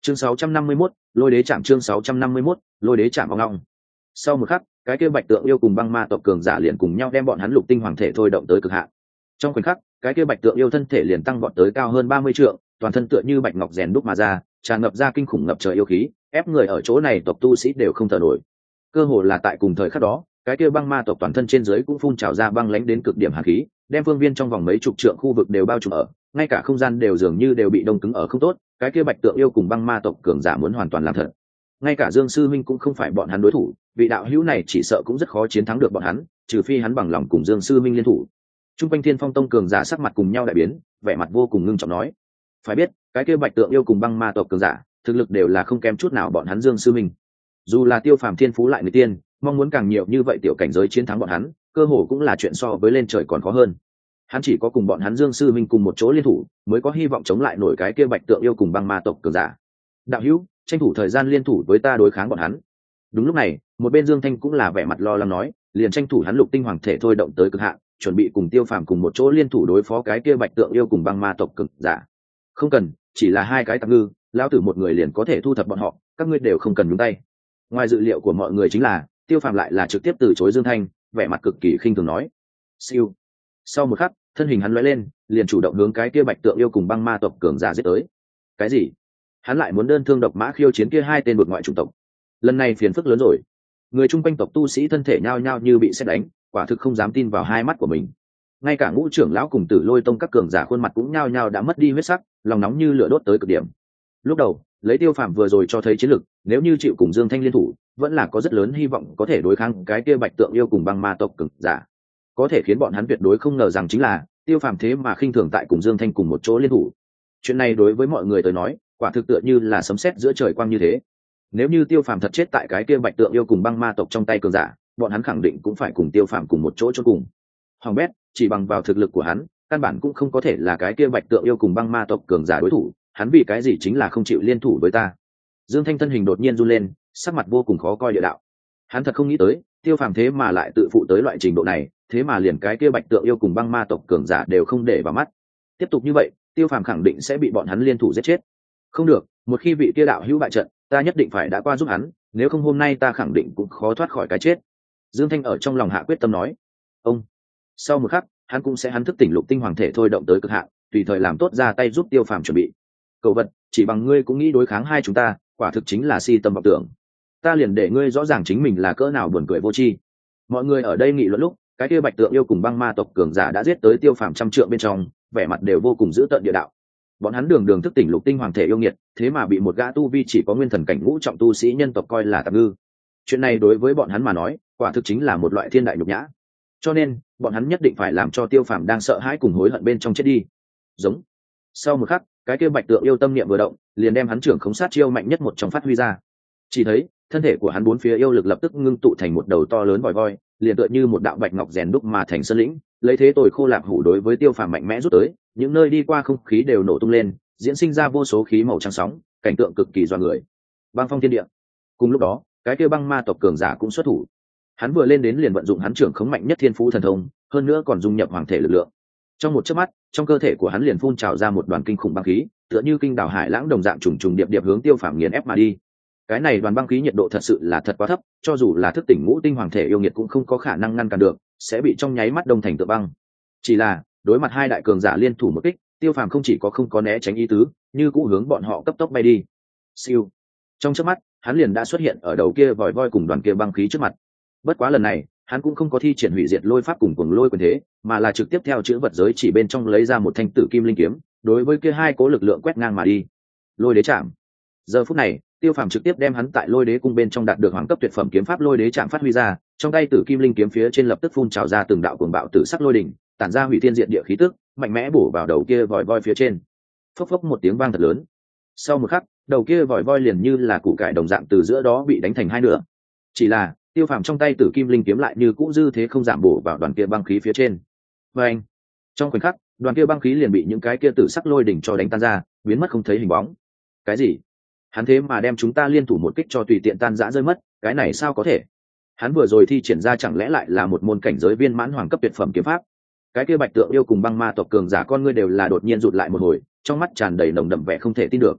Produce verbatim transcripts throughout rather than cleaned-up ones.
chương sáu trăm năm mươi mốt, lôi đế chạm chương sáu trăm năm mươi mốt, lôi đế chạm vào ngong. Sau một khắc, cái kia bạch tượng yêu cùng băng ma tộc cường giả liền cùng nhau đem bọn hắn lục tinh hoàng thể thôi động tới cực hạn. Trong khoảnh khắc, cái kia bạch tượng yêu thân thể liền tăng vọt tới cao hơn ba mươi trượng, toàn thân tựa như bạch ngọc rèn đúc mà ra, tràn ngập ra kinh khủng ngập trời yêu khí, ép người ở chỗ này tộc tu sĩ đều không thở nổi. Cơ hồ là tại cùng thời khắc đó, cái kia băng ma tộc toàn thân trên dưới cũng phun trào ra băng lãnh đến cực điểm hàn khí, đem phương viên trong vòng mấy chục trượng khu vực đều bao trùm ở, ngay cả không gian đều dường như đều bị đông cứng ở không tốt. Cái kia bạch tượng yêu cùng băng ma tộc cường giả muốn hoàn toàn làm thật, ngay cả Dương Sư Minh cũng không phải bọn hắn đối thủ, vị đạo hữu này chỉ sợ cũng rất khó chiến thắng được bọn hắn, trừ phi hắn bằng lòng cùng Dương Sư Minh liên thủ. Trung quanh Thiên Phong Tông cường giả sắc mặt cùng nhau đại biến, vẻ mặt vô cùng ngưng trọng nói: phải biết, cái kia bạch tượng yêu cùng băng ma tộc cường giả, thực lực đều là không kém chút nào bọn hắn Dương Sư Minh. Dù là Tiêu Phàm thiên phú lại người tiên, mong muốn càng nhiều như vậy tiểu cảnh giới chiến thắng bọn hắn, cơ hồ cũng là chuyện so với lên trời còn khó hơn. Hắn chỉ có cùng bọn hắn Dương Sư Minh cùng một chỗ liên thủ, mới có hy vọng chống lại nổi cái kia bạch tượng yêu cùng băng ma tộc cường giả. Đạo hữu, tranh thủ thời gian liên thủ với ta đối kháng bọn hắn. Đúng lúc này, một bên Dương Thanh cũng là vẻ mặt lo lắng nói, liền tranh thủ hắn lục tinh hoàng thể thôi động tới cực hạn, chuẩn bị cùng Tiêu Phàm cùng một chỗ liên thủ đối phó cái kia bạch tượng yêu cùng băng ma tộc cường giả. Không cần, chỉ là hai cái tạp ngư, lão tử một người liền có thể thu thập bọn họ, các ngươi đều không cần nhúng tay. Ngoài dự liệu của mọi người chính là, Tiêu Phàm lại là trực tiếp từ chối Dương Thanh, vẻ mặt cực kỳ khinh thường nói: siêu. Sau một khắc, thân hình hắn lóe lên, liền chủ động hướng cái kia bạch tượng yêu cùng băng ma tộc cường giả giết tới. Cái gì? Hắn lại muốn đơn thương độc mã khiêu chiến kia hai tên vượt ngoại chủng tộc? Lần này phiền phức lớn rồi. Người chung quanh tộc tu sĩ thân thể nhao nhao như bị sét đánh, quả thực không dám tin vào hai mắt của mình. Ngay cả ngũ trưởng lão cùng Tử Lôi Tông các cường giả khuôn mặt cũng nhao nhao đã mất đi huyết sắc, lòng nóng như lửa đốt tới cực điểm. Lúc đầu, lấy Tiêu Phàm vừa rồi cho thấy chiến lực, nếu như chịu cùng Dương Thanh liên thủ, vẫn là có rất lớn hy vọng có thể đối kháng cái kia bạch tượng yêu cùng băng ma tộc cường giả. Có thể khiến bọn hắn tuyệt đối không ngờ rằng chính là, Tiêu Phàm thế mà khinh thường tại cùng Dương Thanh cùng một chỗ liên thủ. Chuyện này đối với mọi người tới nói, quả thực tựa như là sấm sét giữa trời quang như thế. Nếu như Tiêu Phàm thật chết tại cái kia bạch tượng yêu cùng băng ma tộc trong tay cường giả, bọn hắn khẳng định cũng phải cùng Tiêu Phàm cùng một chỗ chôn cùng. Hoàng bét, chỉ bằng vào thực lực của hắn, căn bản cũng không có thể là cái kia bạch tượng yêu cùng băng ma tộc cường giả đối thủ, hắn vì cái gì chính là không chịu liên thủ với ta. Dương Thanh thân hình đột nhiên run lên, sắc mặt vô cùng khó coi địa đạo. Hắn thật không nghĩ tới, Tiêu Phàm thế mà lại tự phụ tới loại trình độ này, thế mà liền cái kia bạch tượng yêu cùng băng ma tộc cường giả đều không để vào mắt. Tiếp tục như vậy, Tiêu Phàm khẳng định sẽ bị bọn hắn liên thủ giết chết. Không được, một khi vị kia đạo hữu bại trận, ta nhất định phải đã qua giúp hắn, nếu không hôm nay ta khẳng định cũng khó thoát khỏi cái chết. Dương Thanh ở trong lòng hạ quyết tâm nói. Ông. Sau một khắc, hắn cũng sẽ hắn thức tỉnh lục tinh hoàng thể thôi động tới cực hạn, tùy thời làm tốt ra tay giúp Tiêu Phàm chuẩn bị. Cầu vật, chỉ bằng ngươi cũng nghĩ đối kháng hai chúng ta, quả thực chính là si tâm vọng tưởng. Ta liền để ngươi rõ ràng chính mình là cỡ nào buồn cười vô tri. Mọi người ở đây nghị luận lúc, cái kia bạch tượng yêu cùng băng ma tộc cường giả đã giết tới Tiêu Phàm trăm trượng bên trong, vẻ mặt đều vô cùng dữ tợn địa đạo. Bọn hắn đường đường thức tỉnh lục tinh hoàng thể yêu nghiệt, thế mà bị một gã tu vi chỉ có nguyên thần cảnh ngũ trọng tu sĩ nhân tộc coi là tạp ngư. Chuyện này đối với bọn hắn mà nói, quả thực chính là một loại thiên đại nhục nhã. Cho nên, bọn hắn nhất định phải làm cho Tiêu Phàm đang sợ hãi cùng hối hận bên trong chết đi. Giống. Sau một khắc, cái kia bạch tượng yêu tâm niệm vừa động, liền đem hắn trưởng khống sát chiêu mạnh nhất một trong phát huy ra. Chỉ thấy, thân thể của hắn bốn phía yêu lực lập tức ngưng tụ thành một đầu to lớn vòi voi, liền tựa như một đạo bạch ngọc rèn đúc mà thành sơn lĩnh, lấy thế tồi khô lạp hủ đối với Tiêu Phàm mạnh mẽ rút tới, những nơi đi qua không khí đều nổ tung lên, diễn sinh ra vô số khí màu trắng sóng, cảnh tượng cực kỳ doa người. Băng phong thiên địa. Cùng lúc đó, cái kia băng ma tộc cường giả cũng xuất thủ. Hắn vừa lên đến liền vận dụng hắn trưởng khống mạnh nhất thiên phú thần thông, hơn nữa còn dung nhập hoàng thể lực lượng. Trong một chớp mắt, trong cơ thể của hắn liền phun trào ra một đoàn kinh khủng băng khí, tựa như kinh đảo hải lãng đồng dạng trùng trùng điệp điệp hướng Tiêu Phàm nghiền ép mà đi. Cái này đoàn băng khí nhiệt độ thật sự là thật quá thấp, cho dù là thức tỉnh ngũ tinh hoàng thể yêu nghiệt cũng không có khả năng ngăn cản được, sẽ bị trong nháy mắt đông thành tượng băng. Chỉ là, đối mặt hai đại cường giả liên thủ một kích, Tiêu Phàm không chỉ có không có né tránh ý tứ, như cũ hướng bọn họ cấp tốc bay đi. Siêu. Trong chớp mắt, hắn liền đã xuất hiện ở đầu kia vòi voi cùng đoàn kia băng khí trước mặt. Bất quá lần này, hắn cũng không có thi triển hủy diệt lôi pháp cùng cuồng lôi quyền thế, mà là trực tiếp theo chữ vật giới chỉ bên trong lấy ra một thanh tử kim linh kiếm, đối với kia hai cố lực lượng quét ngang mà đi. Lôi đế chạm. Giờ phút này, Tiêu Phàm trực tiếp đem hắn tại lôi đế cung bên trong đạt được hoàng cấp tuyệt phẩm kiếm pháp lôi đế chạm phát huy ra, trong tay tử kim linh kiếm phía trên lập tức phun trào ra từng đạo cuồng bạo tử sắc lôi đỉnh, tản ra hủy thiên diện địa khí tức, mạnh mẽ bổ vào đầu kia vòi voi phía trên. Phốc phốc một tiếng vang thật lớn. Sau một khắc, đầu kia vòi voi liền như là củ cải đồng dạng từ giữa đó bị đánh thành hai nửa. Chỉ là, Tiêu Phàm trong tay tử kim linh kiếm lại như cũ dư thế không giảm bổ vào đoàn kia băng khí phía trên. Và anh, trong khoảnh khắc, đoàn kia băng khí liền bị những cái kia tử sắc lôi đỉnh cho đánh tan ra, biến mất không thấy hình bóng. Cái gì? Hắn thế mà đem chúng ta liên thủ một kích cho tùy tiện tan rã rơi mất, cái này sao có thể? Hắn vừa rồi thi triển ra chẳng lẽ lại là một môn cảnh giới viên mãn hoàng cấp tuyệt phẩm kiếm pháp? Cái kia bạch tượng yêu cùng băng ma tộc cường giả con ngươi đều là đột nhiên rụt lại một hồi, trong mắt tràn đầy nồng đậm vẻ không thể tin được.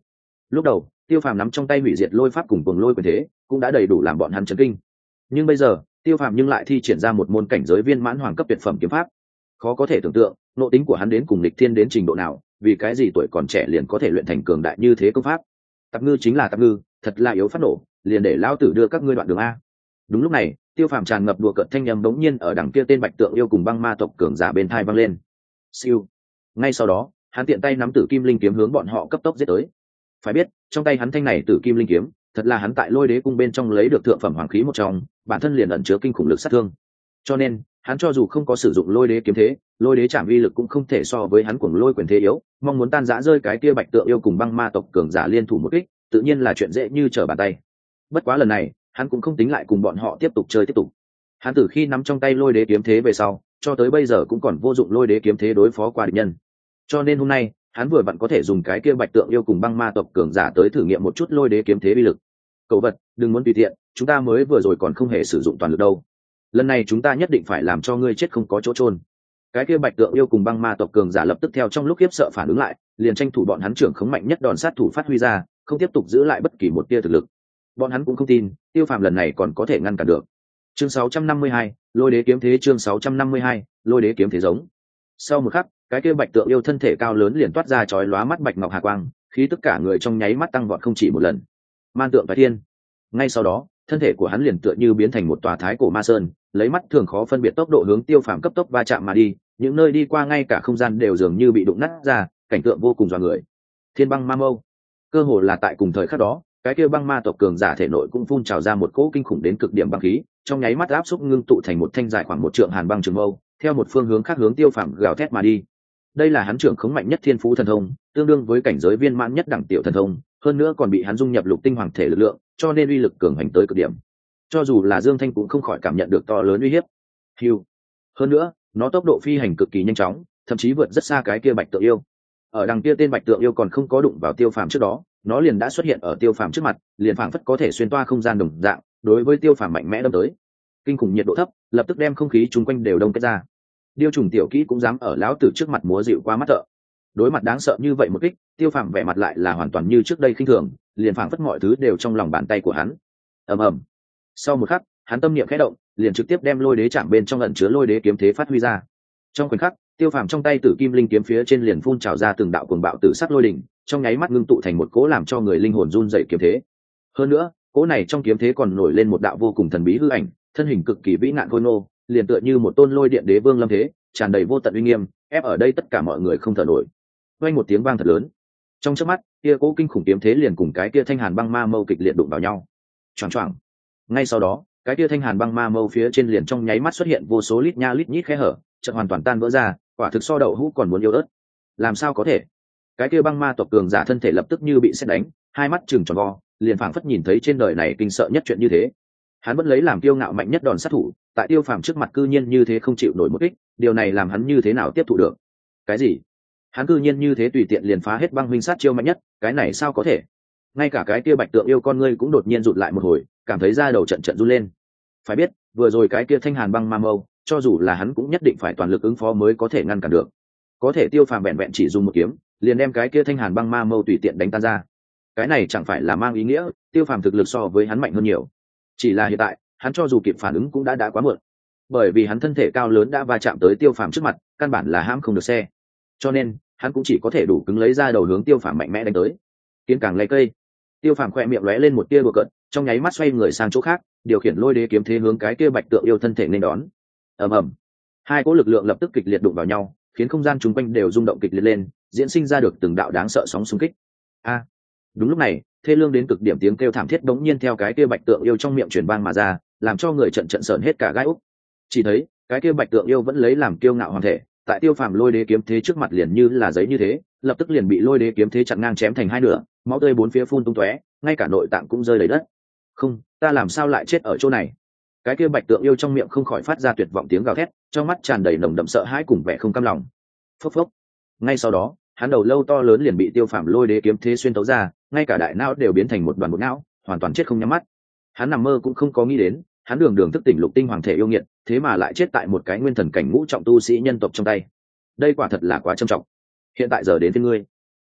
Lúc đầu Tiêu Phàm nắm trong tay hủy diệt lôi pháp cùng cuồng lôi quyền thế cũng đã đầy đủ làm bọn hắn chấn kinh, nhưng bây giờ Tiêu Phàm nhưng lại thi triển ra một môn cảnh giới viên mãn hoàng cấp tuyệt phẩm kiếm pháp. Khó có thể tưởng tượng nội tính của hắn đến cùng lịch thiên đến trình độ nào, vì cái gì tuổi còn trẻ liền có thể luyện thành cường đại như thế công pháp. Tạp ngư chính là tạp ngư, thật là yếu phát nổ, liền để lão tử đưa các ngươi đoạn đường a. Đúng lúc này Tiêu Phàm tràn ngập đùa cợt thanh âm bỗng nhiên ở đằng kia tên bạch tượng yêu cùng băng ma tộc cường giả bên thai vang lên. Siêu. Ngay sau đó hắn tiện tay nắm tử kim linh kiếm hướng bọn họ cấp tốc giết tới. Phải biết trong tay hắn thanh này tử kim linh kiếm thật là hắn tại lôi đế cung bên trong lấy được thượng phẩm hoàng khí một trong, bản thân liền ẩn chứa kinh khủng lực sát thương, cho nên hắn cho dù không có sử dụng lôi đế kiếm thế, lôi đế chạm vi lực cũng không thể so với hắn cuồng lôi quyền thế yếu. Mong muốn tan rã rơi cái kia bạch tượng yêu cùng băng ma tộc cường giả liên thủ một kích tự nhiên là chuyện dễ như trở bàn tay. Bất quá lần này hắn cũng không tính lại cùng bọn họ tiếp tục chơi tiếp tục. Hắn từ khi nắm trong tay lôi đế kiếm thế về sau cho tới bây giờ cũng còn vô dụng lôi đế kiếm thế đối phó qua địch nhân, cho nên hôm nay hắn vừa vặn có thể dùng cái kia bạch tượng yêu cùng băng ma tộc cường giả tới thử nghiệm một chút lôi đế kiếm thế uy lực. Cậu vật, đừng muốn tùy tiện, chúng ta mới vừa rồi còn không hề sử dụng toàn lực đâu, lần này chúng ta nhất định phải làm cho ngươi chết không có chỗ chôn. Cái kia bạch tượng yêu cùng băng ma tộc cường giả lập tức theo trong lúc khiếp sợ phản ứng lại, liền tranh thủ bọn hắn trưởng khống mạnh nhất đòn sát thủ phát huy ra, không tiếp tục giữ lại bất kỳ một tia thực lực. Bọn hắn cũng không tin Tiêu Phàm lần này còn có thể ngăn cản được. Chương sáu trăm năm mươi hai, lôi đế kiếm thế. Chương sáu trăm năm mươi hai, lôi đế kiếm thế giống. Sau một khắc cái kia bạch tượng yêu thân thể cao lớn liền toát ra chói lóa mắt bạch ngọc hà quang, khí tất cả người trong nháy mắt tăng vọt không chỉ một lần. Man tượng phải thiên. Ngay sau đó thân thể của hắn liền tựa như biến thành một tòa thái cổ ma sơn, lấy mắt thường khó phân biệt tốc độ hướng Tiêu Phàm cấp tốc va chạm mà đi, những nơi đi qua ngay cả không gian đều dường như bị đụng nát ra, cảnh tượng vô cùng dọa người. Thiên băng ma mâu. Cơ hồ là tại cùng thời khắc đó cái kia băng ma tộc cường giả thể nội cũng phun trào ra một cỗ kinh khủng đến cực điểm băng khí, trong nháy mắt áp xúc ngưng tụ thành một thanh dài khoảng một trượng hàn băng trường mâu, theo một phương hướng khác hướng Tiêu Phàm gào thét mà đi. Đây là hắn trưởng khống mạnh nhất thiên phú thần thông, tương đương với cảnh giới viên mãn nhất đẳng tiểu thần thông, hơn nữa còn bị hắn dung nhập lục tinh hoàng thể lực lượng, cho nên uy lực cường hành tới cực điểm. Cho dù là Dương Thanh cũng không khỏi cảm nhận được to lớn uy hiếp. Hưu. Hơn nữa, nó tốc độ phi hành cực kỳ nhanh chóng, thậm chí vượt rất xa cái kia bạch tượng yêu. Ở đằng kia tên bạch tượng yêu còn không có đụng vào Tiêu Phàm trước đó, nó liền đã xuất hiện ở Tiêu Phàm trước mặt, liền phảng phất có thể xuyên toa không gian đồng dạng, đối với Tiêu Phàm mạnh mẽ đâm tới. Kinh khủng nhiệt độ thấp, lập tức đem không khí chung quanh đều đông kết ra. Điêu trùng tiểu kỹ cũng dám ở lão tử trước mặt múa dịu qua mắt thợ. Đối mặt đáng sợ như vậy một kích, Tiêu Phàm vẻ mặt lại là hoàn toàn như trước đây khinh thường, liền phảng phất mọi thứ đều trong lòng bàn tay của hắn. Ầm ầm. Sau một khắc, hắn tâm niệm khẽ động, liền trực tiếp đem lôi đế chạm bên trong ẩn chứa lôi đế kiếm thế phát huy ra. Trong khoảnh khắc, Tiêu Phàm trong tay tử kim linh kiếm phía trên liền phun trào ra từng đạo cuồng bạo tử sắc lôi đỉnh, trong nháy mắt ngưng tụ thành một cỗ làm cho người linh hồn run rẩy kiếm thế. Hơn nữa, cỗ này trong kiếm thế còn nổi lên một đạo vô cùng thần bí hư ảnh, thân hình cực kỳ vĩ nạn khôi nô, liền tựa như một tôn lôi điện đế vương lâm thế, tràn đầy vô tận uy nghiêm, ép ở đây tất cả mọi người không thở nổi. Vang một tiếng vang thật lớn. Trong chớp mắt, kia cỗ kinh khủng kiếm thế liền cùng cái kia thanh hàn băng ma mâu kịch liệt đụng vào nhau. Choảng choảng. Ngay sau đó, cái kia thanh hàn băng ma mâu phía trên liền trong nháy mắt xuất hiện vô số lít nha lít nhít khe hở, chợt hoàn toàn tan vỡ ra, quả thực so đậu hũ còn muốn yếu ớt. Làm sao có thể? Cái kia băng ma tộc cường giả thân thể lập tức như bị sét đánh, hai mắt trừng tròn vo, liền phảng phất nhìn thấy trên đời này kinh sợ nhất chuyện như thế. Hắn vẫn lấy làm kiêu ngạo mạnh nhất đòn sát thủ, tại Tiêu Phàm trước mặt cư nhiên như thế không chịu nổi một kích, điều này làm hắn như thế nào tiếp thụ được? Cái gì? Hắn cư nhiên như thế tùy tiện liền phá hết băng huynh sát chiêu mạnh nhất, cái này sao có thể? Ngay cả cái kia bạch tượng yêu con ngươi cũng đột nhiên rụt lại một hồi, cảm thấy da đầu trận trận run lên. Phải biết, vừa rồi cái kia thanh hàn băng ma mâu, cho dù là hắn cũng nhất định phải toàn lực ứng phó mới có thể ngăn cản được. Có thể Tiêu Phàm vẹn vẹn chỉ dùng một kiếm, liền đem cái kia thanh hàn băng ma mâu tùy tiện đánh tan ra. Cái này chẳng phải là mang ý nghĩa Tiêu Phàm thực lực so với hắn mạnh hơn nhiều. Chỉ là hiện tại, hắn cho dù kịp phản ứng cũng đã đã quá muộn, bởi vì hắn thân thể cao lớn đã va chạm tới Tiêu Phàm trước mặt, căn bản là hãm không được xe, cho nên hắn cũng chỉ có thể đủ cứng lấy ra đầu hướng Tiêu Phàm mạnh mẽ đánh tới. Kiến càng lấy cây. Tiêu Phàm khỏe miệng lóe lên một tia đùa cợt, trong nháy mắt xoay người sang chỗ khác, điều khiển lôi đế kiếm thế hướng cái kia bạch tượng yêu thân thể nên đón. Ầm ầm. Hai cỗ lực lượng lập tức kịch liệt đụng vào nhau, khiến không gian chung quanh đều rung động kịch liệt lên, diễn sinh ra được từng đạo đáng sợ sóng xung kích. A! Đúng lúc này, thê lương đến cực điểm tiếng kêu thảm thiết bỗng nhiên theo cái kia bạch tượng yêu trong miệng truyền vang mà ra, làm cho người trận trận sởn hết cả gai úc. Chỉ thấy, cái kia bạch tượng yêu vẫn lấy làm kiêu ngạo hoàng thể, tại Tiêu Phàm lôi đế kiếm thế trước mặt liền như là giấy như thế, lập tức liền bị lôi đế kiếm thế chặn ngang chém thành hai nửa, máu tươi bốn phía phun tung tóe, ngay cả nội tạng cũng rơi đầy đất. Không, ta làm sao lại chết ở chỗ này? Cái kia bạch tượng yêu trong miệng không khỏi phát ra tuyệt vọng tiếng gào thét, trong mắt tràn đầy nồng đậm sợ hãi cùng vẻ không cam lòng. Phốc phốc. Ngay sau đó, hắn đầu lâu to lớn liền bị Tiêu Phàm lôi đế kiếm thế xuyên tấu ra, ngay cả đại não đều biến thành một đoàn bột não, hoàn toàn chết không nhắm mắt. Hắn nằm mơ cũng không có nghĩ đến, hắn đường đường thức tỉnh lục tinh hoàng thể yêu nghiệt, thế mà lại chết tại một cái nguyên thần cảnh ngũ trọng tu sĩ nhân tộc trong tay. Đây quả thật là quá trầm trọng. Hiện tại giờ đến với ngươi.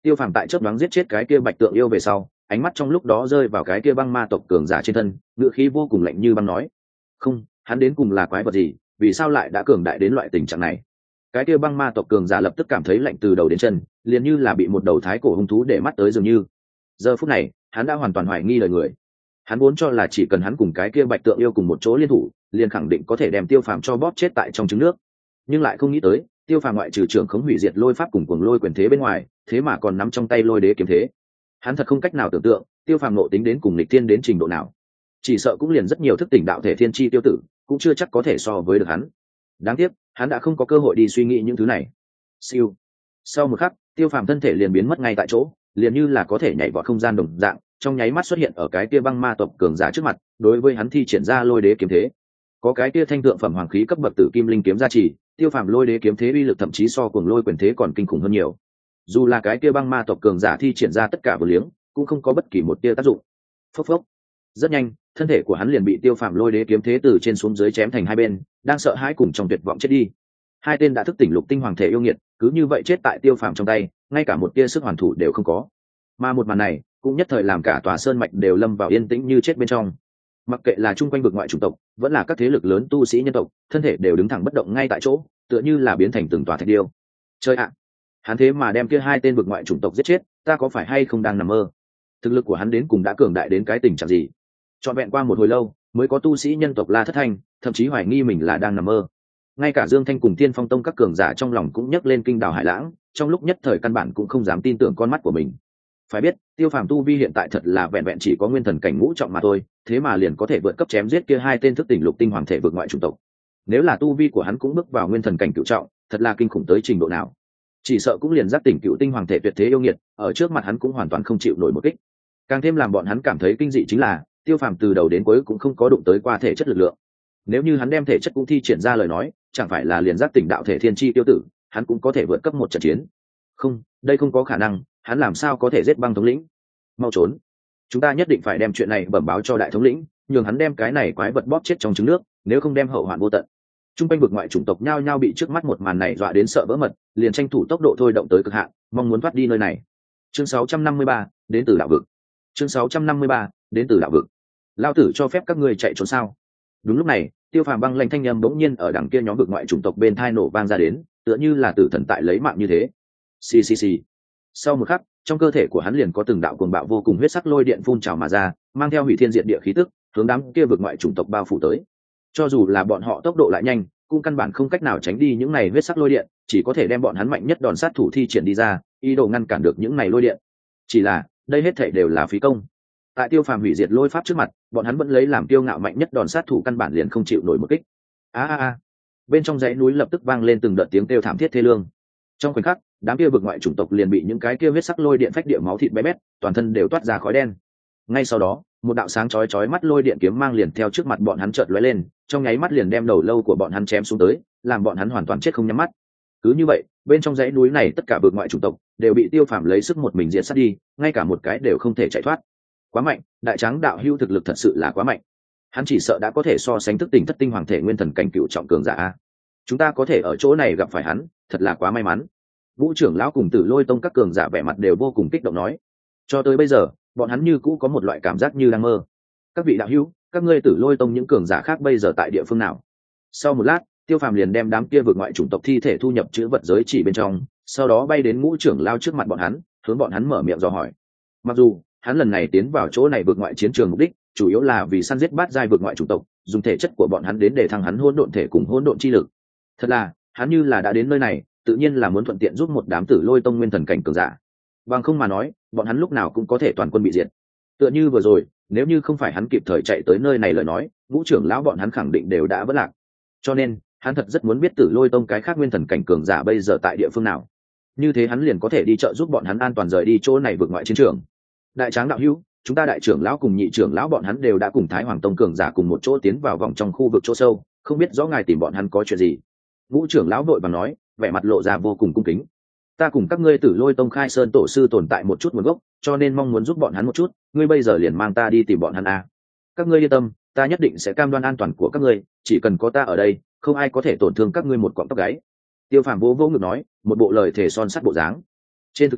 Tiêu Phàm tại chớp nhoáng giết chết cái kia bạch tượng yêu về sau, ánh mắt trong lúc đó rơi vào cái kia băng ma tộc cường giả trên thân, ngữ khí vô cùng lạnh như băng nói: "Không, hắn đến cùng là quái vật gì, vì sao lại đã cường đại đến loại tình trạng này?" Cái kia băng ma tộc cường giả lập tức cảm thấy lạnh từ đầu đến chân, liền như là bị một đầu thái cổ hung thú để mắt tới dường như. Giờ phút này, hắn đã hoàn toàn hoài nghi lời người. Hắn vốn cho là chỉ cần hắn cùng cái kia bạch tượng yêu cùng một chỗ liên thủ, liền khẳng định có thể đem Tiêu Phàm cho bóp chết tại trong trứng nước, nhưng lại không nghĩ tới Tiêu Phàm ngoại trừ trưởng khống hủy diệt lôi pháp cùng cuồng lôi quyền thế bên ngoài, thế mà còn nắm trong tay lôi đế kiếm thế. Hắn thật không cách nào tưởng tượng Tiêu Phàm nộ tính đến cùng lịch thiên đến trình độ nào, chỉ sợ cũng liền rất nhiều thức tỉnh đạo thể thiên chi tiêu tử cũng chưa chắc có thể so với được hắn. Đáng tiếc hắn đã không có cơ hội đi suy nghĩ những thứ này. Siêu. Sau một khắc, Tiêu Phàm thân thể liền biến mất ngay tại chỗ, liền như là có thể nhảy vọt không gian đồng dạng, trong nháy mắt xuất hiện ở cái kia băng ma tộc cường giả trước mặt, đối với hắn thi triển ra lôi đế kiếm thế. Có cái kia thanh thượng phẩm hoàng khí cấp bậc tử kim linh kiếm gia trì, Tiêu Phàm lôi đế kiếm thế uy lực thậm chí so cuồng lôi quyền thế còn kinh khủng hơn nhiều. Dù là cái kia băng ma tộc cường giả thi triển ra tất cả vừa liếng, cũng không có bất kỳ một tia tác dụng. Phốc phốc. Rất nhanh, thân thể của hắn liền bị Tiêu Phàm lôi đế kiếm thế từ trên xuống dưới chém thành hai bên, đang sợ hãi cùng trong tuyệt vọng chết đi. Hai tên đã thức tỉnh lục tinh hoàng thể yêu nghiệt, cứ như vậy chết tại Tiêu Phàm trong tay, ngay cả một tia sức hoàn thủ đều không có. Mà một màn này, cũng nhất thời làm cả tòa sơn mạch đều lâm vào yên tĩnh như chết bên trong. Mặc kệ là chung quanh vực ngoại chủng tộc, vẫn là các thế lực lớn tu sĩ nhân tộc, thân thể đều đứng thẳng bất động ngay tại chỗ, tựa như là biến thành từng tòa thạch điêu. Chơi ạ, hắn thế mà đem kia hai tên vực ngoại chủng tộc giết chết, ta có phải hay không đang nằm mơ? Thực lực của hắn đến cùng đã cường đại đến cái tình trạng gì? Trọn vẹn qua một hồi lâu, mới có tu sĩ nhân tộc La Thất Thanh, thậm chí hoài nghi mình là đang nằm mơ. Ngay cả Dương Thanh cùng Tiên Phong Tông các cường giả trong lòng cũng nhấc lên kinh đào hải lãng, trong lúc nhất thời căn bản cũng không dám tin tưởng con mắt của mình. Phải biết, Tiêu Phàm tu vi hiện tại thật là vẹn vẹn chỉ có nguyên thần cảnh ngũ trọng mà thôi, thế mà liền có thể vượt cấp chém giết kia hai tên thức tỉnh lục tinh hoàng thể vượt ngoại chủng tộc. Nếu là tu vi của hắn cũng bước vào nguyên thần cảnh cửu trọng, thật là kinh khủng tới trình độ nào. Chỉ sợ cũng liền giác tỉnh cựu tinh hoàng thể tuyệt thế yêu nghiệt, ở trước mặt hắn cũng hoàn toàn không chịu nổi một kích. Càng thêm làm bọn hắn cảm thấy kinh dị chính là, Tiêu Phàm từ đầu đến cuối cũng không có đụng tới qua thể chất lực lượng. Nếu như hắn đem thể chất cũng thi triển ra lời nói, chẳng phải là liền giác tỉnh đạo thể thiên chi tiêu tử, hắn cũng có thể vượt cấp một trận chiến. Không, đây không có khả năng, hắn làm sao có thể giết băng thống lĩnh? Mau trốn, chúng ta nhất định phải đem chuyện này bẩm báo cho đại thống lĩnh, nhường hắn đem cái này quái vật bóp chết trong trứng nước, nếu không đem hậu hoạn vô tận. Trung quanh vực ngoại chủng tộc nhao nhao bị trước mắt một màn này dọa đến sợ vỡ mật, liền tranh thủ tốc độ thôi động tới cực hạn, mong muốn thoát đi nơi này. Chương sáu trăm năm mươi ba, đến từ đạo vực. Chương sáu trăm năm mươi ba, đến từ đạo vực. Lao tử cho phép các ngươi chạy trốn sao? Đúng lúc này, Tiêu Phàm băng lanh thanh âm bỗng nhiên ở đằng kia nhóm vực ngoại chủng tộc bên thai nổ vang ra đến, tựa như là tử thần tại lấy mạng như thế. Xì xì xì. Sau một khắc, trong cơ thể của hắn liền có từng đạo cuồng bạo vô cùng huyết sắc lôi điện phun trào mà ra, mang theo hủy thiên diệt địa khí tức, hướng đám kia vực ngoại chủng tộc bao phủ tới. Cho dù là bọn họ tốc độ lại nhanh, cũng căn bản không cách nào tránh đi những này huyết sắc lôi điện, chỉ có thể đem bọn hắn mạnh nhất đòn sát thủ thi triển đi ra, ý đồ ngăn cản được những này lôi điện. Chỉ là, đây hết thảy đều là phí công. Tại Tiêu Phàm hủy diệt lôi pháp trước mặt, bọn hắn vẫn lấy làm kiêu ngạo mạnh nhất đòn sát thủ căn bản liền không chịu nổi một kích. A a a. Bên trong dãy núi lập tức vang lên từng đợt tiếng kêu thảm thiết thê lương. Trong khoảnh khắc, đám kia vực ngoại chủng tộc liền bị những cái kia huyết sắc lôi điện phách địa máu thịt bé bét, toàn thân đều toát ra khói đen. Ngay sau đó, một đạo sáng chói chói mắt lôi điện kiếm mang liền theo trước mặt bọn hắn chợt lóe lên, trong nháy mắt liền đem đầu lâu của bọn hắn chém xuống tới, làm bọn hắn hoàn toàn chết không nhắm mắt. Cứ như vậy, bên trong dãy núi này tất cả vực ngoại chủng tộc đều bị Tiêu Phàm lấy sức một mình diệt sát đi, ngay cả một cái đều không thể chạy thoát. Quá mạnh, đại tráng đạo hữu thực lực thật sự là quá mạnh. Hắn chỉ sợ đã có thể so sánh thức tỉnh thất tinh hoàng thể nguyên thần cảnh cựu trọng cường giả a. Chúng ta có thể ở chỗ này gặp phải hắn, thật là quá may mắn. Vũ trưởng lão cùng Tử Lôi Tông các cường giả vẻ mặt đều vô cùng kích động nói. Cho tới bây giờ, bọn hắn như cũ có một loại cảm giác như đang mơ. Các vị đạo hữu, các ngươi Tử Lôi Tông những cường giả khác bây giờ tại địa phương nào? Sau một lát, Tiêu Phàm liền đem đám kia vượt ngoại chủng tộc thi thể thu nhập chữ vật giới chỉ bên trong, sau đó bay đến Ngũ trưởng lao trước mặt bọn hắn, hướng bọn hắn mở miệng dò hỏi. Mặc dù hắn lần này tiến vào chỗ này vượt ngoại chiến trường mục đích chủ yếu là vì săn giết bát giai vượt ngoại chủng tộc, dùng thể chất của bọn hắn đến để thăng hắn hỗn độn thể cùng hỗn độn chi lực. Thật là, hắn như là đã đến nơi này, tự nhiên là muốn thuận tiện giúp một đám Tử Lôi Tông nguyên thần cảnh cường giả. Bằng không mà nói, bọn hắn lúc nào cũng có thể toàn quân bị diệt. Tựa như vừa rồi, nếu như không phải hắn kịp thời chạy tới nơi này lời nói, Vũ trưởng lão bọn hắn khẳng định đều đã vỡ lạc. Cho nên, hắn thật rất muốn biết Tử Lôi Tông cái khác nguyên thần cảnh cường giả bây giờ tại địa phương nào. Như thế hắn liền có thể đi trợ giúp bọn hắn an toàn rời đi chỗ này vượt ngoại chiến trường. Đại tráng đạo hữu, chúng ta đại trưởng lão cùng nhị trưởng lão bọn hắn đều đã cùng Thái Hoàng Tông cường giả cùng một chỗ tiến vào vòng trong khu vực chỗ sâu, không biết rõ ngài tìm bọn hắn có chuyện gì. Vũ trưởng lão vội vàng nói, vẻ mặt lộ ra vô cùng cung kính. Ta cùng các ngươi Tử Lôi Tông khai sơn tổ sư tồn tại một chút nguồn gốc, cho nên mong muốn giúp bọn hắn một chút, ngươi bây giờ liền mang ta đi tìm bọn hắn a. Các ngươi yên tâm, ta nhất định sẽ cam đoan an toàn của các ngươi, chỉ cần có ta ở đây, không ai có thể tổn thương các ngươi một cọng tóc gáy. Tiêu Phàm vô vô ngực nói, một bộ lời thề son sắt bộ dáng. Trên thực tế,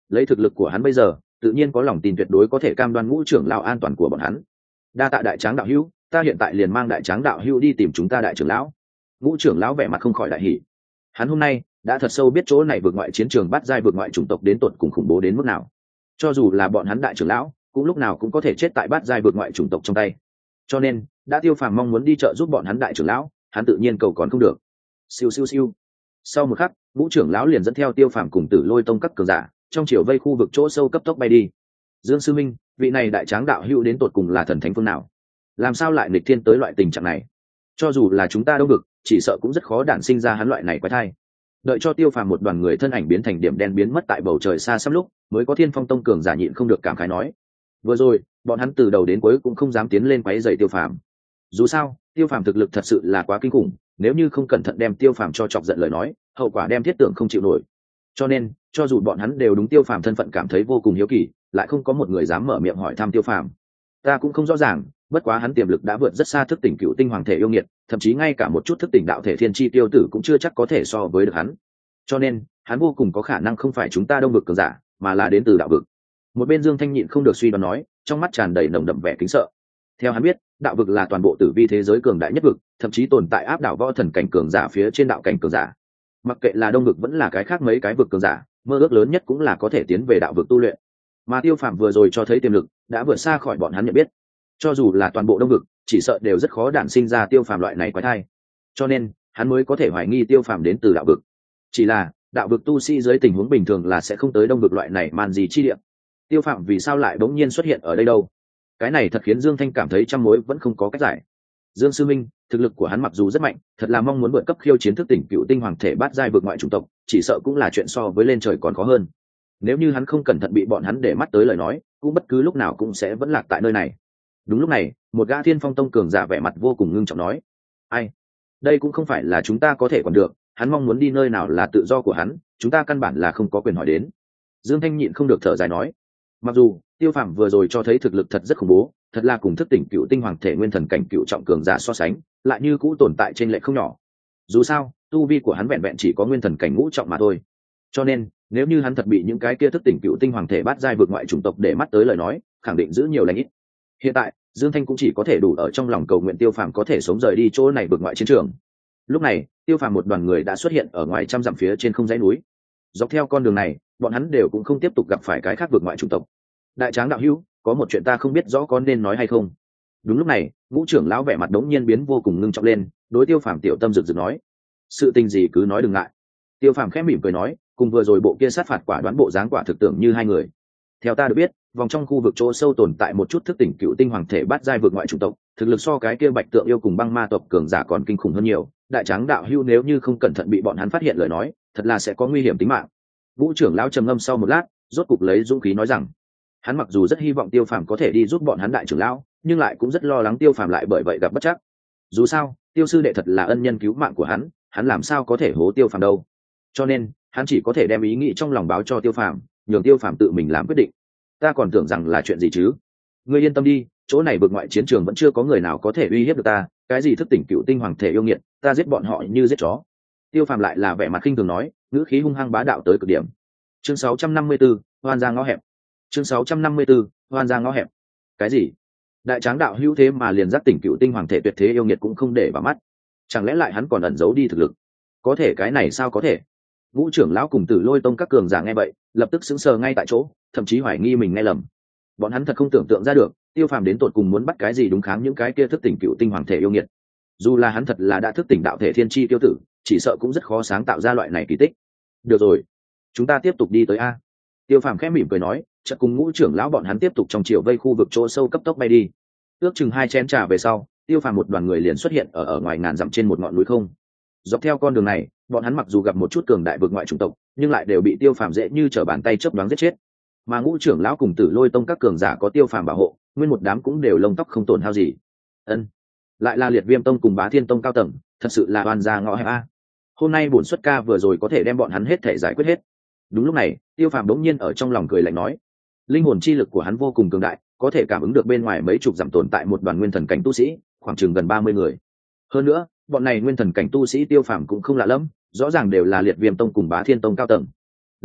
lấy thực lực của hắn bây giờ tự nhiên có lòng tin tuyệt đối có thể cam đoan ngũ trưởng lão an toàn của bọn hắn. Đa tạ đại tráng đạo hữu, ta hiện tại liền mang đại tráng đạo hữu đi tìm chúng ta đại trưởng lão. Ngũ trưởng lão vẻ mặt không khỏi đại hỉ. Hắn hôm nay đã thật sâu biết chỗ này vượt ngoại chiến trường bắt giai vượt ngoại chủng tộc đến tột cùng khủng bố đến mức nào. Cho dù là bọn hắn đại trưởng lão cũng lúc nào cũng có thể chết tại bát giai vượt ngoại chủng tộc trong tay. Cho nên đã Tiêu Phàm mong muốn đi trợ giúp bọn hắn đại trưởng lão, hắn tự nhiên cầu còn không được. Siêu siêu siêu. Sau một khắc, ngũ trưởng lão liền dẫn theo Tiêu Phàm cùng Tử Lôi tông các cường giả trong chiều vây khu vực chỗ sâu cấp tốc bay đi. Dương sư minh, vị này đại tráng đạo hữu đến tột cùng là thần thánh phương nào? Làm sao lại nghịch thiên tới loại tình trạng này? Cho dù là chúng ta đông vực, chỉ sợ cũng rất khó đản sinh ra hắn loại này quái thai. Đợi cho Tiêu Phàm một đoàn người thân ảnh biến thành điểm đen biến mất tại bầu trời xa xăm lúc, mới có Thiên Phong tông cường giả nhịn không được cảm khái nói: vừa rồi bọn hắn từ đầu đến cuối cũng không dám tiến lên quấy rầy Tiêu Phàm. Dù sao Tiêu Phàm thực lực thật sự là quá kinh khủng, nếu như không cẩn thận đem Tiêu Phàm cho chọc giận lời nói, hậu quả đem thiết tưởng không chịu nổi. Cho nên cho dù bọn hắn đều đúng Tiêu Phàm thân phận cảm thấy vô cùng hiếu kỳ, lại không có một người dám mở miệng hỏi thăm Tiêu Phàm. Ta cũng không rõ ràng, bất quá hắn tiềm lực đã vượt rất xa thức tỉnh cựu tinh hoàng thể yêu nghiệt, thậm chí ngay cả một chút thức tỉnh đạo thể thiên chi tiêu tử cũng chưa chắc có thể so với được hắn. Cho nên hắn vô cùng có khả năng không phải chúng ta đông vực cường giả, mà là đến từ đạo vực. Một bên Dương Thanh nhịn không được suy đoán nói, trong mắt tràn đầy nồng đậm vẻ kính sợ. Theo hắn biết, đạo vực là toàn bộ tử vi thế giới cường đại nhất vực, thậm chí tồn tại áp đảo võ thần cảnh cường giả phía trên đạo cảnh cường giả. Mặc kệ là đông vực vẫn là cái khác mấy cái vực cường giả, mơ ước lớn nhất cũng là có thể tiến về đạo vực tu luyện. Mà Tiêu Phàm vừa rồi cho thấy tiềm lực đã vượt xa khỏi bọn hắn nhận biết. Cho dù là toàn bộ đông vực, chỉ sợ đều rất khó đản sinh ra Tiêu Phàm loại này quái thai. Cho nên hắn mới có thể hoài nghi Tiêu Phàm đến từ đạo vực. Chỉ là đạo vực tu sĩ dưới tình huống bình thường là sẽ không tới đông vực loại này man gì chi địa. Tiêu Phàm vì sao lại bỗng nhiên xuất hiện ở đây đâu? Cái này thật khiến Dương Thanh cảm thấy trăm mối vẫn không có cách giải. Dương sư minh, thực lực của hắn mặc dù rất mạnh, thật là mong muốn vượt cấp khiêu chiến thức tỉnh cựu tinh hoàng thể bát giai vượt ngoại chủng tộc, chỉ sợ cũng là chuyện so với lên trời còn khó hơn. Nếu như hắn không cẩn thận bị bọn hắn để mắt tới lời nói, cũng bất cứ lúc nào cũng sẽ vẫn lạc tại nơi này. Đúng lúc này, một gã Thiên Phong tông cường giả vẻ mặt vô cùng ngưng trọng nói: ai, đây cũng không phải là chúng ta có thể quản được, hắn mong muốn đi nơi nào là tự do của hắn, chúng ta căn bản là không có quyền hỏi đến. Dương Thanh nhịn không được thở dài nói: mặc dù Tiêu Phàm vừa rồi cho thấy thực lực thật rất khủng bố, thật là cùng thức tỉnh cựu tinh hoàng thể nguyên thần cảnh cựu trọng cường giả so sánh, lại như cũ tồn tại trên lệ không nhỏ. Dù sao tu vi của hắn vẹn vẹn chỉ có nguyên thần cảnh ngũ trọng mà thôi. Cho nên nếu như hắn thật bị những cái kia thức tỉnh cựu tinh hoàng thể bát giai vượt ngoại chủng tộc để mắt tới lời nói, khẳng định giữ nhiều lành ít. Hiện tại Dương Thanh cũng chỉ có thể đủ ở trong lòng cầu nguyện Tiêu Phàm có thể sống rời đi chỗ này vượt ngoại chiến trường. Lúc này Tiêu Phàm một đoàn người đã xuất hiện ở ngoài trăm dặm phía trên không dãy núi. Dọc theo con đường này, bọn hắn đều cũng không tiếp tục gặp phải cái khác vượt ngoại chủng tộc. Đại tráng đạo hữu, có một chuyện ta không biết rõ có nên nói hay không. Đúng lúc này, ngũ trưởng lão vẻ mặt đống nhiên biến vô cùng ngưng trọng lên, đối Tiêu Phàm tiểu tâm rực rực nói: sự tình gì cứ nói đừng ngại. Tiêu Phàm khẽ mỉm cười nói, cùng vừa rồi bộ kia sát phạt quả đoán bộ dáng quả thực tưởng như hai người. Theo ta được biết, vòng trong khu vực chỗ sâu tồn tại một chút thức tỉnh cựu tinh hoàng thể bát giai vượt ngoại chủng tộc, thực lực so cái kia bạch tượng yêu cùng băng ma tộc cường giả còn kinh khủng hơn nhiều. Đại tráng đạo hữu nếu như không cẩn thận bị bọn hắn phát hiện lời nói, thật là sẽ có nguy hiểm tính mạng. Ngũ trưởng lão trầm ngâm sau một lát, rốt cục lấy dũng khí nói rằng: hắn mặc dù rất hy vọng Tiêu Phàm có thể đi giúp bọn hắn đại trưởng lão, nhưng lại cũng rất lo lắng Tiêu Phàm lại bởi vậy gặp bất trắc. Dù sao Tiêu sư đệ thật là ân nhân cứu mạng của hắn, hắn làm sao có thể hố Tiêu Phàm đâu. Cho nên hắn chỉ có thể đem ý nghĩ trong lòng báo cho Tiêu Phàm, nhường Tiêu Phàm tự mình làm quyết định. Ta còn tưởng rằng là chuyện gì chứ. Ngươi yên tâm đi, chỗ này vượt ngoại chiến trường vẫn chưa có người nào có thể uy hiếp được ta. Cái gì thức tỉnh cựu tinh hoàng thể yêu nghiệt, ta giết bọn họ như giết chó. Tiêu Phàm lại là vẻ mặt khinh thường nói, ngữ khí hung hăng bá đạo tới cực điểm. Chương sáu trăm năm mươi tư, hoan ra ngõ hẹp. Chương sáu trăm năm mươi tư, hoan ra ngõ hẹp. Cái gì? Đại tráng đạo hữu thế mà liền giác tỉnh cựu tinh hoàng thể tuyệt thế yêu nghiệt cũng không để vào mắt, chẳng lẽ lại hắn còn ẩn giấu đi thực lực? Có thể cái này sao có thể? Ngũ trưởng lão cùng Tử Lôi tông các cường giả nghe vậy, lập tức sững sờ ngay tại chỗ, thậm chí hoài nghi mình nghe lầm. Bọn hắn thật không tưởng tượng ra được, Tiêu Phàm đến tột cùng muốn bắt cái gì đúng kháng những cái kia thức tỉnh cựu tinh hoàng thể yêu nghiệt. Dù là hắn thật là đã thức tỉnh đạo thể thiên chi tiêu tử, chỉ sợ cũng rất khó sáng tạo ra loại này kỳ tích. Được rồi, chúng ta tiếp tục đi tới a. Tiêu Phàm khẽ mỉm cười nói, chợt cùng ngũ trưởng lão bọn hắn tiếp tục trong chiều vây khu vực chỗ sâu cấp tốc bay đi. Ước chừng hai chén trà về sau, Tiêu Phàm một đoàn người liền xuất hiện ở ở ngoài ngàn dặm trên một ngọn núi không. Dọc theo con đường này, bọn hắn mặc dù gặp một chút cường đại vực ngoại chủng tộc, nhưng lại đều bị Tiêu Phàm dễ như trở bàn tay chớp nhoáng giết chết. Mà ngũ trưởng lão cùng Tử Lôi tông các cường giả có Tiêu Phàm bảo hộ, nguyên một đám cũng đều lông tóc không tổn hao gì. Ân, lại là Liệt Viêm tông cùng Bá Thiên tông cao tầng, thật sự là oan gia ngõ hẹp a. Hôm nay bổn xuất ca vừa rồi có thể đem bọn hắn hết thể giải quyết hết. Đúng lúc này, Tiêu Phàm đống nhiên ở trong lòng cười lạnh nói, linh hồn chi lực của hắn vô cùng cường đại, có thể cảm ứng được bên ngoài mấy chục dặm tồn tại một đoàn nguyên thần cảnh tu sĩ, khoảng chừng gần ba mươi người. Hơn nữa, bọn này nguyên thần cảnh tu sĩ Tiêu Phàm cũng không lạ lắm, rõ ràng đều là Liệt Viêm tông cùng Bá Thiên tông cao tầng. Lần trước,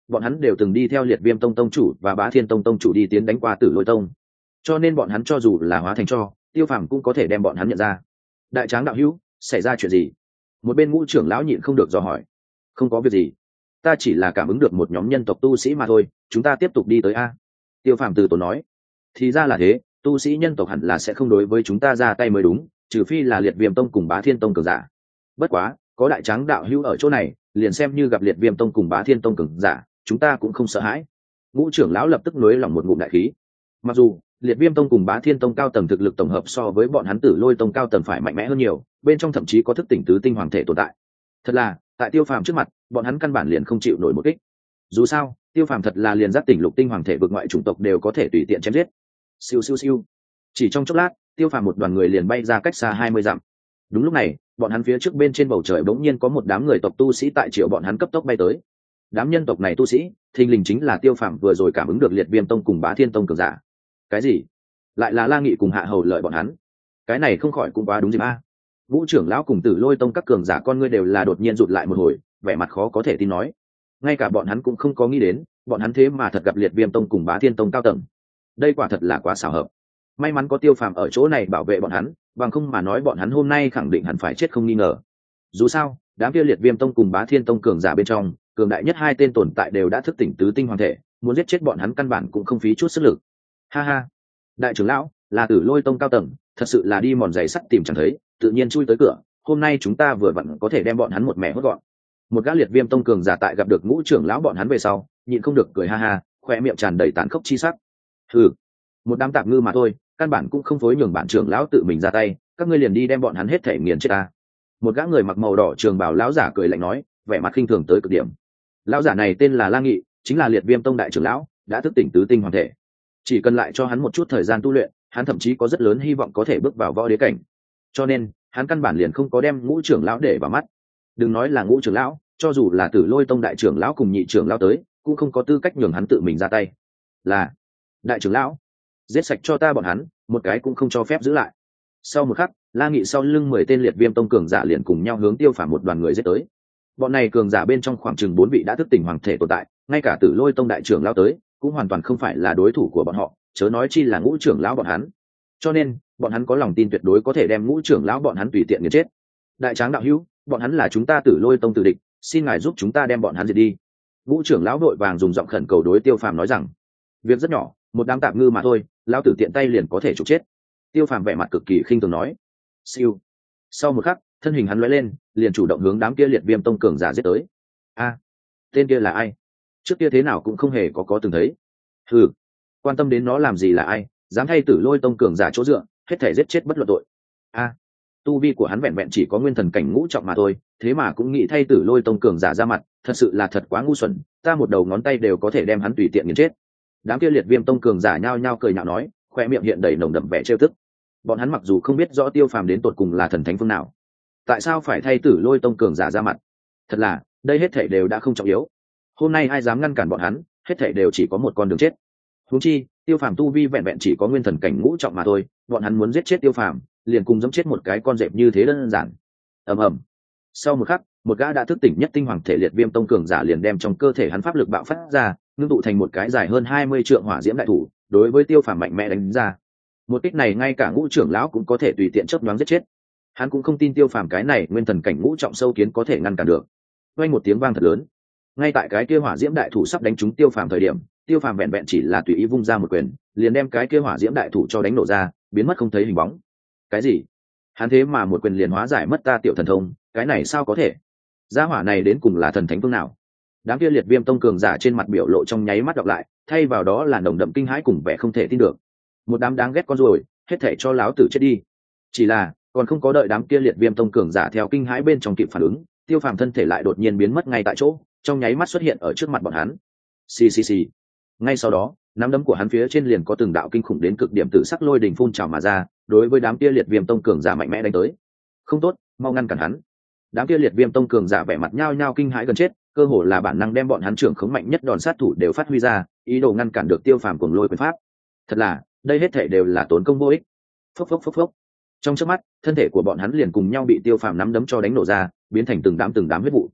bọn hắn đều từng đi theo Liệt Viêm Tông tông chủ và Bá Thiên Tông tông chủ đi tiến đánh qua Tử Lôi Tông, cho nên bọn hắn cho dù là hóa thành cho Tiêu Phàm cũng có thể đem bọn hắn nhận ra. Đại tráng đạo hữu, xảy ra chuyện gì? Một bên ngũ trưởng lão nhịn không được dò hỏi. Không có việc gì, ta chỉ là cảm ứng được một nhóm nhân tộc tu sĩ mà thôi, chúng ta tiếp tục đi tới a. Tiêu Phàm từ tốn nói. Thì ra là thế, tu sĩ nhân tộc hẳn là sẽ không đối với chúng ta ra tay mới đúng, trừ phi là Liệt Viêm Tông cùng Bá Thiên Tông cường giả. Bất quá có đại tráng đạo hữu ở chỗ này, liền xem như gặp Liệt Viêm Tông cùng Bá Thiên Tông cường giả, chúng ta cũng không sợ hãi. Ngũ trưởng lão lập tức nối lòng một ngụm đại khí. Mặc dù Liệt Viêm Tông cùng Bá Thiên Tông cao tầng thực lực tổng hợp so với bọn hắn Tử Lôi Tông cao tầng phải mạnh mẽ hơn nhiều, bên trong thậm chí có thức tỉnh tứ tinh hoàng thể tồn tại. Thật là, tại Tiêu Phàm trước mặt, bọn hắn căn bản liền không chịu nổi một kích. Dù sao, Tiêu Phàm thật là liền giác tỉnh lục tinh hoàng thể vực ngoại chủng tộc đều có thể tùy tiện chém giết. Siêu siêu siêu. Chỉ trong chốc lát, Tiêu Phàm một đoàn người liền bay ra cách xa hai mươi dặm. Đúng lúc này, bọn hắn phía trước bên trên bầu trời bỗng nhiên có một đám người tộc tu sĩ tại triệu bọn hắn cấp tốc bay tới. Đám nhân tộc này tu sĩ, thình lình chính là Tiêu Phàm vừa rồi cảm ứng được Liệt Viêm Tông cùng Bá Thiên Tông cường giả. Cái gì? Lại là La Nghị cùng Hạ Hầu lợi bọn hắn? Cái này không khỏi cũng quá đúng dịp a. Vũ trưởng lão cùng Tử Lôi Tông các cường giả con ngươi đều là đột nhiên rụt lại một hồi, vẻ mặt khó có thể tin nói. Ngay cả bọn hắn cũng không có nghĩ đến, bọn hắn thế mà thật gặp Liệt Viêm Tông cùng Bá Thiên Tông cao tầng. Đây quả thật là quá xảo hợp. May mắn có Tiêu Phàm ở chỗ này bảo vệ bọn hắn, bằng không mà nói bọn hắn hôm nay khẳng định hẳn phải chết không nghi ngờ. Dù sao, đám kia Liệt Viêm Tông cùng Bá Thiên Tông cường giả bên trong, cường đại nhất hai tên tồn tại đều đã thức tỉnh tứ tinh hoàng thể, muốn giết chết bọn hắn căn bản cũng không phí chút sức lực. Ha ha, đại trưởng lão là Tử Lôi Tông cao tầng, thật sự là đi mòn giày sắt tìm chẳng thấy, tự nhiên chui tới cửa, hôm nay chúng ta vừa vặn có thể đem bọn hắn một mẻ hốt gọn. Một gã Liệt Viêm Tông cường giả tại gặp được ngũ trưởng lão bọn hắn về sau, nhịn không được cười ha ha, khoe miệng tràn đầy tàn khốc chi sắc. Hừ, một đám tạp ngư mà thôi, căn bản cũng không phối nhường bản trưởng lão tự mình ra tay, các ngươi liền đi đem bọn hắn hết thể nghiền chết ta. Một gã người mặc màu đỏ trường bào lão giả cười lạnh nói, vẻ mặt khinh thường tới cực điểm. Lão giả này tên là La Nghị, chính là Liệt Viêm Tông đại trưởng lão, đã thức tỉnh tứ tinh hoàng thể. Chỉ cần lại cho hắn một chút thời gian tu luyện, hắn thậm chí có rất lớn hy vọng có thể bước vào võ đế cảnh. Cho nên, hắn căn bản liền không có đem ngũ trưởng lão để vào mắt. Đừng nói là ngũ trưởng lão, cho dù là Tử Lôi Tông đại trưởng lão cùng nhị trưởng lão tới, cũng không có tư cách nhường hắn tự mình ra tay. Là đại trưởng lão, giết sạch cho ta bọn hắn, một cái cũng không cho phép giữ lại. Sau một khắc, La Nghị sau lưng mười tên Liệt Viêm Tông cường giả liền cùng nhau hướng Tiêu Phàm một đoàn người giết tới. Bọn này cường giả bên trong khoảng chừng bốn vị đã thức tỉnh hoàng thể tồn tại, ngay cả Tử Lôi Tông đại trưởng lão tới, cũng hoàn toàn không phải là đối thủ của bọn họ, chớ nói chi là ngũ trưởng lão bọn hắn. Cho nên, bọn hắn có lòng tin tuyệt đối có thể đem ngũ trưởng lão bọn hắn tùy tiện nghiền chết. Đại tráng đạo hữu, bọn hắn là chúng ta Tử Lôi Tông tử địch, xin ngài giúp chúng ta đem bọn hắn diệt đi. Ngũ trưởng lão vội vàng dùng giọng khẩn cầu đối Tiêu Phàm nói rằng, việc rất nhỏ, một đám tạp ngư mà thôi, lão tử tiện tay liền có thể trục chết. Tiêu Phàm vẻ mặt cực kỳ khinh thường nói. Siêu. Sau một khắc, thân hình hắn lóe lên, liền chủ động hướng đám kia Liệt Viêm Tông cường giả giết tới. A, tên kia là ai? Trước kia thế nào cũng không hề có có từng thấy. Hừ, quan tâm đến nó làm gì là ai, dám thay Tử Lôi Tông cường giả chỗ dựa, hết thể giết chết bất luận tội. A, tu vi của hắn vẹn vẹn chỉ có nguyên thần cảnh ngũ trọng mà thôi, thế mà cũng nghĩ thay Tử Lôi Tông cường giả ra mặt, thật sự là thật quá ngu xuẩn, ta một đầu ngón tay đều có thể đem hắn tùy tiện nghiền chết. Đám kia Liệt Viêm Tông cường giả nhao nhao cười nhạo nói, khoe miệng hiện đầy nồng đậm vẻ trêu tức. Bọn hắn mặc dù không biết rõ Tiêu Phàm đến tột cùng là thần thánh phương nào, tại sao phải thay Tử Lôi Tông cường giả ra mặt, thật là đây hết thảy đều đã không trọng yếu. Hôm nay ai dám ngăn cản bọn hắn, hết thảy đều chỉ có một con đường chết. Huống chi, Tiêu Phàm tu vi vẹn vẹn chỉ có nguyên thần cảnh ngũ trọng mà thôi, bọn hắn muốn giết chết Tiêu Phàm, liền cùng giẫm chết một cái con dẹp như thế đơn giản. Ầm ầm. Sau một khắc, một gã đã thức tỉnh nhất tinh hoàng thể Liệt Viêm Tông cường giả liền đem trong cơ thể hắn pháp lực bạo phát ra, ngưng tụ thành một cái dài hơn hai mươi trượng hỏa diễm đại thủ, đối với Tiêu Phàm mạnh mẽ đánh ra. Một kích này ngay cả ngũ trưởng lão cũng có thể tùy tiện chớp nhoáng giết chết. Hắn cũng không tin Tiêu Phàm cái này nguyên thần cảnh ngũ trọng sâu kiến có thể ngăn cản được. Vang một tiếng vang thật lớn. Ngay tại cái kia hỏa diễm đại thủ sắp đánh trúng Tiêu Phàm thời điểm, Tiêu Phàm vẹn vẹn chỉ là tùy ý vung ra một quyền, liền đem cái kia hỏa diễm đại thủ cho đánh nổ ra, biến mất không thấy hình bóng. Cái gì? Hắn thế mà một quyền liền hóa giải mất ta tiểu thần thông, cái này sao có thể? Gia hỏa này đến cùng là thần thánh phương nào? Đám kia Liệt Viêm Tông cường giả trên mặt biểu lộ trong nháy mắt đọc lại, thay vào đó là nồng đậm kinh hãi cùng vẻ không thể tin được. Một đám đáng ghét con ruồi, hết thảy cho láo tử chết đi. Chỉ là, còn không có đợi đám kia Liệt Viêm Tông cường giả theo kinh hãi bên trong kịp phản ứng, Tiêu Phàm thân thể lại đột nhiên biến mất ngay tại chỗ, trong nháy mắt xuất hiện ở trước mặt bọn hắn. Xì xì xì. Ngay sau đó, nắm đấm của hắn phía trên liền có từng đạo kinh khủng đến cực điểm tử sắc lôi đình phun trào mà ra, đối với đám kia Liệt Viêm Tông cường giả mạnh mẽ đánh tới. Không tốt, mau ngăn cản hắn. Đám kia Liệt Viêm Tông cường giả vẻ mặt nhao nhao kinh hãi gần chết, cơ hồ là bản năng đem bọn hắn trưởng khống mạnh nhất đòn sát thủ đều phát huy ra, ý đồ ngăn cản được Tiêu Phàm cuồng lôi quyền pháp. Thật là, đây hết thảy đều là tốn công vô ích. Phốc phốc phốc phốc. Trong chớp mắt, thân thể của bọn hắn liền cùng nhau bị Tiêu Phàm nắm đấm cho đánh nổ ra, biến thành từng đám từng đám huyết vụ.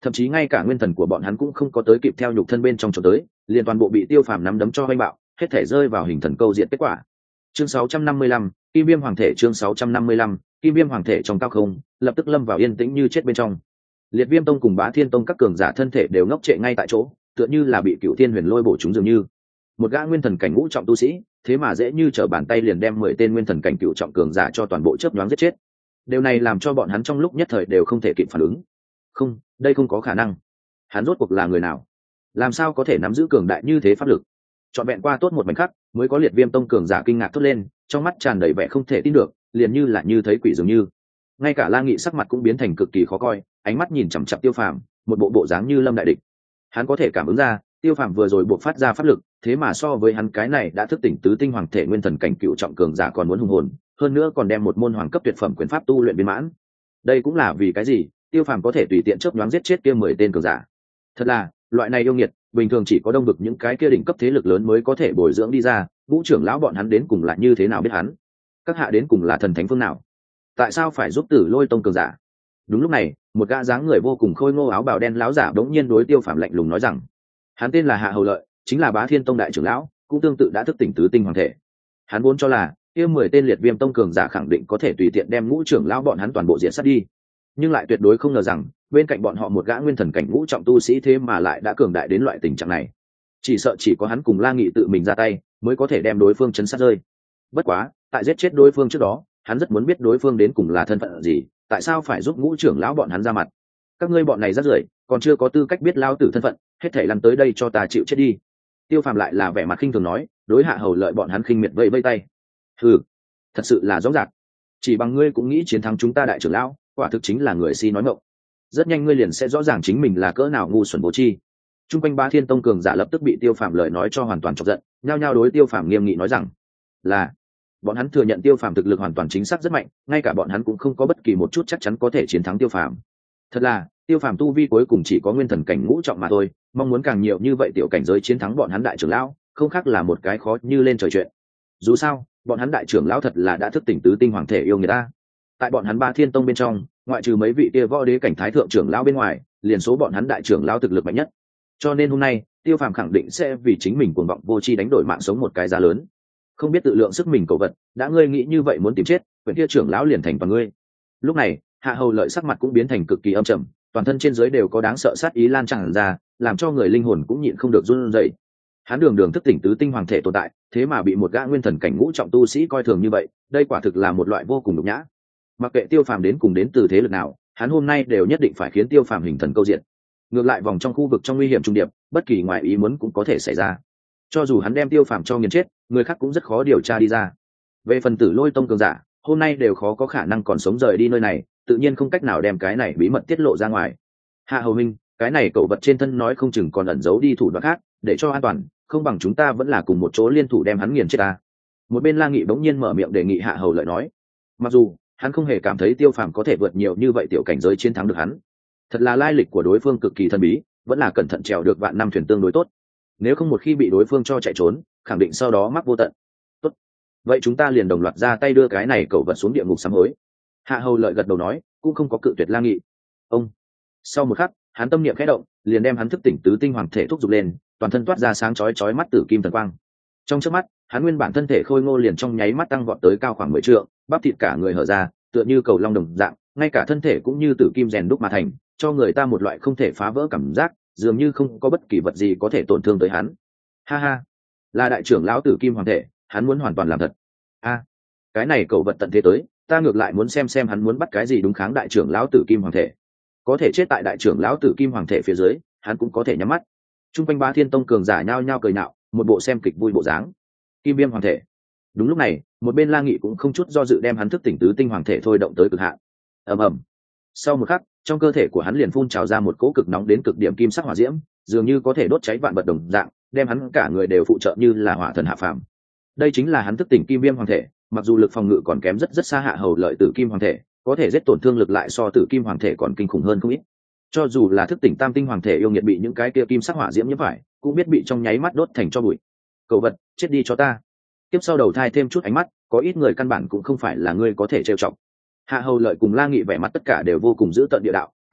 thậm chí ngay cả nguyên thần của bọn hắn cũng không có tới kịp theo nhục thân bên trong trốn tới, liền toàn bộ bị Tiêu Phàm nắm đấm cho vây bạo, hết thể rơi vào hình thần câu diện kết quả. Chương sáu trăm năm mươi lăm, Kim Viêm Hoàng thể. Chương sáu trăm năm mươi lăm, Kim Viêm Hoàng thể. Trong cao không, lập tức lâm vào yên tĩnh như chết bên trong. Liệt Viêm Tông cùng Bá Thiên Tông các cường giả thân thể đều ngốc trệ ngay tại chỗ, tựa như là bị Cựu Thiên Huyền Lôi bổ chúng dường như. Một gã nguyên thần cảnh ngũ trọng tu sĩ, thế mà dễ như trở bàn tay liền đem mười tên nguyên thần cảnh cựu trọng cường giả cho toàn bộ chớp nhoáng giết chết. Điều này làm cho bọn hắn trong lúc nhất thời đều không thể kịp phản ứng. Không, đây không có khả năng. Hắn rốt cuộc là người nào? Làm sao có thể nắm giữ cường đại như thế pháp lực? Chọn vẹn qua tốt một mảnh khắc, mới có Liệt Viêm Tông cường giả kinh ngạc thốt lên, trong mắt tràn đầy vẻ không thể tin được, liền như là như thấy quỷ dường như. Ngay cả La Nghị sắc mặt cũng biến thành cực kỳ khó coi, ánh mắt nhìn chằm chằm Tiêu Phàm, một bộ bộ dáng như lâm đại địch. Hắn có thể cảm ứng ra, Tiêu Phàm vừa rồi buộc phát ra pháp lực, thế mà so với hắn cái này đã thức tỉnh tứ tinh hoàng thể nguyên thần cảnh cựu trọng cường giả còn muốn hùng hồn, hơn nữa còn đem một môn hoàng cấp tuyệt phẩm quyền pháp tu luyện viên mãn. Đây cũng là vì cái gì Tiêu Phàm có thể tùy tiện chớp nhoáng giết chết kia mười tên cường giả. Thật là, loại này yêu nghiệt, bình thường chỉ có đông vực những cái kia đỉnh cấp thế lực lớn mới có thể bồi dưỡng đi ra, Vũ trưởng lão bọn hắn đến cùng là như thế nào biết hắn? Các hạ đến cùng là thần thánh phương nào? Tại sao phải giúp Tử Lôi Tông cường giả? Đúng lúc này, một gã dáng người vô cùng khôi ngô áo bào đen lão giả đống nhiên đối Tiêu Phàm lạnh lùng nói rằng, hắn tên là Hạ Hầu Lợi, chính là Bá Thiên Tông đại trưởng lão, cũng tương tự đã thức tỉnh tứ tinh hoàng thể. Hắn vốn cho là kia mười tên Liệt Viêm Tông cường giả khẳng định có thể tùy tiện đem ngũ trưởng lão bọn hắn toàn bộ diệt sát đi, nhưng lại tuyệt đối không ngờ rằng bên cạnh bọn họ một gã nguyên thần cảnh ngũ trọng tu sĩ thế mà lại đã cường đại đến loại tình trạng này. Chỉ sợ chỉ có hắn cùng La Nghị tự mình ra tay mới có thể đem đối phương chấn sát rơi. Bất quá, tại giết chết đối phương trước đó, hắn rất muốn biết đối phương đến cùng là thân phận gì, tại sao phải giúp ngũ trưởng lão bọn hắn ra mặt. Các ngươi bọn này rác rưởi, còn chưa có tư cách biết lao tử thân phận, hết thảy lăn tới đây cho ta chịu chết đi. Tiêu Phàm lại là vẻ mặt khinh thường nói, đối Hạ Hầu Lợi bọn hắn khinh miệt vẫy vẫy tay. Hừ, thật sự là rõ ràng, chỉ bằng ngươi cũng nghĩ chiến thắng chúng ta đại trưởng lão, quả thực chính là người si nói ngọng. Rất nhanh ngươi liền sẽ rõ ràng chính mình là cỡ nào ngu xuẩn vô tri. Trung quanh Bá Thiên Tông cường giả lập tức bị Tiêu Phàm lời nói cho hoàn toàn chọc giận, nhao nhao đối Tiêu Phàm nghiêm nghị nói rằng, là bọn hắn thừa nhận Tiêu Phàm thực lực hoàn toàn chính xác rất mạnh, ngay cả bọn hắn cũng không có bất kỳ một chút chắc chắn có thể chiến thắng Tiêu Phàm. Thật là, Tiêu Phàm tu vi cuối cùng chỉ có nguyên thần cảnh ngũ trọng mà thôi, mong muốn càng nhiều như vậy tiểu cảnh giới chiến thắng bọn hắn đại trưởng lão, không khác là một cái khó như lên trời chuyện. Dù sao, bọn hắn đại trưởng lão thật là đã thức tỉnh tứ tinh hoàng thể yêu người ta. Tại bọn hắn Ba Thiên Tông bên trong, ngoại trừ mấy vị kia võ đế cảnh thái thượng trưởng lão bên ngoài, liền số bọn hắn đại trưởng lão thực lực mạnh nhất. Cho nên hôm nay, Tiêu Phàm khẳng định sẽ vì chính mình cuồng vọng vô tri đánh đổi mạng sống một cái giá lớn. Không biết tự lượng sức mình cầu vật, đã ngươi nghĩ như vậy muốn tìm chết, quyển kia trưởng lão liền thành toàn ngươi. Lúc này, Hạ Hầu Lợi sắc mặt cũng biến thành cực kỳ âm trầm, toàn thân trên dưới đều có đáng sợ sát ý lan tràn ra, làm cho người linh hồn cũng nhịn không được run rẩy. Hắn đường đường thức tỉnh tứ tinh hoàng thể tồn tại, thế mà bị một gã nguyên thần cảnh ngũ trọng tu sĩ coi thường như vậy, đây quả thực là một loại vô cùng nhục nhã. Mặc kệ Tiêu Phàm đến cùng đến từ thế lực nào, hắn hôm nay đều nhất định phải khiến Tiêu Phàm hình thần câu diện. Ngược lại vòng trong khu vực trong nguy hiểm trung điệp, bất kỳ ngoại ý muốn cũng có thể xảy ra. Cho dù hắn đem Tiêu Phàm cho nghiền chết, người khác cũng rất khó điều tra đi ra. Về phần Tử Lôi Tông cường giả, hôm nay đều khó có khả năng còn sống rời đi nơi này, tự nhiên không cách nào đem cái này bí mật tiết lộ ra ngoài. Hạ Hầu Minh, cái này cậu vật trên thân nói không chừng còn ẩn giấu đi thủ đoạn khác, để cho an toàn, không bằng chúng ta vẫn là cùng một chỗ liên thủ đem hắn nghiền chết ta. Một bên La Nghị bỗng nhiên mở miệng đề nghị Hạ Hầu Lợi nói. Mặc dù hắn không hề cảm thấy Tiêu Phàm có thể vượt nhiều như vậy tiểu cảnh giới chiến thắng được hắn, thật là lai lịch của đối phương cực kỳ thần bí, vẫn là cẩn thận trèo được vạn năm thuyền tương đối tốt. Nếu không một khi bị đối phương cho chạy trốn, khẳng định sau đó mắc vô tận. Tốt, vậy chúng ta liền đồng loạt ra tay đưa cái này cậu vật xuống địa ngục sám hối. Hạ Hầu Lợi gật đầu nói, cũng không có cự tuyệt La Nghị. Ông sau một khắc, hắn tâm niệm khẽ động, liền đem hắn thức tỉnh tứ tinh hoàng thể thúc giục lên, toàn thân toát ra sáng chói chói mắt tử kim thần quang. Trong chớp mắt, hắn nguyên bản thân thể khôi ngô liền trong nháy mắt tăng vọt tới cao khoảng mười trượng, bắp thịt cả người hở ra, tựa như cầu long đồng dạng, ngay cả thân thể cũng như tử kim rèn đúc mà thành, cho người ta một loại không thể phá vỡ cảm giác, dường như không có bất kỳ vật gì có thể tổn thương tới hắn. Ha ha, là đại trưởng lão tử kim hoàng thể, hắn muốn hoàn toàn làm thật. A, cái này cậu vật tận thế tới, ta ngược lại muốn xem xem hắn muốn bắt cái gì đúng kháng đại trưởng lão tử kim hoàng thể. Có thể chết tại đại trưởng lão tử kim hoàng thể phía dưới, hắn cũng có thể nhắm mắt. Trung quanh Ba Thiên Tông cường giả nhao nhao cười nhạo, một bộ xem kịch vui bộ dáng. Kim viêm hoàng thể. Đúng lúc này, một bên La Nghị cũng không chút do dự đem hắn thức tỉnh tứ tinh hoàng thể thôi động tới cực hạn. Ầm ầm. Sau một khắc, trong cơ thể của hắn liền phun trào ra một cỗ cực nóng đến cực điểm kim sắc hỏa diễm, dường như có thể đốt cháy vạn vật đồng dạng, đem hắn cả người đều phụ trợ như là hỏa thần hạ phàm. Đây chính là hắn thức tỉnh kim viêm hoàng thể, mặc dù lực phòng ngự còn kém rất rất xa Hạ Hầu Lợi tử kim hoàng thể, có thể giết tổn thương lực lại so tử kim hoàng thể còn kinh khủng hơn không ít. Cho dù là thức tỉnh tam tinh hoàng thể yêu nghiệt bị những cái kia kim sắc hỏa diễm nhiễm phải, cũng biết bị trong nháy mắt đốt thành tro bụi. Cậu vật, chết đi cho ta. Tiếp sau đầu thai thêm chút ánh mắt, có ít người căn bản cũng không phải là ngươi có thể trêu chọc. Hạ Hầu Lợi cùng La Nghị vẻ mặt tất cả đều vô cùng dữ tợn địa đạo,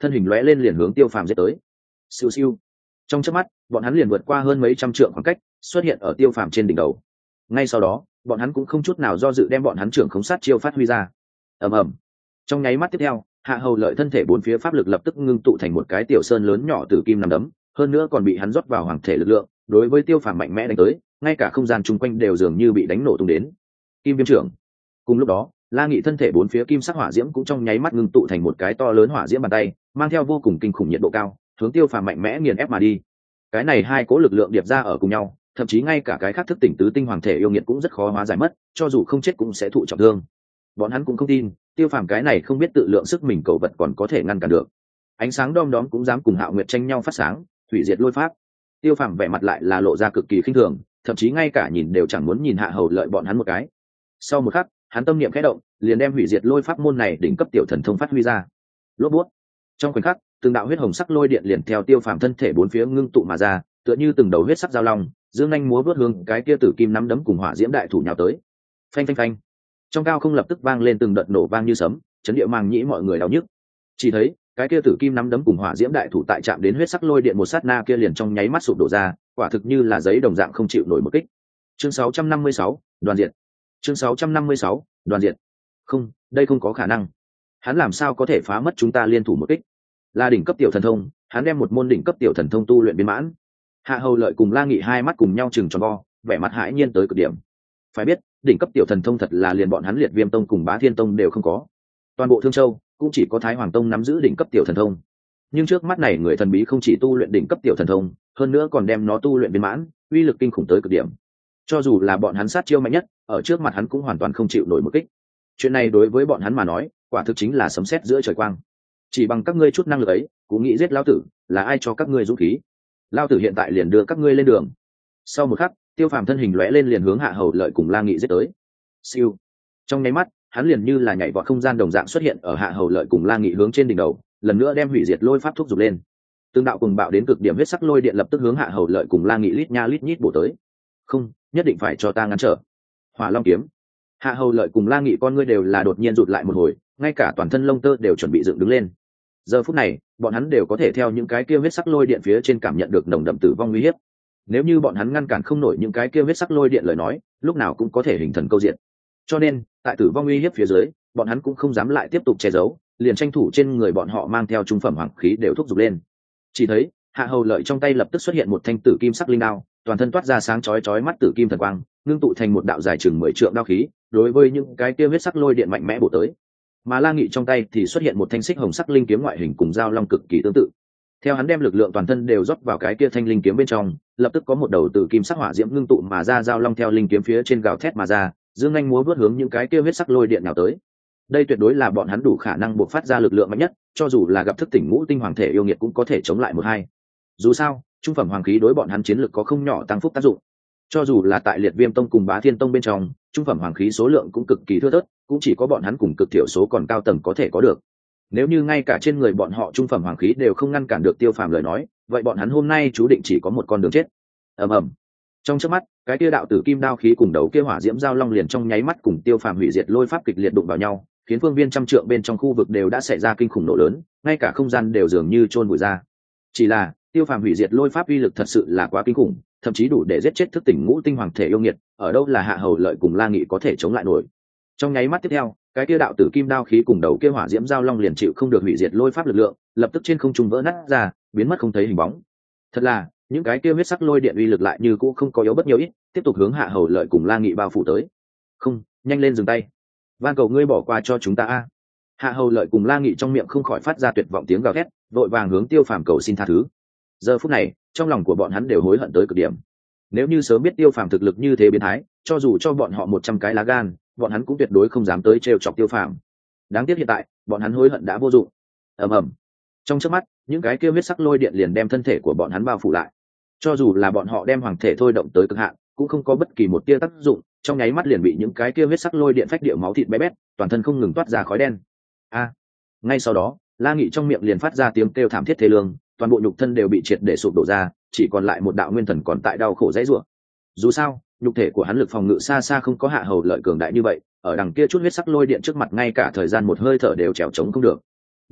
thân hình lóe lên liền hướng tiêu phàm giết tới. Siêu siêu, trong chớp mắt bọn hắn liền vượt qua hơn mấy trăm trượng khoảng cách, xuất hiện ở tiêu phàm trên đỉnh đầu. Ngay sau đó bọn hắn cũng không chút nào do dự đem bọn hắn trưởng khống sát chiêu phát huy ra. Ầm ầm, trong nháy mắt tiếp theo, Hạ Hầu Lợi thân thể bốn phía pháp lực lập tức ngưng tụ thành một cái tiểu sơn lớn nhỏ từ kim nằm đấm, hơn nữa còn bị hắn rót vào hoàng thể lực lượng, đối với tiêu phàm mạnh mẽ đánh tới, ngay cả không gian chung quanh đều dường như bị đánh nổ tung đến. Kim viêm trưởng. Cùng lúc đó, La Nghị thân thể bốn phía kim sắc hỏa diễm cũng trong nháy mắt ngưng tụ thành một cái to lớn hỏa diễm bàn tay, mang theo vô cùng kinh khủng nhiệt độ cao, hướng tiêu phàm mạnh mẽ nghiền ép mà đi. Cái này hai cố lực lượng điệp ra ở cùng nhau, thậm chí ngay cả cái khác thức tỉnh tứ tinh hoàng thể yêu nghiệt cũng rất khó hóa giải mất, cho dù không chết cũng sẽ thụ trọng thương. Bọn hắn cũng không tin tiêu phàm cái này không biết tự lượng sức mình cầu vật còn có thể ngăn cản được. Ánh sáng đom đóm cũng dám cùng Hạo Nguyệt tranh nhau phát sáng, hủy diệt lôi pháp. Tiêu phàm vẻ mặt lại là lộ ra cực kỳ khinh thường, thậm chí ngay cả nhìn đều chẳng muốn nhìn Hạ Hầu Lợi bọn hắn một cái. Sau một khắc, hắn tâm niệm khẽ động, liền đem hủy diệt lôi pháp môn này đỉnh cấp tiểu thần thông phát huy ra. Lốp bút. Trong khoảnh khắc, từng đạo huyết hồng sắc lôi điện liền theo tiêu phàm thân thể bốn phía ngưng tụ mà ra, tựa như từng đầu huyết sắc giao long, dương nhanh múa vớt hướng cái kia tử kim nắm đấm cùng hỏa diễm đại thủ nhào tới. Phanh phanh phanh. Trong cao không lập tức vang lên từng đợt nổ vang như sấm, chấn địa màng nhĩ mọi người đau nhức. Chỉ thấy cái kia tử kim nắm đấm cùng hỏa diễm đại thủ tại chạm đến huyết sắc lôi điện một sát na kia liền trong nháy mắt sụp đổ ra, quả thực như là giấy đồng dạng không chịu nổi một kích. Chương sáu trăm năm mươi sáu, đoàn diệt. Chương sáu trăm năm mươi sáu, đoàn diệt. Không, đây không có khả năng. Hắn làm sao có thể phá mất chúng ta liên thủ một kích? Là đỉnh cấp tiểu thần thông, hắn đem một môn đỉnh cấp tiểu thần thông tu luyện viên mãn. Hạ Hầu Lợi cùng La Nghị hai mắt cùng nhau chừng tròn vo, vẻ mặt hãi nhiên tới cực điểm. Phải biết, đỉnh cấp tiểu thần thông thật là liền bọn hắn Liệt Viêm Tông cùng Bá Thiên Tông đều không có. Toàn bộ Thương Châu cũng chỉ có Thái Hoàng Tông nắm giữ đỉnh cấp tiểu thần thông. Nhưng trước mắt này người thần bí không chỉ tu luyện đỉnh cấp tiểu thần thông, hơn nữa còn đem nó tu luyện viên mãn, uy lực kinh khủng tới cực điểm. Cho dù là bọn hắn sát chiêu mạnh nhất, ở trước mặt hắn cũng hoàn toàn không chịu nổi một kích. Chuyện này đối với bọn hắn mà nói, quả thực chính là sấm sét giữa trời quang. Chỉ bằng các ngươi chút năng lực ấy, cũng nghĩ giết lão tử, là ai cho các ngươi dũng khí? Lão tử hiện tại liền đưa các ngươi lên đường. Sau một khắc, tiêu phàm thân hình lóe lên liền hướng Hạ Hầu Lợi cùng La Nghị giết tới. Siêu. Trong nháy mắt, hắn liền như là nhảy vọt không gian đồng dạng xuất hiện ở Hạ Hầu Lợi cùng La Nghị hướng trên đỉnh đầu, lần nữa đem hủy diệt lôi pháp thúc giục lên. Tương đạo cùng bạo đến cực điểm huyết sắc lôi điện lập tức hướng Hạ Hầu Lợi cùng La Nghị lít nha lít nhít bổ tới. Không, nhất định phải cho ta ngăn trở. Hỏa Long kiếm. Hạ Hầu Lợi cùng La Nghị con ngươi đều là đột nhiên rụt lại một hồi, ngay cả toàn thân lông tơ đều chuẩn bị dựng đứng lên. Giờ phút này, bọn hắn đều có thể theo những cái kia huyết sắc lôi điện phía trên cảm nhận được nồng đậm tử vong nguy hiểm. Nếu như bọn hắn ngăn cản không nổi những cái kia huyết sắc lôi điện lời nói, lúc nào cũng có thể hình thần câu diện. Cho nên, tại tử vong uy hiếp phía dưới, bọn hắn cũng không dám lại tiếp tục che giấu, liền tranh thủ trên người bọn họ mang theo trung phẩm hoàng khí đều thúc giục lên. Chỉ thấy, Hạ Hầu Lợi trong tay lập tức xuất hiện một thanh tử kim sắc linh đao, toàn thân toát ra sáng chói chói mắt tử kim thần quang, ngưng tụ thành một đạo dài chừng mười trượng đao khí, đối với những cái kia huyết sắc lôi điện mạnh mẽ bổ tới. Mà La Nghị trong tay thì xuất hiện một thanh xích hồng sắc linh kiếm ngoại hình cùng dao long cực kỳ tương tự. Theo hắn đem lực lượng toàn thân đều rót vào cái kia thanh linh kiếm bên trong, lập tức có một đầu tử kim sắc hỏa diễm ngưng tụ mà ra dao long theo linh kiếm phía trên gào thét mà ra, dương nhanh múa vớt hướng những cái kia huyết sắc lôi điện nào tới. Đây tuyệt đối là bọn hắn đủ khả năng buộc phát ra lực lượng mạnh nhất, cho dù là gặp thức tỉnh ngũ tinh hoàng thể yêu nghiệt cũng có thể chống lại một hai. Dù sao, trung phẩm hoàng khí đối bọn hắn chiến lực có không nhỏ tăng phúc tác dụng. Cho dù là tại Liệt Viêm Tông cùng Bá Thiên Tông bên trong, trung phẩm hoàng khí số lượng cũng cực kỳ thưa thớt, cũng chỉ có bọn hắn cùng cực thiểu số còn cao tầng có thể có được. Nếu như ngay cả trên người bọn họ trung phẩm hoàng khí đều không ngăn cản được tiêu phàm lời nói, vậy bọn hắn hôm nay chú định chỉ có một con đường chết. Ầm ầm. Trong chớp mắt, cái kia đạo tử kim đao khí cùng đấu kia hỏa diễm giao long liền trong nháy mắt cùng tiêu phàm hủy diệt lôi pháp kịch liệt đụng vào nhau, khiến phương viên trăm trượng bên trong khu vực đều đã xảy ra kinh khủng nổ lớn, ngay cả không gian đều dường như chôn vùi ra. Chỉ là, tiêu phàm hủy diệt lôi pháp uy lực thật sự là quá kinh khủng, thậm chí đủ để giết chết thức tỉnh ngũ tinh hoàng thể yêu nghiệt, ở đâu là Hạ Hầu Lợi cùng La Nghị có thể chống lại nổi. Trong nháy mắt tiếp theo, cái kia đạo tử kim đao khí cùng đầu kia hỏa diễm giao long liền chịu không được hủy diệt lôi pháp lực lượng, lập tức trên không trung vỡ nát ra, biến mất không thấy hình bóng. Thật là, những cái kia huyết sắc lôi điện uy lực lại như cũ không có yếu bất nhiều ít, tiếp tục hướng Hạ Hầu Lợi cùng La Nghị bao phủ tới. Không, nhanh lên dừng tay, van cầu ngươi bỏ qua cho chúng ta a. Hạ Hầu Lợi cùng La Nghị trong miệng không khỏi phát ra tuyệt vọng tiếng gào thét, vội vàng hướng tiêu phàm cầu xin tha thứ. Giờ phút này, trong lòng của bọn hắn đều hối hận tới cực điểm. Nếu như sớm biết tiêu phàm thực lực như thế biến thái, cho dù cho bọn họ một trăm cái lá gan, bọn hắn cũng tuyệt đối không dám tới trêu chọc tiêu phàm. Đáng tiếc hiện tại, bọn hắn hối hận đã vô dụng. Ầm ầm. Trong chớp mắt, những cái kia huyết sắc lôi điện liền đem thân thể của bọn hắn bao phủ lại. Cho dù là bọn họ đem hoàng thể thôi động tới cực hạn, cũng không có bất kỳ một tia tác dụng, trong nháy mắt liền bị những cái kia huyết sắc lôi điện phách địa máu thịt bé bét, toàn thân không ngừng toát ra khói đen. A. Ngay sau đó, La Nghị trong miệng liền phát ra tiếng kêu thảm thiết thê lương, toàn bộ nhục thân đều bị triệt để sụp đổ ra, chỉ còn lại một đạo nguyên thần còn tại đau khổ dãy rủa. Dù sao, nhục thể của hắn lực phòng ngự xa xa không có Hạ Hầu Lợi cường đại như vậy, ở đằng kia chút huyết sắc lôi điện trước mặt ngay cả thời gian một hơi thở đều trèo trống không được.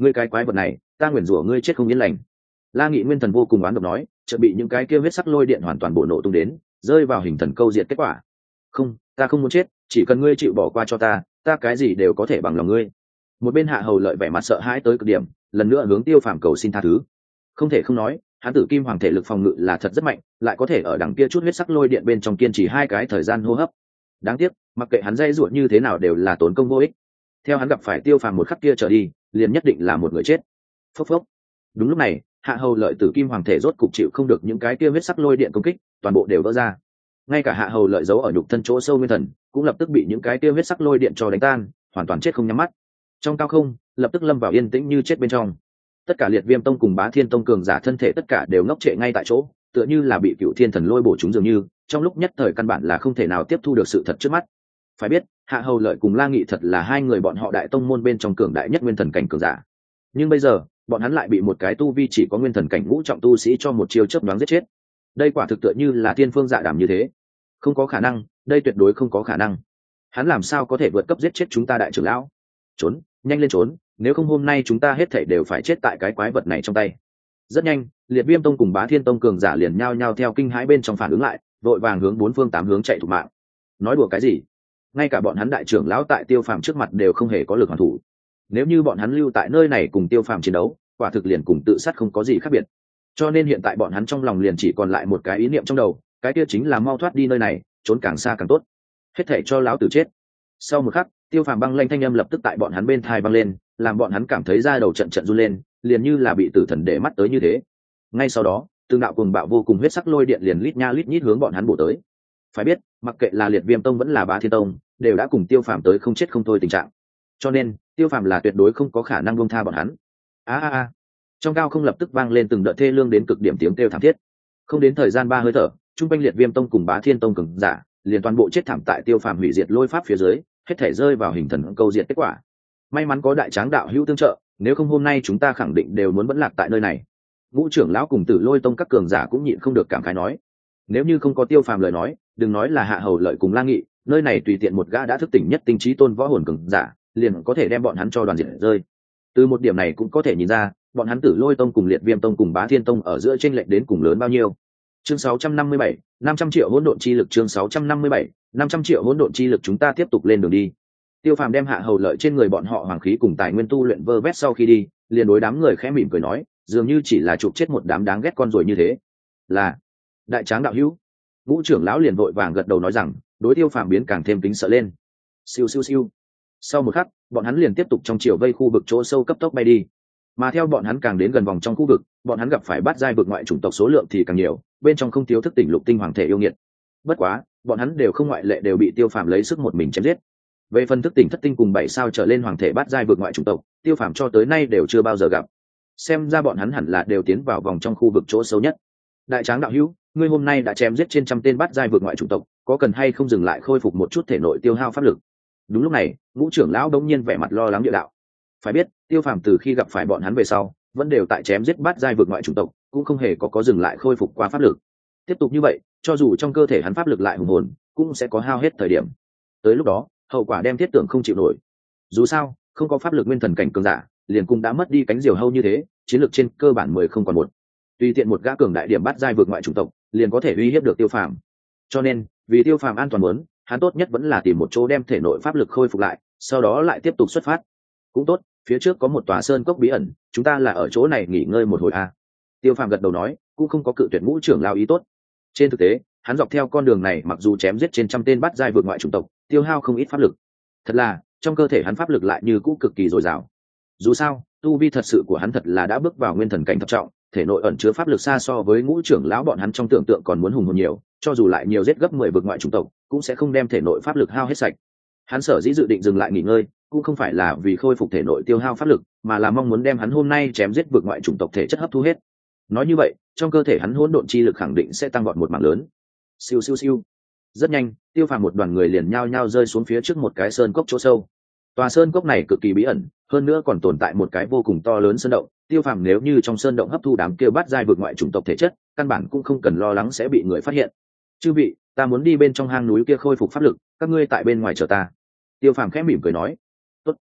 ngươi cái quái vật này, ta nguyền rủa ngươi chết không yên lành. La Nghị nguyên thần vô cùng oán độc nói, chợt bị những cái kia huyết sắc lôi điện hoàn toàn bổ nổ tung đến, rơi vào hình thần câu diệt kết quả. Không, ta không muốn chết, chỉ cần ngươi chịu bỏ qua cho ta, ta cái gì đều có thể bằng lòng ngươi. Một bên Hạ Hầu Lợi vẻ mặt sợ hãi tới cực điểm, lần nữa hướng Tiêu Phàm cầu xin tha thứ. Không thể không nói, hắn tử kim hoàng thể lực phòng ngự là thật rất mạnh, lại có thể ở đằng kia chút huyết sắc lôi điện bên trong kiên trì hai cái thời gian hô hấp. Đáng tiếc, mặc kệ hắn dây ruột như thế nào đều là tốn công vô ích. Theo hắn gặp phải Tiêu Phàm một khắc kia trở đi, liền nhất định là một người chết. Phốc phốc. Đúng lúc này, Hạ Hầu Lợi tử kim hoàng thể rốt cục chịu không được những cái kia huyết sắc lôi điện công kích, toàn bộ đều vỡ ra. Ngay cả Hạ Hầu Lợi giấu ở nhục thân chỗ sâu nguyên thần, cũng lập tức bị những cái kia huyết sắc lôi điện cho đánh tan, hoàn toàn chết không nhắm mắt. Trong cao không, lập tức lâm vào yên tĩnh như chết bên trong. Tất cả Liệt Viêm Tông cùng Bá Thiên Tông cường giả thân thể tất cả đều ngốc trệ ngay tại chỗ, tựa như là bị Cựu Thiên Thần lôi bổ chúng dường như, trong lúc nhất thời căn bản là không thể nào tiếp thu được sự thật trước mắt. Phải biết, Hạ Hầu Lợi cùng La Nghị thật là hai người bọn họ đại tông môn bên trong cường đại nhất nguyên thần cảnh cường giả. Nhưng bây giờ, bọn hắn lại bị một cái tu vi chỉ có nguyên thần cảnh ngũ trọng tu sĩ cho một chiêu chớp nhoáng giết chết. Đây quả thực tựa như là thiên phương dạ đàm như thế. Không có khả năng, đây tuyệt đối không có khả năng. Hắn làm sao có thể vượt cấp giết chết chúng ta đại trưởng lão? Trốn, nhanh lên trốn, nếu không hôm nay chúng ta hết thảy đều phải chết tại cái quái vật này trong tay. Rất nhanh, Liệt Viêm Tông cùng Bá Thiên Tông cường giả liền nhao nhao theo kinh hãi bên trong phản ứng lại, vội vàng hướng bốn phương tám hướng chạy thục mạng. Nói đùa cái gì? Ngay cả bọn hắn đại trưởng lão tại Tiêu Phàm trước mặt đều không hề có lực hoàn thủ. Nếu như bọn hắn lưu tại nơi này cùng Tiêu Phàm chiến đấu, quả thực liền cùng tự sát không có gì khác biệt. Cho nên hiện tại bọn hắn trong lòng liền chỉ còn lại một cái ý niệm trong đầu, cái kia chính là mau thoát đi nơi này, trốn càng xa càng tốt. Hết thảy cho lão tử chết. Sau một khắc, Tiêu Phàm băng lanh thanh âm lập tức tại bọn hắn bên tai vang lên, làm bọn hắn cảm thấy da đầu trận trận run lên, liền như là bị tử thần để mắt tới như thế. Ngay sau đó, từng đạo cuồng bạo vô cùng huyết sắc lôi điện liền lít nha lít nhít hướng bọn hắn bổ tới. Phải biết, mặc kệ là Liệt Viêm Tông vẫn là Bá Thiên Tông, đều đã cùng Tiêu Phàm tới không chết không thôi tình trạng. Cho nên, Tiêu Phàm là tuyệt đối không có khả năng buông tha bọn hắn. A a a. Trong cao không lập tức vang lên từng đợt thê lương đến cực điểm tiếng kêu thảm thiết. Không đến thời gian ba hơi thở, trung quanh Liệt Viêm Tông cùng Bá Thiên Tông cường giả, liền toàn bộ chết thảm tại Tiêu Phàm hủy diệt lôi pháp phía dưới, hết thể rơi vào hình thần câu diệt kết quả. May mắn có đại tráng đạo hữu tương trợ, nếu không hôm nay chúng ta khẳng định đều muốn vẫn lạc tại nơi này. Ngũ trưởng lão cùng Tử Lôi Tông các cường giả cũng nhịn không được cảm khái nói, nếu như không có Tiêu Phàm lời nói, đừng nói là Hạ Hầu Lợi cùng La Nghị, nơi này tùy tiện một gã đã thức tỉnh nhất tinh trí tôn võ hồn cường giả, liền có thể đem bọn hắn cho đoàn diệt rơi. Từ một điểm này cũng có thể nhìn ra, bọn hắn Tử Lôi Tông cùng Liệt Viêm Tông cùng Bá Thiên Tông ở giữa chênh lệch đến cùng lớn bao nhiêu. Chương sáu trăm năm mươi bảy, năm trăm triệu hỗn độn chi lực. Chương sáu trăm năm mươi bảy, năm trăm triệu hỗn độn chi lực. Chúng ta tiếp tục lên đường đi. Tiêu Phàm đem Hạ Hầu Lợi trên người bọn họ hoàng khí cùng tài nguyên tu luyện vơ vét sau khi đi, liền đối đám người khẽ mỉm cười nói, dường như chỉ là chụp chết một đám đáng ghét con rồi như thế. Là đại tráng đạo hữu. Ngũ trưởng lão liền vội vàng gật đầu nói rằng, đối Tiêu Phàm biến càng thêm kính sợ lên. Siêu siêu siêu. Sau một khắc, bọn hắn liền tiếp tục trong chiều vây khu vực chỗ sâu cấp tốc bay đi. Mà theo bọn hắn càng đến gần vòng trong khu vực, bọn hắn gặp phải bát giai vực ngoại chủng tộc số lượng thì càng nhiều, bên trong không thiếu thức tỉnh lục tinh hoàng thể yêu nghiệt. Bất quá, bọn hắn đều không ngoại lệ đều bị Tiêu Phàm lấy sức một mình chém giết. Về phần thức tỉnh thất tinh cùng bảy sao trở lên hoàng thể bát giai vực ngoại chủng tộc, Tiêu Phàm cho tới nay đều chưa bao giờ gặp. Xem ra bọn hắn hẳn là đều tiến vào vòng trong khu vực chỗ sâu nhất. Đại tráng đạo hữu, ngươi hôm nay đã chém giết trên trăm tên bát giai vực ngoại chủng tộc, có cần hay không dừng lại khôi phục một chút thể nội tiêu hao pháp lực? Đúng lúc này, Ngũ trưởng lão đống nhiên vẻ mặt lo lắng địa đạo. Phải biết, Tiêu Phàm từ khi gặp phải bọn hắn về sau, vẫn đều tại chém giết bát giai vực ngoại chủng tộc, cũng không hề có có dừng lại khôi phục qua pháp lực. Tiếp tục như vậy, cho dù trong cơ thể hắn pháp lực lại hùng hồn, cũng sẽ có hao hết thời điểm. Tới lúc đó, hậu quả đem thiết tưởng không chịu nổi. Dù sao, không có pháp lực nguyên thần cảnh cường giả, liền cũng đã mất đi cánh diều hâu như thế, chiến lược trên cơ bản mười không còn một. Tùy tiện một gã cường đại điểm bát giai vực ngoại chủng tộc, liền có thể uy hiếp được Tiêu Phàm. Cho nên, vì Tiêu Phàm an toàn muốn, hắn tốt nhất vẫn là tìm một chỗ đem thể nội pháp lực khôi phục lại, sau đó lại tiếp tục xuất phát. Cũng tốt, phía trước có một tòa sơn cốc bí ẩn, chúng ta là ở chỗ này nghỉ ngơi một hồi a. Tiêu Phàm gật đầu nói, cũng không có cự tuyệt Ngũ trưởng lao ý tốt. Trên thực tế, hắn dọc theo con đường này mặc dù chém giết trên trăm tên bát giai vượt ngoại chủng tộc, tiêu hao không ít pháp lực. Thật là, trong cơ thể hắn pháp lực lại như cũ cực kỳ dồi dào. Dù sao, tu vi thật sự của hắn thật là đã bước vào nguyên thần cảnh thập trọng, thể nội ẩn chứa pháp lực xa so với Ngũ trưởng lão bọn hắn trong tưởng tượng còn muốn hùng hồn nhiều, cho dù lại nhiều giết gấp mười vượt ngoại chủng tộc, cũng sẽ không đem thể nội pháp lực hao hết sạch. Hắn sở dĩ dự định dừng lại nghỉ ngơi, cũng không phải là vì khôi phục thể nội tiêu hao pháp lực, mà là mong muốn đem hắn hôm nay chém giết vượt ngoại chủng tộc thể chất hấp thu hết. Nói như vậy, trong cơ thể hắn hỗn độn chi lực khẳng định sẽ tăng vọt một mảng lớn. Siêu siêu siêu. Rất nhanh, Tiêu Phàm một đoàn người liền nhao nhao rơi xuống phía trước một cái sơn cốc chỗ sâu. Tòa sơn cốc này cực kỳ bí ẩn, hơn nữa còn tồn tại một cái vô cùng to lớn sơn động. Tiêu Phàm nếu như trong sơn động hấp thu đám kia bát giai vượt ngoại chủng tộc thể chất, căn bản cũng không cần lo lắng sẽ bị người phát hiện. Chư vị, ta muốn đi bên trong hang núi kia khôi phục pháp lực, các ngươi tại bên ngoài chờ ta. Tiêu Phàm khẽ mỉm cười nói. Tốt.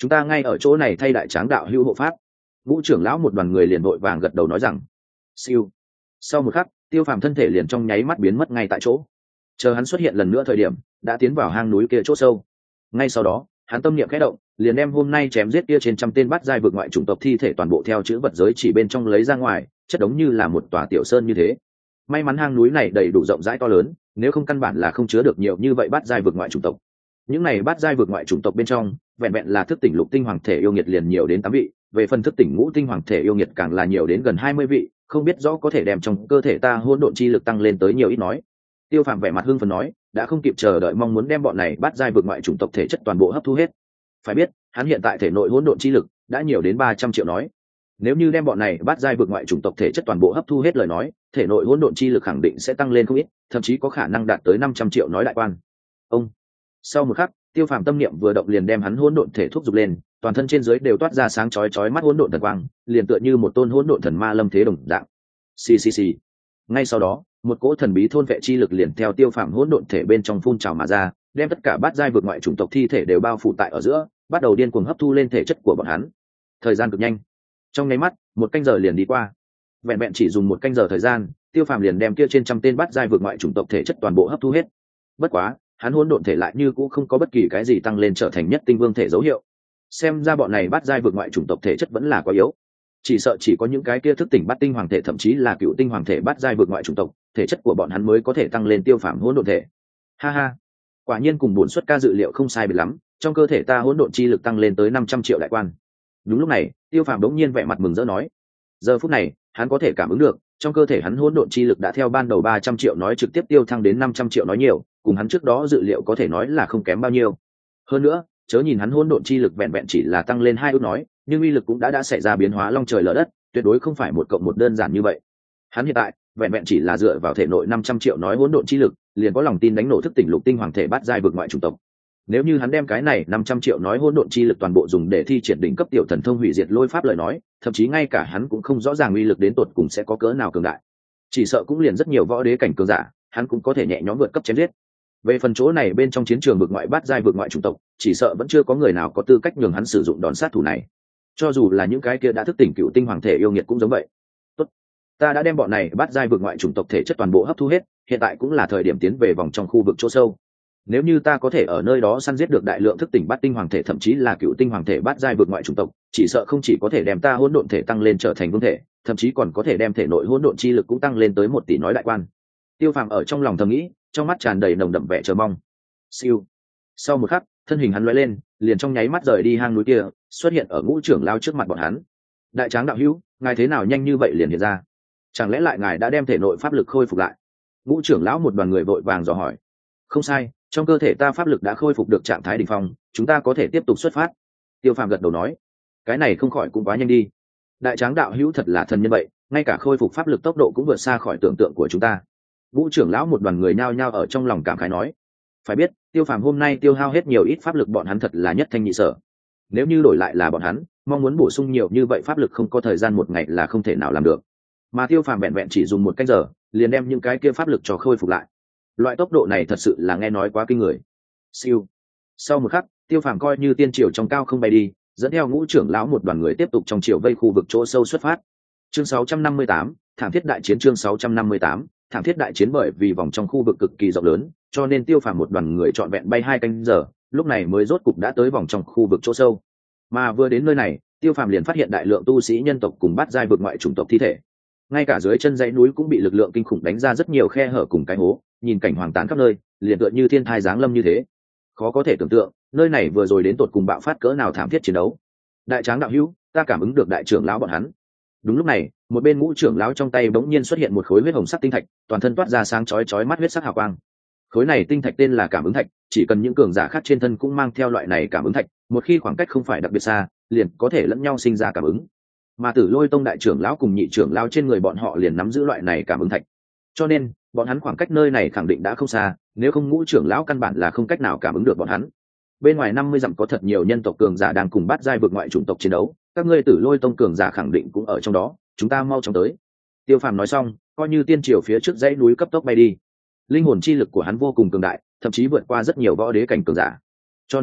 chúng ta ngay ở chỗ này thay đại tráng đạo hữu hộ pháp. Ngũ trưởng lão một đoàn người liền vội vàng gật đầu nói rằng. Siêu. Sau một khắc, Tiêu Phàm thân thể liền trong nháy mắt biến mất ngay tại chỗ. Chờ hắn xuất hiện lần nữa thời điểm, đã tiến vào hang núi kia chỗ sâu. Ngay sau đó, hắn tâm niệm khẽ động, liền đem hôm nay chém giết kia trên trăm tên bát giai vực ngoại chủng tộc thi thể toàn bộ theo chữ vật giới chỉ bên trong lấy ra ngoài, chất đống như là một tòa tiểu sơn như thế. May mắn hang núi này đầy đủ rộng rãi to lớn, nếu không căn bản là không chứa được nhiều như vậy bát giai vực ngoại chủng tộc. Những này bát giai vực ngoại chủng tộc bên trong, vẹn vẹn là thức tỉnh lục tinh hoàng thể yêu nghiệt liền nhiều đến tám vị, về phần thức tỉnh ngũ tinh hoàng thể yêu nghiệt càng là nhiều đến gần hai mươi vị, không biết rõ có thể đem trong cơ thể ta hỗn độn chi lực tăng lên tới nhiều ít nói. Tiêu Phàm vẻ mặt hưng phấn nói, đã không kịp chờ đợi mong muốn đem bọn này bát giai vực ngoại chủng tộc thể chất toàn bộ hấp thu hết. Phải biết, hắn hiện tại thể nội hỗn độn chi lực đã nhiều đến ba trăm triệu nói. Nếu như đem bọn này bát giai vực ngoại chủng tộc thể chất toàn bộ hấp thu hết lời nói, thể nội hỗn độn chi lực khẳng định sẽ tăng lên không ít, thậm chí có khả năng đạt tới năm trăm triệu nói đại quan. Ông. Sau một khắc, Tiêu Phàm tâm niệm vừa động liền đem hắn hỗn độn thể thúc giục lên, toàn thân trên dưới đều toát ra sáng chói chói mắt hỗn độn thần quang, liền tựa như một tôn hỗn độn thần ma lâm thế đồng dạng. Xì xì xì. Ngay sau đó, một cỗ thần bí thôn vệ chi lực liền theo Tiêu Phàm hỗn độn thể bên trong phun trào mà ra, đem tất cả bát giai vực ngoại chủng tộc thi thể đều bao phủ tại ở giữa, bắt đầu điên cuồng hấp thu lên thể chất của bọn hắn. Thời gian cực nhanh, trong nháy mắt, một canh giờ liền đi qua. Vẹn vẹn chỉ dùng một canh giờ thời gian, Tiêu Phàm liền đem kia trên trăm tên bát giai vực ngoại chủng tộc thể chất toàn bộ hấp thu hết. Bất quá, hắn hỗn độn thể lại như cũng không có bất kỳ cái gì tăng lên trở thành nhất tinh vương thể dấu hiệu. Xem ra bọn này bát giai vực ngoại chủng tộc thể chất vẫn là quá yếu. Chỉ sợ chỉ có những cái kia thức tỉnh bát tinh hoàng thể thậm chí là cựu tinh hoàng thể bát giai vực ngoại chủng tộc, thể chất của bọn hắn mới có thể tăng lên Tiêu Phàm hỗn độn thể. Ha ha, quả nhiên cùng bổn xuất ca dự liệu không sai biệt lắm, trong cơ thể ta hỗn độn chi lực tăng lên tới năm trăm triệu đại quan. Đúng lúc này, Tiêu Phàm đống nhiên vẻ mặt mừng rỡ nói. Giờ phút này, hắn có thể cảm ứng được, trong cơ thể hắn hỗn độn chi lực đã theo ban đầu ba trăm triệu nói trực tiếp tiêu thăng đến năm trăm triệu nói nhiều, cùng hắn trước đó dự liệu có thể nói là không kém bao nhiêu. Hơn nữa, chớ nhìn hắn hỗn độn chi lực vẹn vẹn chỉ là tăng lên hai ước nói, nhưng uy lực cũng đã đã xảy ra biến hóa long trời lở đất, tuyệt đối không phải một cộng một đơn giản như vậy. Hắn hiện tại, vẹn vẹn chỉ là dựa vào thể nội năm trăm triệu nói hỗn độn chi lực, liền có lòng tin đánh nổ thức tỉnh lục tinh hoàng thể bát giai vực ngoại chủng tộc. Nếu như hắn đem cái này năm trăm triệu nói hỗn độn chi lực toàn bộ dùng để thi triển đỉnh cấp tiểu thần thông hủy diệt lôi pháp lời nói, thậm chí ngay cả hắn cũng không rõ ràng uy lực đến tột cùng sẽ có cỡ nào cường đại. Chỉ sợ cũng liền rất nhiều võ đế cảnh cường giả, hắn cũng có thể nhẹ nhõm vượt cấp chém giết. Về phần chỗ này bên trong chiến trường vực ngoại bát giai vực ngoại chủng tộc, chỉ sợ vẫn chưa có người nào có tư cách nhường hắn sử dụng đòn sát thủ này. Cho dù là những cái kia đã thức tỉnh cựu tinh hoàng thể yêu nghiệt cũng giống vậy. Tốt, ta đã đem bọn này bát giai vực ngoại chủng tộc thể chất toàn bộ hấp thu hết, hiện tại cũng là thời điểm tiến về vòng trong khu vực chỗ sâu. Nếu như ta có thể ở nơi đó săn giết được đại lượng thức tỉnh bát tinh hoàng thể thậm chí là cựu tinh hoàng thể bát giai vực ngoại chủng tộc, chỉ sợ không chỉ có thể đem ta hỗn độn thể tăng lên trở thành vương thể, thậm chí còn có thể đem thể nội hỗn độn chi lực cũng tăng lên tới một tỷ nói đại quan. Tiêu Phàm ở trong lòng thầm nghĩ, trong mắt tràn đầy nồng đậm vẻ chờ mong. Siêu. Sau một khắc, thân hình hắn lóe lên, liền trong nháy mắt rời đi hang núi kia, xuất hiện ở Ngũ trưởng lao trước mặt bọn hắn. Đại tráng đạo hữu, ngài thế nào nhanh như vậy liền hiện ra? Chẳng lẽ lại ngài đã đem thể nội pháp lực khôi phục lại? Ngũ trưởng lão một đoàn người vội vàng dò hỏi. Không sai, trong cơ thể ta pháp lực đã khôi phục được trạng thái đỉnh phong, chúng ta có thể tiếp tục xuất phát. Tiêu Phàm gật đầu nói. Cái này không khỏi cũng quá nhanh đi. Đại tráng đạo hữu thật là thần nhân vậy, ngay cả khôi phục pháp lực tốc độ cũng vượt xa khỏi tưởng tượng của chúng ta. Ngũ trưởng lão một đoàn người nhao nhao ở trong lòng cảm khái nói. Phải biết, Tiêu Phàm hôm nay tiêu hao hết nhiều ít pháp lực bọn hắn thật là nhất thanh nhị sở. Nếu như đổi lại là bọn hắn, mong muốn bổ sung nhiều như vậy pháp lực không có thời gian một ngày là không thể nào làm được. Mà Tiêu Phàm vẹn vẹn chỉ dùng một canh giờ, liền đem những cái kia pháp lực cho khôi phục lại. Loại tốc độ này thật sự là nghe nói quá kinh người. Siêu. Sau một khắc, Tiêu Phàm coi như tiên triều trong cao không bay đi, dẫn theo Ngũ trưởng lão một đoàn người tiếp tục trong triều vây khu vực chỗ sâu xuất phát. Chương sáu trăm năm mươi tám, thảm thiết đại chiến chương sáu trăm năm mươi tám, thảm thiết đại chiến bởi vì vòng trong khu vực cực kỳ rộng lớn, cho nên Tiêu Phàm một đoàn người trọn vẹn bay hai canh giờ, lúc này mới rốt cục đã tới vòng trong khu vực chỗ sâu. Mà vừa đến nơi này, Tiêu Phàm liền phát hiện đại lượng tu sĩ nhân tộc cùng bát giai vực ngoại chủng tộc thi thể. Ngay cả dưới chân dãy núi cũng bị lực lượng kinh khủng đánh ra rất nhiều khe hở cùng cái hố, nhìn cảnh hoàng tàn khắp nơi, liền tựa như thiên thai giáng lâm như thế. Khó có thể tưởng tượng, nơi này vừa rồi đến tột cùng bạo phát cỡ nào thảm thiết chiến đấu. Đại tráng đạo hữu, ta cảm ứng được đại trưởng lão bọn hắn. Đúng lúc này, một bên Ngũ trưởng lão trong tay bỗng nhiên xuất hiện một khối huyết hồng sắc tinh thạch, toàn thân toát ra sáng chói chói mắt huyết sắc hào quang. Khối này tinh thạch tên là cảm ứng thạch, chỉ cần những cường giả khác trên thân cũng mang theo loại này cảm ứng thạch, một khi khoảng cách không phải đặc biệt xa, liền có thể lẫn nhau sinh ra cảm ứng. Mà Tử Lôi Tông đại trưởng lão cùng nhị trưởng lão trên người bọn họ liền nắm giữ loại này cảm ứng thạch. Cho nên, bọn hắn khoảng cách nơi này khẳng định đã không xa, nếu không Ngũ trưởng lão căn bản là không cách nào cảm ứng được bọn hắn. Bên ngoài năm mươi dặm có thật nhiều nhân tộc cường giả đang cùng bắt giai vực ngoại chủng tộc chiến đấu, các ngươi Tử Lôi Tông cường giả khẳng định cũng ở trong đó, chúng ta mau chóng tới. Tiêu Phàm nói xong, coi như tiên triều phía trước dãy núi cấp tốc bay đi. Linh hồn chi lực của hắn vô cùng cường đại, thậm chí vượt qua rất nhiều võ đế cảnh cường giả. Cho nên,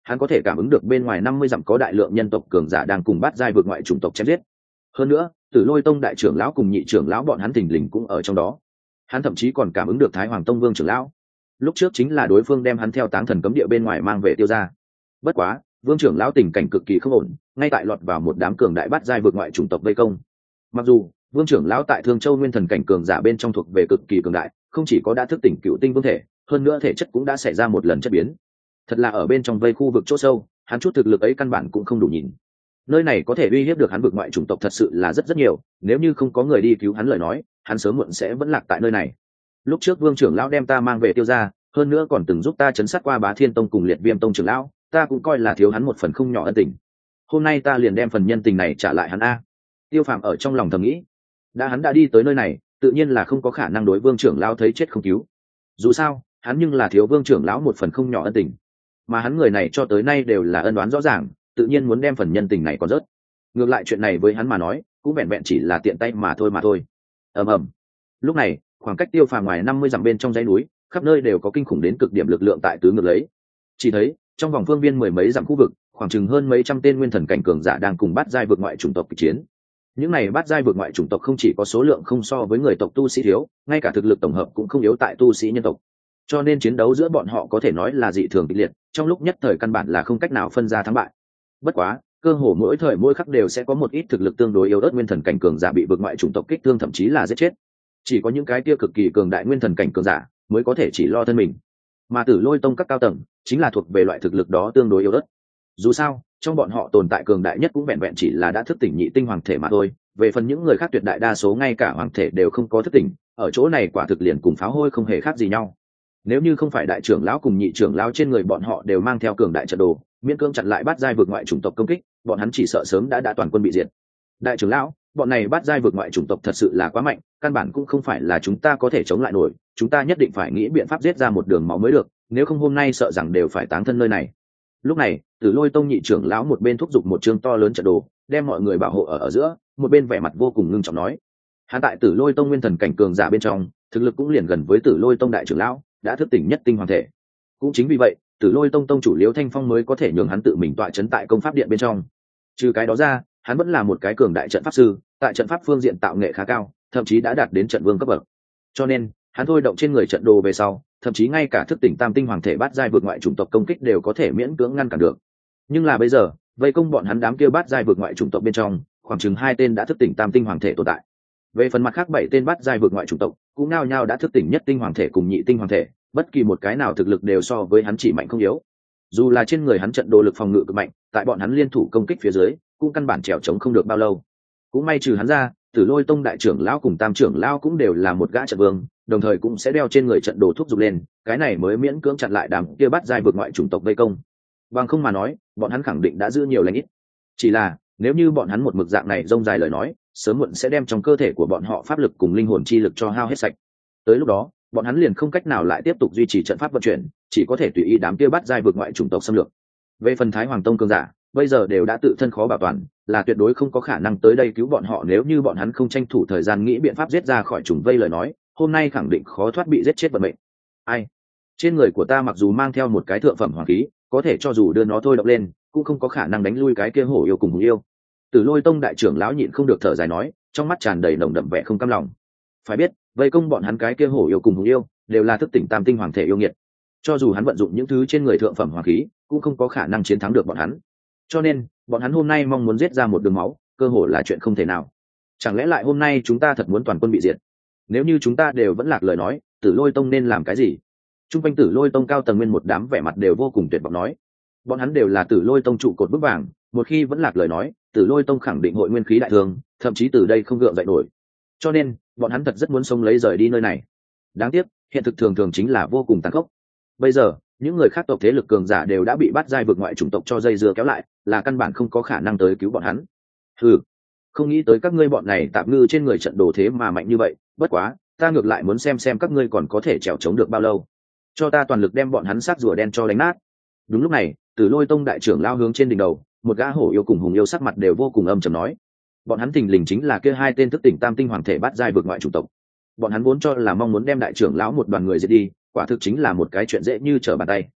hắn có thể cảm ứng được bên ngoài năm mươi dặm có đại lượng nhân tộc cường giả đang cùng bát giai vượt ngoại chủng tộc chém giết. Hơn nữa, Tử Lôi Tông đại trưởng lão cùng nhị trưởng lão bọn hắn thình lình cũng ở trong đó. Hắn thậm chí còn cảm ứng được Thái Hoàng Tông Vương trưởng lão. Lúc trước chính là đối phương đem hắn theo Táng Thần cấm địa bên ngoài mang về tiêu ra. Bất quá, Vương trưởng lão tình cảnh cực kỳ không ổn, ngay tại lọt vào một đám cường đại bát giai vượt ngoại chủng tộc vây công. Mặc dù Vương trưởng lão tại Thương Châu Nguyên Thần cảnh cường giả bên trong thuộc về cực kỳ cường đại, không chỉ có đã thức tỉnh cựu tinh vương thể, hơn nữa thể chất cũng đã xảy ra một lần chất biến. Thật là ở bên trong vây khu vực chỗ sâu, hắn chút thực lực ấy căn bản cũng không đủ nhìn. Nơi này có thể uy hiếp được hắn vượt ngoại chủng tộc thật sự là rất rất nhiều, nếu như không có người đi cứu hắn lời nói, hắn sớm muộn sẽ vẫn lạc tại nơi này. Lúc trước Vương trưởng lão đem ta mang về tiêu ra, hơn nữa còn từng giúp ta chấn sát qua Bá Thiên Tông cùng Liệt Viêm Tông trưởng lão, ta cũng coi là thiếu hắn một phần không nhỏ ân tình. Hôm nay ta liền đem phần nhân tình này trả lại hắn a. Tiêu Phàm ở trong lòng thầm nghĩ, đã hắn đã đi tới nơi này, tự nhiên là không có khả năng đối Vương trưởng lão thấy chết không cứu. Dù sao, hắn nhưng là thiếu Vương trưởng lão một phần không nhỏ ân tình, mà hắn người này cho tới nay đều là ân oán rõ ràng, tự nhiên muốn đem phần nhân tình này còn rớt. Ngược lại chuyện này với hắn mà nói, cũng vẹn vẹn chỉ là tiện tay mà thôi mà thôi. Ầm ầm. Lúc này, khoảng cách Tiêu Phàm ngoài năm mươi dặm bên trong dãy núi, khắp nơi đều có kinh khủng đến cực điểm lực lượng tại tứ ngược lấy. Chỉ thấy, trong vòng phương viên mười mấy dặm khu vực, khoảng chừng hơn mấy trăm tên nguyên thần cảnh cường giả đang cùng bát giai vượt ngoại chủng tộc kịch chiến. Những này bát giai vượt ngoại chủng tộc không chỉ có số lượng không so với người tộc tu sĩ thiếu, ngay cả thực lực tổng hợp cũng không yếu tại tu sĩ nhân tộc. Cho nên chiến đấu giữa bọn họ có thể nói là dị thường kịch liệt, trong lúc nhất thời căn bản là không cách nào phân ra thắng bại. Bất quá, cơ hồ mỗi thời mỗi khắc đều sẽ có một ít thực lực tương đối yếu ớt nguyên thần cảnh cường giả bị vượt ngoại chủng tộc kích thương thậm chí là giết chết. Chỉ có những cái kia cực kỳ cường đại nguyên thần cảnh cường giả mới có thể chỉ lo thân mình, mà Tử Lôi Tông các cao tầng chính là thuộc về loại thực lực đó tương đối yếu ớt. Dù sao, trong bọn họ tồn tại cường đại nhất cũng vẹn vẹn chỉ là đã thức tỉnh nhị tinh hoàng thể mà thôi, về phần những người khác tuyệt đại đa số ngay cả hoàng thể đều không có thức tỉnh, ở chỗ này quả thực liền cùng pháo hôi không hề khác gì nhau. Nếu như không phải đại trưởng lão cùng nhị trưởng lão trên người bọn họ đều mang theo cường đại trận đồ, miễn cưỡng chặn lại bát giai vượt ngoại chủng tộc công kích, bọn hắn chỉ sợ sớm đã đã toàn quân bị diệt. Đại trưởng lão, bọn này bát giai vượt ngoại chủng tộc thật sự là quá mạnh, căn bản cũng không phải là chúng ta có thể chống lại nổi, chúng ta nhất định phải nghĩ biện pháp giết ra một đường máu mới được, nếu không hôm nay sợ rằng đều phải táng thân nơi này. Lúc này, Tử Lôi Tông nhị trưởng lão một bên thúc giục một chương to lớn trận đồ, đem mọi người bảo hộ ở ở giữa, một bên vẻ mặt vô cùng ngưng trọng nói. Hắn tại Tử Lôi Tông nguyên thần cảnh cường giả bên trong, thực lực cũng liền gần với Tử Lôi Tông đại trưởng lão, đã thức tỉnh nhất tinh hoàng thể. Cũng chính vì vậy, Tử Lôi Tông tông chủ Liễu Thanh Phong mới có thể nhường hắn tự mình tọa trấn tại công pháp điện bên trong. Trừ cái đó ra, hắn vẫn là một cái cường đại trận pháp sư, tại trận pháp phương diện tạo nghệ khá cao, thậm chí đã đạt đến trận vương cấp bậc. Cho nên, hắn thôi động trên người trận đồ về sau, thậm chí ngay cả thức tỉnh tam tinh hoàng thể bát giai vượt ngoại chủng tộc công kích đều có thể miễn cưỡng ngăn cản được. Nhưng là bây giờ, vây công bọn hắn đám kia bát giai vượt ngoại chủng tộc bên trong, khoảng chừng hai tên đã thức tỉnh tam tinh hoàng thể tồn tại. Về phần mặt khác bảy tên bát giai vượt ngoại chủng tộc, cũng nao nhao đã thức tỉnh nhất tinh hoàng thể cùng nhị tinh hoàng thể, bất kỳ một cái nào thực lực đều so với hắn chỉ mạnh không yếu. Dù là trên người hắn trận đồ lực phòng ngự cực mạnh, tại bọn hắn liên thủ công kích phía dưới, cũng căn bản trèo chống không được bao lâu. Cũng may trừ hắn ra, Tử Lôi Tông đại trưởng lão cùng tam trưởng lão cũng đều là một gã trận vương, đồng thời cũng sẽ đeo trên người trận đồ thúc giục lên, cái này mới miễn cưỡng chặn lại đám kia bắt giai vượt ngoại chủng tộc vây công. Bằng không mà nói, bọn hắn khẳng định đã giữ nhiều lành ít. Chỉ là, nếu như bọn hắn một mực dạng này rông dài lời nói, sớm muộn sẽ đem trong cơ thể của bọn họ pháp lực cùng linh hồn chi lực cho hao hết sạch. Tới lúc đó, bọn hắn liền không cách nào lại tiếp tục duy trì trận pháp vận chuyển, chỉ có thể tùy ý đám kia bắt giai vượt ngoại chủng tộc xâm lược. Về phần Thái Hoàng Tông cường giả, bây giờ đều đã tự thân khó bảo toàn, là tuyệt đối không có khả năng tới đây cứu bọn họ, nếu như bọn hắn không tranh thủ thời gian nghĩ biện pháp giết ra khỏi trùng vây lời nói, hôm nay khẳng định khó thoát bị giết chết vận mệnh. Ai? Trên người của ta mặc dù mang theo một cái thượng phẩm hoàng khí, có thể cho dù đưa nó thôi động lên, cũng không có khả năng đánh lui cái kia hổ yêu cùng hùng yêu. Tử Lôi Tông đại trưởng lão nhịn không được thở dài nói, trong mắt tràn đầy nồng đậm vẻ không cam lòng. Phải biết, vây công bọn hắn cái kia hổ yêu cùng hùng yêu, đều là thức tỉnh tam tinh hoàng thể yêu nghiệt. Cho dù hắn vận dụng những thứ trên người thượng phẩm hoàng khí, cũng không có khả năng chiến thắng được bọn hắn. Cho nên, bọn hắn hôm nay mong muốn giết ra một đường máu, cơ hội là chuyện không thể nào. Chẳng lẽ lại hôm nay chúng ta thật muốn toàn quân bị diệt? Nếu như chúng ta đều vẫn lạc lời nói, Tử Lôi Tông nên làm cái gì? Trung quanh Tử Lôi Tông cao tầng nguyên một đám vẻ mặt đều vô cùng tuyệt vọng nói. Bọn hắn đều là Tử Lôi Tông trụ cột vững vàng, một khi vẫn lạc lời nói, Tử Lôi Tông khẳng định hội nguyên khí đại thương, thậm chí từ đây không gượng dậy nổi. Cho nên, bọn hắn thật rất muốn sống lấy rời đi nơi này. Đáng tiếc, hiện thực thường thường chính là vô cùng tàn khốc. Bây giờ, những người khác tộc thế lực cường giả đều đã bị bắt giai vượt ngoại chủng tộc cho dây dưa kéo lại, là căn bản không có khả năng tới cứu bọn hắn. Ừ, không nghĩ tới các ngươi bọn này tạp ngư trên người trận đồ thế mà mạnh như vậy, bất quá, ta ngược lại muốn xem xem các ngươi còn có thể trèo chống được bao lâu. Cho ta toàn lực đem bọn hắn sát rùa đen cho đánh nát. Đúng lúc này, Tử Lôi Tông đại trưởng lao hướng trên đỉnh đầu, một gã hổ yêu cùng hùng yêu sắc mặt đều vô cùng âm trầm nói. Bọn hắn thình lình chính là kia hai tên thức tỉnh tam tinh hoàng thể bắt giai vượt ngoại chủng tộc. Bọn hắn vốn cho là mong muốn đem đại trưởng lão một đoàn người giết đi, quả thực chính là một cái chuyện dễ như trở bàn tay.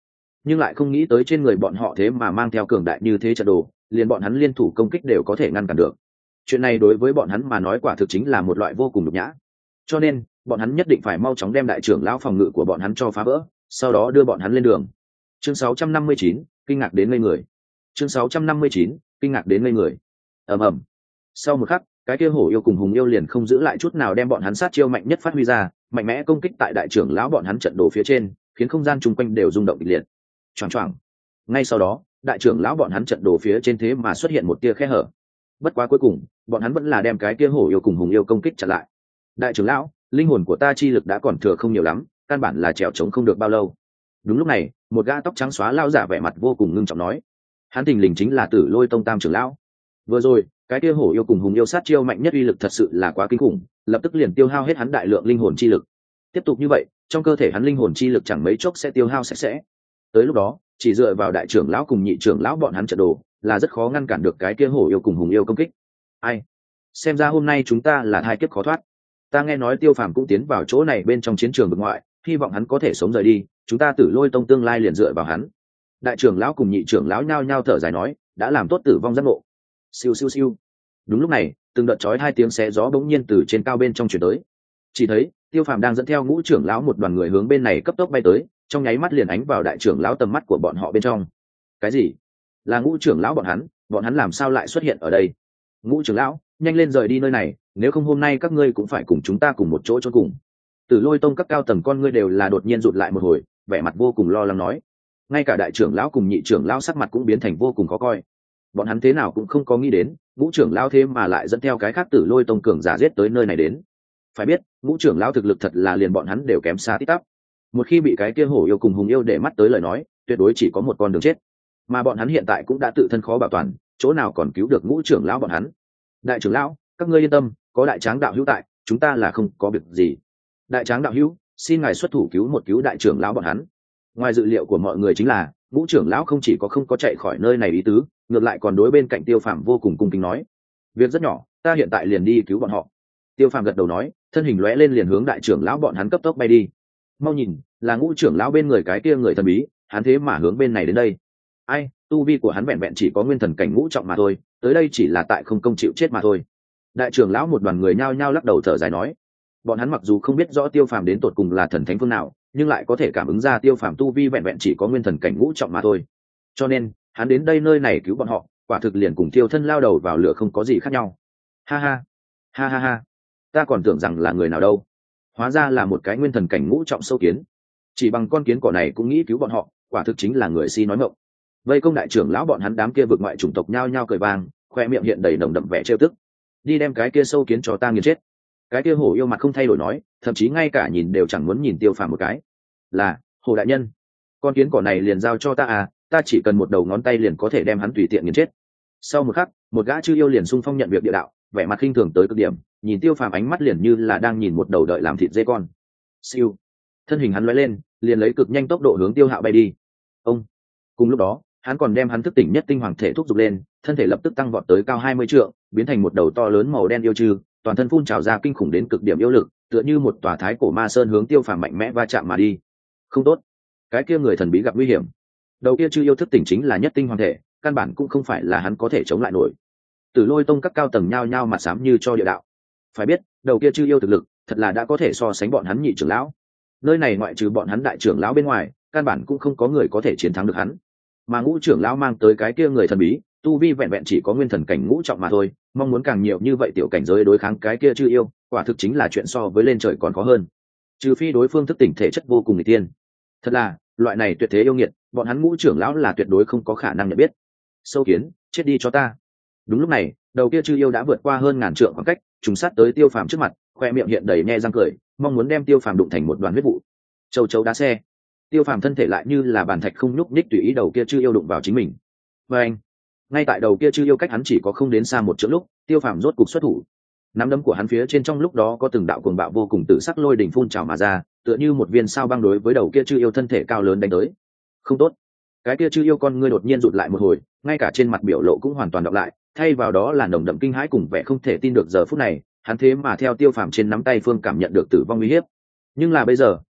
nhưng lại không nghĩ tới trên người bọn họ thế mà mang theo cường đại như thế trận đồ, liền bọn hắn liên thủ công kích đều có thể ngăn cản được. Chuyện này đối với bọn hắn mà nói quả thực chính là một loại vô cùng nhục nhã, cho nên bọn hắn nhất định phải mau chóng đem đại trưởng lão phòng ngự của bọn hắn cho phá vỡ, sau đó đưa bọn hắn lên đường. Chương sáu trăm năm mươi chín, kinh ngạc đến ngây người. Chương sáu trăm năm mươi chín, kinh ngạc đến ngây người. Ầm ầm. Sau một khắc, cái kia hổ yêu cùng hùng yêu liền không giữ lại chút nào đem bọn hắn sát chiêu mạnh nhất phát huy ra, mạnh mẽ công kích tại đại trưởng lão bọn hắn trận đồ phía trên, khiến không gian chung quanh đều rung động kịch liệt. Choảng choảng. Ngay sau đó, đại trưởng lão bọn hắn trận đồ phía trên thế mà xuất hiện một tia khe hở. Bất quá cuối cùng, bọn hắn vẫn là đem cái kia hổ yêu cùng hùng yêu công kích chặn lại. Đại trưởng lão, linh hồn của ta chi lực đã còn thừa không nhiều lắm, căn bản là trèo trống không được bao lâu. Đúng lúc này, một gã tóc trắng xóa lao giả vẻ mặt vô cùng ngưng trọng nói. Hắn thình lình chính là Tử Lôi Tông Tam trưởng lão. Vừa rồi, cái kia hổ yêu cùng hùng yêu sát chiêu mạnh nhất uy lực thật sự là quá kinh khủng, lập tức liền tiêu hao hết hắn đại lượng linh hồn chi lực. Tiếp tục như vậy, trong cơ thể hắn linh hồn chi lực chẳng mấy chốc sẽ tiêu hao sạch sẽ. Tới lúc đó, chỉ dựa vào đại trưởng lão cùng nhị trưởng lão bọn hắn trận đồ, là rất khó ngăn cản được cái kia hổ yêu cùng hùng yêu công kích. Ai? Xem ra hôm nay chúng ta là thai kiếp khó thoát. Ta nghe nói Tiêu Phàm cũng tiến vào chỗ này bên trong chiến trường vực ngoại, hy vọng hắn có thể sống rời đi, chúng ta Tử Lôi Tông tương lai liền dựa vào hắn. Đại trưởng lão cùng nhị trưởng lão nhao nhao thở dài nói, đã làm tốt tử vong giác ngộ. Siêu siêu siêu. Đúng lúc này, từng đợt chói hai tiếng xé gió bỗng nhiên từ trên cao bên trong truyền tới. Chỉ thấy Tiêu Phàm đang dẫn theo ngũ trưởng lão một đoàn người hướng bên này cấp tốc bay tới, trong nháy mắt liền ánh vào đại trưởng lão tầm mắt của bọn họ bên trong. Cái gì? Là ngũ trưởng lão bọn hắn? Bọn hắn làm sao lại xuất hiện ở đây? Ngũ trưởng lão, nhanh lên rời đi nơi này, nếu không hôm nay các ngươi cũng phải cùng chúng ta cùng một chỗ chôn cùng. Tử Lôi Tông các cao tầng con ngươi đều là đột nhiên rụt lại một hồi, vẻ mặt vô cùng lo lắng nói. Ngay cả đại trưởng lão cùng nhị trưởng lão sắc mặt cũng biến thành vô cùng khó coi. Bọn hắn thế nào cũng không có nghĩ đến, ngũ trưởng lão thế mà lại dẫn theo cái khác Tử Lôi Tông cường giả giết tới nơi này đến. Phải biết, ngũ trưởng lão thực lực thật là liền bọn hắn đều kém xa tít tắp. Một khi bị cái kia hổ yêu cùng hùng yêu để mắt tới lời nói, tuyệt đối chỉ có một con đường chết. Mà bọn hắn hiện tại cũng đã tự thân khó bảo toàn, chỗ nào còn cứu được ngũ trưởng lão bọn hắn. Đại trưởng lão, các ngươi yên tâm, có đại tráng đạo hữu tại, chúng ta là không có việc gì. Đại tráng đạo hữu, xin ngài xuất thủ cứu một cứu đại trưởng lão bọn hắn. Ngoài dự liệu của mọi người chính là, ngũ trưởng lão không chỉ có không có chạy khỏi nơi này ý tứ, ngược lại còn đối bên cạnh Tiêu Phàm vô cùng cung kính nói: việc rất nhỏ, ta hiện tại liền đi cứu bọn họ. Tiêu Phàm gật đầu nói, thân hình lóe lên liền hướng đại trưởng lão bọn hắn cấp tốc bay đi. Mau nhìn, là ngũ trưởng lão bên người cái kia người thần bí, hắn thế mà hướng bên này đến đây. Ai, tu vi của hắn vẹn vẹn chỉ có nguyên thần cảnh ngũ trọng mà thôi, tới đây chỉ là tại không công chịu chết mà thôi. Đại trưởng lão một đoàn người nhao nhao lắc đầu thở dài nói, bọn hắn mặc dù không biết rõ Tiêu Phàm đến tột cùng là thần thánh phương nào, nhưng lại có thể cảm ứng ra Tiêu Phàm tu vi vẹn vẹn chỉ có nguyên thần cảnh ngũ trọng mà thôi. Cho nên, hắn đến đây nơi này cứu bọn họ, quả thực liền cùng Tiêu thân lao đầu vào lửa không có gì khác nhau. Ha ha, ha ha ha, ta còn tưởng rằng là người nào đâu, hóa ra là một cái nguyên thần cảnh ngũ trọng sâu kiến. Chỉ bằng con kiến cỏ này cũng nghĩ cứu bọn họ, quả thực chính là người si nói mộng. Vây công đại trưởng lão bọn hắn đám kia vực ngoại chủng tộc nhao nhao cười vang, khoe miệng hiện đầy nồng đậm vẻ trêu tức. Đi đem cái kia sâu kiến cho ta nghiền chết. Cái kia hổ yêu mặt không thay đổi nói, thậm chí ngay cả nhìn đều chẳng muốn nhìn Tiêu Phàm một cái. Là, Hổ đại nhân, con kiến cỏ này liền giao cho ta à, ta chỉ cần một đầu ngón tay liền có thể đem hắn tùy tiện nghiền chết. Sau một khắc, một gã chư yêu liền xung phong nhận việc địa đạo, vẻ mặt khinh thường tới cực điểm, nhìn Tiêu Phàm ánh mắt liền như là đang nhìn một đầu đợi làm thịt dê con. Siêu, thân hình hắn lóe lên, liền lấy cực nhanh tốc độ hướng Tiêu Hạo bay đi. Ông, cùng lúc đó, hắn còn đem hắn thức tỉnh nhất tinh hoàng thể thúc giục lên, thân thể lập tức tăng vọt tới cao hai mươi trượng, biến thành một đầu to lớn màu đen yêu trư, toàn thân phun trào ra kinh khủng đến cực điểm yêu lực, tựa như một tòa thái cổ ma sơn hướng Tiêu Phàm mạnh mẽ va chạm mà đi. Không tốt, cái kia người thần bí gặp nguy hiểm. Đầu kia chư yêu thức tỉnh chính là nhất tinh hoàng thể, căn bản cũng không phải là hắn có thể chống lại nổi. Tử Lôi Tông các cao tầng nhao nhao mặt xám như cho địa đạo. Phải biết, đầu kia chư yêu thực lực, thật là đã có thể so sánh bọn hắn nhị trưởng lão. Nơi này ngoại trừ bọn hắn đại trưởng lão bên ngoài, căn bản cũng không có người có thể chiến thắng được hắn. Mà ngũ trưởng lão mang tới cái kia người thần bí, tu vi vẹn vẹn chỉ có nguyên thần cảnh ngũ trọng mà thôi, mong muốn càng nhiều như vậy tiểu cảnh giới đối kháng cái kia chư yêu, quả thực chính là chuyện so với lên trời còn khó hơn. Trừ phi đối phương thức tỉnh thể chất vô cùng nghịch tiên. Thật là, loại này tuyệt thế yêu nghiệt, bọn hắn ngũ trưởng lão là tuyệt đối không có khả năng nhận biết. Sâu kiến, chết đi cho ta. Đúng lúc này, đầu kia chư yêu đã vượt qua hơn ngàn trượng khoảng cách, trùng sát tới Tiêu Phàm trước mặt, khoe miệng hiện đầy nhe răng cười, mong muốn đem Tiêu Phàm đụng thành một đoàn huyết vụ. Châu chấu đá xe. Tiêu Phàm thân thể lại như là bàn thạch không nhúc nhích tùy ý đầu kia chư yêu đụng vào chính mình. Và anh, ngay tại đầu kia chư yêu cách hắn chỉ có không đến xa một chỗ lúc, Tiêu Phàm rốt cục xuất thủ. Nắm đấm của hắn phía trên trong lúc đó có từng đạo cuồng bạo vô cùng tự sắc lôi đỉnh phun trào mà ra, tựa như một viên sao băng đối với đầu kia chư yêu thân thể cao lớn đánh tới. Không tốt, cái kia chư yêu con ngươi đột nhiên rụt lại một hồi, ngay cả trên mặt biểu lộ cũng hoàn toàn đọc lại, thay vào đó là nồng đậm kinh hãi cùng vẻ không thể tin được giờ phút này, hắn thế mà theo Tiêu Phàm trên nắm tay phương cảm nhận được tử vong uy hiếp. Nhưng là bây giờ,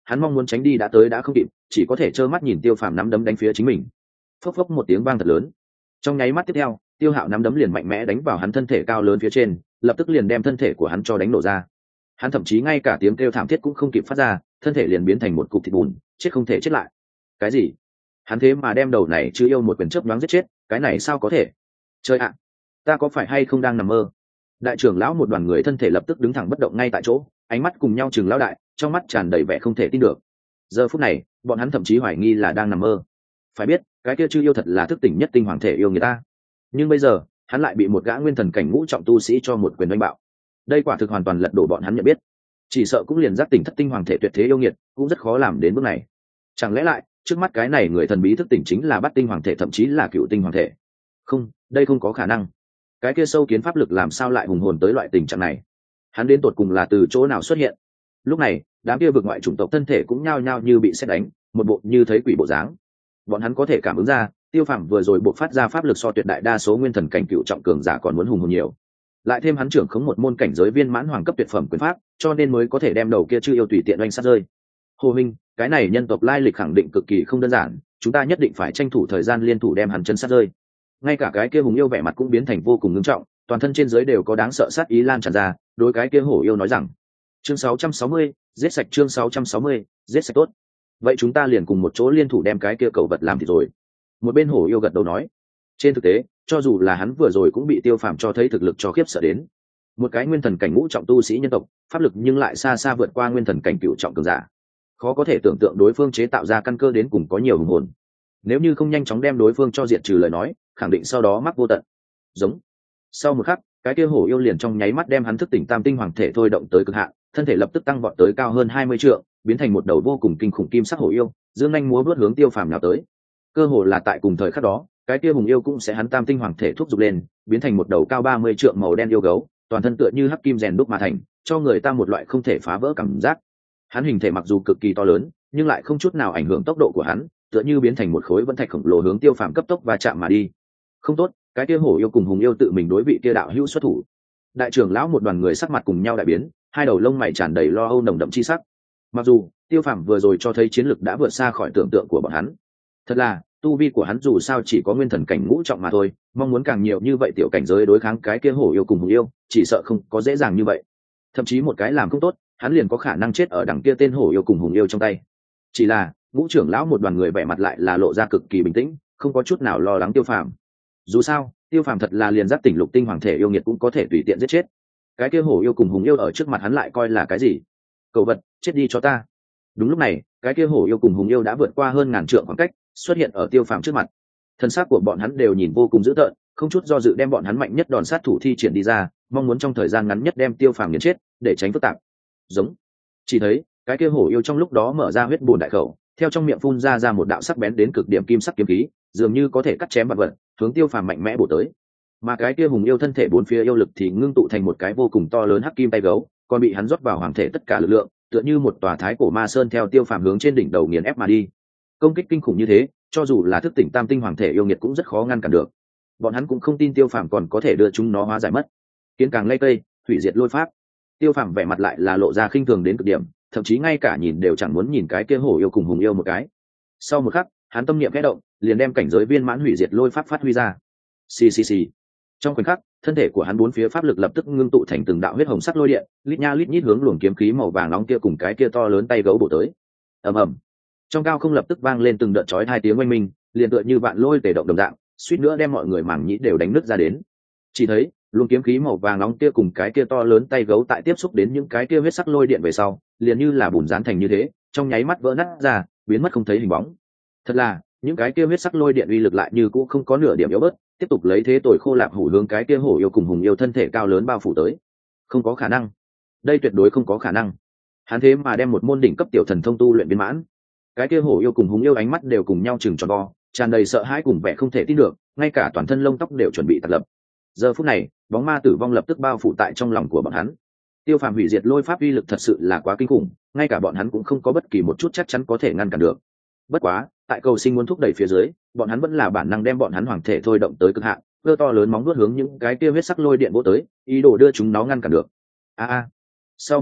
hắn mong muốn tránh đi đã tới đã không kịp, chỉ có thể trơ mắt nhìn Tiêu Phàm nắm đấm đánh phía chính mình. Phốc phốc một tiếng vang thật lớn, trong nháy mắt tiếp theo, Tiêu Hạo nắm đấm liền mạnh mẽ đánh vào hắn thân thể cao lớn phía trên, lập tức liền đem thân thể của hắn cho đánh nổ ra. Hắn thậm chí ngay cả tiếng kêu thảm thiết cũng không kịp phát ra, thân thể liền biến thành một cục thịt bùn, chết không thể chết lại. Cái gì? Hắn thế mà đem đầu này chứ yêu một quyền chớp nhoáng giết chết, cái này sao có thể? Trời ạ, ta có phải hay không đang nằm mơ? Đại trưởng lão một đoàn người thân thể lập tức đứng thẳng bất động ngay tại chỗ, ánh mắt cùng nhau chừng lão đại, trong mắt tràn đầy vẻ không thể tin được. Giờ phút này, bọn hắn thậm chí hoài nghi là đang nằm mơ. Phải biết, cái kia chư yêu thật là thức tỉnh nhất tinh hoàng thể yêu người ta. Nhưng bây giờ, hắn lại bị một gã nguyên thần cảnh ngũ trọng tu sĩ cho một quyền đánh bạo. Đây quả thực hoàn toàn lật đổ bọn hắn nhận biết. Chỉ sợ cũng liền giác tỉnh thất tinh hoàng thể tuyệt thế yêu nghiệt, cũng rất khó làm đến bước này. Chẳng lẽ lại, trước mắt cái này người thần bí thức tỉnh chính là bát tinh hoàng thể thậm chí là cựu tinh hoàng thể? Không, đây không có khả năng. Cái kia sâu kiến pháp lực làm sao lại hùng hồn tới loại tình trạng này? Hắn đến tột cùng là từ chỗ nào xuất hiện? Lúc này, đám kia vực ngoại chủng tộc thân thể cũng nhao nhao như bị sét đánh, một bộ như thấy quỷ bộ dáng. Bọn hắn có thể cảm ứng ra, Tiêu Phàm vừa rồi buộc phát ra pháp lực so tuyệt đại đa số nguyên thần cảnh cựu trọng cường giả còn muốn hùng hồn nhiều. Lại thêm hắn trưởng khống một môn cảnh giới viên mãn hoàng cấp tuyệt phẩm quyền pháp, cho nên mới có thể đem đầu kia chư yêu tùy tiện oanh sát rơi. Hồ Minh, cái này nhân tộc lai lịch khẳng định cực kỳ không đơn giản, chúng ta nhất định phải tranh thủ thời gian liên thủ đem hắn chân sát rơi. Ngay cả cái kia hùng yêu vẻ mặt cũng biến thành vô cùng ngưng trọng, toàn thân trên dưới đều có đáng sợ sát ý lan tràn ra, đối cái kia hổ yêu nói rằng: chương sáu trăm sáu mươi, giết sạch. Chương sáu trăm sáu mươi, giết sạch. Tốt, vậy chúng ta liền cùng một chỗ liên thủ đem cái kia cầu vật làm thì rồi. Một bên hổ yêu gật đầu nói. Trên thực tế, cho dù là hắn vừa rồi cũng bị Tiêu Phàm cho thấy thực lực cho khiếp sợ đến. Một cái nguyên thần cảnh ngũ trọng tu sĩ nhân tộc, pháp lực nhưng lại xa xa vượt qua nguyên thần cảnh cửu trọng cường giả. Khó có thể tưởng tượng đối phương chế tạo ra căn cơ đến cùng có nhiều hùng hồn. Nếu như không nhanh chóng đem đối phương cho diệt trừ lời nói, khẳng định sau đó mắc vô tận. Giống. Sau một khắc, cái kia hổ yêu liền trong nháy mắt đem hắn thức tỉnh tam tinh hoàng thể thôi động tới cực hạn, thân thể lập tức tăng vọt tới cao hơn hai mươi trượng, biến thành một đầu vô cùng kinh khủng kim sắc hổ yêu, dương nhanh múa vớt hướng Tiêu Phàm nào tới. Cơ hồ là tại cùng thời khắc đó, cái kia hùng yêu cũng sẽ hắn tam tinh hoàng thể thúc giục lên, biến thành một đầu cao ba mươi trượng màu đen yêu gấu, toàn thân tựa như hắc kim rèn đúc mà thành, cho người ta một loại không thể phá vỡ cảm giác. Hắn hình thể mặc dù cực kỳ to lớn, nhưng lại không chút nào ảnh hưởng tốc độ của hắn, tựa như biến thành một khối vân thạch khổng lồ hướng Tiêu Phàm cấp tốc và chạm mà đi. Không tốt, cái kia hổ yêu cùng hùng yêu tự mình đối vị kia đạo hữu xuất thủ. Đại trưởng lão một đoàn người sắc mặt cùng nhau đại biến, hai đầu lông mày tràn đầy lo âu nồng đậm chi sắc. Mặc dù Tiêu Phàm vừa rồi cho thấy chiến lực đã vượt xa khỏi tưởng tượng của bọn hắn, thật là tu vi của hắn dù sao chỉ có nguyên thần cảnh ngũ trọng mà thôi, mong muốn càng nhiều như vậy tiểu cảnh giới đối kháng cái kia hổ yêu cùng hùng yêu, chỉ sợ không có dễ dàng như vậy. Thậm chí một cái làm không tốt, hắn liền có khả năng chết ở đằng kia tên hổ yêu cùng hùng yêu trong tay. Chỉ là ngũ trưởng lão một đoàn người vẻ mặt lại là lộ ra cực kỳ bình tĩnh, không có chút nào lo lắng Tiêu Phàm. Dù sao, Tiêu Phàm thật là liền giác tỉnh lục tinh hoàng thể yêu nghiệt cũng có thể tùy tiện giết chết. Cái kia hổ yêu cùng hùng yêu ở trước mặt hắn lại coi là cái gì? Cầu vật, chết đi cho ta. Đúng lúc này, cái kia hổ yêu cùng hùng yêu đã vượt qua hơn ngàn trượng khoảng cách, xuất hiện ở Tiêu Phàm trước mặt. Thân xác của bọn hắn đều nhìn vô cùng dữ tợn, không chút do dự đem bọn hắn mạnh nhất đòn sát thủ thi triển đi ra, mong muốn trong thời gian ngắn nhất đem Tiêu Phàm nghiền chết, để tránh phức tạp. Giống. Chỉ thấy, cái kia hổ yêu trong lúc đó mở ra huyết bùn đại khẩu, theo trong miệng phun ra ra một đạo sắc bén đến cực điểm kim sắc kiếm khí, dường như có thể cắt chém vạn vật, hướng Tiêu Phàm mạnh mẽ bổ tới. Mà cái kia hùng yêu thân thể bốn phía yêu lực thì ngưng tụ thành một cái vô cùng to lớn hắc kim tay gấu, còn bị hắn rót vào hoàng thể tất cả lực lượng, tựa như một tòa thái cổ ma sơn theo Tiêu Phàm hướng trên đỉnh đầu nghiền ép mà đi. Công kích kinh khủng như thế, cho dù là thức tỉnh tam tinh hoàng thể yêu nghiệt cũng rất khó ngăn cản được. Bọn hắn cũng không tin Tiêu Phàm còn có thể đưa chúng nó hóa giải mất. Kiến càng lây cây, hủy diệt lôi pháp. Tiêu Phàm vẻ mặt lại là lộ ra khinh thường đến cực điểm, thậm chí ngay cả nhìn đều chẳng muốn nhìn cái kia hổ yêu cùng hùng yêu một cái. Sau một khắc, hắn tâm niệm khẽ động, liền đem cảnh giới viên mãn hủy diệt lôi pháp phát huy ra. Xì xì xì. Trong khoảnh khắc, thân thể của hắn bốn phía pháp lực lập tức ngưng tụ thành từng đạo huyết hồng sắc lôi điện, lít nha lít nhít hướng luồng kiếm khí màu vàng nóng kia cùng cái kia to lớn tay gấu bổ tới. Ầm ầm. Trong cao không lập tức vang lên từng đợt chói hai tiếng oanh minh, liền tựa như vạn lôi tề động đồng dạng, suýt nữa đem mọi người mảng nhĩ đều đánh nứt ra đến. Chỉ thấy, luồng kiếm khí màu vàng nóng kia cùng cái kia to lớn tay gấu tại tiếp xúc đến những cái kia huyết sắc lôi điện về sau, liền như là bùn dán thành như thế, trong nháy mắt vỡ nát ra, biến mất không thấy hình bóng. Thật là, những cái kia huyết sắc lôi điện uy lực lại như cũ không có nửa điểm yếu bớt, tiếp tục lấy thế tồi khô lạp hủ hướng cái kia hổ yêu cùng hùng yêu thân thể cao lớn bao phủ tới. Không có khả năng, đây tuyệt đối không có khả năng. Hắn thế mà đem một môn đỉnh cấp tiểu thần thông tu luyện viên mãn. Cái kia hổ yêu cùng hùng yêu ánh mắt đều cùng nhau chừng tròn vo, tràn đầy sợ hãi cùng vẻ không thể tin được, ngay cả toàn thân lông tóc đều chuẩn bị tạt lập. Giờ phút này, bóng ma tử vong lập tức bao phủ tại trong lòng của bọn hắn. Tiêu Phàm hủy diệt lôi pháp uy lực thật sự là quá kinh khủng, ngay cả bọn hắn cũng không có bất kỳ một chút chắc chắn có thể ngăn cản được. Bất quá, tại cầu sinh muốn thúc đẩy phía dưới, bọn hắn vẫn là bản năng đem bọn hắn hoàng thể thôi động tới cực hạn, cơ to lớn móng vuốt hướng những cái kia huyết sắc lôi điện vỗ tới, ý đồ đưa chúng nó ngăn cản được. A a. Sau một khắc,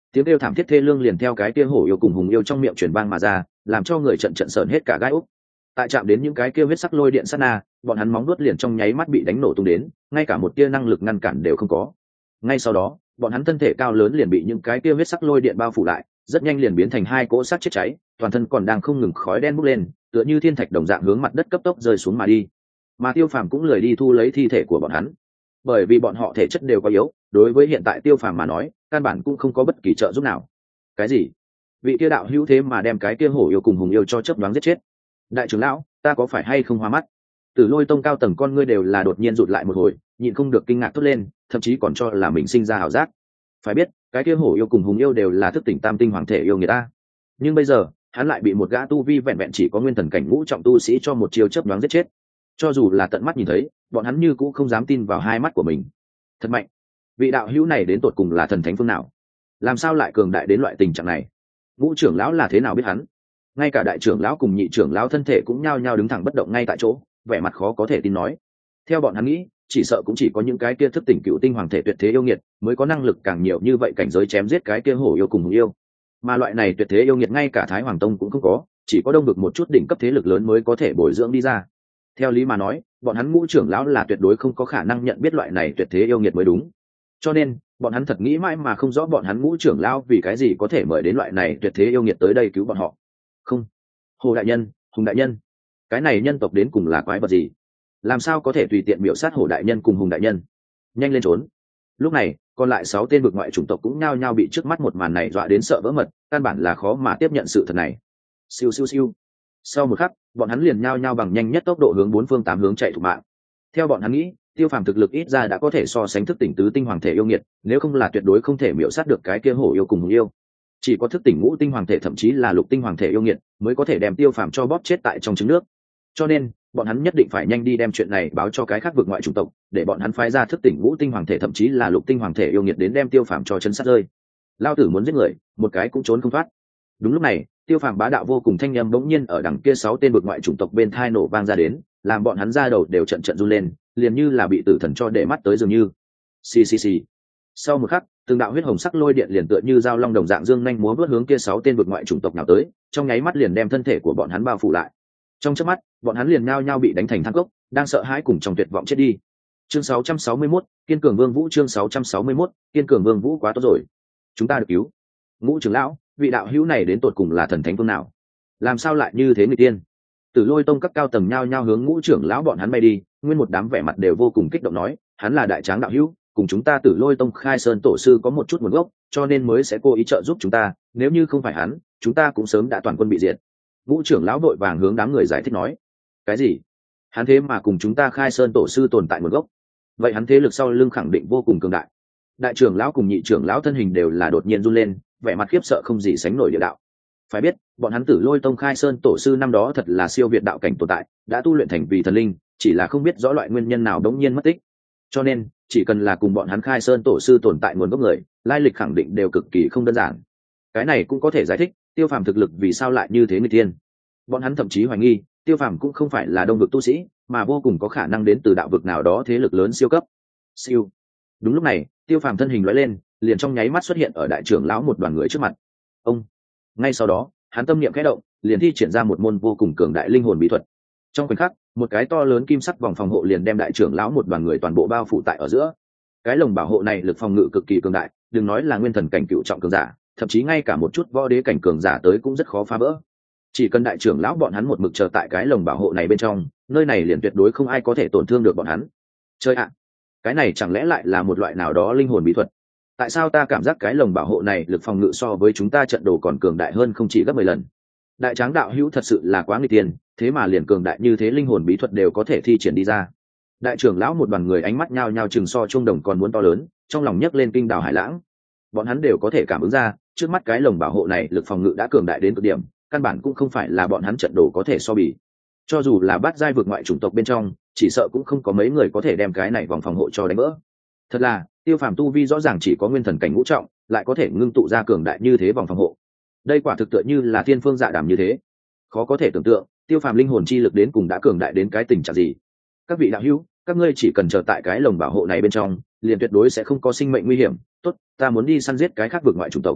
tiếng kêu thảm thiết thê lương liền theo cái kia hổ yêu cùng hùng yêu trong miệng truyền vang mà ra, làm cho người trận trận sởn hết cả gai ốc. Tại chạm đến những cái kia huyết sắc lôi điện sát na, bọn hắn móng vuốt liền trong nháy mắt bị đánh nổ tung đến, ngay cả một tia năng lực ngăn cản đều không có. Ngay sau đó, bọn hắn thân thể cao lớn liền bị những cái kia huyết sắc lôi điện bao phủ lại, rất nhanh liền biến thành hai cỗ xác chết cháy, toàn thân còn đang không ngừng khói đen bốc lên, tựa như thiên thạch đồng dạng hướng mặt đất cấp tốc rơi xuống mà đi. Mà Tiêu Phàm cũng lười đi thu lấy thi thể của bọn hắn, bởi vì bọn họ thể chất đều quá yếu, đối với hiện tại Tiêu Phàm mà nói, căn bản cũng không có bất kỳ trợ giúp nào. Cái gì? Vị kia đạo hữu thế mà đem cái kia hổ yêu cùng hùng yêu cho chớp nhoáng giết chết. Đại trưởng lão, ta có phải hay không hoa mắt? Tử Lôi tông cao tầng con ngươi đều là đột nhiên rụt lại một hồi, nhịn không được kinh ngạc thốt lên, thậm chí còn cho là mình sinh ra ảo giác. Phải biết, cái kia hổ yêu cùng hùng yêu đều là thức tỉnh tam tinh hoàng thể yêu người ta, nhưng bây giờ hắn lại bị một gã tu vi vẹn vẹn chỉ có nguyên thần cảnh ngũ trọng tu sĩ cho một chiêu chớp nhoáng giết chết. Cho dù là tận mắt nhìn thấy, bọn hắn như cũng không dám tin vào hai mắt của mình. Thật mạnh! Vị đạo hữu này đến tột cùng là thần thánh phương nào? Làm sao lại cường đại đến loại tình trạng này? Ngũ trưởng lão là thế nào biết hắn? Ngay cả đại trưởng lão cùng nhị trưởng lão thân thể cũng nhao nhao đứng thẳng bất động ngay tại chỗ, vẻ mặt khó có thể tin nói. Theo bọn hắn nghĩ, chỉ sợ cũng chỉ có những cái kia thức tỉnh cựu tinh hoàng thể tuyệt thế yêu nghiệt mới có năng lực càng nhiều như vậy cảnh giới chém giết cái kia hổ yêu cùng hùng yêu. Mà loại này tuyệt thế yêu nghiệt ngay cả Thái Hoàng Tông cũng không có, chỉ có đông vực một chút đỉnh cấp thế lực lớn mới có thể bồi dưỡng đi ra. Theo lý mà nói, bọn hắn ngũ trưởng lão là tuyệt đối không có khả năng nhận biết loại này tuyệt thế yêu nghiệt mới đúng. Cho nên, bọn hắn thật nghĩ mãi mà không rõ bọn hắn ngũ trưởng lão vì cái gì có thể mời đến loại này tuyệt thế yêu nghiệt tới đây cứu bọn họ. Không, Hồ đại nhân, Hùng đại nhân, cái này nhân tộc đến cùng là quái vật gì? Làm sao có thể tùy tiện miểu sát Hổ đại nhân cùng Hùng đại nhân? Nhanh lên trốn! Lúc này, còn lại sáu tên vực ngoại chủng tộc cũng nhao nhao bị trước mắt một màn này dọa đến sợ vỡ mật, căn bản là khó mà tiếp nhận sự thật này. Siêu siêu siêu. Sau một khắc, bọn hắn liền nhao nhao bằng nhanh nhất tốc độ hướng bốn phương tám hướng chạy thục mạng. Theo bọn hắn nghĩ, Tiêu Phàm thực lực ít ra đã có thể so sánh thức tỉnh tứ tinh hoàng thể yêu nghiệt, nếu không là tuyệt đối không thể miểu sát được cái kia hổ yêu cùng hùng yêu. Chỉ có thức tỉnh ngũ tinh hoàng thể thậm chí là lục tinh hoàng thể yêu nghiệt mới có thể đem Tiêu Phàm cho bóp chết tại trong trứng nước. Cho nên, bọn hắn nhất định phải nhanh đi đem chuyện này báo cho cái khác vực ngoại chủng tộc, để bọn hắn phái ra thức tỉnh ngũ tinh hoàng thể thậm chí là lục tinh hoàng thể yêu nghiệt đến đem Tiêu Phàm cho chân sát rơi. Lao tử muốn giết người, một cái cũng trốn không thoát. Đúng lúc này, Tiêu Phàm bá đạo vô cùng thanh âm bỗng nhiên ở đằng kia sáu tên vực ngoại chủng tộc bên thai nổ vang ra đến, làm bọn hắn ra đầu đều trận trận run lên, liền như là bị tử thần cho để mắt tới dường như. Xì xì xì. Sau một khắc, từng đạo huyết hồng sắc lôi điện liền tựa như dao long đồng dạng dương nhanh múa vớt hướng kia sáu tên vực ngoại chủng tộc nào tới, trong nháy mắt liền đem thân thể của bọn hắn bao phủ lại. Trong chớp mắt, bọn hắn liền nhao nhao bị đánh thành than cốc, đang sợ hãi cùng trong tuyệt vọng chết đi. Chương sáu trăm sáu mươi mốt, Kiên cường Vương Vũ chương sáu trăm sáu mươi mốt, Kiên cường Vương Vũ quá tốt rồi. Chúng ta được cứu. Ngũ trưởng lão, vị đạo hữu này đến tột cùng là thần thánh phương nào? Làm sao lại như thế người tiên? Tử Lôi tông các cao tầng nhao nhao hướng Ngũ trưởng lão bọn hắn bay đi, nguyên một đám vẻ mặt đều vô cùng kích động nói, hắn là đại tráng đạo hữu, cùng chúng ta Tử Lôi tông khai sơn tổ sư có một chút nguồn gốc, cho nên mới sẽ cố ý trợ giúp chúng ta, nếu như không phải hắn, chúng ta cũng sớm đã toàn quân bị diệt. Ngũ trưởng lão vội vàng hướng đám người giải thích nói, cái gì? Hắn thế mà cùng chúng ta khai sơn tổ sư tồn tại nguồn gốc? Vậy hắn thế lực sau lưng khẳng định vô cùng cường đại. Đại trưởng lão cùng nhị trưởng lão thân hình đều là đột nhiên run lên, vẻ mặt khiếp sợ không gì sánh nổi địa đạo. Phải biết, bọn hắn Tử Lôi tông khai sơn tổ sư năm đó thật là siêu việt đạo cảnh tồn tại, đã tu luyện thành vì thần linh, chỉ là không biết rõ loại nguyên nhân nào đống nhiên mất tích. Cho nên, chỉ cần là cùng bọn hắn khai sơn tổ sư tồn tại nguồn gốc người, lai lịch khẳng định đều cực kỳ không đơn giản. Cái này cũng có thể giải thích Tiêu Phàm thực lực vì sao lại như thế người tiên. Bọn hắn thậm chí hoài nghi, Tiêu Phàm cũng không phải là đông vực tu sĩ, mà vô cùng có khả năng đến từ đạo vực nào đó thế lực lớn siêu cấp. Siêu. Đúng lúc này, Tiêu Phàm thân hình lóe lên, liền trong nháy mắt xuất hiện ở đại trưởng lão một đoàn người trước mặt. Ông. Ngay sau đó, hắn tâm niệm khẽ động, liền thi triển ra một môn vô cùng cường đại linh hồn bí thuật. Trong khoảnh khắc, một cái to lớn kim sắc vòng phòng hộ liền đem đại trưởng lão một đoàn người toàn bộ bao phủ tại ở giữa. Cái lồng bảo hộ này lực phòng ngự cực kỳ cường đại, đừng nói là nguyên thần cảnh cựu trọng cường giả, thậm chí ngay cả một chút võ đế cảnh cường giả tới cũng rất khó phá vỡ. Chỉ cần đại trưởng lão bọn hắn một mực chờ tại cái lồng bảo hộ này bên trong, nơi này liền tuyệt đối không ai có thể tổn thương được bọn hắn. Chơi ạ, cái này chẳng lẽ lại là một loại nào đó linh hồn bí thuật? Tại sao ta cảm giác cái lồng bảo hộ này lực phòng ngự so với chúng ta trận đồ còn cường đại hơn không chỉ gấp mười lần? Đại tráng đạo hữu thật sự là quá nguy tiên, thế mà liền cường đại như thế linh hồn bí thuật đều có thể thi triển đi ra. Đại trưởng lão một đoàn người ánh mắt nhao nhao chừng so chuông đồng còn muốn to lớn, trong lòng nhấc lên kinh đào hải lãng. Bọn hắn đều có thể cảm ứng ra, trước mắt cái lồng bảo hộ này lực phòng ngự đã cường đại đến cực điểm, căn bản cũng không phải là bọn hắn trận đồ có thể so bì. Cho dù là bát giai vực ngoại chủng tộc bên trong, chỉ sợ cũng không có mấy người có thể đem cái này vòng phòng hộ cho đánh vỡ. Thật là, Tiêu Phàm tu vi rõ ràng chỉ có nguyên thần cảnh ngũ trọng, lại có thể ngưng tụ ra cường đại như thế vòng phòng hộ. Đây quả thực tựa như là thiên phương dạ đàm như thế. Khó có thể tưởng tượng, Tiêu Phàm linh hồn chi lực đến cùng đã cường đại đến cái tình trạng gì. Các vị đạo hữu, các ngươi chỉ cần chờ tại cái lồng bảo hộ này bên trong, liền tuyệt đối sẽ không có sinh mệnh nguy hiểm. Tốt, ta muốn đi săn giết cái khác vực ngoại chủng tộc.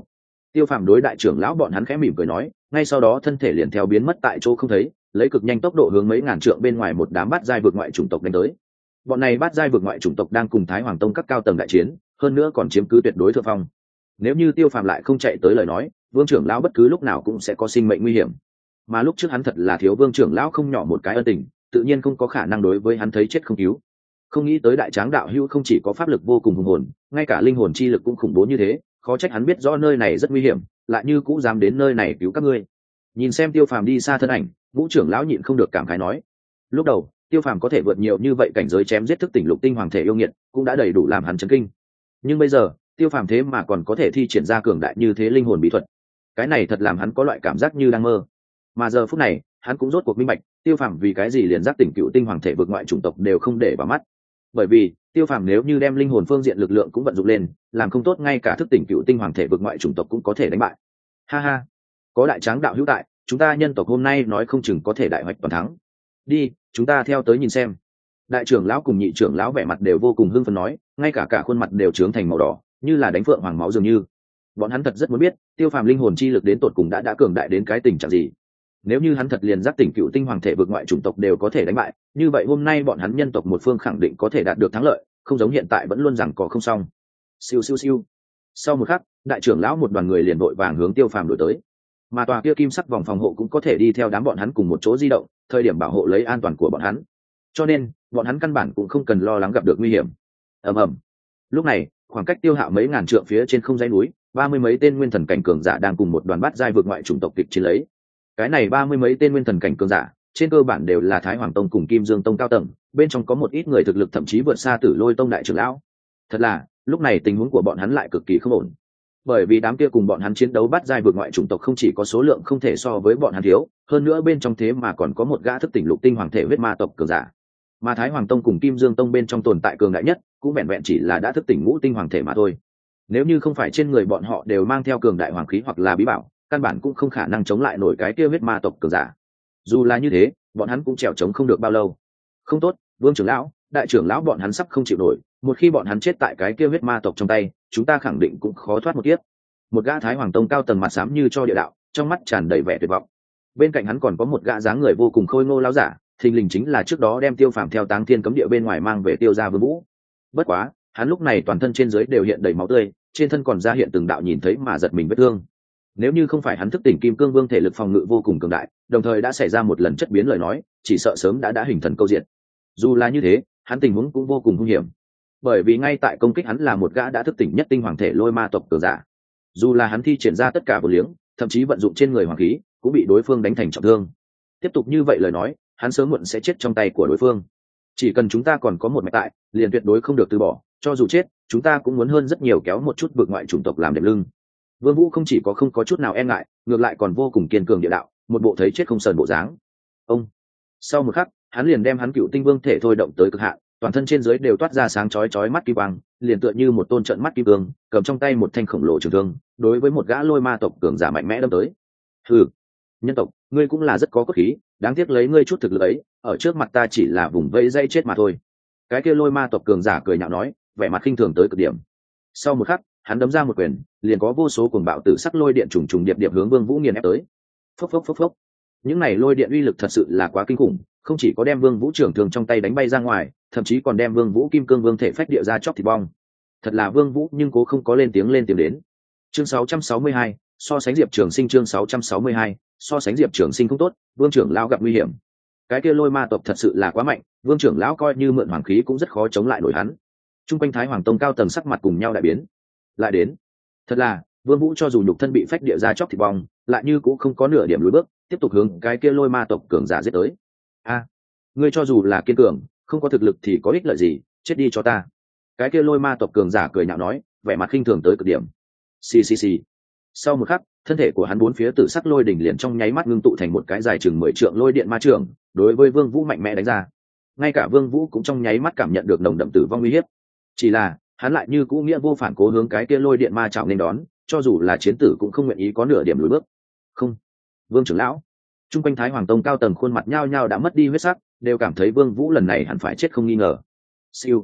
Tiêu Phàm đối đại trưởng lão bọn hắn khẽ mỉm cười nói, ngay sau đó thân thể liền theo biến mất tại chỗ không thấy, lấy cực nhanh tốc độ hướng mấy ngàn trượng bên ngoài một đám bát giai vượt ngoại chủng tộc đánh tới. Bọn này bát giai vượt ngoại chủng tộc đang cùng Thái Hoàng Tông các cao tầng đại chiến, hơn nữa còn chiếm cứ tuyệt đối thượng phong. Nếu như Tiêu Phàm lại không chạy tới lời nói, Vương trưởng lão bất cứ lúc nào cũng sẽ có sinh mệnh nguy hiểm. Mà lúc trước hắn thật là thiếu Vương trưởng lão không nhỏ một cái ân tình, tự nhiên không có khả năng đối với hắn thấy chết không cứu. Không nghĩ tới đại tráng đạo hữu không chỉ có pháp lực vô cùng hùng hồn, ngay cả linh hồn chi lực cũng khủng bố như thế, khó trách hắn biết rõ nơi này rất nguy hiểm, lại như cũng dám đến nơi này cứu các ngươi. Nhìn xem Tiêu Phàm đi xa thân ảnh, Vũ trưởng lão nhịn không được cảm khái nói: lúc đầu Tiêu Phàm có thể vượt nhiều như vậy cảnh giới chém giết thức tỉnh lục tinh hoàng thể yêu nghiệt, cũng đã đầy đủ làm hắn chấn kinh. Nhưng bây giờ, Tiêu Phàm thế mà còn có thể thi triển ra cường đại như thế linh hồn bí thuật, cái này thật làm hắn có loại cảm giác như đang mơ. Mà giờ phút này, hắn cũng rốt cuộc minh bạch, Tiêu Phàm vì cái gì liền giác tỉnh cựu tinh hoàng thể vượt ngoại chủng tộc đều không để vào mắt. Bởi vì, Tiêu Phàm nếu như đem linh hồn phương diện lực lượng cũng vận dụng lên, làm không tốt ngay cả thức tỉnh cựu tinh hoàng thể vượt ngoại chủng tộc cũng có thể đánh bại. Ha ha, có đại tráng đạo hữu tại, chúng ta nhân tộc hôm nay nói không chừng có thể đại hoạch toàn thắng. Đi, chúng ta theo tới nhìn xem. Đại trưởng lão cùng nhị trưởng lão vẻ mặt đều vô cùng hưng phấn nói, ngay cả cả khuôn mặt đều trướng thành màu đỏ, như là đánh phượng hoàng máu dường như. Bọn hắn thật rất muốn biết, Tiêu Phàm linh hồn chi lực đến tột cùng đã đã cường đại đến cái tình trạng gì. Nếu như hắn thật liền giác tỉnh cựu tinh hoàng thể vượt ngoại chủng tộc đều có thể đánh bại, như vậy hôm nay bọn hắn nhân tộc một phương khẳng định có thể đạt được thắng lợi, không giống hiện tại vẫn luôn rằng có không xong. Siêu siêu siêu. Sau một khắc, đại trưởng lão một đoàn người liền vội vàng hướng Tiêu Phàm đuổi tới. Mà tòa kia kim sắc vòng phòng hộ cũng có thể đi theo đám bọn hắn cùng một chỗ di động, thời điểm bảo hộ lấy an toàn của bọn hắn. Cho nên, bọn hắn căn bản cũng không cần lo lắng gặp được nguy hiểm. Ầm ầm. Lúc này, khoảng cách Tiêu Hạo mấy ngàn trượng phía trên không dãy núi, ba mươi mấy tên nguyên thần cảnh cường giả đang cùng một đoàn bát giai vượt ngoại chủng tộc kịch chiến lấy. Cái này ba mươi mấy tên nguyên thần cảnh cường giả, trên cơ bản đều là Thái Hoàng Tông cùng Kim Dương Tông cao tầng, bên trong có một ít người thực lực thậm chí vượt xa Tử Lôi Tông đại trưởng lão. Thật là, lúc này tình huống của bọn hắn lại cực kỳ không ổn. Bởi vì đám kia cùng bọn hắn chiến đấu bát giai vượt ngoại chủng tộc không chỉ có số lượng không thể so với bọn hắn thiếu, hơn nữa bên trong thế mà còn có một gã thức tỉnh lục tinh hoàng thể huyết ma tộc cường giả. Mà Thái Hoàng Tông cùng Kim Dương Tông bên trong tồn tại cường đại nhất, cũng vẹn vẹn chỉ là đã thức tỉnh ngũ tinh hoàng thể mà thôi. Nếu như không phải trên người bọn họ đều mang theo cường đại hoàng khí hoặc là bí bảo, căn bản cũng không khả năng chống lại nổi cái kia huyết ma tộc cường giả. Dù là như thế, bọn hắn cũng trèo chống không được bao lâu. Không tốt, Vương trưởng lão, đại trưởng lão bọn hắn sắp không chịu nổi, một khi bọn hắn chết tại cái kia huyết ma tộc trong tay, chúng ta khẳng định cũng khó thoát một kiếp. Một gã Thái Hoàng Tông cao tầng mặt xám như cho địa đạo, trong mắt tràn đầy vẻ tuyệt vọng. Bên cạnh hắn còn có một gã dáng người vô cùng khôi ngô lão giả, thình lình chính là trước đó đem Tiêu Phàm theo Táng Thiên cấm địa bên ngoài mang về Tiêu gia Vương Vũ. Bất quá, hắn lúc này toàn thân trên dưới đều hiện đầy máu tươi, trên thân còn ra hiện từng đạo nhìn thấy mà giật mình vết thương. Nếu như không phải hắn thức tỉnh Kim Cương Vương thể lực phòng ngự vô cùng cường đại, đồng thời đã xảy ra một lần chất biến lời nói, chỉ sợ sớm đã đã hình thần câu diện. Dù là như thế, hắn tình huống cũng vô cùng nguy hiểm, bởi vì ngay tại công kích hắn là một gã đã thức tỉnh nhất tinh hoàng thể lôi ma tộc cường giả. Dù là hắn thi triển ra tất cả vô liếng, thậm chí vận dụng trên người hoàng khí, cũng bị đối phương đánh thành trọng thương. Tiếp tục như vậy lời nói, hắn sớm muộn sẽ chết trong tay của đối phương. Chỉ cần chúng ta còn có một mạch tại, liền tuyệt đối không được từ bỏ, cho dù chết, chúng ta cũng muốn hơn rất nhiều kéo một chút vượt ngoại chủng tộc làm đệm lưng. Vương Vũ không chỉ có không có chút nào e ngại, ngược lại còn vô cùng kiên cường địa đạo, một bộ thấy chết không sờn bộ dáng. Ông. Sau một khắc, hắn liền đem hắn cựu tinh vương thể thôi động tới cực hạn, toàn thân trên dưới đều toát ra sáng chói chói mắt kim quang, liền tựa như một tôn trận mắt kim cương, cầm trong tay một thanh khổng lồ trường thương, đối với một gã lôi ma tộc cường giả mạnh mẽ đâm tới. Hừ, nhân tộc, ngươi cũng là rất có cốt khí, đáng tiếc lấy ngươi chút thực lực ấy, ở trước mặt ta chỉ là vùng vây dây chết mà thôi. Cái kia lôi ma tộc cường giả cười nhạo nói, vẻ mặt khinh thường tới cực điểm. Sau một khắc, hắn đấm ra một quyền, liền có vô số cuồng bạo tử sắc lôi điện trùng trùng điệp điệp hướng Vương Vũ nghiền ép tới. Phốc phốc phốc phốc. Những này lôi điện uy lực thật sự là quá kinh khủng, không chỉ có đem Vương Vũ trưởng thường trong tay đánh bay ra ngoài, thậm chí còn đem Vương Vũ kim cương vương thể phách địa ra chóc thịt bong. Thật là Vương Vũ nhưng cố không có lên tiếng lên tiếng đến. Chương sáu trăm sáu mươi hai, so sánh Diệp Trường Sinh chương sáu trăm sáu mươi hai, so sánh Diệp Trường Sinh không tốt, Vương trưởng lão gặp nguy hiểm. Cái kia lôi ma tộc thật sự là quá mạnh, Vương trưởng lão coi như mượn hoàng khí cũng rất khó chống lại nổi hắn. Trung quanh Thái Hoàng Tông cao tầng sắc mặt cùng nhau đại biến. Lại đến. Thật là, Vương Vũ cho dù nhục thân bị phách địa ra chóc thịt bong, lại như cũng không có nửa điểm lùi bước, tiếp tục hướng cái kia lôi ma tộc cường giả giết tới. A, ngươi cho dù là kiên cường, không có thực lực thì có ích lợi gì, chết đi cho ta. Cái kia lôi ma tộc cường giả cười nhạo nói, vẻ mặt khinh thường tới cực điểm. Xì xì xì. Sau một khắc, thân thể của hắn bốn phía tử sắc lôi đỉnh liền trong nháy mắt ngưng tụ thành một cái dài chừng mười trượng lôi điện ma trường, đối với Vương Vũ mạnh mẽ đánh ra. Ngay cả Vương Vũ cũng trong nháy mắt cảm nhận được nồng đậm tử vong uy hiếp. Chỉ là, hắn lại như cũ nghĩa vô phản cố hướng cái kia lôi điện ma chảo nên đón, cho dù là chiến tử cũng không nguyện ý có nửa điểm lùi bước. Không, Vương trưởng lão. Trung quanh Thái Hoàng Tông cao tầng khuôn mặt nhao nhao đã mất đi huyết sắc, đều cảm thấy Vương Vũ lần này hẳn phải chết không nghi ngờ. Siêu.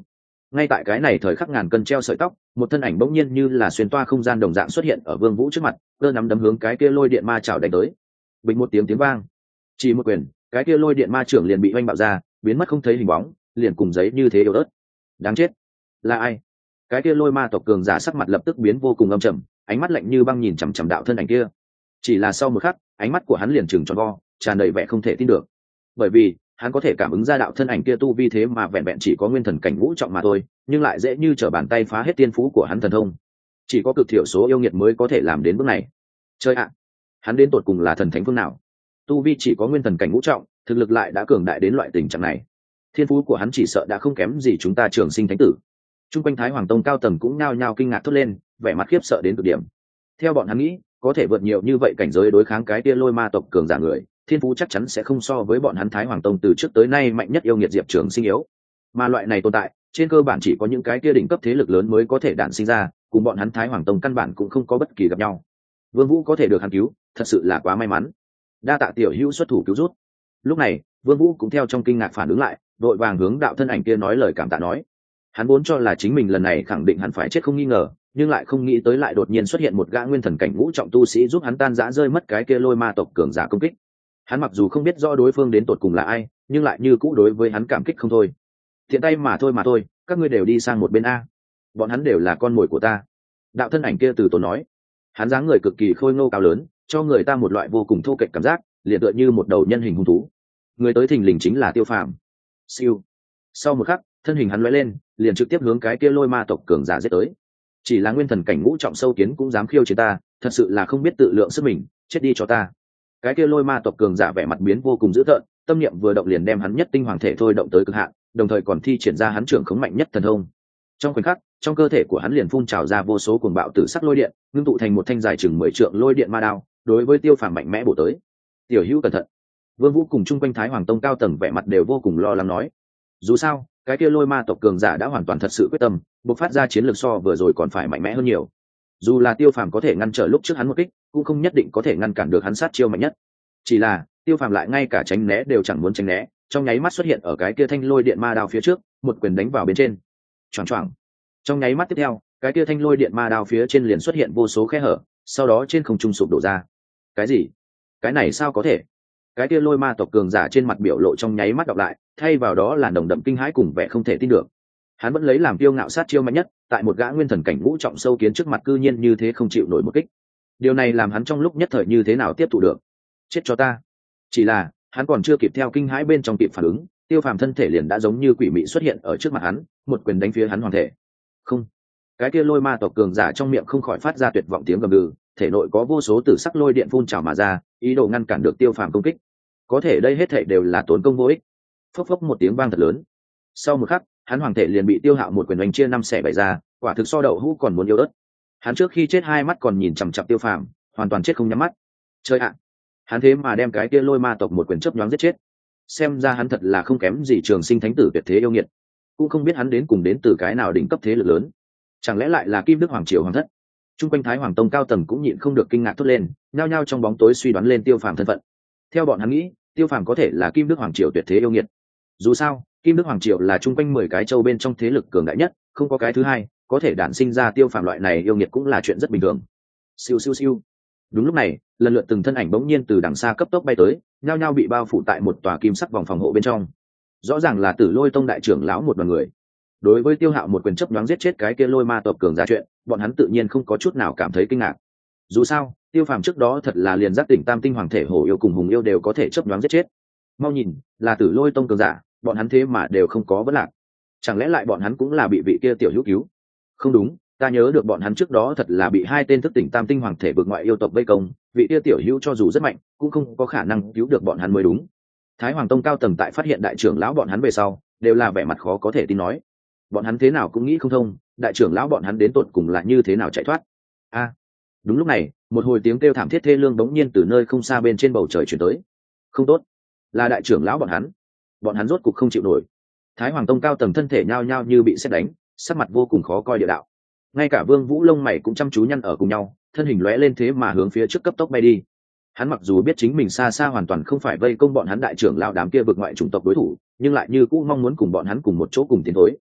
Ngay tại cái này thời khắc ngàn cân treo sợi tóc, một thân ảnh bỗng nhiên như là xuyên toa không gian đồng dạng xuất hiện ở Vương Vũ trước mặt, cơ nắm đấm hướng cái kia lôi điện ma chảo đánh tới. Bình một tiếng tiếng vang, chỉ một quyền, cái kia lôi điện ma trưởng liền bị oanh bạo ra, biến mất không thấy hình bóng, liền cùng giấy như thế yếu ớt. Đáng chết, là ai? Cái kia lôi ma tộc cường giả sắc mặt lập tức biến vô cùng âm trầm, ánh mắt lạnh như băng nhìn chằm chằm đạo thân ảnh kia. Chỉ là sau một khắc, ánh mắt của hắn liền trừng tròn vo, tràn đầy vẻ không thể tin được. Bởi vì hắn có thể cảm ứng ra đạo thân ảnh kia tu vi thế mà vẹn vẹn chỉ có nguyên thần cảnh ngũ trọng mà thôi, nhưng lại dễ như trở bàn tay phá hết tiên phú của hắn thần thông. Chỉ có cực thiểu số yêu nghiệt mới có thể làm đến bước này. Chơi ạ, hắn đến tột cùng là thần thánh phương nào? Tu vi chỉ có nguyên thần cảnh ngũ trọng, thực lực lại đã cường đại đến loại tình trạng này. Thiên phú của hắn chỉ sợ đã không kém gì chúng ta Trường Sinh Thánh Tử. Trung quanh Thái Hoàng Tông cao tầng cũng nhao nhao kinh ngạc thốt lên, vẻ mặt khiếp sợ đến cực điểm. Theo bọn hắn nghĩ, có thể vượt nhiều như vậy cảnh giới đối kháng cái kia lôi ma tộc cường giả người, thiên phú chắc chắn sẽ không so với bọn hắn Thái Hoàng Tông từ trước tới nay mạnh nhất yêu nghiệt Diệp Trường Sinh yếu. Mà loại này tồn tại, trên cơ bản chỉ có những cái kia đỉnh cấp thế lực lớn mới có thể đản sinh ra, cùng bọn hắn Thái Hoàng Tông căn bản cũng không có bất kỳ gặp nhau. Vương Vũ có thể được hắn cứu, thật sự là quá may mắn. Đa tạ tiểu hữu xuất thủ cứu rút. Lúc này, Vương Vũ cũng theo trong kinh ngạc phản ứng lại, đội vàng hướng đạo thân ảnh kia nói lời cảm tạ nói. Hắn vốn cho là chính mình lần này khẳng định hắn phải chết không nghi ngờ, nhưng lại không nghĩ tới lại đột nhiên xuất hiện một gã nguyên thần cảnh ngũ trọng tu sĩ giúp hắn tan rã rơi mất cái kia lôi ma tộc cường giả công kích. Hắn mặc dù không biết rõ đối phương đến tột cùng là ai, nhưng lại như cũ đối với hắn cảm kích không thôi. Thiện tay mà thôi mà thôi, các ngươi đều đi sang một bên a. Bọn hắn đều là con mồi của ta. Đạo thân ảnh kia từ tốn nói. Hắn dáng người cực kỳ khôi ngô cao lớn, cho người ta một loại vô cùng thô kệch cảm giác, liền tựa như một đầu nhân hình hung thú. Người tới thình lình chính là Tiêu Phàm. Siêu. Sau một khắc, thân hình hắn lóe lên, liền trực tiếp hướng cái kia lôi ma tộc cường giả giết tới. Chỉ là nguyên thần cảnh ngũ trọng sâu kiến cũng dám khiêu chiến ta, thật sự là không biết tự lượng sức mình, chết đi cho ta. Cái kia lôi ma tộc cường giả vẻ mặt biến vô cùng dữ tợn, tâm niệm vừa động liền đem hắn nhất tinh hoàng thể thôi động tới cực hạn, đồng thời còn thi triển ra hắn trưởng khống mạnh nhất thần thông. Trong khoảnh khắc, trong cơ thể của hắn liền phun trào ra vô số cuồng bạo tử sắc lôi điện, ngưng tụ thành một thanh dài chừng mười trượng lôi điện ma đao, đối với Tiêu Phàm mạnh mẽ bổ tới. Tiểu Hữu cẩn thận. Vương Vũ cùng chung quanh Thái Hoàng Tông cao tầng vẻ mặt đều vô cùng lo lắng nói. Dù sao, cái kia lôi ma tộc cường giả đã hoàn toàn thật sự quyết tâm, bộc phát ra chiến lược so vừa rồi còn phải mạnh mẽ hơn nhiều. Dù là Tiêu Phàm có thể ngăn trở lúc trước hắn một kích, cũng không nhất định có thể ngăn cản được hắn sát chiêu mạnh nhất. Chỉ là Tiêu Phàm lại ngay cả tránh né đều chẳng muốn tránh né, trong nháy mắt xuất hiện ở cái kia thanh lôi điện ma đao phía trước, một quyền đánh vào bên trên. Choảng choảng. Trong nháy mắt tiếp theo, cái kia thanh lôi điện ma đao phía trên liền xuất hiện vô số khe hở, sau đó trên không trung sụp đổ ra. Cái gì? Cái này sao có thể? Cái kia lôi ma tộc cường giả trên mặt biểu lộ trong nháy mắt đọc lại, thay vào đó là nồng đậm kinh hãi cùng vẻ không thể tin được. Hắn vẫn lấy làm kiêu ngạo sát chiêu mạnh nhất, tại một gã nguyên thần cảnh ngũ trọng sâu kiến trước mặt cư nhiên như thế không chịu nổi một kích. Điều này làm hắn trong lúc nhất thời như thế nào tiếp thụ được? Chết cho ta! Chỉ là hắn còn chưa kịp theo kinh hãi bên trong kịp phản ứng, Tiêu Phàm thân thể liền đã giống như quỷ mị xuất hiện ở trước mặt hắn, một quyền đánh phía hắn hoàn thể. Không! Cái kia lôi ma tộc cường giả trong miệng không khỏi phát ra tuyệt vọng tiếng gầm gừ, thể nội có vô số tử sắc lôi điện phun trào mà ra, ý đồ ngăn cản được Tiêu Phàm công kích. Có thể đây hết thảy đều là tốn công vô ích. Phốc phốc một tiếng vang thật lớn. Sau một khắc, hắn hoàng thể liền bị Tiêu Hạo một quyền đánh chia năm xẻ bảy ra, quả thực so đậu hũ còn muốn yếu ớt. Hắn trước khi chết hai mắt còn nhìn chằm chằm Tiêu Phàm, hoàn toàn chết không nhắm mắt. Chơi ạ! Hắn thế mà đem cái kia lôi ma tộc một quyền chớp nhoáng giết chết. Xem ra hắn thật là không kém gì Trường Sinh Thánh Tử tuyệt thế yêu nghiệt. Cũng không biết hắn đến cùng đến từ cái nào đỉnh cấp thế lực lớn. Chẳng lẽ lại là Kim Đức Hoàng triều hoàng thất? Trung quanh Thái Hoàng Tông cao tầng cũng nhịn không được kinh ngạc thốt lên, nhao nhao trong bóng tối suy đoán lên Tiêu Phàm thân phận. Theo bọn hắn nghĩ, Tiêu Phàm có thể là Kim Đức Hoàng triều tuyệt thế yêu nghiệt. Dù sao, Kim Đức Hoàng triều là trung quanh mười cái châu bên trong thế lực cường đại nhất, không có cái thứ hai, có thể đản sinh ra Tiêu Phàm loại này yêu nghiệt cũng là chuyện rất bình thường. Siêu siêu siêu. Đúng lúc này, lần lượt từng thân ảnh bỗng nhiên từ đằng xa cấp tốc bay tới, nhao nhao bị bao phủ tại một tòa kim sắc vòng phòng hộ bên trong. Rõ ràng là Tử Lôi Tông đại trưởng lão một đoàn người. Đối với Tiêu Hạo một quyền chớp nhoáng giết chết cái kia lôi ma tộc cường giả chuyện, bọn hắn tự nhiên không có chút nào cảm thấy kinh ngạc. Dù sao, Tiêu Phàm trước đó thật là liền giác tỉnh tam tinh hoàng thể hổ yêu cùng hùng yêu đều có thể chớp nhoáng giết chết. Mau nhìn, là Tử Lôi Tông cường giả, bọn hắn thế mà đều không có vấn lạc. Chẳng lẽ lại bọn hắn cũng là bị vị kia tiểu hữu cứu? Không đúng, ta nhớ được bọn hắn trước đó thật là bị hai tên thức tỉnh tam tinh hoàng thể vượt ngoại yêu tộc vây công, vị kia tiểu hữu cho dù rất mạnh, cũng không có khả năng cứu được bọn hắn mới đúng. Thái Hoàng Tông cao tầng tại phát hiện đại trưởng lão bọn hắn về sau, đều là vẻ mặt khó có thể tin nói. Bọn hắn thế nào cũng nghĩ không thông, đại trưởng lão bọn hắn đến tột cùng là như thế nào chạy thoát. A! À, đúng lúc này, một hồi tiếng kêu thảm thiết thê lương bỗng nhiên từ nơi không xa bên trên bầu trời truyền tới. Không tốt, là đại trưởng lão bọn hắn. Bọn hắn rốt cục không chịu nổi. Thái Hoàng Tông cao tầng thân thể nhao nhao như bị sét đánh, sắc mặt vô cùng khó coi địa đạo. Ngay cả Vương Vũ lông mày cũng chăm chú nhăn ở cùng nhau, thân hình lóe lên thế mà hướng phía trước cấp tốc bay đi. Hắn mặc dù biết chính mình xa xa hoàn toàn không phải vây công bọn hắn đại trưởng lão đám kia vực ngoại chủng tộc đối thủ, nhưng lại như cũ mong muốn cùng bọn hắn cùng một chỗ cùng tiến thối.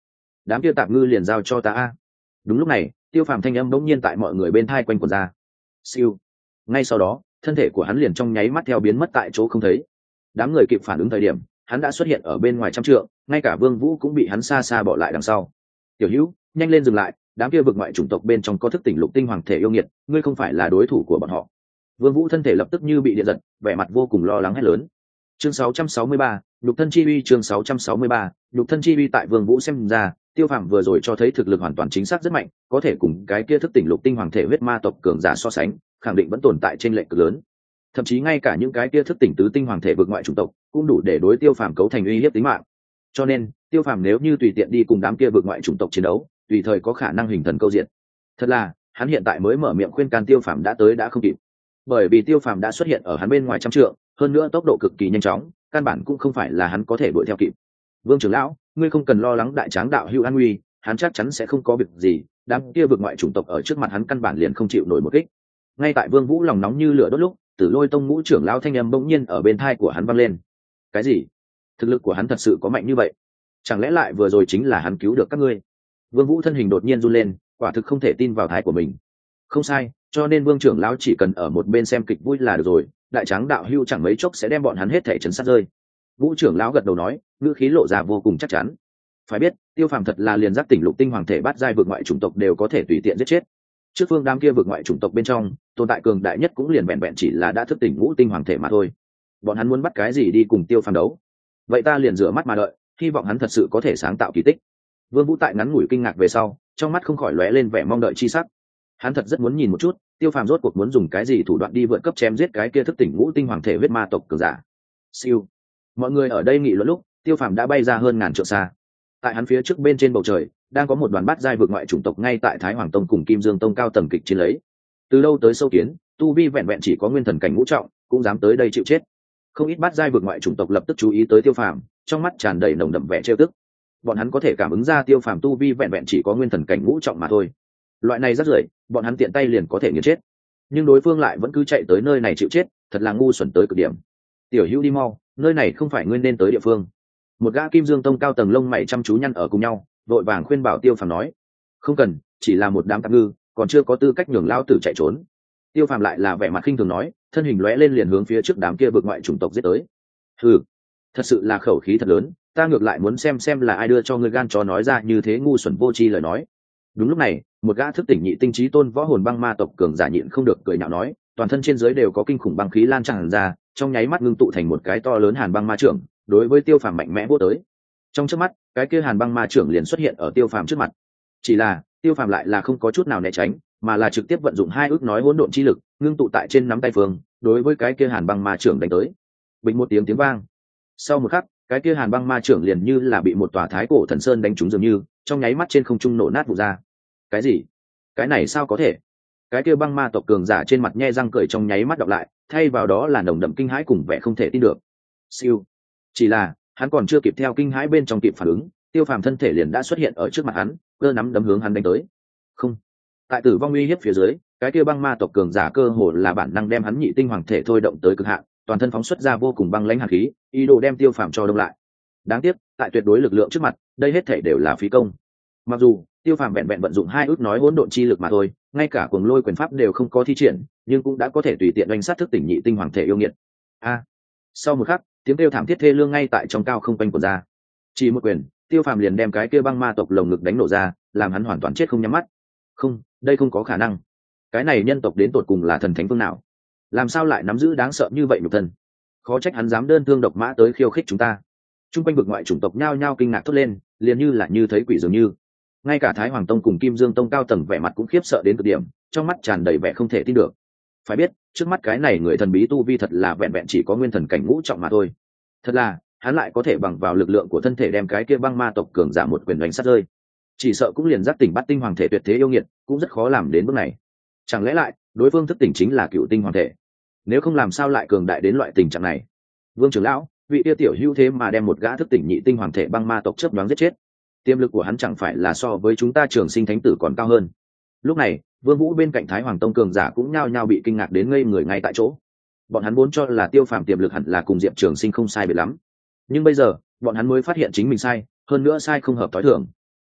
đám kia tạp ngư liền giao cho ta a. Đúng lúc này Tiêu Phàm thanh âm bỗng nhiên tại mọi người bên thai quanh quẩn ra. Siêu. Ngay sau đó thân thể của hắn liền trong nháy mắt theo biến mất tại chỗ không thấy. Đám người kịp phản ứng thời điểm hắn đã xuất hiện ở bên ngoài trăm trượng, ngay cả Vương Vũ cũng bị hắn xa xa bỏ lại đằng sau. Tiểu Hữu, nhanh lên dừng lại, đám kia vực ngoại chủng tộc bên trong có thức tỉnh lục tinh hoàng thể yêu nghiệt, ngươi không phải là đối thủ của bọn họ. Vương Vũ thân thể lập tức như bị điện giật, vẻ mặt vô cùng lo lắng hét lớn. Chương sáu trăm sáu mươi ba, nhục thân chi uy. Chương sáu trăm sáu mươi ba, nhục thân chi uy. Tại Vương Vũ xem ra, Tiêu Phàm vừa rồi cho thấy thực lực hoàn toàn chính xác rất mạnh, có thể cùng cái kia thức tỉnh lục tinh hoàng thể huyết ma tộc cường giả so sánh, khẳng định vẫn tồn tại trên lệch cực lớn. Thậm chí ngay cả những cái kia thức tỉnh tứ tinh hoàng thể vực ngoại chủng tộc cũng đủ để đối Tiêu Phàm cấu thành uy hiếp tính mạng. Cho nên, Tiêu Phàm nếu như tùy tiện đi cùng đám kia vực ngoại chủng tộc chiến đấu, tùy thời có khả năng hình thần câu diện. Thật là, hắn hiện tại mới mở miệng khuyên can Tiêu Phàm đã tới đã không kịp. Bởi vì Tiêu Phàm đã xuất hiện ở hắn bên ngoài trăm trượng, hơn nữa tốc độ cực kỳ nhanh chóng, căn bản cũng không phải là hắn có thể đuổi theo kịp. Vương trưởng lão, ngươi không cần lo lắng đại tráng đạo hữu an nguy, hắn chắc chắn sẽ không có việc gì, đám kia vực ngoại chủng tộc ở trước mặt hắn căn bản liền không chịu nổi một kích. Ngay tại Vương Vũ lòng nóng như lửa đốt lúc, Tử Lôi Tông ngũ trưởng lão thanh âm bỗng nhiên ở bên tai của hắn vang lên. Cái gì? Thực lực của hắn thật sự có mạnh như vậy? Chẳng lẽ lại vừa rồi chính là hắn cứu được các ngươi? Vương Vũ thân hình đột nhiên run lên, quả thực không thể tin vào thái của mình. Không sai, cho nên Vương trưởng lão chỉ cần ở một bên xem kịch vui là được rồi, đại tráng đạo hưu chẳng mấy chốc sẽ đem bọn hắn hết thảy trấn sát rơi. Vũ trưởng lão gật đầu nói, ngữ khí lộ ra vô cùng chắc chắn. Phải biết, Tiêu Phàm thật là liền giác tỉnh lục tinh hoàng thể bát giai vực ngoại chủng tộc đều có thể tùy tiện giết chết. Trước phương đám kia vực ngoại chủng tộc bên trong, tồn tại cường đại nhất cũng liền vẹn vẹn chỉ là đã thức tỉnh ngũ tinh hoàng thể mà thôi. Bọn hắn muốn bắt cái gì đi cùng Tiêu Phàm đấu? Vậy ta liền rửa mắt mà đợi, hy vọng hắn thật sự có thể sáng tạo kỳ tích. Vương Vũ tại ngắn ngủi kinh ngạc về sau, trong mắt không khỏi lóe lên vẻ mong đợi chi sắc. Hắn thật rất muốn nhìn một chút, Tiêu Phàm rốt cuộc muốn dùng cái gì thủ đoạn đi vượt cấp chém giết cái kia thức tỉnh ngũ tinh hoàng thể huyết ma tộc cường giả. Siêu. Mọi người ở đây nghị luận lúc, Tiêu Phàm đã bay ra hơn ngàn trượng xa. Tại hắn phía trước bên trên bầu trời, đang có một đoàn bát giai vực ngoại chủng tộc ngay tại Thái Hoàng Tông cùng Kim Dương Tông cao tầng kịch chiến lấy. Từ đâu tới sâu kiến, tu vi vẹn vẹn chỉ có nguyên thần cảnh ngũ trọng, cũng dám tới đây chịu chết. Không ít bát giai vực ngoại chủng tộc lập tức chú ý tới Tiêu Phàm, trong mắt tràn đầy nồng đậm vẻ trêu tức. Bọn hắn có thể cảm ứng ra Tiêu Phàm tu vi vẹn vẹn chỉ có nguyên thần cảnh ngũ trọng mà thôi. Loại này rất rưởi, bọn hắn tiện tay liền có thể nghiền chết. Nhưng đối phương lại vẫn cứ chạy tới nơi này chịu chết, thật là ngu xuẩn tới cực điểm. Tiểu Hữu đi mau, nơi này không phải ngươi nên tới địa phương. Một gã Kim Dương Tông cao tầng lông mày chăm chú nhăn ở cùng nhau, vội vàng khuyên bảo Tiêu Phàm nói: "Không cần, chỉ là một đám tạp ngư, còn chưa có tư cách nhường lão tử chạy trốn." Tiêu Phàm lại là vẻ mặt khinh thường nói, thân hình lóe lên liền hướng phía trước đám kia vực ngoại chủng tộc giết tới. "Hừ, thật sự là khẩu khí thật lớn, ta ngược lại muốn xem xem là ai đưa cho ngươi gan chó nói ra như thế ngu xuẩn vô tri lời nói." Đúng lúc này, một gã thức tỉnh nhị tinh trí tôn võ hồn băng ma tộc cường giả nhịn không được cười nhạo nói, toàn thân trên dưới đều có kinh khủng băng khí lan tràn ra, trong nháy mắt ngưng tụ thành một cái to lớn hàn băng ma trưởng, đối với Tiêu Phàm mạnh mẽ vỗ tới. Trong chớp mắt, cái kia hàn băng ma trưởng liền xuất hiện ở Tiêu Phàm trước mặt. Chỉ là, Tiêu Phàm lại là không có chút nào né tránh, mà là trực tiếp vận dụng hai ước nói hỗn độn chi lực, ngưng tụ tại trên nắm tay phương, đối với cái kia hàn băng ma trưởng đánh tới. Bình một tiếng tiếng vang. Sau một khắc, cái kia hàn băng ma trưởng liền như là bị một tòa thái cổ thần sơn đánh trúng dường như, trong nháy mắt trên không trung nổ nát vụn ra. Cái gì? Cái này sao có thể? Cái kia băng ma tộc cường giả trên mặt nhe răng cười trong nháy mắt đọc lại, thay vào đó là nồng đậm kinh hãi cùng vẻ không thể tin được. Siêu. Chỉ là, hắn còn chưa kịp theo kinh hãi bên trong kịp phản ứng, Tiêu Phàm thân thể liền đã xuất hiện ở trước mặt hắn, cơ nắm đấm hướng hắn đánh tới. Không. Tại tử vong uy hiếp phía dưới, cái kia băng ma tộc cường giả cơ hồ là bản năng đem hắn nhị tinh hoàng thể thôi động tới cực hạn, toàn thân phóng xuất ra vô cùng băng lãnh hàn khí, ý đồ đem Tiêu Phàm cho đông lại. Đáng tiếc, tại tuyệt đối lực lượng trước mặt, đây hết thể đều là phí công. Mặc dù Tiêu Phàm vẹn vẹn vận dụng hai ước nói hỗn độn chi lực mà thôi, ngay cả cuồng lôi quyền pháp đều không có thi triển, nhưng cũng đã có thể tùy tiện đánh sát thức tỉnh nhị tinh hoàng thể yêu nghiệt. A! Sau một khắc, tiếng kêu thảm thiết thê lương ngay tại trong cao không quanh của ra. Chỉ một quyền, Tiêu Phàm liền đem cái kia băng ma tộc lồng ngực đánh nổ ra, làm hắn hoàn toàn chết không nhắm mắt. Không, đây không có khả năng. Cái này nhân tộc đến tột cùng là thần thánh phương nào? Làm sao lại nắm giữ đáng sợ như vậy nhục thân? Khó trách hắn dám đơn thương độc mã tới khiêu khích chúng ta. Trung quanh vực ngoại chủng tộc nhao nhao kinh ngạc thốt lên, liền như là như thấy quỷ dường như. Ngay cả Thái Hoàng Tông cùng Kim Dương Tông cao tầng vẻ mặt cũng khiếp sợ đến cực điểm, trong mắt tràn đầy vẻ không thể tin được. Phải biết, trước mắt cái này người thần bí tu vi thật là vẹn vẹn chỉ có nguyên thần cảnh ngũ trọng mà thôi. Thật là, hắn lại có thể bằng vào lực lượng của thân thể đem cái kia băng ma tộc cường giả một quyền đánh sát rơi. Chỉ sợ cũng liền giác tỉnh bắt tinh hoàng thể tuyệt thế yêu nghiệt, cũng rất khó làm đến bước này. Chẳng lẽ lại, đối phương thức tỉnh chính là cựu tinh hoàng thể? Nếu không làm sao lại cường đại đến loại tình trạng này? Vương trưởng lão, vị tiêu tiểu hữu thế mà đem một gã thức tỉnh nhị tinh hoàng thể băng ma tộc chớp nhoáng giết chết. Tiềm lực của hắn chẳng phải là so với chúng ta Trường Sinh Thánh Tử còn cao hơn. Lúc này, Vương Vũ bên cạnh Thái Hoàng Tông cường giả cũng nhao nhao bị kinh ngạc đến ngây người ngay tại chỗ. Bọn hắn vốn cho là Tiêu Phàm tiềm lực hẳn là cùng Diệp Trường Sinh không sai biệt lắm, nhưng bây giờ, bọn hắn mới phát hiện chính mình sai, hơn nữa sai không hợp tối thường.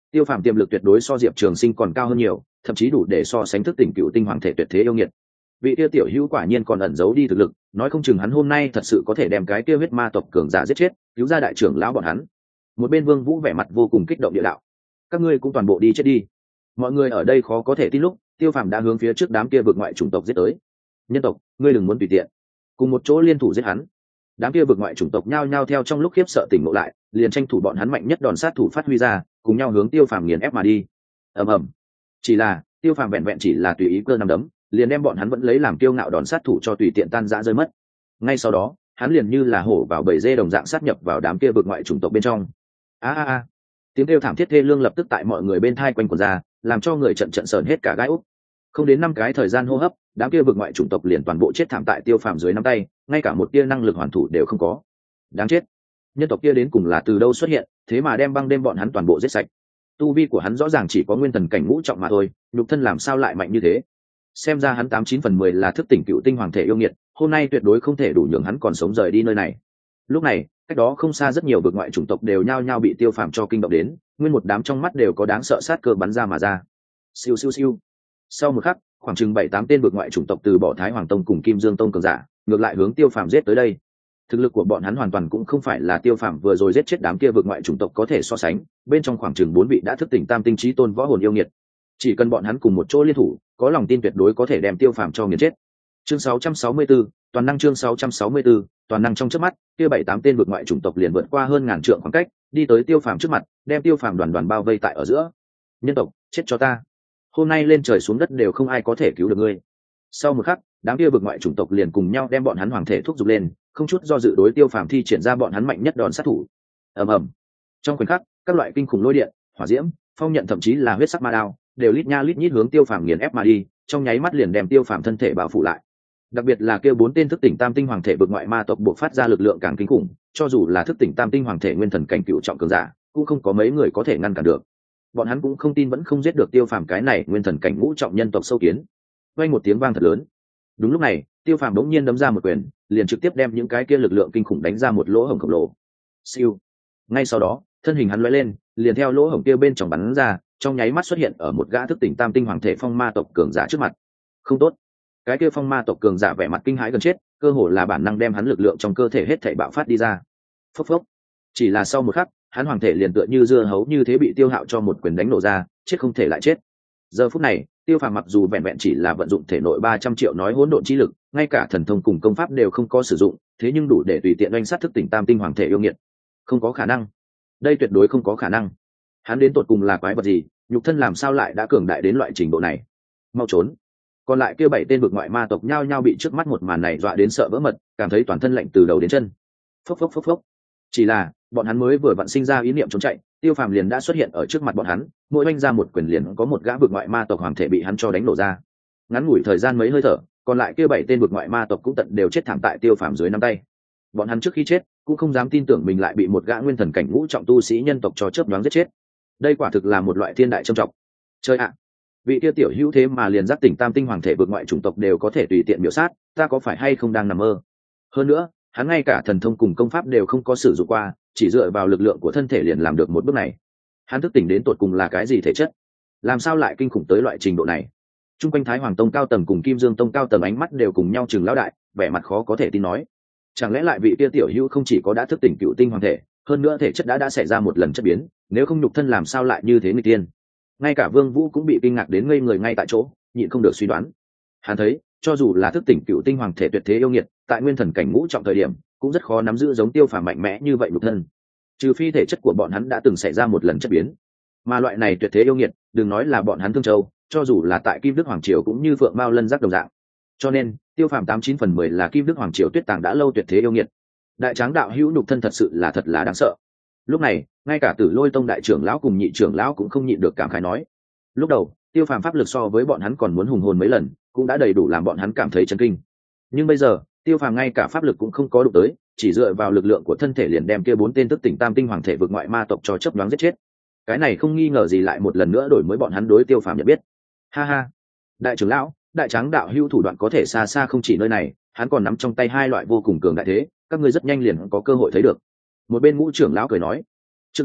Tiêu Phàm tiềm lực tuyệt đối so Diệp Trường Sinh còn cao hơn nhiều, thậm chí đủ để so sánh thức tỉnh cựu tinh hoàng thể tuyệt thế yêu nghiệt. Vị kia tiểu hữu quả nhiên còn ẩn giấu đi thực lực, nói không chừng hắn hôm nay thật sự có thể đem cái kia huyết ma tộc cường giả giết chết, cứu ra đại trưởng lão bọn hắn. Một bên Vương Vũ vẻ mặt vô cùng kích động địa đạo: các ngươi cũng toàn bộ đi chết đi. Mọi người ở đây khó có thể tin lúc Tiêu Phàm đã hướng phía trước đám kia vực ngoại chủng tộc giết tới. Nhân tộc, ngươi đừng muốn tùy tiện, cùng một chỗ liên thủ giết hắn. Đám kia vực ngoại chủng tộc nhao nhao theo trong lúc khiếp sợ tỉnh ngộ lại, liền tranh thủ bọn hắn mạnh nhất đòn sát thủ phát huy ra, cùng nhau hướng Tiêu Phàm nghiền ép mà đi. Ầm ầm. Chỉ là Tiêu Phàm vẹn vẹn chỉ là tùy ý cơ năm đấm, liền đem bọn hắn vẫn lấy làm kiêu ngạo đòn sát thủ cho tùy tiện tan rã rơi mất. Ngay sau đó, hắn liền như là hổ vào bầy dê đồng dạng sát nhập vào đám kia vực ngoại chủng tộc bên trong. A a a. Tiếng kêu thảm thiết thê lương lập tức tại mọi người bên thai quanh quẩn ra, làm cho người trận trận sờn hết cả gai ốc. Không đến năm cái thời gian hô hấp, đám kia vực ngoại chủng tộc liền toàn bộ chết thảm tại Tiêu Phàm dưới nắm tay, ngay cả một tia năng lực hoàn thủ đều không có. Đáng chết. Nhân tộc kia đến cùng là từ đâu xuất hiện, thế mà đem băng đêm bọn hắn toàn bộ giết sạch. Tu vi của hắn rõ ràng chỉ có nguyên thần cảnh ngũ trọng mà thôi, nhục thân làm sao lại mạnh như thế? Xem ra hắn tám chín phần mười là thức tỉnh cựu tinh hoàng thể yêu nghiệt, hôm nay tuyệt đối không thể đủ nhường hắn còn sống rời đi nơi này. Lúc này, cách đó không xa rất nhiều vực ngoại chủng tộc đều nhao nhao bị Tiêu Phàm cho kinh động đến, nguyên một đám trong mắt đều có đáng sợ sát cơ bắn ra mà ra. Siêu siêu siêu. Sau một khắc, khoảng chừng bảy tám tên vực ngoại chủng tộc từ bỏ Thái Hoàng Tông cùng Kim Dương Tông cường giả, ngược lại hướng Tiêu Phàm giết tới đây. Thực lực của bọn hắn hoàn toàn cũng không phải là Tiêu Phàm vừa rồi giết chết đám kia vực ngoại chủng tộc có thể so sánh, bên trong khoảng chừng bốn vị đã thức tỉnh tam tinh chí tôn võ hồn yêu nghiệt. Chỉ cần bọn hắn cùng một chỗ liên thủ, có lòng tin tuyệt đối có thể đem Tiêu Phàm cho nghiền chết. Chương sáu trăm sáu mươi tư, toàn năng chương sáu trăm sáu mươi tư, toàn năng trong chớp mắt, kia bảy tám tên vực ngoại chủng tộc liền vượt qua hơn ngàn trượng khoảng cách, đi tới Tiêu Phàm trước mặt, đem Tiêu Phàm đoàn đoàn bao vây tại ở giữa. Nhân tộc, chết cho ta! Hôm nay lên trời xuống đất đều không ai có thể cứu được ngươi. Sau một khắc, đám kia vực ngoại chủng tộc liền cùng nhau đem bọn hắn hoàng thể thúc giục lên, không chút do dự đối Tiêu Phàm thi triển ra bọn hắn mạnh nhất đòn sát thủ. Ầm ầm. Trong khoảnh khắc, các loại kinh khủng lôi điện, hỏa diễm, phong nhận thậm chí là huyết sắc ma đao, đều lít nha lít nhít hướng Tiêu Phàm nghiền ép mà đi, trong nháy mắt liền đem Tiêu Phàm thân thể bao phủ lại. Đặc biệt là kêu bốn tên thức tỉnh tam tinh hoàng thể vực ngoại ma tộc buộc phát ra lực lượng càng kinh khủng, cho dù là thức tỉnh tam tinh hoàng thể nguyên thần cảnh cựu trọng cường giả, cũng không có mấy người có thể ngăn cản được. Bọn hắn cũng không tin vẫn không giết được Tiêu Phàm cái này nguyên thần cảnh ngũ trọng nhân tộc sâu kiến. Vang một tiếng vang thật lớn. Đúng lúc này, Tiêu Phàm đống nhiên đấm ra một quyền, liền trực tiếp đem những cái kia lực lượng kinh khủng đánh ra một lỗ hổng khổng lồ. Siêu. Ngay sau đó, thân hình hắn lóe lên, liền theo lỗ hổng kia bên trong bắn ra, trong nháy mắt xuất hiện ở một gã thức tỉnh tam tinh hoàng thể phong ma tộc cường giả trước mặt. Không tốt. Cái kia phong ma tộc cường giả vẻ mặt kinh hãi gần chết, cơ hồ là bản năng đem hắn lực lượng trong cơ thể hết thảy bạo phát đi ra. Phốc phốc. Chỉ là sau một khắc, hắn hoàng thể liền tựa như dưa hấu như thế bị Tiêu Hạo cho một quyền đánh nổ ra, chết không thể lại chết. Giờ phút này, Tiêu Phàm mặc dù vẹn vẹn chỉ là vận dụng thể nội ba trăm triệu nói hỗn độn chi lực, ngay cả thần thông cùng công pháp đều không có sử dụng, thế nhưng đủ để tùy tiện oanh sát thức tỉnh tam tinh hoàng thể yêu nghiệt. Không có khả năng. Đây tuyệt đối không có khả năng. Hắn đến tột cùng là quái vật gì, nhục thân làm sao lại đã cường đại đến loại trình độ này? Mau trốn. Còn lại kia bảy tên vực ngoại ma tộc nhao nhao bị trước mắt một màn này dọa đến sợ vỡ mật, cảm thấy toàn thân lạnh từ đầu đến chân. Phốc phốc phốc phốc. Chỉ là, bọn hắn mới vừa vặn sinh ra ý niệm trốn chạy, Tiêu Phàm liền đã xuất hiện ở trước mặt bọn hắn, mỗi oanh ra một quyền liền có một gã vực ngoại ma tộc hoàng thể bị hắn cho đánh nổ ra. Ngắn ngủi thời gian mấy hơi thở, còn lại kia bảy tên vực ngoại ma tộc cũng tận đều chết thảm tại Tiêu Phàm dưới nắm tay. Bọn hắn trước khi chết cũng không dám tin tưởng mình lại bị một gã nguyên thần cảnh ngũ trọng tu sĩ nhân tộc cho chớp nhoáng giết chết. Đây quả thực là một loại thiên đại trâm trọng. Chơi ạ, vị kia tiểu hữu thế mà liền giác tỉnh tam tinh hoàng thể vực ngoại chủng tộc đều có thể tùy tiện biểu sát, ta có phải hay không đang nằm mơ? Hơn nữa, hắn ngay cả thần thông cùng công pháp đều không có sử dụng qua, chỉ dựa vào lực lượng của thân thể liền làm được một bước này. Hắn thức tỉnh đến tột cùng là cái gì thể chất? Làm sao lại kinh khủng tới loại trình độ này? Trung quanh Thái Hoàng Tông cao tầng cùng Kim Dương Tông cao tầng ánh mắt đều cùng nhau trừng lão đại, vẻ mặt khó có thể tin nói. Chẳng lẽ lại vị kia tiểu hữu không chỉ có đã thức tỉnh cựu tinh hoàng thể, hơn nữa thể chất đã đã xảy ra một lần chất biến, nếu không nhục thân làm sao lại như thế người tiên? Ngay cả Vương Vũ cũng bị kinh ngạc đến ngây người ngay tại chỗ, nhịn không được suy đoán. Hắn thấy, cho dù là thức tỉnh cựu tinh hoàng thể tuyệt thế yêu nghiệt, tại nguyên thần cảnh ngũ trọng thời điểm, cũng rất khó nắm giữ giống Tiêu Phàm mạnh mẽ như vậy nhục thân. Trừ phi thể chất của bọn hắn đã từng xảy ra một lần chất biến, mà loại này tuyệt thế yêu nghiệt, đừng nói là bọn hắn Thương Châu, cho dù là tại Kim Đức Hoàng Triều cũng như phượng mao lân giác đồng dạng. Cho nên, Tiêu Phàm tám chín phần mười là Kim Đức Hoàng Triều tuyết tàng đã lâu tuyệt thế yêu nghiệt. Đại tráng đạo hữu nhục thân thật sự là thật là đáng sợ. Lúc này, ngay cả Tử Lôi Tông đại trưởng lão cùng nhị trưởng lão cũng không nhịn được cảm khái nói. Lúc đầu, Tiêu Phàm pháp lực so với bọn hắn còn muốn hùng hồn mấy lần, cũng đã đầy đủ làm bọn hắn cảm thấy chấn kinh. Nhưng bây giờ, Tiêu Phàm ngay cả pháp lực cũng không có đụng tới, chỉ dựa vào lực lượng của thân thể liền đem kia bốn tên tức tỉnh tam tinh hoàng thể vực ngoại ma tộc cho chớp nhoáng giết chết. Cái này không nghi ngờ gì lại một lần nữa đổi mới bọn hắn đối Tiêu Phàm nhận biết. Ha ha, đại trưởng lão, đại tráng đạo hữu thủ đoạn có thể xa xa không chỉ nơi này, hắn còn nắm trong tay hai loại vô cùng cường đại thế, các ngươi rất nhanh liền có cơ hội thấy được. Một bên ngũ trưởng lão cười nói, trước đó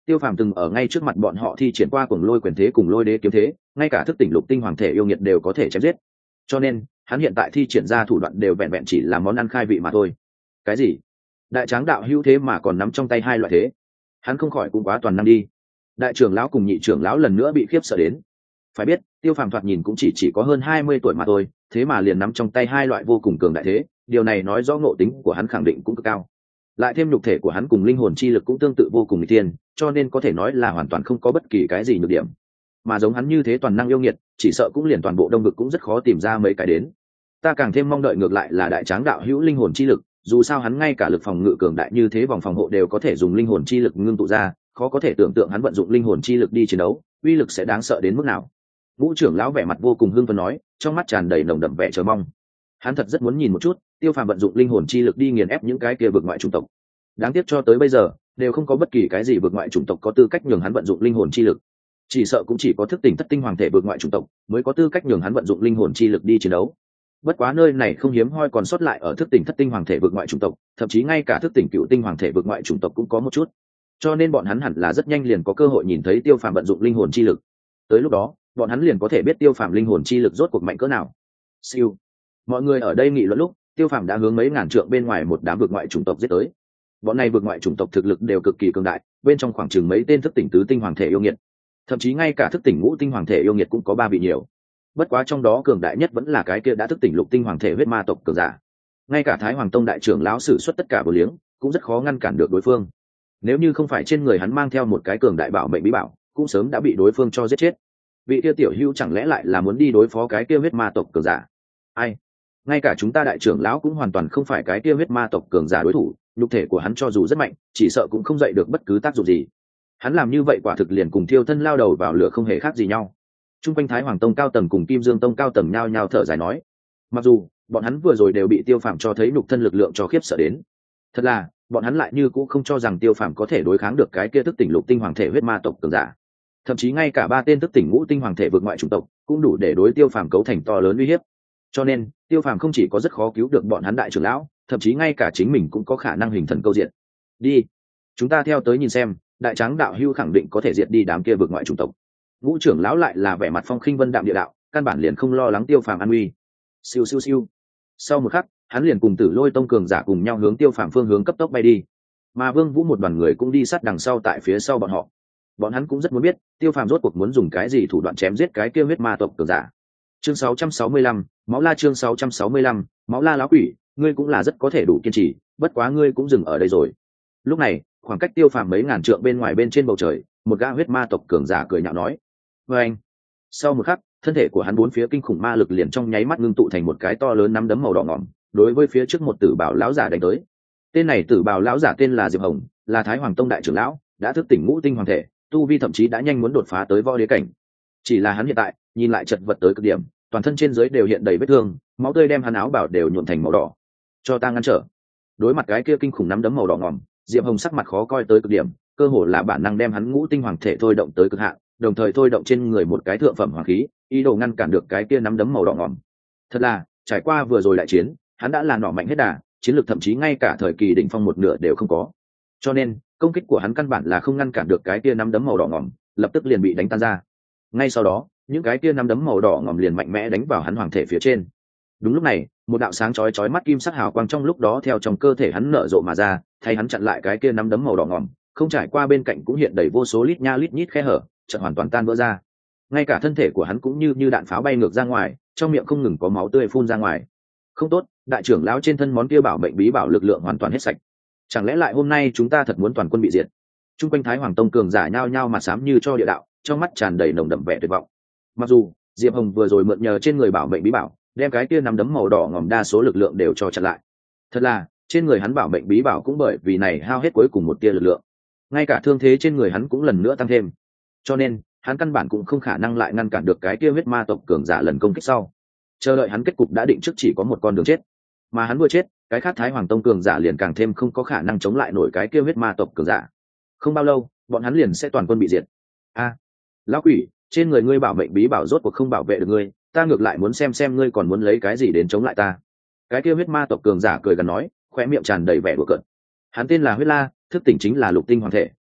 Tiêu Phàm từng ở ngay trước mặt bọn họ thi triển qua cuồng lôi quyền thế cùng lôi đế kiếm thế, ngay cả thức tỉnh lục tinh hoàng thể yêu nghiệt đều có thể chém giết. Cho nên, hắn hiện tại thi triển ra thủ đoạn đều vẹn vẹn chỉ là món ăn khai vị mà thôi. Cái gì? Đại tráng đạo hữu thế mà còn nắm trong tay hai loại thế, hắn không khỏi cũng quá toàn năng đi. Đại trưởng lão cùng nhị trưởng lão lần nữa bị khiếp sợ đến. Phải biết, Tiêu Phàm thoạt nhìn cũng chỉ chỉ có hơn hai mươi tuổi mà thôi, thế mà liền nắm trong tay hai loại vô cùng cường đại thế, điều này nói rõ ngộ tính của hắn khẳng định cũng cực cao. Lại thêm nhục thể của hắn cùng linh hồn chi lực cũng tương tự vô cùng nghịch thiên, cho nên có thể nói là hoàn toàn không có bất kỳ cái gì nhược điểm. Mà giống hắn như thế toàn năng yêu nghiệt, chỉ sợ cũng liền toàn bộ đông vực cũng rất khó tìm ra mấy cái đến. Ta càng thêm mong đợi ngược lại là đại tráng đạo hữu linh hồn chi lực, dù sao hắn ngay cả lực phòng ngự cường đại như thế vòng phòng hộ đều có thể dùng linh hồn chi lực ngưng tụ ra, khó có thể tưởng tượng hắn vận dụng linh hồn chi lực đi chiến đấu, uy lực sẽ đáng sợ đến mức nào. Ngũ trưởng lão vẻ mặt vô cùng hưng phấn nói, trong mắt tràn đầy nồng đậm vẻ chờ mong. Hắn thật rất muốn nhìn một chút, Tiêu Phàm vận dụng linh hồn chi lực đi nghiền ép những cái kia vực ngoại chủng tộc. Đáng tiếc cho tới bây giờ, đều không có bất kỳ cái gì vực ngoại chủng tộc có tư cách nhường hắn vận dụng linh hồn chi lực. Chỉ sợ cũng chỉ có thức tỉnh thất tinh hoàng thể vực ngoại chủng tộc mới có tư cách nhường hắn vận dụng linh hồn chi lực đi chiến đấu. Bất quá nơi này không hiếm hoi còn sót lại ở thức tỉnh thất tinh hoàng thể vực ngoại chủng tộc, thậm chí ngay cả thức tỉnh cựu tinh hoàng thể vực ngoại chủng tộc cũng có một chút. Cho nên bọn hắn hẳn là rất nhanh liền có cơ hội nhìn thấy Tiêu Phàm vận dụng linh hồn chi lực. Tới lúc đó, bọn hắn liền có thể biết Tiêu Phàm linh hồn chi lực rốt cuộc mạnh cỡ nào. Siêu. Mọi người ở đây nghị luận lúc, Tiêu Phàm đã hướng mấy ngàn trượng bên ngoài một đám vực ngoại chủng tộc giết tới. Bọn này vực ngoại chủng tộc thực lực đều cực kỳ cường đại, bên trong khoảng chừng mấy tên thức tỉnh tứ tinh hoàng thể yêu nghiệt, thậm chí ngay cả thức tỉnh ngũ tinh hoàng thể yêu nghiệt cũng có ba vị nhiều. Bất quá trong đó cường đại nhất vẫn là cái kia đã thức tỉnh lục tinh hoàng thể huyết ma tộc cường giả. Ngay cả Thái Hoàng Tông đại trưởng lão sử xuất tất cả bổ liếng, cũng rất khó ngăn cản được đối phương. Nếu như không phải trên người hắn mang theo một cái cường đại bảo mệnh bí bảo, cũng sớm đã bị đối phương cho giết chết. Vị kia tiểu hữu chẳng lẽ lại là muốn đi đối phó cái kia huyết ma tộc cường giả? Ai? Ngay cả chúng ta đại trưởng lão cũng hoàn toàn không phải cái kia huyết ma tộc cường giả đối thủ, nhục thể của hắn cho dù rất mạnh, chỉ sợ cũng không dậy được bất cứ tác dụng gì. Hắn làm như vậy quả thực liền cùng thiêu thân lao đầu vào lửa không hề khác gì nhau. Trung quanh Thái Hoàng Tông cao tầng cùng Kim Dương Tông cao tầng nhao nhao thở dài nói, mặc dù bọn hắn vừa rồi đều bị Tiêu Phàm cho thấy nhục thân lực lượng cho khiếp sợ đến, thật là bọn hắn lại như cũng không cho rằng Tiêu Phàm có thể đối kháng được cái kia thức tỉnh lục tinh hoàng thể huyết ma tộc cường giả. Thậm chí ngay cả ba tên thức tỉnh ngũ tinh hoàng thể vượt ngoại chủng tộc cũng đủ để đối Tiêu Phàm cấu thành to lớn uy hiếp. Cho nên Tiêu Phàm không chỉ có rất khó cứu được bọn hắn đại trưởng lão, thậm chí ngay cả chính mình cũng có khả năng hình thần câu diện. Đi, chúng ta theo tới nhìn xem, đại tráng đạo hưu khẳng định có thể diệt đi đám kia vượt ngoại chủng tộc. Ngũ trưởng lão lại là vẻ mặt phong khinh vân đạm địa đạo, căn bản liền không lo lắng Tiêu Phàm an nguy. Siêu siêu siêu. Sau một khắc, hắn liền cùng Tử Lôi Tông cường giả cùng nhau hướng Tiêu Phàm phương hướng cấp tốc bay đi. Mà Vương Vũ một đoàn người cũng đi sát đằng sau tại phía sau bọn họ. Bọn hắn cũng rất muốn biết, Tiêu Phàm rốt cuộc muốn dùng cái gì thủ đoạn chém giết cái kia huyết ma tộc cường giả. Chương sáu trăm sáu mươi lăm, Máu La chương sáu trăm sáu mươi lăm, Máu La lão quỷ, ngươi cũng là rất có thể đủ kiên trì, bất quá ngươi cũng dừng ở đây rồi. Lúc này, khoảng cách Tiêu Phàm mấy ngàn trượng bên ngoài bên trên bầu trời, một gã huyết ma tộc cường giả cười nhạo nói: "Và anh." Sau một khắc, thân thể của hắn bốn phía kinh khủng ma lực liền trong nháy mắt ngưng tụ thành một cái to lớn nắm đấm màu đỏ ngòm, đối với phía trước một tử bảo lão giả đánh tới. Tên này tử bảo lão giả tên là Diệp Hồng, là Thái Hoàng Tông đại trưởng lão, đã thức tỉnh ngũ tinh hoàng thể, tu vi thậm chí đã nhanh muốn đột phá tới võ đế cảnh. Chỉ là hắn hiện tại, nhìn lại chật vật tới cực điểm, toàn thân trên dưới đều hiện đầy vết thương, máu tươi đem hắn áo bảo đều nhuộm thành màu đỏ. Cho ta ngăn trở. Đối mặt cái kia kinh khủng nắm đấm màu đỏ ngòm, Diệp Hồng sắc mặt khó coi tới cực điểm, cơ hồ là bản năng đem hắn ngũ tinh hoàng thể thôi động tới cực hạn, đồng thời thôi động trên người một cái thượng phẩm hoàng khí, ý đồ ngăn cản được cái kia nắm đấm màu đỏ ngòm. Thật là, trải qua vừa rồi đại chiến, hắn đã là nỏ mạnh hết đà, chiến lược thậm chí ngay cả thời kỳ đỉnh phong một nửa đều không có. Cho nên, công kích của hắn căn bản là không ngăn cản được cái kia nắm đấm màu đỏ ngòm, lập tức liền bị đánh tan ra. Ngay sau đó, những cái kia nắm đấm màu đỏ ngòm liền mạnh mẽ đánh vào hắn hoàng thể phía trên. Đúng lúc này, một đạo sáng chói chói mắt kim sắc hào quang trong lúc đó theo trong cơ thể hắn nở rộ mà ra, thay hắn chặn lại cái kia nắm đấm màu đỏ ngòm, không trải qua bên cạnh cũng hiện đầy vô số lít nha lít nhít khe hở, chợt hoàn toàn tan vỡ ra. Ngay cả thân thể của hắn cũng như như đạn pháo bay ngược ra ngoài, trong miệng không ngừng có máu tươi phun ra ngoài. Không tốt, đại trưởng lão trên thân món kia bảo mệnh bí bảo lực lượng hoàn toàn hết sạch. Chẳng lẽ lại hôm nay chúng ta thật muốn toàn quân bị diệt? Trung quanh Thái Hoàng Tông cường giả nhao nhao mặt xám như cho địa đạo, trong mắt tràn đầy nồng đậm vẻ tuyệt vọng. Mặc dù Diệp Hồng vừa rồi mượn nhờ trên người bảo mệnh bí bảo, đem cái kia nắm đấm màu đỏ ngòm đa số lực lượng đều cho chặn lại. Thật là, trên người hắn bảo mệnh bí bảo cũng bởi vì này hao hết cuối cùng một tia lực lượng. Ngay cả thương thế trên người hắn cũng lần nữa tăng thêm. Cho nên, hắn căn bản cũng không khả năng lại ngăn cản được cái kia huyết ma tộc cường giả lần công kích sau. Chờ đợi hắn kết cục đã định trước chỉ có một con đường chết. Mà hắn vừa chết, cái khác Thái Hoàng Tông cường giả liền càng thêm không có khả năng chống lại nổi cái kia huyết ma tộc cường giả. Không bao lâu, bọn hắn liền sẽ toàn quân bị diệt. A, lão quỷ, trên người ngươi bảo mệnh bí bảo rốt cuộc không bảo vệ được ngươi, ta ngược lại muốn xem xem ngươi còn muốn lấy cái gì đến chống lại ta. Cái kia huyết ma tộc cường giả cười gần nói, khóe miệng tràn đầy vẻ đùa cợt. Hắn tên là Huyết La, thức tỉnh chính là lục tinh hoàng thể,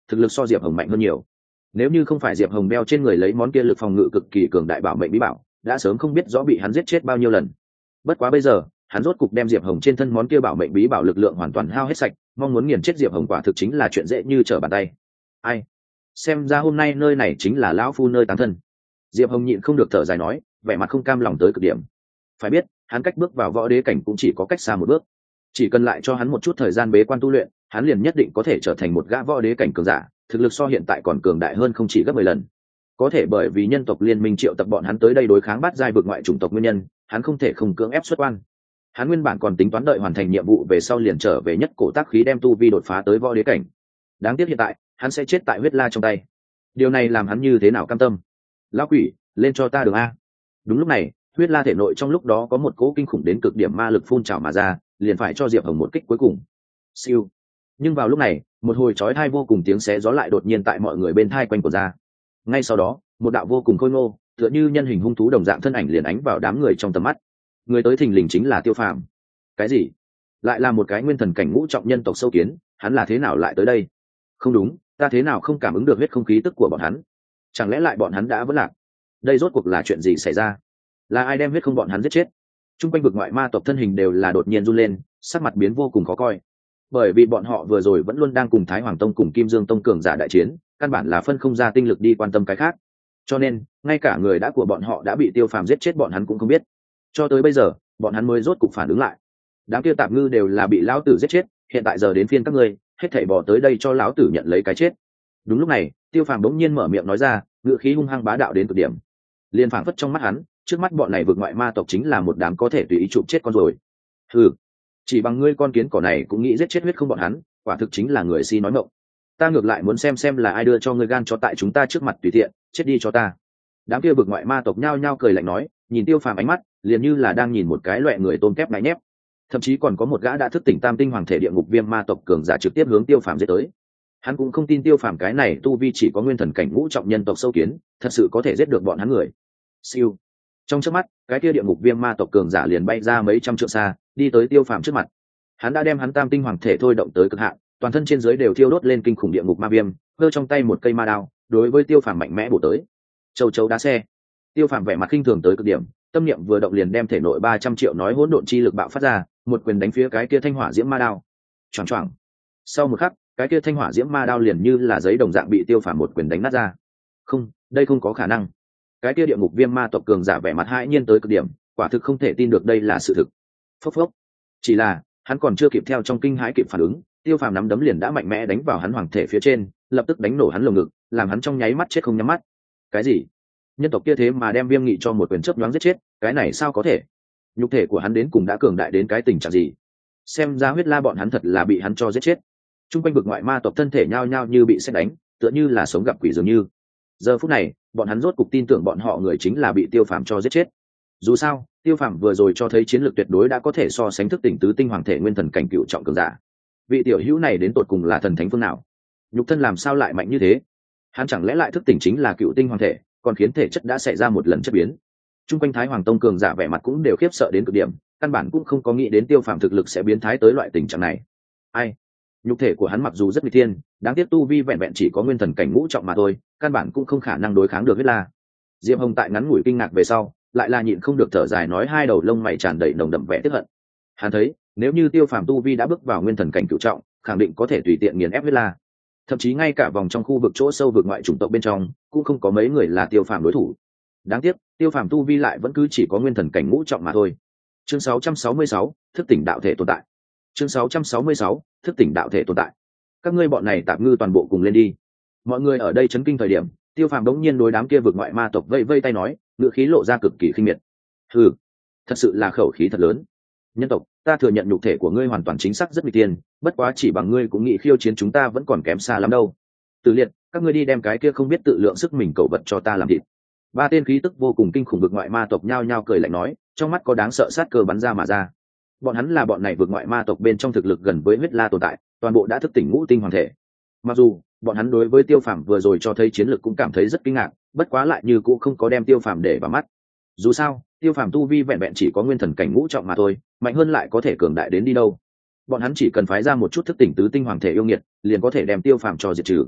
thực lực so diệp hồng mạnh hơn nhiều. Nếu như không phải diệp hồng đeo trên người lấy món kia lực phòng ngự cực kỳ cường đại bảo mệnh bí bảo, đã sớm không biết rõ bị hắn giết chết bao nhiêu lần. Bất quá bây giờ hắn rốt cục đem diệp hồng trên thân món kia bảo mệnh bí bảo lực lượng hoàn toàn hao hết sạch, mong muốn nghiền chết diệp hồng quả thực chính là chuyện dễ như trở bàn tay. Ai, xem ra hôm nay nơi này chính là lão phu nơi tán thân. Diệp hồng nhịn không được thở dài nói, vẻ mặt không cam lòng tới cực điểm. Phải biết hắn cách bước vào võ đế cảnh cũng chỉ có cách xa một bước, chỉ cần lại cho hắn một chút thời gian bế quan tu luyện, hắn liền nhất định có thể trở thành một gã võ đế cảnh cường giả, thực lực so hiện tại còn cường đại hơn không chỉ gấp mười lần. Có thể bởi vì nhân tộc liên minh triệu tập bọn hắn tới đây đối kháng bát giai vực ngoại chủng tộc nguyên nhân, hắn không thể không cưỡng ép xuất quan. Hắn nguyên bản còn tính toán đợi hoàn thành nhiệm vụ về sau liền trở về nhất cổ tác khí đem tu vi đột phá tới võ đế cảnh. Đáng tiếc hiện tại hắn sẽ chết tại huyết la trong tay. Điều này làm hắn như thế nào cam tâm? Lão quỷ, lên cho ta đường a! Đúng lúc này, huyết la thể nội trong lúc đó có một cỗ kinh khủng đến cực điểm ma lực phun trào mà ra, liền phải cho diệp hồng một kích cuối cùng. Siêu. Nhưng vào lúc này, một hồi chói tai vô cùng tiếng xé gió lại đột nhiên tại mọi người bên thai quanh quẩn ra. Ngay sau đó, một đạo vô cùng khôi ngô, tựa như nhân hình hung thú đồng dạng thân ảnh liền ánh vào đám người trong tầm mắt. Người tới thình lình chính là Tiêu Phàm. Cái gì? Lại là một cái nguyên thần cảnh ngũ trọng nhân tộc sâu kiến, hắn là thế nào lại tới đây? Không đúng, ta thế nào không cảm ứng được huyết không khí tức của bọn hắn? Chẳng lẽ lại bọn hắn đã vỡ lạc? Đây rốt cuộc là chuyện gì xảy ra? Là ai đem huyết không bọn hắn giết chết? Trung quanh vực ngoại ma tộc thân hình đều là đột nhiên run lên, sắc mặt biến vô cùng khó coi. Bởi vì bọn họ vừa rồi vẫn luôn đang cùng Thái Hoàng Tông cùng Kim Dương Tông cường giả đại chiến, căn bản là phân không ra tinh lực đi quan tâm cái khác. Cho nên, ngay cả người đã của bọn họ đã bị Tiêu Phàm giết chết bọn hắn cũng không biết. Cho tới bây giờ, bọn hắn mới rốt cục phản ứng lại. Đám kia tạp ngư đều là bị lão tử giết chết, hiện tại giờ đến phiên các ngươi, hết thảy bỏ tới đây cho lão tử nhận lấy cái chết. Đúng lúc này, Tiêu Phàm bỗng nhiên mở miệng nói ra, ngữ khí hung hăng bá đạo đến cực điểm. Liên phảng phất trong mắt hắn, trước mắt bọn này vượt ngoại ma tộc chính là một đám có thể tùy ý chụp chết con rồi. Hừ, chỉ bằng ngươi con kiến cỏ này cũng nghĩ giết chết huyết không bọn hắn, quả thực chính là người si nói mộng. Ta ngược lại muốn xem xem là ai đưa cho ngươi gan cho tại chúng ta trước mặt tùy tiện, chết đi cho ta. Đám kia vượt ngoại ma tộc nhao nhao cười lạnh nói, nhìn Tiêu Phàm ánh mắt, liền như là đang nhìn một cái loại người tôm kép ngại nhép. Thậm chí còn có một gã đã thức tỉnh tam tinh hoàng thể địa ngục viêm ma tộc cường giả trực tiếp hướng Tiêu Phàm giết tới. Hắn cũng không tin Tiêu Phàm cái này tu vi chỉ có nguyên thần cảnh ngũ trọng nhân tộc sâu kiến, thật sự có thể giết được bọn hắn người. Siêu. Trong chớp mắt, cái kia địa ngục viêm ma tộc cường giả liền bay ra mấy trăm trượng xa, đi tới Tiêu Phàm trước mặt. Hắn đã đem hắn tam tinh hoàng thể thôi động tới cực hạn, toàn thân trên dưới đều thiêu đốt lên kinh khủng địa ngục ma viêm, giơ trong tay một cây ma đao, đối với Tiêu Phàm mạnh mẽ bổ tới. Châu chấu đá xe. Tiêu Phàm vẻ mặt khinh thường tới cực điểm, tâm niệm vừa động liền đem thể nội ba trăm triệu nói hỗn độn chi lực bạo phát ra, một quyền đánh phía cái kia thanh hỏa diễm ma đao. Choảng choảng. Sau một khắc, cái kia thanh hỏa diễm ma đao liền như là giấy đồng dạng bị Tiêu Phàm một quyền đánh nát ra. Không, đây không có khả năng. Cái kia địa ngục viêm ma tộc cường giả vẻ mặt hãi nhiên tới cực điểm, quả thực không thể tin được đây là sự thực. Phốc phốc. Chỉ là, hắn còn chưa kịp theo trong kinh hãi kịp phản ứng, Tiêu Phàm nắm đấm liền đã mạnh mẽ đánh vào hắn hoàng thể phía trên, lập tức đánh nổ hắn lồng ngực, làm hắn trong nháy mắt chết không nhắm mắt. Cái gì? Nhân tộc kia thế mà đem Viêm Nghị cho một quyền chớp nhoáng giết chết, cái này sao có thể? Nhục thể của hắn đến cùng đã cường đại đến cái tình trạng gì? Xem ra huyết la bọn hắn thật là bị hắn cho giết chết. Trung quanh vực ngoại ma tộc thân thể nhao nhao như bị sét đánh, tựa như là sống gặp quỷ dường như. Giờ phút này, bọn hắn rốt cục tin tưởng bọn họ người chính là bị Tiêu Phàm cho giết chết. Dù sao, Tiêu Phàm vừa rồi cho thấy chiến lược tuyệt đối đã có thể so sánh thức tỉnh tứ tinh hoàng thể nguyên thần cảnh cựu trọng cường giả. Vị tiểu hữu này đến tột cùng là thần thánh phương nào? Nhục thân làm sao lại mạnh như thế? Hắn chẳng lẽ lại thức tỉnh chính là cựu tinh hoàng thể, còn khiến thể chất đã xảy ra một lần chất biến? Trung quanh Thái Hoàng Tông cường giả vẻ mặt cũng đều khiếp sợ đến cực điểm, căn bản cũng không có nghĩ đến Tiêu Phàm thực lực sẽ biến thái tới loại tình trạng này. Ai? Nhục thể của hắn mặc dù rất nguy thiên, đáng tiếc tu vi vẹn vẹn chỉ có nguyên thần cảnh ngũ trọng mà thôi, căn bản cũng không khả năng đối kháng được huyết la. Diệp Hồng tại ngắn ngủi kinh ngạc về sau, lại là nhịn không được thở dài nói, hai đầu lông mày tràn đầy nồng đậm vẻ tức hận. Hắn thấy, nếu như Tiêu Phàm tu vi đã bước vào nguyên thần cảnh cửu trọng, khẳng định có thể tùy tiện nghiền ép huyết la. Thậm chí ngay cả vòng trong khu vực chỗ sâu vực ngoại chủng tộc bên trong, cũng không có mấy người là Tiêu Phàm đối thủ. Đáng tiếc, Tiêu Phàm tu vi lại vẫn cứ chỉ có nguyên thần cảnh ngũ trọng mà thôi. Chương sáu trăm sáu mươi sáu, thức tỉnh đạo thể tồn tại. Chương sáu trăm sáu mươi sáu, thức tỉnh đạo thể tồn tại. Các ngươi bọn này tạp ngư toàn bộ cùng lên đi. Mọi người ở đây chấn kinh thời điểm, Tiêu Phàm đống nhiên đối đám kia vực ngoại ma tộc vây vây tay nói, ngữ khí lộ ra cực kỳ khinh miệt. Hừ, thật sự là khẩu khí thật lớn. Nhân tộc, ta thừa nhận nhục thể của ngươi hoàn toàn chính xác rất nguy tiên, bất quá chỉ bằng ngươi cũng nghĩ khiêu chiến chúng ta vẫn còn kém xa lắm đâu. Từ Liệt, các ngươi đi đem cái kia không biết tự lượng sức mình cẩu vật cho ta làm thịt. Ba tên khí tức vô cùng kinh khủng vực ngoại ma tộc nhao nhao cười lạnh nói, trong mắt có đáng sợ sát cơ bắn ra mà ra. Bọn hắn là bọn này vực ngoại ma tộc bên trong thực lực gần với huyết la tồn tại, toàn bộ đã thức tỉnh ngũ tinh hoàng thể. Mặc dù bọn hắn đối với Tiêu Phàm vừa rồi cho thấy chiến lược cũng cảm thấy rất kinh ngạc, bất quá lại như cũng không có đem Tiêu Phàm để vào mắt. Dù sao, Tiêu Phàm tu vi vẹn vẹn chỉ có nguyên thần cảnh ngũ trọng mà thôi, mạnh hơn lại có thể cường đại đến đi đâu. Bọn hắn chỉ cần phái ra một chút thức tỉnh tứ tinh hoàng thể yêu nghiệt, liền có thể đem Tiêu Phàm cho diệt trừ.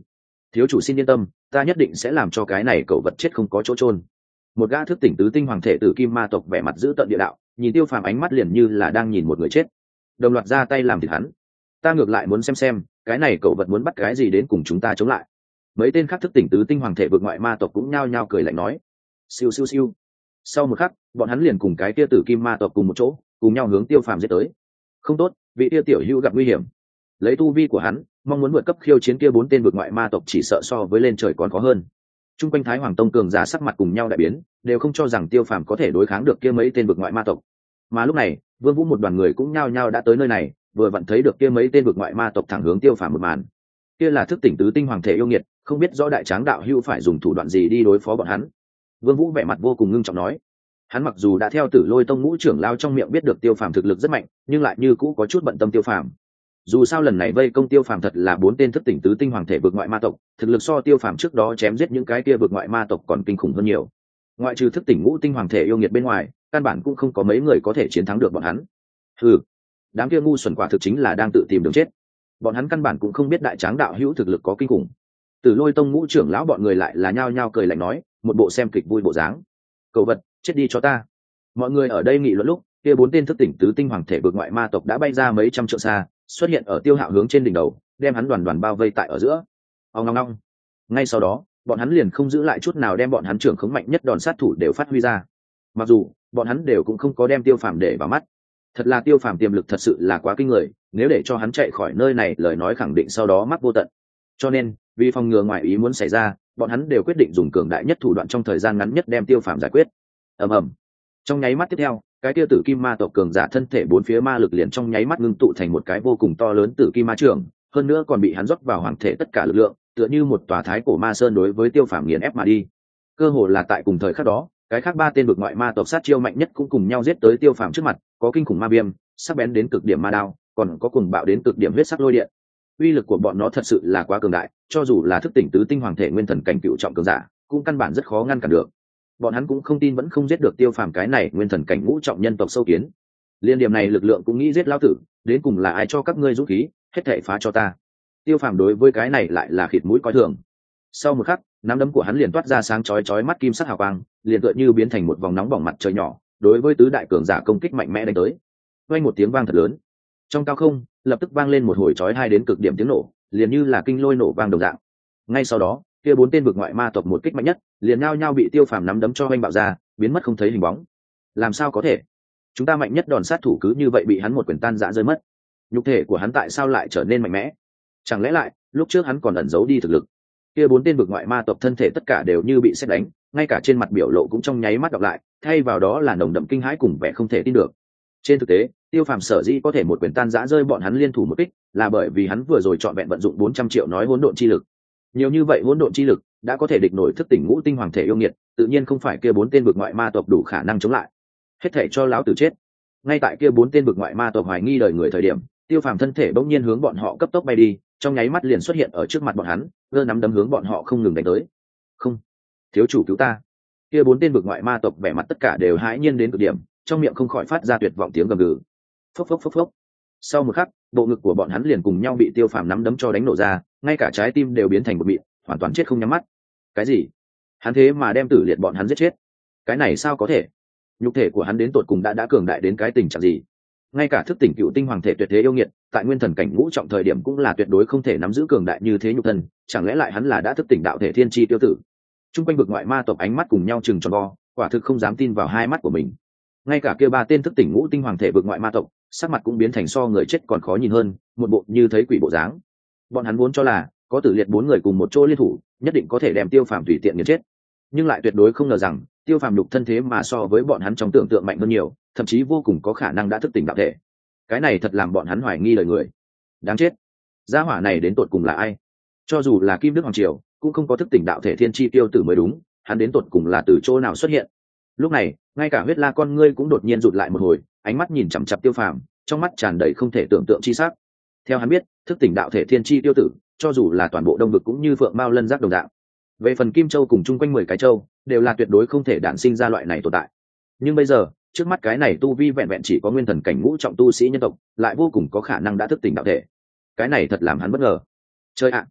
thiếu chủ xin yên tâm, ta nhất định sẽ làm cho cái này cậu vật chết không có chỗ trôn. Một gã thức tỉnh tứ tinh hoàng thể tử kim ma tộc vẻ mặt giữ tận địa đạo, nhìn Tiêu Phàm ánh mắt liền như là đang nhìn một người chết, đồng loạt ra tay làm thịt hắn. Ta ngược lại muốn xem xem cái này cậu vật muốn bắt cái gì đến cùng chúng ta chống lại. Mấy tên khác thức tỉnh tứ tinh hoàng thể vượt ngoại ma tộc cũng nhao nhao cười lạnh nói. Siêu siêu siêu. Sau một khắc, bọn hắn liền cùng cái kia tử kim ma tộc cùng một chỗ, cùng nhau hướng Tiêu Phàm giết tới. Không tốt, vị kia tiểu hữu gặp nguy hiểm. Lấy tu vi của hắn, mong muốn vượt cấp khiêu chiến kia bốn tên vượt ngoại ma tộc chỉ sợ so với lên trời còn khó hơn. Trung quanh Thái Hoàng Tông cường giả sắc mặt cùng nhau đại biến, đều không cho rằng Tiêu Phàm có thể đối kháng được kia mấy tên vượt ngoại ma tộc. Mà lúc này, Vương Vũ một đoàn người cũng nhao nhao đã tới nơi này, vừa vặn thấy được kia mấy tên vượt ngoại ma tộc thẳng hướng Tiêu Phàm một màn. Kia là thức tỉnh tứ tinh hoàng thể yêu nghiệt, không biết rõ đại tráng đạo hữu phải dùng thủ đoạn gì đi đối phó bọn hắn. Vương Vũ vẻ mặt vô cùng ngưng trọng nói. Hắn mặc dù đã theo Tử Lôi Tông ngũ trưởng lao trong miệng biết được Tiêu Phàm thực lực rất mạnh, nhưng lại như cũ có chút bận tâm Tiêu Phàm. Dù sao lần này vây công Tiêu Phàm thật là bốn tên thức tỉnh tứ tinh hoàng thể vượt ngoại ma tộc, thực lực so Tiêu Phàm trước đó chém giết những cái kia vượt ngoại ma tộc còn kinh khủng hơn nhiều. Ngoại trừ thức tỉnh ngũ tinh hoàng thể yêu nghiệt bên ngoài, căn bản cũng không có mấy người có thể chiến thắng được bọn hắn. Hừ, đám kia ngu xuẩn quả thực chính là đang tự tìm đường chết. Bọn hắn căn bản cũng không biết đại tráng đạo hữu thực lực có kinh khủng. Tử Lôi Tông ngũ trưởng lão bọn người lại là nhao nhao cười lạnh nói, một bộ xem kịch vui bộ dáng. Cậu vật, chết đi cho ta. Mọi người ở đây nghị luận lúc, kia bốn tên thức tỉnh tứ tinh hoàng thể vượt ngoại ma tộc đã bay ra mấy trăm trượng xa, xuất hiện ở Tiêu Hạo hướng trên đỉnh đầu, đem hắn đoàn đoàn bao vây tại ở giữa. Ong ong ong. Ngay sau đó, bọn hắn liền không giữ lại chút nào đem bọn hắn trưởng khống mạnh nhất đòn sát thủ đều phát huy ra. Mặc dù bọn hắn đều cũng không có đem Tiêu Phàm để vào mắt, thật là Tiêu Phàm tiềm lực thật sự là quá kinh người, nếu để cho hắn chạy khỏi nơi này, lời nói khẳng định sau đó mắc vô tận. Cho nên, vì phòng ngừa ngoại ý muốn xảy ra, bọn hắn đều quyết định dùng cường đại nhất thủ đoạn trong thời gian ngắn nhất đem Tiêu Phàm giải quyết. Ầm ầm. Trong nháy mắt tiếp theo, cái kia tử kim ma tộc cường giả thân thể bốn phía ma lực liền trong nháy mắt ngưng tụ thành một cái vô cùng to lớn tử kim ma trường, hơn nữa còn bị hắn rót vào hoàng thể tất cả lực lượng, tựa như một tòa thái cổ ma sơn đối với Tiêu Phàm nghiền ép mà đi. Cơ hồ là tại cùng thời khắc đó, cái khác ba tên vực ngoại ma tộc sát chiêu mạnh nhất cũng cùng nhau giết tới Tiêu Phàm trước mặt, có kinh khủng ma viêm, sắc bén đến cực điểm ma đao, còn có cuồng bạo đến cực điểm huyết sắc lôi điện. Uy lực của bọn nó thật sự là quá cường đại, cho dù là thức tỉnh tứ tinh hoàng thể nguyên thần cảnh cựu trọng cường giả, cũng căn bản rất khó ngăn cản được. Bọn hắn cũng không tin vẫn không giết được Tiêu Phàm cái này nguyên thần cảnh ngũ trọng nhân tộc sâu kiến. Liên điểm này lực lượng cũng nghĩ giết lão tử, đến cùng là ai cho các ngươi dũng khí, hết thảy phá cho ta. Tiêu Phàm đối với cái này lại là khịt mũi coi thường. Sau một khắc, nắm đấm của hắn liền toát ra sáng chói chói mắt kim sắc hào quang, liền tựa như biến thành một vòng nóng bỏng mặt trời nhỏ, đối với tứ đại cường giả công kích mạnh mẽ đánh tới. Vang một tiếng vang thật lớn, trong cao không lập tức vang lên một hồi chói tai đến cực điểm tiếng nổ, liền như là kinh lôi nổ vang đồng dạng. Ngay sau đó, kia bốn tên vực ngoại ma tộc một kích mạnh nhất, liền nhao nhao bị Tiêu Phàm nắm đấm cho vênh bạo ra, biến mất không thấy hình bóng. Làm sao có thể? Chúng ta mạnh nhất đòn sát thủ cứ như vậy bị hắn một quyền tan rã rơi mất. Nhục thể của hắn tại sao lại trở nên mạnh mẽ? Chẳng lẽ lại, lúc trước hắn còn ẩn giấu đi thực lực? Kia bốn tên vực ngoại ma tộc thân thể tất cả đều như bị sét đánh, ngay cả trên mặt biểu lộ cũng trong nháy mắt đọc lại, thay vào đó là nồng đậm kinh hãi cùng vẻ không thể tin được. Trên thực tế, Tiêu Phàm sở dĩ có thể một quyền tan rã rơi bọn hắn liên thủ một kích, là bởi vì hắn vừa rồi chọn vẹn vận dụng bốn trăm triệu nói hỗn độn chi lực. Nhiều như vậy hỗn độn chi lực đã có thể địch nổi thức tỉnh ngũ tinh hoàng thể yêu nghiệt, tự nhiên không phải kia bốn tên vực ngoại ma tộc đủ khả năng chống lại. Hết thảy cho lão tử chết. Ngay tại kia bốn tên vực ngoại ma tộc hoài nghi đời người thời điểm, Tiêu Phàm thân thể bỗng nhiên hướng bọn họ cấp tốc bay đi, trong nháy mắt liền xuất hiện ở trước mặt bọn hắn, giơ nắm đấm hướng bọn họ không ngừng đánh tới. Không, thiếu chủ cứu ta! Kia bốn tên vực ngoại ma tộc vẻ mặt tất cả đều hãi nhiên đến cực điểm, trong miệng không khỏi phát ra tuyệt vọng tiếng gầm gừ. Phốc phốc phốc phốc. Sau một khắc, bộ ngực của bọn hắn liền cùng nhau bị Tiêu Phàm nắm đấm cho đánh nổ ra, ngay cả trái tim đều biến thành một mịn, hoàn toàn chết không nhắm mắt. Cái gì? Hắn thế mà đem tử liệt bọn hắn giết chết? Cái này sao có thể? Nhục thể của hắn đến tột cùng đã đã cường đại đến cái tình trạng gì? Ngay cả thức tỉnh cựu tinh hoàng thể tuyệt thế yêu nghiệt, tại nguyên thần cảnh ngũ trọng thời điểm cũng là tuyệt đối không thể nắm giữ cường đại như thế nhục thân, chẳng lẽ lại hắn là đã thức tỉnh đạo thể thiên chi tiêu tử? Trung quanh vực ngoại ma tộc ánh mắt cùng nhau chừng tròn vo, quả thực không dám tin vào hai mắt của mình. Ngay cả kia ba tên thức tỉnh ngũ tinh hoàng thể vực ngoại ma tộc, sắc mặt cũng biến thành so người chết còn khó nhìn hơn, một bộ như thấy quỷ bộ dáng. Bọn hắn vốn cho là có tử liệt bốn người cùng một chỗ liên thủ, nhất định có thể đem Tiêu Phàm tùy tiện nghiền chết, nhưng lại tuyệt đối không ngờ rằng Tiêu Phàm nhục thân thế mà so với bọn hắn trong tưởng tượng mạnh hơn nhiều, thậm chí vô cùng có khả năng đã thức tỉnh đạo thể. Cái này thật làm bọn hắn hoài nghi lời người. Đáng chết, gia hỏa này đến tột cùng là ai? Cho dù là Kim Đức Hoàng Triều cũng không có thức tỉnh đạo thể thiên chi tiêu tử mới đúng, hắn đến tột cùng là từ chỗ nào xuất hiện? Lúc này, ngay cả huyết la con ngươi cũng đột nhiên rụt lại một hồi, ánh mắt nhìn chằm chằm Tiêu Phàm, trong mắt tràn đầy không thể tưởng tượng chi sắc. Theo hắn biết, thức tỉnh đạo thể thiên chi tiêu tử, cho dù là toàn bộ đông vực cũng như phượng mao lân giác đồng dạng. Về phần Kim Châu cùng chung quanh mười cái châu, đều là tuyệt đối không thể đản sinh ra loại này tồn tại. Nhưng bây giờ, trước mắt cái này tu vi vẹn vẹn chỉ có nguyên thần cảnh ngũ trọng tu sĩ nhân tộc, lại vô cùng có khả năng đã thức tỉnh đạo thể. Cái này thật làm hắn bất ngờ. Chơi ạ,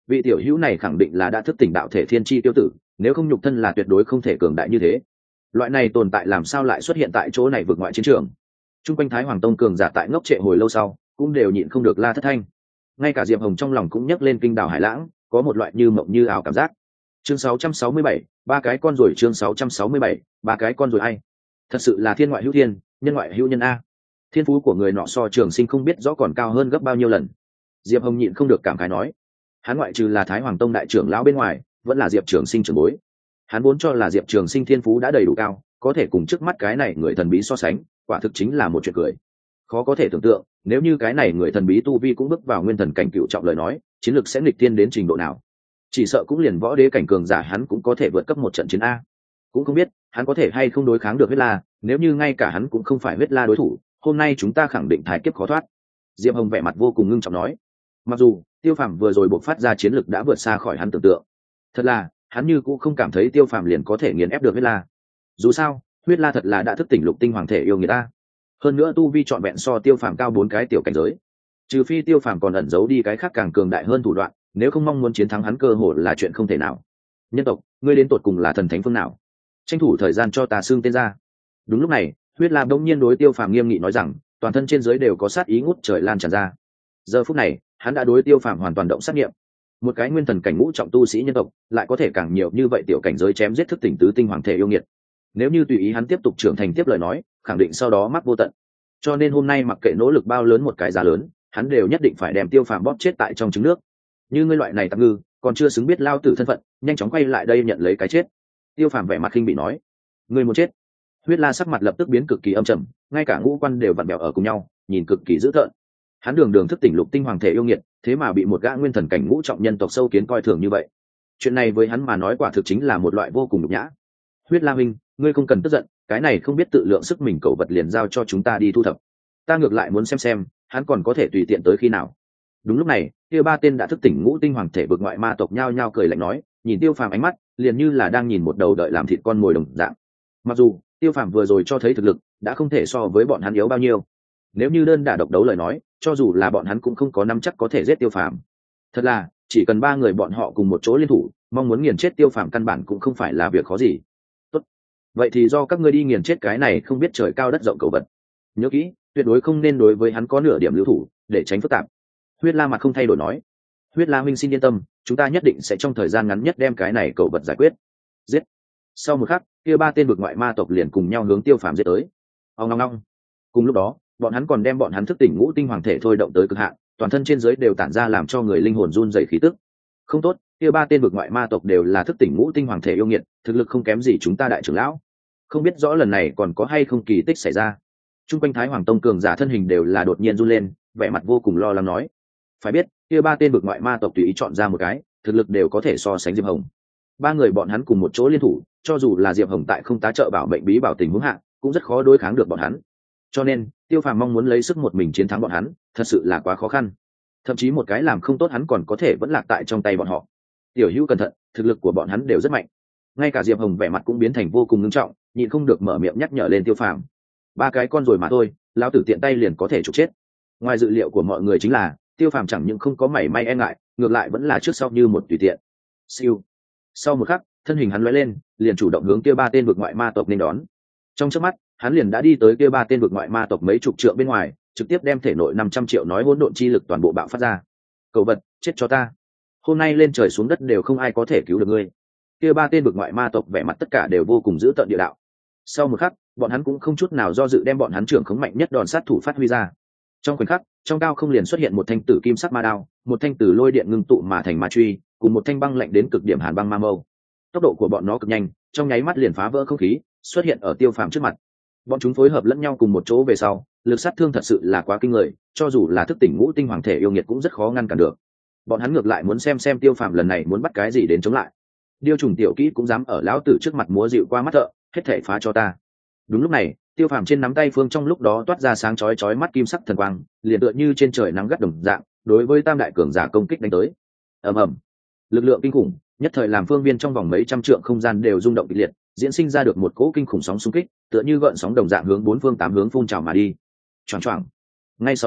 vị tiểu hữu này khẳng định là đã thức tỉnh đạo thể thiên chi tiêu tử, nếu không nhục thân là tuyệt đối không thể cường đại như thế. Loại này tồn tại làm sao lại xuất hiện tại chỗ này vượt ngoại chiến trường? Trung quanh Thái Hoàng Tông cường giả tại ngốc trệ hồi lâu sau, cũng đều nhịn không được la thất thanh. Ngay cả Diệp Hồng trong lòng cũng nhấc lên kinh đảo hải lãng, có một loại như mộng như ảo cảm giác. Chương sáu trăm sáu mươi bảy, ba cái con rồi. Chương sáu trăm sáu mươi bảy, ba cái con rồi ai? Thật sự là thiên ngoại hữu thiên, nhân ngoại hữu nhân a. Thiên phú của người nọ so Trường Sinh không biết rõ còn cao hơn gấp bao nhiêu lần. Diệp Hồng nhịn không được cảm khái nói, hắn ngoại trừ là Thái Hoàng Tông đại trưởng lão bên ngoài, vẫn là Diệp Trường Sinh trưởng bối. Hắn vốn cho là Diệp Trường Sinh thiên phú đã đầy đủ cao, có thể cùng trước mắt cái này người thần bí so sánh, quả thực chính là một chuyện cười. Khó có thể tưởng tượng, nếu như cái này người thần bí tu vi cũng bước vào nguyên thần cảnh cựu trọng lời nói, chiến lược sẽ nghịch thiên đến trình độ nào? Chỉ sợ cũng liền võ đế cảnh cường giả hắn cũng có thể vượt cấp một trận chiến a. Cũng không biết hắn có thể hay không đối kháng được huyết la, nếu như ngay cả hắn cũng không phải huyết la đối thủ, hôm nay chúng ta khẳng định thái kiếp khó thoát. Diệp Hồng vẻ mặt vô cùng ngưng trọng nói. Mặc dù Tiêu Phàm vừa rồi bộc phát ra chiến lược đã vượt xa khỏi hắn tưởng tượng, thật là hắn như cũng không cảm thấy Tiêu Phàm liền có thể nghiền ép được huyết la. Dù sao huyết la thật là đã thức tỉnh lục tinh hoàng thể yêu người ta, hơn nữa tu vi trọn vẹn so Tiêu Phàm cao bốn cái tiểu cảnh giới, trừ phi Tiêu Phàm còn ẩn giấu đi cái khác càng cường đại hơn thủ đoạn, nếu không mong muốn chiến thắng hắn cơ hội là chuyện không thể nào. Nhân tộc, ngươi đến tột cùng là thần thánh phương nào? Tranh thủ thời gian cho ta xưng tên ra. Đúng lúc này huyết la bỗng nhiên đối Tiêu Phàm nghiêm nghị nói rằng, toàn thân trên dưới đều có sát ý ngút trời lan tràn ra. Giờ phút này hắn đã đối Tiêu Phàm hoàn toàn động sát nghiệm. Một cái nguyên thần cảnh ngũ trọng tu sĩ nhân tộc lại có thể càng nhiều như vậy tiểu cảnh giới chém giết thức tỉnh tứ tinh hoàng thể yêu nghiệt, nếu như tùy ý hắn tiếp tục trưởng thành tiếp lời nói, khẳng định sau đó mắc vô tận. Cho nên hôm nay mặc kệ nỗ lực bao lớn một cái giá lớn, hắn đều nhất định phải đem Tiêu Phàm bóp chết tại trong trứng nước. Như ngươi loại này tạm ngư, còn chưa xứng biết lao tử thân phận, nhanh chóng quay lại đây nhận lấy cái chết. Tiêu Phàm vẻ mặt khinh bị nói, ngươi muốn chết? Huyết la sắc mặt lập tức biến cực kỳ âm trầm, ngay cả ngũ quan đều vặn vẹo ở cùng nhau, nhìn cực kỳ dữ tợn. Hắn đường đường thức tỉnh lục tinh hoàng thể yêu nghiệt, thế mà bị một gã nguyên thần cảnh ngũ trọng nhân tộc sâu kiến coi thường như vậy. Chuyện này với hắn mà nói quả thực chính là một loại vô cùng nhục nhã. Huyết la huynh, ngươi không cần tức giận, cái này không biết tự lượng sức mình cẩu vật liền giao cho chúng ta đi thu thập. Ta ngược lại muốn xem xem hắn còn có thể tùy tiện tới khi nào. Đúng lúc này kia ba tên đã thức tỉnh ngũ tinh hoàng thể vực ngoại ma tộc nhao nhao cười lạnh nói, nhìn Tiêu Phàm ánh mắt liền như là đang nhìn một đầu đợi làm thịt con mồi đồng dạng. Mặc dù Tiêu Phàm vừa rồi cho thấy thực lực đã không thể so với bọn hắn yếu bao nhiêu, nếu như đơn đả độc đấu lời nói, cho dù là bọn hắn cũng không có nắm chắc có thể giết Tiêu Phàm. Thật là chỉ cần ba người bọn họ cùng một chỗ liên thủ, mong muốn nghiền chết Tiêu Phàm căn bản cũng không phải là việc khó gì. Tốt, vậy thì do các ngươi đi nghiền chết cái này không biết trời cao đất rộng cầu vật. Nhớ kỹ, tuyệt đối không nên đối với hắn có nửa điểm lưu thủ, để tránh phức tạp. Huyết La mặt không thay đổi nói, Huyết La huynh xin yên tâm, chúng ta nhất định sẽ trong thời gian ngắn nhất đem cái này cầu vật giải quyết. Giết. Sau một khắc, kia ba tên vực ngoại ma tộc liền cùng nhau hướng Tiêu Phàm giết tới. Ong ong ong. Cùng lúc đó, bọn hắn còn đem bọn hắn thức tỉnh ngũ tinh hoàng thể thôi động tới cực hạn, toàn thân trên dưới đều tản ra làm cho người linh hồn run rẩy khí tức. Không tốt, kia ba tên vực ngoại ma tộc đều là thức tỉnh ngũ tinh hoàng thể yêu nghiệt, thực lực không kém gì chúng ta đại trưởng lão. Không biết rõ lần này còn có hay không kỳ tích xảy ra. Trung quanh Thái Hoàng Tông cường giả thân hình đều là đột nhiên run lên, vẻ mặt vô cùng lo lắng nói, phải biết kia ba tên vực ngoại ma tộc tùy ý chọn ra một cái, thực lực đều có thể so sánh Diệp Hồng. Ba người bọn hắn cùng một chỗ liên thủ, cho dù là Diệp Hồng tại không tá trợ bảo mệnh bí bảo tình huống hạ, cũng rất khó đối kháng được bọn hắn. Cho nên Tiêu Phàm mong muốn lấy sức một mình chiến thắng bọn hắn, thật sự là quá khó khăn. Thậm chí một cái làm không tốt hắn còn có thể vẫn lạc tại trong tay bọn họ. Tiểu Hữu cẩn thận, thực lực của bọn hắn đều rất mạnh. Ngay cả Diệp Hồng vẻ mặt cũng biến thành vô cùng nghiêm trọng, nhịn không được mở miệng nhắc nhở lên Tiêu Phàm. Ba cái con rồi mà thôi, lão tử tiện tay liền có thể trục chết. Ngoài dự liệu của mọi người chính là Tiêu Phàm chẳng những không có mảy may e ngại, ngược lại vẫn là trước sau như một tùy tiện. Siêu. Sau một khắc, thân hình hắn lóe lên, liền chủ động hướng kia ba tên vực ngoại ma tộc nên đón. Trong chớp mắt, hắn liền đã đi tới kia ba tên vực ngoại ma tộc mấy chục trượng bên ngoài, trực tiếp đem thể nội năm trăm triệu nói hỗn độn chi lực toàn bộ bạo phát ra. Cầu vật, chết cho ta! Hôm nay lên trời xuống đất đều không ai có thể cứu được ngươi. Kia ba tên vực ngoại ma tộc vẻ mặt tất cả đều vô cùng dữ tợn địa đạo. Sau một khắc, bọn hắn cũng không chút nào do dự đem bọn hắn trưởng khống mạnh nhất đòn sát thủ phát huy ra. Trong khoảnh khắc, trong cao không liền xuất hiện một thanh tử kim sắc ma đao, một thanh tử lôi điện ngưng tụ mà thành ma truy, cùng một thanh băng lạnh đến cực điểm hàn băng ma mâu. Tốc độ của bọn nó cực nhanh, trong nháy mắt liền phá vỡ không khí, xuất hiện ở Tiêu Phàm trước mặt. Bọn chúng phối hợp lẫn nhau cùng một chỗ về sau, lực sát thương thật sự là quá kinh người, cho dù là thức tỉnh ngũ tinh hoàng thể yêu nghiệt cũng rất khó ngăn cản được. Bọn hắn ngược lại muốn xem xem Tiêu Phàm lần này muốn bắt cái gì đến chống lại. Điêu trùng tiểu kỹ cũng dám ở lão tử trước mặt múa dịu qua mắt thợ, hết thể phá cho ta. Đúng lúc này, Tiêu Phàm trên nắm tay phương trong lúc đó toát ra sáng chói chói mắt kim sắc thần quang, liền tựa như trên trời nắng gắt đồng dạng, đối với tam đại cường giả công kích đánh tới. Ầm ầm, lực lượng kinh khủng, nhất thời làm phương viên trong vòng mấy trăm trượng không gian đều rung động kịch liệt, diễn sinh ra được một cỗ kinh khủng sóng xung kích, tựa như gợn sóng đồng dạng hướng bốn phương tám hướng phun trào mà đi. Choảng choảng. Ngay sau đó,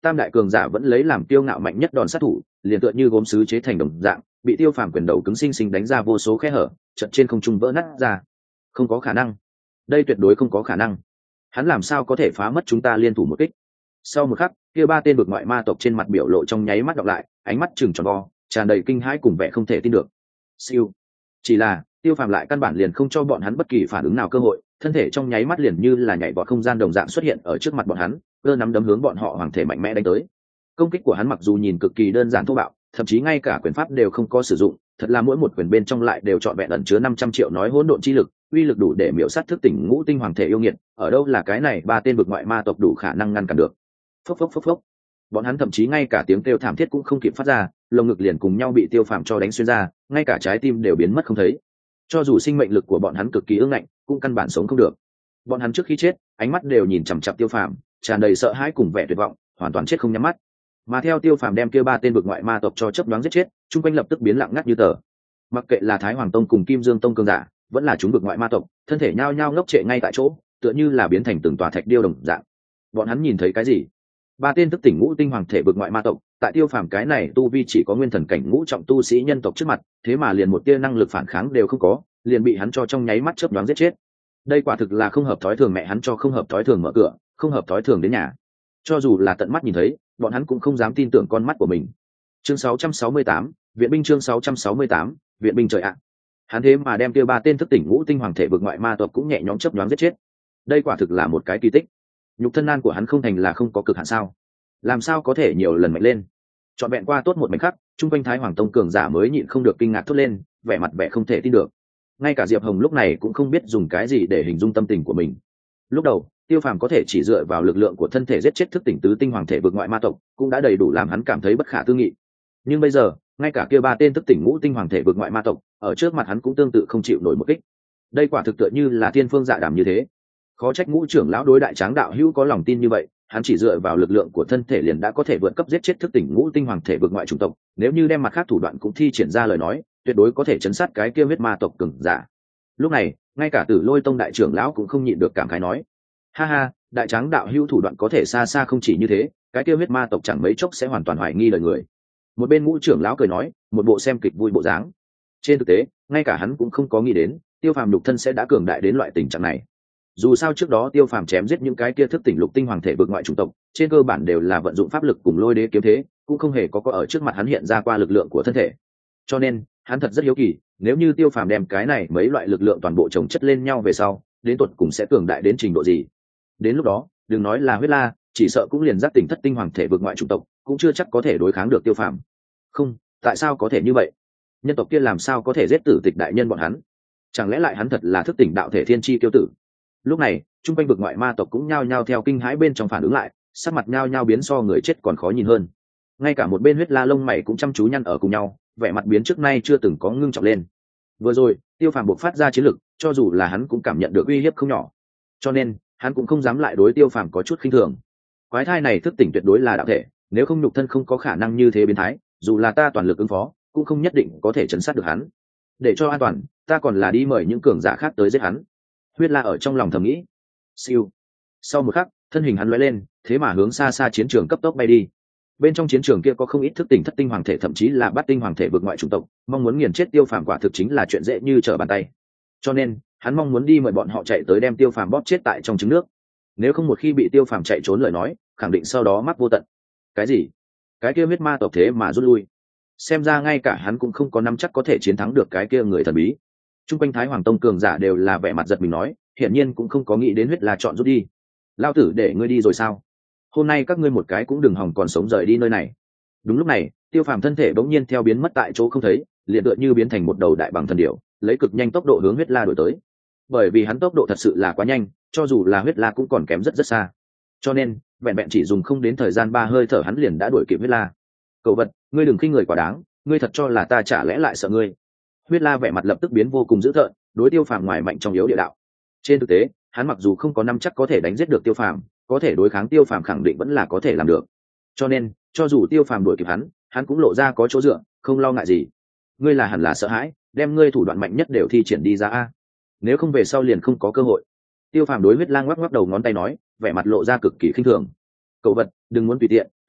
tam đại cường giả vẫn lấy làm tiêu ngạo mạnh nhất đòn sát thủ, liền tựa như gốm sứ chế thành đồng dạng, bị Tiêu Phàm quyền đầu cứng sinh sinh đánh ra vô số khe hở, trận trên không trung vỡ nát ra. Không có khả năng, đây tuyệt đối không có khả năng. Hắn làm sao có thể phá mất chúng ta liên thủ một kích? Sau một khắc, kia ba tên bực ngoại ma tộc trên mặt biểu lộ trong nháy mắt đọc lại, ánh mắt trừng tròn vo, tràn đầy kinh hãi cùng vẻ không thể tin được. Siêu. Chỉ là, Tiêu Phàm lại căn bản liền không cho bọn hắn bất kỳ phản ứng nào cơ hội, thân thể trong nháy mắt liền như là nhảy vọt không gian đồng dạng xuất hiện ở trước mặt bọn hắn, cơ nắm đấm hướng bọn họ hoàng thể mạnh mẽ đánh tới. Công kích của hắn mặc dù nhìn cực kỳ đơn giản thô bạo, thậm chí ngay cả quyền pháp đều không có sử dụng, thật là mỗi một quyền bên trong lại đều trọn vẹn ẩn chứa năm trăm triệu nói hỗn độn chi lực, uy lực đủ để miểu sát thức tỉnh ngũ tinh hoàng thể yêu nghiệt, ở đâu là cái này ba tên bực ngoại ma tộc đủ khả năng ngăn cản được. Phốc phốc phốc phốc. Bọn hắn thậm chí ngay cả tiếng kêu thảm thiết cũng không kịp phát ra, lồng ngực liền cùng nhau bị Tiêu Phàm cho đánh xuyên ra, ngay cả trái tim đều biến mất không thấy. Cho dù sinh mệnh lực của bọn hắn cực kỳ ương ngạnh, cũng căn bản sống không được. Bọn hắn trước khi chết, ánh mắt đều nhìn chằm chằm Tiêu Phàm, tràn đầy sợ hãi cùng vẻ tuyệt vọng, hoàn toàn chết không nhắm mắt. Mà theo Tiêu Phàm đem kia ba tên bực ngoại ma tộc cho chớp nhoáng giết chết, chung quanh lập tức biến lặng ngắt như tờ. Mặc kệ là Thái Hoàng Tông cùng Kim Dương Tông cường giả, vẫn là chúng bực ngoại ma tộc, thân thể nhao nhao ngốc trệ ngay tại chỗ, tựa như là biến thành từng tòa thạch điêu đồng dạng. Bọn hắn nhìn thấy cái gì? Ba tên thức tỉnh ngũ tinh hoàng thể bực ngoại ma tộc, tại Tiêu Phàm cái này tu vi chỉ có nguyên thần cảnh ngũ trọng tu sĩ nhân tộc trước mặt, thế mà liền một tia năng lực phản kháng đều không có, liền bị hắn cho trong nháy mắt chớp nhoáng giết chết. Đây quả thực là không hợp thói thường, mẹ hắn cho không hợp thói thường mở cửa, không hợp thói thường đến nhà. Cho dù là tận mắt nhìn thấy, bọn hắn cũng không dám tin tưởng con mắt của mình. Chương sáu trăm sáu mươi tám, viện binh. Chương sáu trăm sáu mươi tám, viện binh. Trời ạ, hắn thế mà đem kia ba tên thức tỉnh ngũ tinh hoàng thể bực ngoại ma tộc cũng nhẹ nhõm chớp nhoáng giết chết. Đây quả thực là một cái kỳ tích. Nhục thân nan của hắn không thành là không có cực hạn sao? Làm sao có thể nhiều lần mạnh lên? Chọn vẹn qua tốt một mảnh khắc, trung quanh Thái Hoàng Tông cường giả mới nhịn không được kinh ngạc thốt lên, vẻ mặt vẻ không thể tin được. Ngay cả Diệp Hồng lúc này cũng không biết dùng cái gì để hình dung tâm tình của mình. Lúc đầu, Tiêu Phàm có thể chỉ dựa vào lực lượng của thân thể giết chết thức tỉnh tứ tinh hoàng thể vực ngoại ma tộc, cũng đã đầy đủ làm hắn cảm thấy bất khả tư nghị. Nhưng bây giờ, ngay cả kia ba tên thức tỉnh ngũ tinh hoàng thể vực ngoại ma tộc, ở trước mặt hắn cũng tương tự không chịu nổi một kích. Đây quả thực tựa như là thiên phương dạ đàm như thế. Khó trách Ngũ trưởng lão đối đại tráng đạo hữu có lòng tin như vậy, hắn chỉ dựa vào lực lượng của thân thể liền đã có thể vượt cấp giết chết thức tỉnh ngũ tinh hoàng thể vực ngoại chủng tộc, nếu như đem mặt khác thủ đoạn cũng thi triển ra lời nói, tuyệt đối có thể chấn sát cái kia huyết ma tộc cường giả. Lúc này, ngay cả Tử Lôi Tông đại trưởng lão cũng không nhịn được cảm khái nói: ha ha, đại tráng đạo hữu thủ đoạn có thể xa xa không chỉ như thế, cái kia huyết ma tộc chẳng mấy chốc sẽ hoàn toàn hoài nghi lời người. Một bên Ngũ trưởng lão cười nói, một bộ xem kịch vui bộ dáng. Trên thực tế, ngay cả hắn cũng không có nghĩ đến, Tiêu Phàm lục thân sẽ đã cường đại đến loại tình trạng này. Dù sao trước đó Tiêu Phàm chém giết những cái kia thức tỉnh lục tinh hoàng thể vực ngoại chủng tộc, trên cơ bản đều là vận dụng pháp lực cùng lôi đế kiếm thế, cũng không hề có có ở trước mặt hắn hiện ra qua lực lượng của thân thể. Cho nên, hắn thật rất hiếu kỳ, nếu như Tiêu Phàm đem cái này mấy loại lực lượng toàn bộ chồng chất lên nhau về sau, đến tuột cùng sẽ cường đại đến trình độ gì. Đến lúc đó, đừng nói là huyết la, chỉ sợ cũng liền giác tỉnh thất tinh hoàng thể vực ngoại chủng tộc, cũng chưa chắc có thể đối kháng được Tiêu Phàm. Không, tại sao có thể như vậy? Nhân tộc kia làm sao có thể giết tử tịch đại nhân bọn hắn? Chẳng lẽ lại hắn thật là thức tỉnh đạo thể thiên chi kiêu tử? Lúc này, trung quanh vực ngoại ma tộc cũng nhao nhao theo kinh hãi bên trong phản ứng lại, sắc mặt nhao nhao biến so người chết còn khó nhìn hơn. Ngay cả một bên huyết la lông mày cũng chăm chú nhăn ở cùng nhau, vẻ mặt biến trước nay chưa từng có ngưng trọng lên. Vừa rồi, Tiêu Phàm buộc phát ra chiến lực, cho dù là hắn cũng cảm nhận được uy hiếp không nhỏ. Cho nên, hắn cũng không dám lại đối Tiêu Phàm có chút khinh thường. Quái thai này thức tỉnh tuyệt đối là đạo thể, nếu không nhục thân không có khả năng như thế biến thái, dù là ta toàn lực ứng phó, cũng không nhất định có thể chấn sát được hắn. Để cho an toàn, ta còn là đi mời những cường giả khác tới giết hắn. Huyết la ở trong lòng thầm nghĩ. Siêu. Sau một khắc, thân hình hắn lóe lên, thế mà hướng xa xa chiến trường cấp tốc bay đi. Bên trong chiến trường kia có không ít thức tỉnh thất tinh hoàng thể, thậm chí là bát tinh hoàng thể vực ngoại chủng tộc, mong muốn nghiền chết Tiêu Phàm quả thực chính là chuyện dễ như trở bàn tay. Cho nên, hắn mong muốn đi mời bọn họ chạy tới đem Tiêu Phàm bóp chết tại trong trứng nước. Nếu không một khi bị Tiêu Phàm chạy trốn lời nói, khẳng định sau đó mắc vô tận. Cái gì? Cái kia huyết ma tộc thế mà rút lui? Xem ra ngay cả hắn cũng không có nắm chắc có thể chiến thắng được cái kia người thần bí. Trung quanh Thái Hoàng Tông cường giả đều là vẻ mặt giật mình nói, hiển nhiên cũng không có nghĩ đến huyết la chọn rút đi. Lao tử để ngươi đi rồi sao? Hôm nay các ngươi một cái cũng đừng hòng còn sống rời đi nơi này. Đúng lúc này, Tiêu Phàm thân thể bỗng nhiên theo biến mất tại chỗ không thấy, liền tựa như biến thành một đầu đại bằng thần điểu, lấy cực nhanh tốc độ hướng huyết la đuổi tới. Bởi vì hắn tốc độ thật sự là quá nhanh, cho dù là huyết la cũng còn kém rất rất xa. Cho nên, vẹn vẹn chỉ dùng không đến thời gian ba hơi thở hắn liền đã đuổi kịp huyết la. Cậu vật, ngươi đừng khinh người quá đáng, ngươi thật cho là ta chả lẽ lại sợ ngươi? Huyết la vẻ mặt lập tức biến vô cùng dữ tợn, đối Tiêu Phàm ngoài mạnh trong yếu địa đạo. Trên thực tế, hắn mặc dù không có năm chắc có thể đánh giết được Tiêu Phàm, có thể đối kháng Tiêu Phàm khẳng định vẫn là có thể làm được. Cho nên, cho dù Tiêu Phàm đuổi kịp hắn, hắn cũng lộ ra có chỗ dựa, không lo ngại gì. Ngươi là hẳn là sợ hãi, đem ngươi thủ đoạn mạnh nhất đều thi triển đi ra a. Nếu không về sau liền không có cơ hội. Tiêu Phàm đối huyết lang ngoắc ngoắc đầu ngón tay nói, vẻ mặt lộ ra cực kỳ khinh thường. Cậu vật, đừng muốn tùy tiện,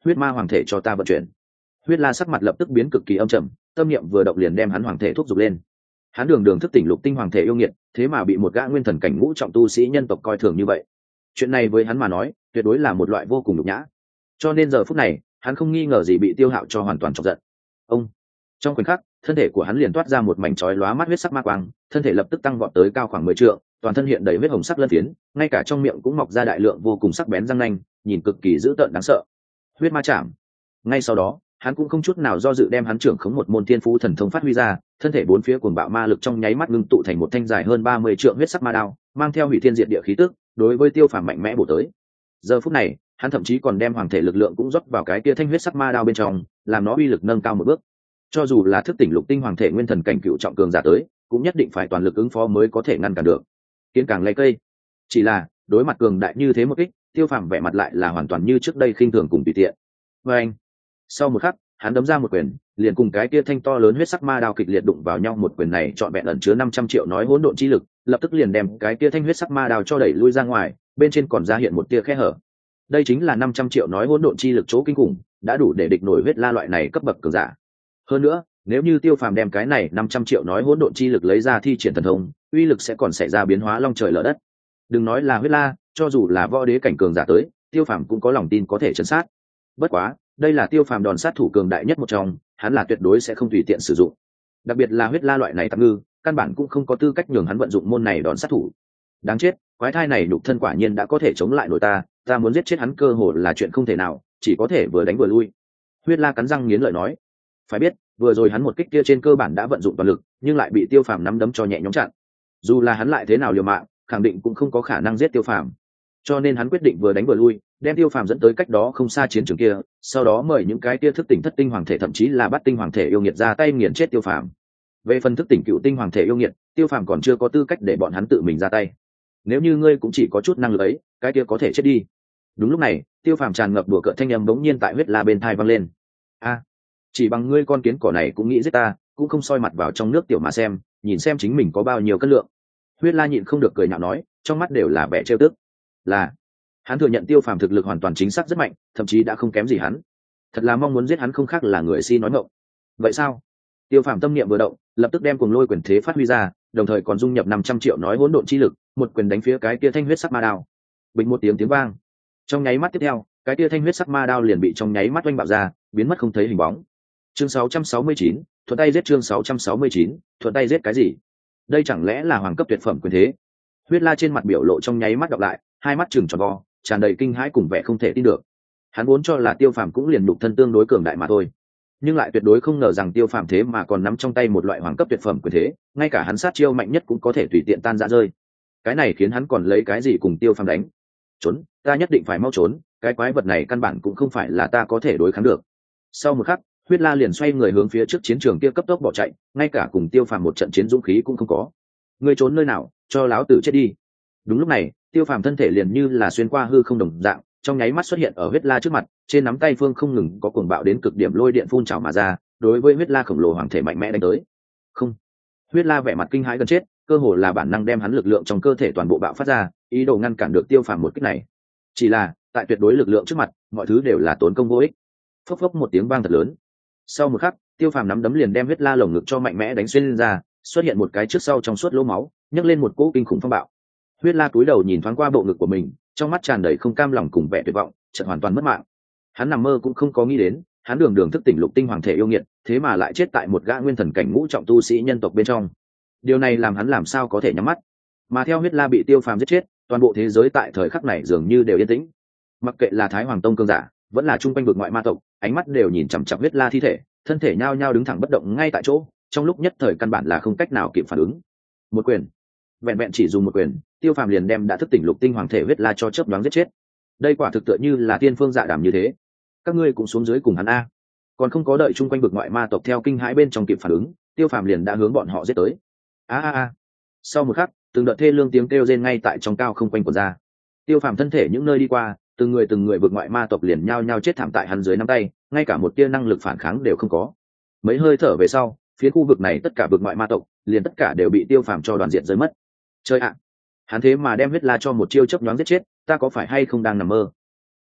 huyết ma hoàng thể cho ta vận chuyển. Huyết La sắc mặt lập tức biến cực kỳ âm trầm, tâm niệm vừa động liền đem hắn hoàng thể thúc giục lên. Hắn đường đường thức tỉnh lục tinh hoàng thể yêu nghiệt, thế mà bị một gã nguyên thần cảnh ngũ trọng tu sĩ nhân tộc coi thường như vậy. Chuyện này với hắn mà nói, tuyệt đối là một loại vô cùng nhục nhã. Cho nên giờ phút này, hắn không nghi ngờ gì bị Tiêu Hạo cho hoàn toàn chọc giận. Ông, trong khoảnh khắc, thân thể của hắn liền toát ra một mảnh chói lóa mắt huyết sắc ma quang, thân thể lập tức tăng vọt tới cao khoảng mười trượng, toàn thân hiện đầy huyết hồng sắc lân phiến, ngay cả trong miệng cũng mọc ra đại lượng vô cùng sắc bén răng nanh, nhìn cực kỳ dữ tợn đáng sợ. Huyết ma chạm. Ngay sau đó, hắn cũng không chút nào do dự đem hắn trưởng khống một môn thiên phú thần thông phát huy ra, thân thể bốn phía cuồng bạo ma lực trong nháy mắt ngưng tụ thành một thanh dài hơn ba mươi trượng huyết sắc ma đao, mang theo hủy thiên diệt địa khí tức, đối với Tiêu Phàm mạnh mẽ bổ tới. Giờ phút này, hắn thậm chí còn đem hoàng thể lực lượng cũng rót vào cái kia thanh huyết sắc ma đao bên trong, làm nó uy lực nâng cao một bước. Cho dù là thức tỉnh lục tinh hoàng thể nguyên thần cảnh cựu trọng cường giả tới, cũng nhất định phải toàn lực ứng phó mới có thể ngăn cản được. Kiến càng lấy cây. Chỉ là, đối mặt cường đại như thế một kích, Tiêu Phàm vẻ mặt lại là hoàn toàn như trước đây khinh thường cùng tùy tiện. Và anh, sau một khắc, hắn đấm ra một quyền, liền cùng cái kia thanh to lớn huyết sắc ma đao kịch liệt đụng vào nhau, một quyền này trọn vẹn ẩn chứa năm trăm triệu nói hỗn độn chi lực, lập tức liền đem cái kia thanh huyết sắc ma đao cho đẩy lui ra ngoài, bên trên còn ra hiện một tia khe hở. Đây chính là năm trăm triệu nói hỗn độn chi lực chỗ kinh khủng, đã đủ để địch nổi huyết la loại này cấp bậc cường giả. Hơn nữa, nếu như Tiêu Phàm đem cái này năm trăm triệu nói hỗn độn chi lực lấy ra thi triển thần thông, uy lực sẽ còn xảy ra biến hóa long trời lở đất. Đừng nói là huyết la, cho dù là võ đế cảnh cường giả tới, Tiêu Phàm cũng có lòng tin có thể chấn sát. Bất quá, đây là Tiêu Phàm đòn sát thủ cường đại nhất một trong, hắn là tuyệt đối sẽ không tùy tiện sử dụng. Đặc biệt là huyết la loại này tạm ngư, căn bản cũng không có tư cách nhường hắn vận dụng môn này đòn sát thủ. Đáng chết, quái thai này nhục thân quả nhiên đã có thể chống lại nổi ta, ta muốn giết chết hắn cơ hội là chuyện không thể nào, chỉ có thể vừa đánh vừa lui. Huyết la cắn răng nghiến lợi nói. Phải biết, vừa rồi hắn một kích kia trên cơ bản đã vận dụng toàn lực, nhưng lại bị Tiêu Phàm nắm đấm cho nhẹ nhõm chặn. Dù là hắn lại thế nào liều mạng, khẳng định cũng không có khả năng giết Tiêu Phàm. Cho nên hắn quyết định vừa đánh vừa lui, đem Tiêu Phàm dẫn tới cách đó không xa chiến trường kia, sau đó mời những cái kia thức tỉnh thất tinh hoàng thể thậm chí là bắt tinh hoàng thể yêu nghiệt ra tay nghiền chết Tiêu Phàm. Về phần thức tỉnh cựu tinh hoàng thể yêu nghiệt, Tiêu Phàm còn chưa có tư cách để bọn hắn tự mình ra tay. Nếu như ngươi cũng chỉ có chút năng lực ấy, cái kia có thể chết đi. Đúng lúc này, Tiêu Phàm tràn ngập đùa cợt thanh âm bỗng nhiên tại huyết la bên tai vang lên. A, chỉ bằng ngươi con kiến cỏ này cũng nghĩ giết ta, cũng không soi mặt vào trong nước tiểu mà xem, nhìn xem chính mình có bao nhiêu cân lượng. Huyết la nhịn không được cười nhạo nói, trong mắt đều là vẻ trêu tức. Là, hắn thừa nhận Tiêu Phàm thực lực hoàn toàn chính xác rất mạnh, thậm chí đã không kém gì hắn. Thật là mong muốn giết hắn không khác là người si nói ngọng. Vậy sao? Tiêu Phàm tâm niệm vừa động, lập tức đem cuồng lôi quyền thế phát huy ra, đồng thời còn dung nhập năm trăm triệu nói hỗn độn chi lực, một quyền đánh phía cái kia thanh huyết sắc ma đao. Bình một tiếng tiếng vang. Trong nháy mắt tiếp theo, cái kia thanh huyết sắc ma đao liền bị trong nháy mắt oanh bạo ra, biến mất không thấy hình bóng. Chương sáu trăm sáu mươi chín, thuận tay giết. Chương sáu trăm sáu mươi chín, thuận tay giết cái gì? Đây chẳng lẽ là hoàng cấp tuyệt phẩm quyền thế? Huyết la trên mặt biểu lộ trong nháy mắt đọc lại, hai mắt trừng tròn vo, tràn đầy kinh hãi cùng vẻ không thể tin được. Hắn vốn cho là Tiêu Phàm cũng liền đục thân tương đối cường đại mà thôi, nhưng lại tuyệt đối không ngờ rằng Tiêu Phàm thế mà còn nắm trong tay một loại hoàng cấp tuyệt phẩm quyền thế, ngay cả hắn sát chiêu mạnh nhất cũng có thể tùy tiện tan rã rơi. Cái này khiến hắn còn lấy cái gì cùng Tiêu Phàm đánh? Trốn, ta nhất định phải mau trốn, cái quái vật này căn bản cũng không phải là ta có thể đối kháng được. Sau một khắc, huyết la liền xoay người hướng phía trước chiến trường kia cấp tốc bỏ chạy, ngay cả cùng Tiêu Phàm một trận chiến dũng khí cũng không có. Ngươi trốn nơi nào, cho láo tử chết đi. Đúng lúc này, Tiêu Phàm thân thể liền như là xuyên qua hư không đồng dạng, trong nháy mắt xuất hiện ở huyết la trước mặt, trên nắm tay phương không ngừng có cuồng bạo đến cực điểm lôi điện phun trào mà ra, đối với huyết la khổng lồ hoàng thể mạnh mẽ đánh tới. Không, huyết la vẻ mặt kinh hãi gần chết, cơ hồ là bản năng đem hắn lực lượng trong cơ thể toàn bộ bạo phát ra, ý đồ ngăn cản được Tiêu Phàm một kích này. Chỉ là, tại tuyệt đối lực lượng trước mặt, mọi thứ đều là tốn công vô ích. Phốc phốc một tiếng vang thật lớn. Sau một khắc, Tiêu Phàm nắm đấm liền đem huyết la lồng ngực cho mạnh mẽ đánh xuyên lên ra, xuất hiện một cái trước sau trong suốt lỗ máu, nhấc lên một cỗ kinh khủng phong bạo. Huyết la cúi đầu nhìn thoáng qua bộ ngực của mình, trong mắt tràn đầy không cam lòng cùng vẻ tuyệt vọng, chợt hoàn toàn mất mạng. Hắn nằm mơ cũng không có nghĩ đến, hắn đường đường thức tỉnh lục tinh hoàng thể yêu nghiệt, thế mà lại chết tại một gã nguyên thần cảnh ngũ trọng tu sĩ nhân tộc bên trong. Điều này làm hắn làm sao có thể nhắm mắt. Mà theo huyết la bị Tiêu Phàm giết chết, toàn bộ thế giới tại thời khắc này dường như đều yên tĩnh. Mặc kệ là Thái Hoàng Tông cường giả, vẫn là trung quanh vực ngoại ma tộc, ánh mắt đều nhìn chằm chằm huyết la thi thể, thân thể nhao nhao đứng thẳng bất động ngay tại chỗ, trong lúc nhất thời căn bản là không cách nào kịp phản ứng. Một quyền, vẹn vẹn chỉ dùng một quyền, Tiêu Phàm liền đem đã thức tỉnh lục tinh hoàng thể huyết la cho chớp nhoáng giết chết. Đây quả thực tựa như là tiên phương dạ đàm như thế. Các ngươi cũng xuống dưới cùng hắn a. Còn không có đợi chung quanh vực ngoại ma tộc theo kinh hãi bên trong kịp phản ứng, Tiêu Phàm liền đã hướng bọn họ giết tới. A a a. Sau một khắc, từng đợt thê lương tiếng kêu rên ngay tại trong cao không quanh của ra. Tiêu Phàm thân thể những nơi đi qua, từng người từng người vực ngoại ma tộc liền nhao nhao chết thảm tại hắn dưới nắm tay, ngay cả một tia năng lực phản kháng đều không có. Mấy hơi thở về sau, phía khu vực này tất cả vực ngoại ma tộc liền tất cả đều bị Tiêu Phàm cho đoàn diện rơi mất. Chơi ạ, hắn thế mà đem huyết la cho một chiêu chớp nhoáng giết chết, ta có phải hay không đang nằm mơ?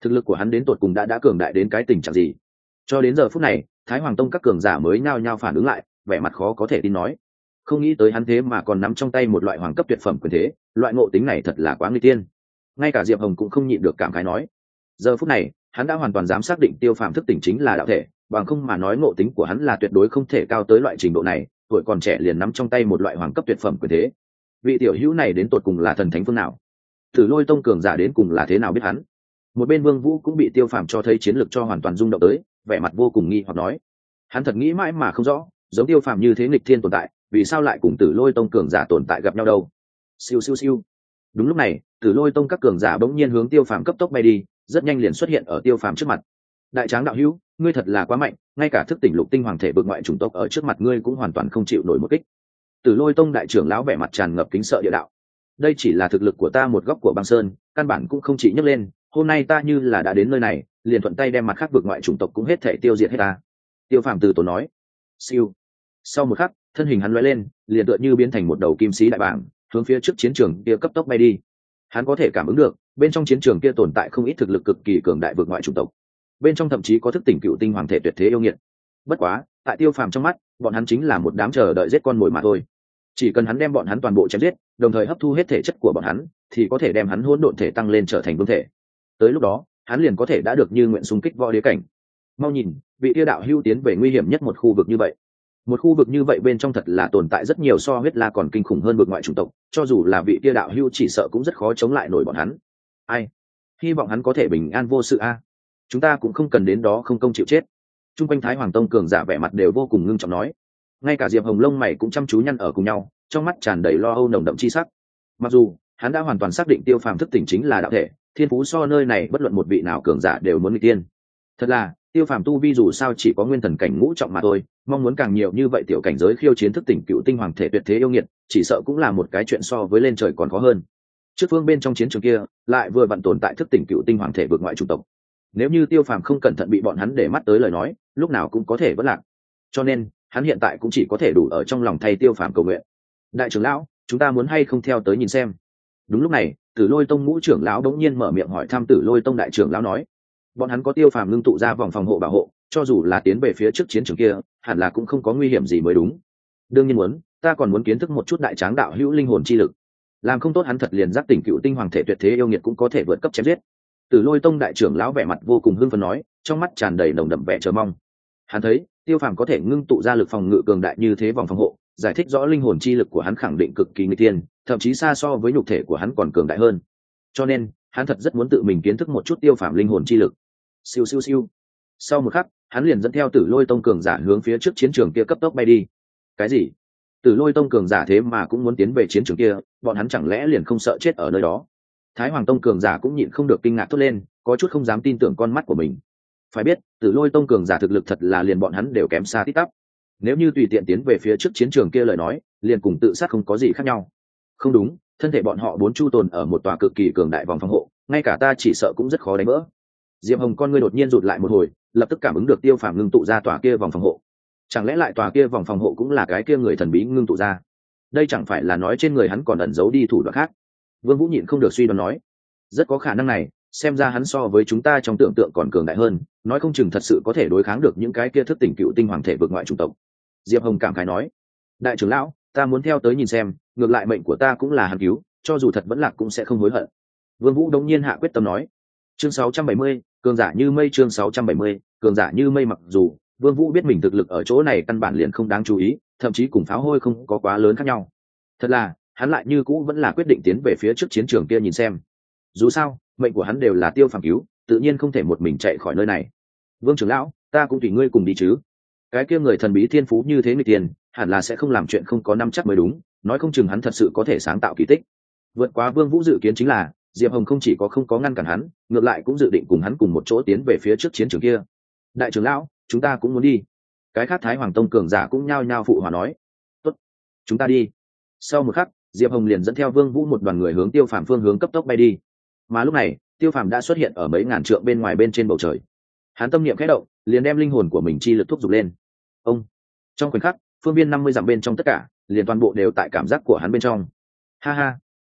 thực lực của hắn đến tột cùng đã đã cường đại đến cái tình trạng gì. Cho đến giờ phút này, Thái Hoàng Tông các cường giả mới nhao nhao phản ứng lại, vẻ mặt khó có thể tin nói, không nghĩ tới hắn thế mà còn nắm trong tay một loại hoàng cấp tuyệt phẩm quyền thế, loại ngộ tính này thật là quá nguy tiên. Ngay cả Diệp Hồng cũng không nhịn được cảm khái nói, giờ phút này hắn đã hoàn toàn dám xác định Tiêu Phàm thức tỉnh chính là đạo thể, bằng không mà nói ngộ tính của hắn là tuyệt đối không thể cao tới loại trình độ này, tuổi còn trẻ liền nắm trong tay một loại hoàng cấp tuyệt phẩm quyền thế. Vị tiểu hữu này đến tột cùng là thần thánh phương nào? Tử Lôi Tông cường giả đến cùng là thế nào biết hắn? Một bên Vương Vũ cũng bị Tiêu Phàm cho thấy chiến lược cho hoàn toàn rung động tới, vẻ mặt vô cùng nghi hoặc nói, hắn thật nghĩ mãi mà không rõ, giống Tiêu Phàm như thế nghịch thiên tồn tại, vì sao lại cùng Tử Lôi Tông cường giả tồn tại gặp nhau đâu? Siêu siêu siêu. Đúng lúc này, Tử Lôi Tông các cường giả bỗng nhiên hướng Tiêu Phàm cấp tốc bay đi, rất nhanh liền xuất hiện ở Tiêu Phàm trước mặt. Đại tráng đạo hữu, ngươi thật là quá mạnh, ngay cả thức tỉnh lục tinh hoàng thể vực ngoại chủng tộc ở trước mặt ngươi cũng hoàn toàn không chịu nổi một kích. Tử Lôi Tông đại trưởng lão vẻ mặt tràn ngập kính sợ địa đạo, đây chỉ là thực lực của ta một góc của băng sơn, căn bản cũng không chỉ nhấc lên, hôm nay ta như là đã đến nơi này, liền thuận tay đem mặt khác vực ngoại chủng tộc cũng hết thể tiêu diệt hết ta. Tiêu Phàm từ tốn nói. Siêu. Sau một khắc, thân hình hắn lóe lên, liền tựa như biến thành một đầu kim sĩ đại bàng, hướng phía trước chiến trường kia cấp tốc bay đi. Hắn có thể cảm ứng được, bên trong chiến trường kia tồn tại không ít thực lực cực kỳ cường đại vực ngoại chủng tộc. Bên trong thậm chí có thức tỉnh cựu tinh hoàng thể tuyệt thế yêu nghiệt. Bất quá, tại Tiêu Phàm trong mắt, bọn hắn chính là một đám chờ đợi giết con mồi mà thôi. Chỉ cần hắn đem bọn hắn toàn bộ chém giết, đồng thời hấp thu hết thể chất của bọn hắn, thì có thể đem hắn hỗn độn thể tăng lên trở thành vương thể. Tới lúc đó, hắn liền có thể đã được như nguyện xung kích võ đế cảnh. Mau nhìn, vị tiêu đạo hưu tiến về nguy hiểm nhất một khu vực như vậy. Một khu vực như vậy bên trong thật là tồn tại rất nhiều so huyết la còn kinh khủng hơn vực ngoại chủng tộc, cho dù là vị tiêu đạo hưu chỉ sợ cũng rất khó chống lại nổi bọn hắn. Ai? Hy vọng hắn có thể bình an vô sự a. Chúng ta cũng không cần đến đó không công chịu chết. Trung quanh Thái Hoàng Tông cường giả vẻ mặt đều vô cùng ngưng trọng nói. Ngay cả Diệp Hồng lông mày cũng chăm chú nhăn ở cùng nhau, trong mắt tràn đầy lo âu nồng đậm chi sắc. Mặc dù hắn đã hoàn toàn xác định Tiêu Phàm thức tỉnh chính là đạo thể, thiên phú so nơi này bất luận một vị nào cường giả đều muốn nghịch tiên. Thật là, Tiêu Phàm tu vi dù sao chỉ có nguyên thần cảnh ngũ trọng mà thôi, mong muốn càng nhiều như vậy tiểu cảnh giới khiêu chiến thức tỉnh cựu tinh hoàng thể tuyệt thế yêu nghiệt, chỉ sợ cũng là một cái chuyện so với lên trời còn khó hơn. Trước phương bên trong chiến trường kia, lại vừa vặn tồn tại thức tỉnh cựu tinh hoàng thể vượt ngoại chủng tộc. Nếu như Tiêu Phàm không cẩn thận bị bọn hắn để mắt tới lời nói, lúc nào cũng có thể vỡ lạc. Cho nên, hắn hiện tại cũng chỉ có thể đủ ở trong lòng thay Tiêu Phàm cầu nguyện. Đại trưởng lão, chúng ta muốn hay không theo tới nhìn xem? Đúng lúc này, Tử Lôi Tông ngũ trưởng lão đống nhiên mở miệng hỏi thăm Tử Lôi Tông đại trưởng lão nói, bọn hắn có Tiêu Phàm ngưng tụ ra vòng phòng hộ bảo hộ, cho dù là tiến về phía trước chiến trường kia, hẳn là cũng không có nguy hiểm gì mới đúng. Đương nhiên muốn, ta còn muốn kiến thức một chút đại tráng đạo hữu linh hồn chi lực. Làm không tốt hắn thật liền giác tỉnh cựu tinh hoàng thể tuyệt thế yêu nghiệt cũng có thể vượt cấp chém giết. Tử Lôi Tông đại trưởng lão vẻ mặt vô cùng hưng phấn nói, trong mắt tràn đầy nồng đậm vẻ chờ mong. Hắn thấy, Tiêu Phàm có thể ngưng tụ ra lực phòng ngự cường đại như thế vòng phòng hộ, giải thích rõ linh hồn chi lực của hắn khẳng định cực kỳ nguy tiên, thậm chí xa so với nhục thể của hắn còn cường đại hơn. Cho nên, hắn thật rất muốn tự mình kiến thức một chút Tiêu Phàm linh hồn chi lực. Siêu siêu siêu. Sau một khắc, hắn liền dẫn theo Tử Lôi Tông cường giả hướng phía trước chiến trường kia cấp tốc bay đi. Cái gì? Tử Lôi Tông cường giả thế mà cũng muốn tiến về chiến trường kia, bọn hắn chẳng lẽ liền không sợ chết ở nơi đó? Thái Hoàng Tông cường giả cũng nhịn không được kinh ngạc thốt lên, có chút không dám tin tưởng con mắt của mình. Phải biết, Tử Lôi Tông cường giả thực lực thật là liền bọn hắn đều kém xa tít tắp. Nếu như tùy tiện tiến về phía trước chiến trường kia lời nói, liền cùng tự sát không có gì khác nhau. Không đúng, thân thể bọn họ bốn chu tồn ở một tòa cực kỳ cường đại vòng phòng hộ, ngay cả ta chỉ sợ cũng rất khó đánh vỡ. Diệp Hồng con ngươi đột nhiên rụt lại một hồi, lập tức cảm ứng được Tiêu Phàm ngưng tụ ra tòa kia vòng phòng hộ. Chẳng lẽ lại tòa kia vòng phòng hộ cũng là cái kia người thần bí ngưng tụ ra? Đây chẳng phải là nói trên người hắn còn ẩn giấu đi thủ đoạn khác? Vương Vũ nhịn không được suy đoán nói, rất có khả năng này, xem ra hắn so với chúng ta trong tưởng tượng còn cường đại hơn, nói không chừng thật sự có thể đối kháng được những cái kia thức tỉnh cựu tinh hoàng thể vượt ngoại chủng tộc. Diệp Hồng cảm khái nói, đại trưởng lão, ta muốn theo tới nhìn xem, ngược lại mệnh của ta cũng là hắn cứu, cho dù thật vẫn lạc cũng sẽ không hối hận. Vương Vũ đống nhiên hạ quyết tâm nói. Chương sáu trăm bảy mươi, cường giả như mây. Chương sáu trăm bảy mươi, cường giả như mây. Mặc dù Vương Vũ biết mình thực lực ở chỗ này căn bản liền không đáng chú ý, thậm chí cùng pháo hôi không có quá lớn khác nhau. Thật là, hắn lại như cũ vẫn là quyết định tiến về phía trước chiến trường kia nhìn xem. Dù sao, mệnh của hắn đều là Tiêu Phàm cứu, tự nhiên không thể một mình chạy khỏi nơi này. Vương trưởng lão, ta cũng tùy ngươi cùng đi chứ? Cái kia người thần bí thiên phú như thế người tiền, hẳn là sẽ không làm chuyện không có năm chắc mới đúng, nói không chừng hắn thật sự có thể sáng tạo kỳ tích. Vượt quá Vương Vũ dự kiến chính là, Diệp Hồng không chỉ có không có ngăn cản hắn, ngược lại cũng dự định cùng hắn cùng một chỗ tiến về phía trước chiến trường kia. Đại trưởng lão, chúng ta cũng muốn đi. Cái khác Thái Hoàng Tông cường giả cũng nhao nhao phụ hòa nói, tốt, chúng ta đi. Sau một khắc, Diệp Hồng liền dẫn theo Vương Vũ một đoàn người hướng Tiêu Phàm phương hướng cấp tốc bay đi. Mà lúc này, Tiêu Phàm đã xuất hiện ở mấy ngàn trượng bên ngoài bên trên bầu trời. Hắn tâm niệm khẽ động, liền đem linh hồn của mình chi lực thúc giục lên. Ông. Trong khoảnh khắc, phương viên năm mươi dặm bên trong tất cả, liền toàn bộ đều tại cảm giác của hắn bên trong. Ha ha,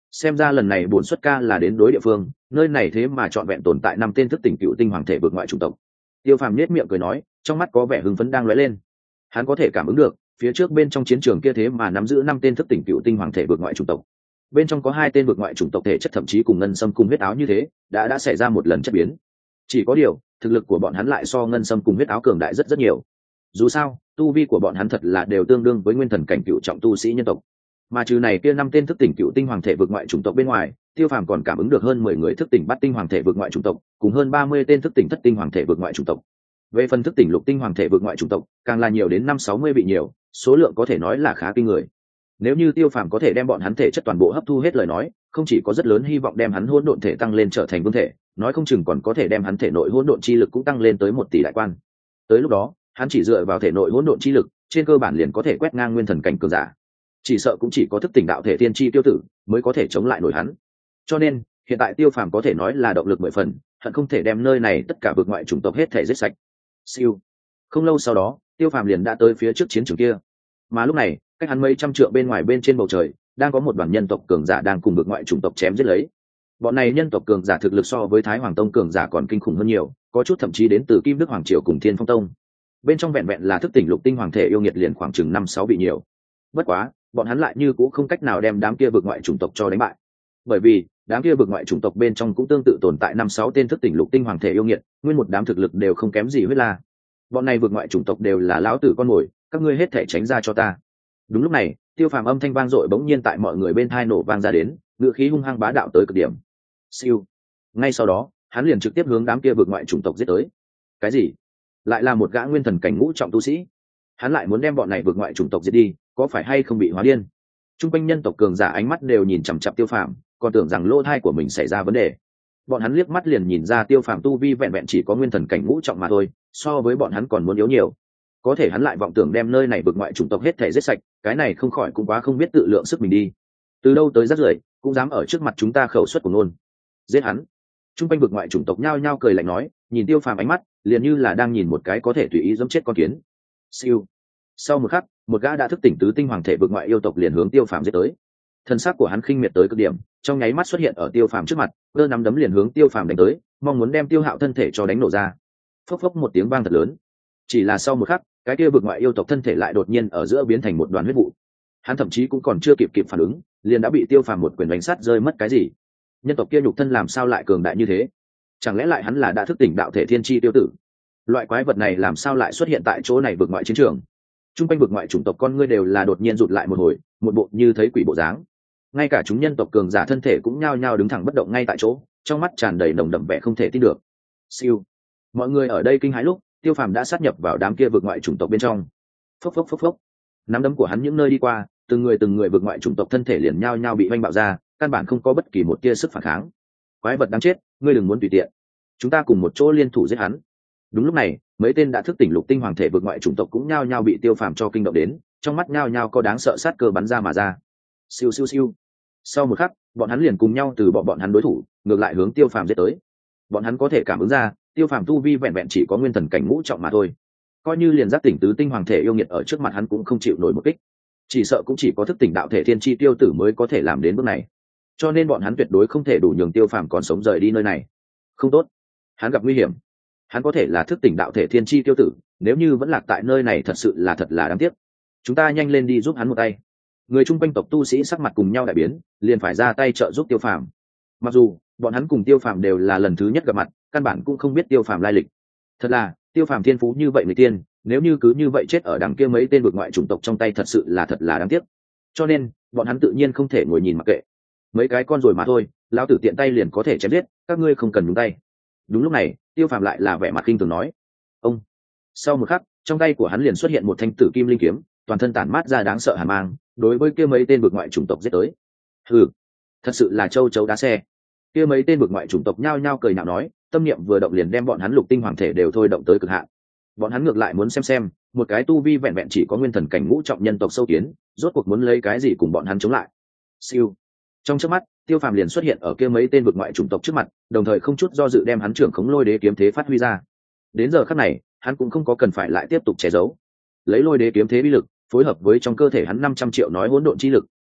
xem ra lần này bổn xuất ca là đến đối địa phương, nơi này thế mà trọn vẹn tồn tại năm tên thức tỉnh cựu tinh hoàng thể vượt ngoại chủng tộc. Tiêu Phàm nhếch miệng cười nói, trong mắt có vẻ hưng phấn đang lóe lên. Hắn có thể cảm ứng được phía trước bên trong chiến trường kia thế mà nắm giữ năm tên thức tỉnh cựu tinh hoàng thể vượt ngoại chủng tộc, bên trong có hai tên vượt ngoại chủng tộc thể chất thậm chí cùng ngân sâm cùng huyết áo như thế đã đã xảy ra một lần chất biến. Chỉ có điều thực lực của bọn hắn lại so ngân sâm cùng huyết áo cường đại rất rất nhiều. Dù sao tu vi của bọn hắn thật là đều tương đương với nguyên thần cảnh cựu trọng tu sĩ nhân tộc, mà trừ này kia năm tên thức tỉnh cựu tinh hoàng thể vượt ngoại chủng tộc bên ngoài, Tiêu Phàm còn cảm ứng được hơn mười người thức tỉnh bát tinh hoàng thể vượt ngoại chủng tộc, cùng hơn ba mươi tên thức tỉnh thất tinh hoàng thể vượt ngoại chủng tộc. Về phần thức tỉnh lục tinh hoàng thể vượt ngoại chủng tộc, càng là nhiều đến năm sáu mươi vị nhiều, số lượng có thể nói là khá kinh người. Nếu như Tiêu Phàm có thể đem bọn hắn thể chất toàn bộ hấp thu hết lời nói, không chỉ có rất lớn hy vọng đem hắn hỗn độn thể tăng lên trở thành vương thể, nói không chừng còn có thể đem hắn thể nội hỗn độn chi lực cũng tăng lên tới một tỷ đại quan. Tới lúc đó, hắn chỉ dựa vào thể nội hỗn độn chi lực, trên cơ bản liền có thể quét ngang nguyên thần cảnh cường giả. Chỉ sợ cũng chỉ có thức tỉnh đạo thể tiên tri tiêu tử mới có thể chống lại nổi hắn. Cho nên, hiện tại Tiêu Phàm có thể nói là động lực mười phần, hận không thể đem nơi này tất cả vượt ngoại chủng tộc hết thể giết sạch. Siêu. Không lâu sau đó, Tiêu Phàm liền đã tới phía trước chiến trường kia. Mà lúc này, cách hắn mấy trăm trượng bên ngoài bên trên bầu trời, đang có một đoàn nhân tộc cường giả đang cùng vượt ngoại chủng tộc chém giết lấy. Bọn này nhân tộc cường giả thực lực so với Thái Hoàng Tông cường giả còn kinh khủng hơn nhiều, có chút thậm chí đến từ Kim Đức Hoàng Triều cùng Thiên Phong Tông. Bên trong vẹn vẹn là thức tỉnh lục tinh hoàng thể yêu nghiệt liền khoảng chừng năm sáu vị nhiều. Bất quá, bọn hắn lại như cũng không cách nào đem đám kia vượt ngoại chủng tộc cho đánh bại. Bởi vì, đám kia vượt ngoại chủng tộc bên trong cũng tương tự tồn tại năm sáu tên thức tỉnh lục tinh hoàng thể yêu nghiệt, nguyên một đám thực lực đều không kém gì huyết la. Bọn này vượt ngoại chủng tộc đều là lão tử con mồi, các ngươi hết thể tránh ra cho ta. Đúng lúc này, Tiêu Phàm âm thanh vang dội bỗng nhiên tại mọi người bên tai nổ vang ra đến, ngựa khí hung hăng bá đạo tới cực điểm. Siêu. Ngay sau đó, hắn liền trực tiếp hướng đám kia vượt ngoại chủng tộc giết tới. Cái gì? Lại là một gã nguyên thần cảnh ngũ trọng tu sĩ? Hắn lại muốn đem bọn này vượt ngoại chủng tộc giết đi, có phải hay không bị hóa điên? Trung quanh nhân tộc cường giả ánh mắt đều nhìn chằm chằm Tiêu Phàm, còn tưởng rằng lỗ thai của mình xảy ra vấn đề. Bọn hắn liếc mắt liền nhìn ra Tiêu Phàm tu vi vẹn vẹn chỉ có nguyên thần cảnh ngũ trọng mà thôi, so với bọn hắn còn muốn yếu nhiều. Có thể hắn lại vọng tưởng đem nơi này vượt ngoại chủng tộc hết thể giết sạch, cái này không khỏi cũng quá không biết tự lượng sức mình đi. Từ đâu tới rác rưởi, cũng dám ở trước mặt chúng ta khẩu suất của ngôn. Giết hắn. Trung quanh vượt ngoại chủng tộc nhao nhao cười lạnh nói, nhìn Tiêu Phàm ánh mắt, liền như là đang nhìn một cái có thể tùy ý giẫm chết con kiến. Siêu. Sau một khắc, một gã đã thức tỉnh tứ tinh hoàng thể vượt ngoại yêu tộc liền hướng Tiêu Phàm giết tới. Thân xác của hắn khinh miệt tới cực điểm, trong nháy mắt xuất hiện ở Tiêu Phàm trước mặt, cơ nắm đấm liền hướng Tiêu Phàm đánh tới, mong muốn đem Tiêu Hạo thân thể cho đánh nổ ra. Phốc phốc một tiếng vang thật lớn. Chỉ là sau một khắc, cái kia vượt ngoại yêu tộc thân thể lại đột nhiên ở giữa biến thành một đoàn huyết vụ. Hắn thậm chí cũng còn chưa kịp kịp phản ứng, liền đã bị Tiêu Phàm một quyền đánh sát rơi mất. Cái gì? Nhân tộc kia nhục thân làm sao lại cường đại như thế? Chẳng lẽ lại hắn là đã thức tỉnh đạo thể thiên chi tiêu tử? Loại quái vật này làm sao lại xuất hiện tại chỗ này vượt ngoại chiến trường? Trung quanh vượt ngoại chủng tộc con ngươi đều là đột nhiên rụt lại một hồi, một bộ như thấy quỷ bộ dáng. Ngay cả chúng nhân tộc cường giả thân thể cũng nhao nhao đứng thẳng bất động ngay tại chỗ, trong mắt tràn đầy nồng đậm vẻ không thể tin được. Siêu. Mọi người ở đây kinh hãi lúc, Tiêu Phàm đã sát nhập vào đám kia vượt ngoại chủng tộc bên trong. Phốc phốc phốc phốc. Nắm đấm của hắn những nơi đi qua, từng người từng người vượt ngoại chủng tộc thân thể liền nhao nhao bị vênh bạo ra, căn bản không có bất kỳ một tia sức phản kháng. Quái vật đáng chết, ngươi đừng muốn tùy tiện. Chúng ta cùng một chỗ liên thủ giết hắn. Đúng lúc này, mấy tên đã thức tỉnh lục tinh hoàng thể vượt ngoại chủng tộc cũng nhao nhao bị Tiêu Phàm cho kinh động đến, trong mắt nhao nhao có đáng sợ sát cơ bắn ra mà ra. Siêu siêu siêu. Sau một khắc, bọn hắn liền cùng nhau từ bỏ bọn hắn đối thủ, ngược lại hướng Tiêu Phàm giết tới. Bọn hắn có thể cảm ứng ra, Tiêu Phàm tu vi vẹn vẹn chỉ có nguyên thần cảnh ngũ trọng mà thôi, coi như liền giác tỉnh tứ tinh hoàng thể yêu nghiệt ở trước mặt hắn cũng không chịu nổi một kích, chỉ sợ cũng chỉ có thức tỉnh đạo thể thiên chi tiêu tử mới có thể làm đến bước này. Cho nên bọn hắn tuyệt đối không thể đủ nhường Tiêu Phàm còn sống rời đi nơi này. Không tốt, hắn gặp nguy hiểm. Hắn có thể là thức tỉnh đạo thể thiên chi tiêu tử, nếu như vẫn lạc tại nơi này thật sự là thật là đáng tiếc. Chúng ta nhanh lên đi giúp hắn một tay. Người chung quanh tộc tu sĩ sắc mặt cùng nhau đại biến, liền phải ra tay trợ giúp Tiêu Phàm. Mặc dù bọn hắn cùng Tiêu Phàm đều là lần thứ nhất gặp mặt, căn bản cũng không biết Tiêu Phàm lai lịch. Thật là Tiêu Phàm thiên phú như vậy người tiên, nếu như cứ như vậy chết ở đằng kia mấy tên vượt ngoại chủng tộc trong tay thật sự là thật là đáng tiếc. Cho nên bọn hắn tự nhiên không thể ngồi nhìn mặc kệ. Mấy cái con rồi mà thôi, lão tử tiện tay liền có thể chém giết, các ngươi không cần nhúng tay. Đúng lúc này, Tiêu Phàm lại là vẻ mặt khinh thường nói, ông. Sau một khắc, trong tay của hắn liền xuất hiện một thanh tử kim linh kiếm, toàn thân tản mát ra đáng sợ hàn mang, đối với kia mấy tên vượt ngoại chủng tộc giết tới. Hừ, thật sự là châu chấu đá xe. Kia mấy tên vượt ngoại chủng tộc nhao nhao cười nhạo nói, tâm niệm vừa động liền đem bọn hắn lục tinh hoàng thể đều thôi động tới cực hạn. Bọn hắn ngược lại muốn xem xem, một cái tu vi vẹn vẹn chỉ có nguyên thần cảnh ngũ trọng nhân tộc sâu kiến, rốt cuộc muốn lấy cái gì cùng bọn hắn chống lại. Siêu. Trong chớp mắt, Tiêu Phàm liền xuất hiện ở kia mấy tên vượt ngoại chủng tộc trước mặt, đồng thời không chút do dự đem hắn trưởng khống lôi đế kiếm thế phát huy ra. Đến giờ khắc này, hắn cũng không có cần phải lại tiếp tục che giấu. Lấy lôi đế kiếm thế bí lực, phối hợp với trong cơ thể hắn năm trăm triệu nói hỗn độn chi lực,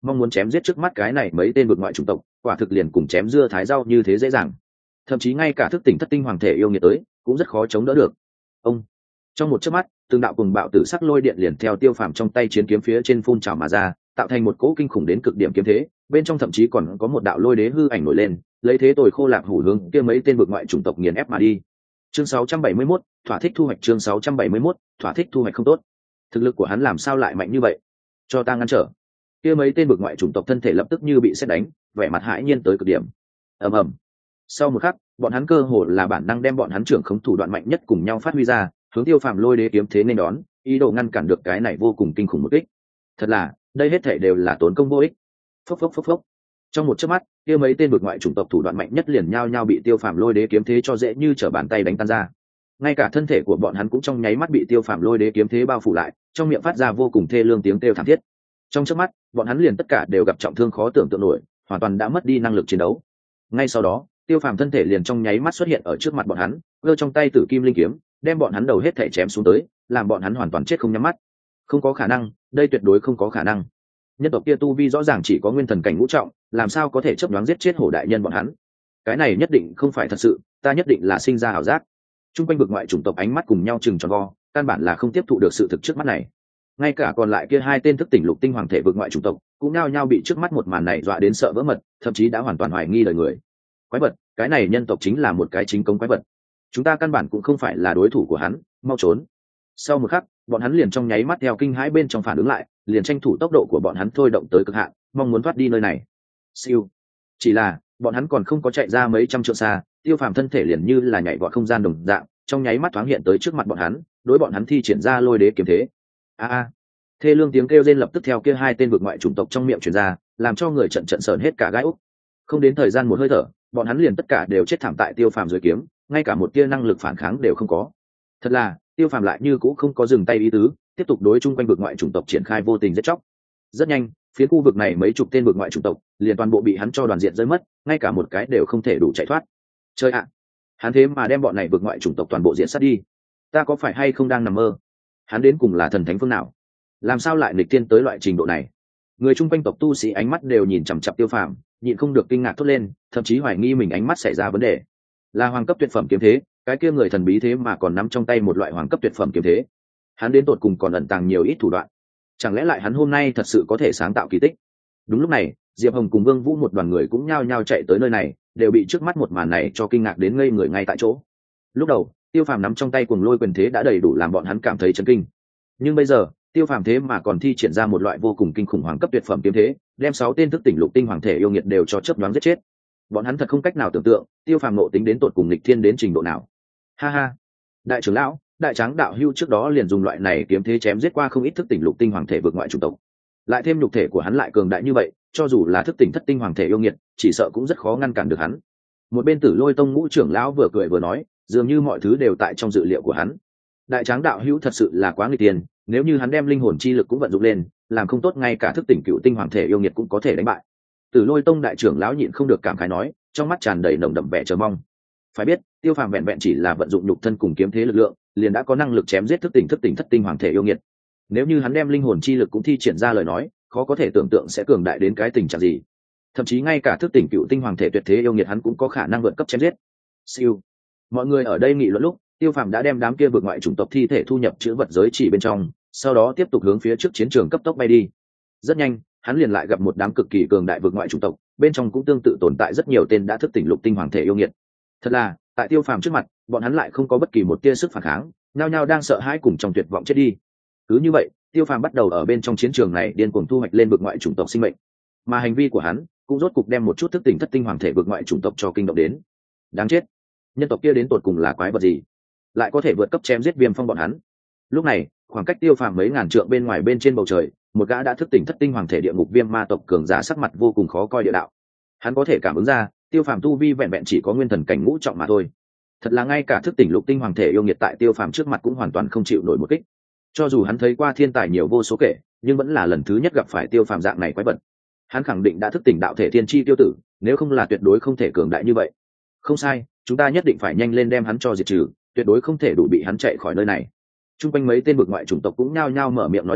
mong muốn chém giết trước mắt cái này mấy tên vực ngoại chủng tộc quả thực liền cùng chém dưa thái rau như thế dễ dàng, thậm chí ngay cả thức tỉnh thất tinh hoàng thể yêu nghiệt tới cũng rất khó chống đỡ được. Ông trong một chớp mắt, từng đạo cùng bạo tử sắc lôi điện liền theo Tiêu Phàm trong tay chiến kiếm phía trên phun trào mà ra, tạo thành một cỗ kinh khủng đến cực điểm kiếm thế, bên trong thậm chí còn có một đạo lôi đế hư ảnh nổi lên, lấy thế tồi khô lạc hủ hướng kia mấy tên vực ngoại chủng tộc nghiền ép mà đi. Chương sáu trăm bảy mươi mốt, thỏa thích thu hoạch. Chương sáu trăm bảy mươi mốt, thỏa thích thu hoạch không tốt. Thực lực của hắn làm sao lại mạnh như vậy? Cho ta ngăn trở. Kia mấy tên vực ngoại chủng tộc thân thể lập tức như bị sét đánh, vẻ mặt hãi nhiên tới cực điểm. Ầm ầm. Sau một khắc, bọn hắn cơ hồ là bản năng đem bọn hắn trưởng khống thủ đoạn mạnh nhất cùng nhau phát huy ra, hướng Tiêu Phàm lôi đế kiếm thế nên đón, ý đồ ngăn cản được cái này vô cùng kinh khủng một kích. Thật là, đây hết thảy đều là tốn công vô ích. Phốc phốc phốc phốc. Trong một chớp mắt, kia mấy tên vực ngoại chủng tộc thủ đoạn mạnh nhất liền nhao nhao bị Tiêu Phàm lôi đế kiếm thế cho dễ như trở bàn tay đánh tan ra. Ngay cả thân thể của bọn hắn cũng trong nháy mắt bị Tiêu Phàm lôi đế kiếm thế bao phủ lại, trong miệng phát ra vô cùng thê lương tiếng kêu thảm thiết. Trong chớp mắt, bọn hắn liền tất cả đều gặp trọng thương khó tưởng tượng nổi, hoàn toàn đã mất đi năng lực chiến đấu. Ngay sau đó, Tiêu Phàm thân thể liền trong nháy mắt xuất hiện ở trước mặt bọn hắn, giơ trong tay Tử Kim Linh kiếm, đem bọn hắn đầu hết thảy chém xuống tới, làm bọn hắn hoàn toàn chết không nhắm mắt. Không có khả năng, đây tuyệt đối không có khả năng. Nhân tộc kia tu vi rõ ràng chỉ có nguyên thần cảnh ngũ trọng, làm sao có thể chớp nhoáng giết chết hổ đại nhân bọn hắn? Cái này nhất định không phải thật sự, ta nhất định là sinh ra ảo giác. Trung quanh vực ngoại chủng tộc ánh mắt cùng nhau chừng tròn vo, căn bản là không tiếp thụ được sự thực trước mắt này. Ngay cả còn lại kia hai tên thức tỉnh lục tinh hoàng thể vực ngoại chủng tộc cũng nao nhao bị trước mắt một màn này dọa đến sợ vỡ mật, thậm chí đã hoàn toàn hoài nghi lời người. Quái vật, cái này nhân tộc chính là một cái chính công quái vật. Chúng ta căn bản cũng không phải là đối thủ của hắn, mau trốn. Sau một khắc, bọn hắn liền trong nháy mắt theo kinh hãi bên trong phản ứng lại, liền tranh thủ tốc độ của bọn hắn thôi động tới cực hạn, mong muốn thoát đi nơi này. Siêu. Chỉ là, bọn hắn còn không có chạy ra mấy trăm trượng xa, Tiêu Phàm thân thể liền như là nhảy vọt không gian đồng dạng, trong nháy mắt thoáng hiện tới trước mặt bọn hắn, đối bọn hắn thi triển ra lôi đế kiếm thế. A a. Thê lương tiếng kêu rên lập tức theo kia hai tên vực ngoại chủng tộc trong miệng truyền ra, làm cho người trận trận sờn hết cả gai ốc. Không đến thời gian một hơi thở, bọn hắn liền tất cả đều chết thảm tại Tiêu Phàm dưới kiếm, ngay cả một tia năng lực phản kháng đều không có. Thật là, Tiêu Phàm lại như cũ không có dừng tay ý tứ, tiếp tục đối chung quanh vực ngoại chủng tộc triển khai vô tình giết chóc. Rất nhanh, phía khu vực này mấy chục tên vực ngoại chủng tộc liền toàn bộ bị hắn cho đoàn diện rơi mất, ngay cả một cái đều không thể đủ chạy thoát. Chơi ạ, hắn thế mà đem bọn này vực ngoại chủng tộc toàn bộ diện sát đi, ta có phải hay không đang nằm mơ? Hắn đến cùng là thần thánh phương nào? Làm sao lại nghịch tiên tới loại trình độ này? Người chung quanh tộc tu sĩ ánh mắt đều nhìn chằm chằm Tiêu Phàm, nhịn không được kinh ngạc thốt lên, thậm chí hoài nghi mình ánh mắt xảy ra vấn đề. Là hoàng cấp tuyệt phẩm kiếm thế, cái kia người thần bí thế mà còn nắm trong tay một loại hoàng cấp tuyệt phẩm kiếm thế. Hắn đến tột cùng còn ẩn tàng nhiều ít thủ đoạn, chẳng lẽ lại hắn hôm nay thật sự có thể sáng tạo kỳ tích? Đúng lúc này, Diệp Hồng cùng Vương Vũ một đoàn người cũng nhao nhao chạy tới nơi này, đều bị trước mắt một màn này cho kinh ngạc đến ngây người ngay tại chỗ. Lúc đầu, Tiêu Phàm nắm trong tay cuồng lôi quyền thế đã đầy đủ làm bọn hắn cảm thấy chấn kinh, nhưng bây giờ, Tiêu Phàm thế mà còn thi triển ra một loại vô cùng kinh khủng hoàng cấp tuyệt phẩm kiếm thế, đem sáu tên thức tỉnh lục tinh hoàng thể yêu nghiệt đều cho chớp nhoáng giết chết. Bọn hắn thật không cách nào tưởng tượng, Tiêu Phàm nộ tính đến tột cùng nghịch thiên đến trình độ nào. Ha ha, đại trưởng lão, đại tráng đạo hưu trước đó liền dùng loại này kiếm thế chém giết qua không ít thức tỉnh lục tinh hoàng thể vượt ngoại chủng tộc, lại thêm nhục thể của hắn lại cường đại như vậy, cho dù là thức tỉnh thất tinh hoàng thể yêu nghiệt, chỉ sợ cũng rất khó ngăn cản được hắn. Một bên Tử Lôi Tông ngũ trưởng lão vừa cười vừa nói, dường như mọi thứ đều tại trong dự liệu của hắn. Đại tráng đạo hữu thật sự là quá nghịch tiền, nếu như hắn đem linh hồn chi lực cũng vận dụng lên, làm không tốt ngay cả thức tỉnh cựu tinh hoàng thể yêu nghiệt cũng có thể đánh bại. Tử Lôi Tông đại trưởng lão nhịn không được cảm khái nói, trong mắt tràn đầy nồng đậm vẻ chờ mong. Phải biết, Tiêu Phàm vẹn vẹn chỉ là vận dụng nhục thân cùng kiếm thế lực lượng, liền đã có năng lực chém giết thức tỉnh thức tỉnh thất tinh hoàng thể yêu nghiệt. Nếu như hắn đem linh hồn chi lực cũng thi triển ra lời nói, khó có thể tưởng tượng sẽ cường đại đến cái tình trạng gì. Thậm chí ngay cả thức tỉnh cựu tinh hoàng thể tuyệt thế yêu nghiệt hắn cũng có khả năng vượt cấp chém giết. Siêu. Mọi người ở đây nghị luận lúc, Tiêu Phàm đã đem đám kia vượt ngoại chủng tộc thi thể thu nhập chữ vật giới chỉ bên trong, sau đó tiếp tục hướng phía trước chiến trường cấp tốc bay đi. Rất nhanh, hắn liền lại gặp một đám cực kỳ cường đại vượt ngoại chủng tộc, bên trong cũng tương tự tồn tại rất nhiều tên đã thức tỉnh lục tinh hoàng thể yêu nghiệt. Thật là, tại Tiêu Phàm trước mặt, bọn hắn lại không có bất kỳ một tia sức phản kháng, nhao nhao đang sợ hãi cùng trong tuyệt vọng chết đi. Cứ như vậy, Tiêu Phàm bắt đầu ở bên trong chiến trường này điên cuồng thu hoạch lên vượt ngoại chủng tộc sinh mệnh, mà hành vi của hắn cũng rốt cục đem một chút thức tỉnh thất tinh hoàng thể vượt ngoại chủng tộc cho kinh động đến. Đáng chết, nhân tộc kia đến tột cùng là quái vật gì, lại có thể vượt cấp chém giết Viêm Phong bọn hắn? Lúc này, khoảng cách Tiêu Phàm mấy ngàn trượng bên ngoài bên trên bầu trời, một gã đã thức tỉnh thất tinh hoàng thể địa ngục viêm ma tộc cường giả sắc mặt vô cùng khó coi địa đạo. Hắn có thể cảm ứng ra, Tiêu Phàm tu vi vẹn vẹn chỉ có nguyên thần cảnh ngũ trọng mà thôi. Thật là ngay cả thức tỉnh lục tinh hoàng thể yêu nghiệt tại Tiêu Phàm trước mặt cũng hoàn toàn không chịu nổi một kích. Cho dù hắn thấy qua thiên tài nhiều vô số kể, nhưng vẫn là lần thứ nhất gặp phải Tiêu Phàm dạng này quái vật. Hắn khẳng định đã thức tỉnh đạo thể thiên chi tiêu tử, nếu không là tuyệt đối không thể cường đại như vậy. Không sai, chúng ta nhất định phải nhanh lên đem hắn cho diệt trừ, tuyệt đối không thể đủ bị hắn chạy khỏi nơi này. Trung quanh mấy tên vực ngoại chủng tộc cũng nhao nhao mở miệng nói ra,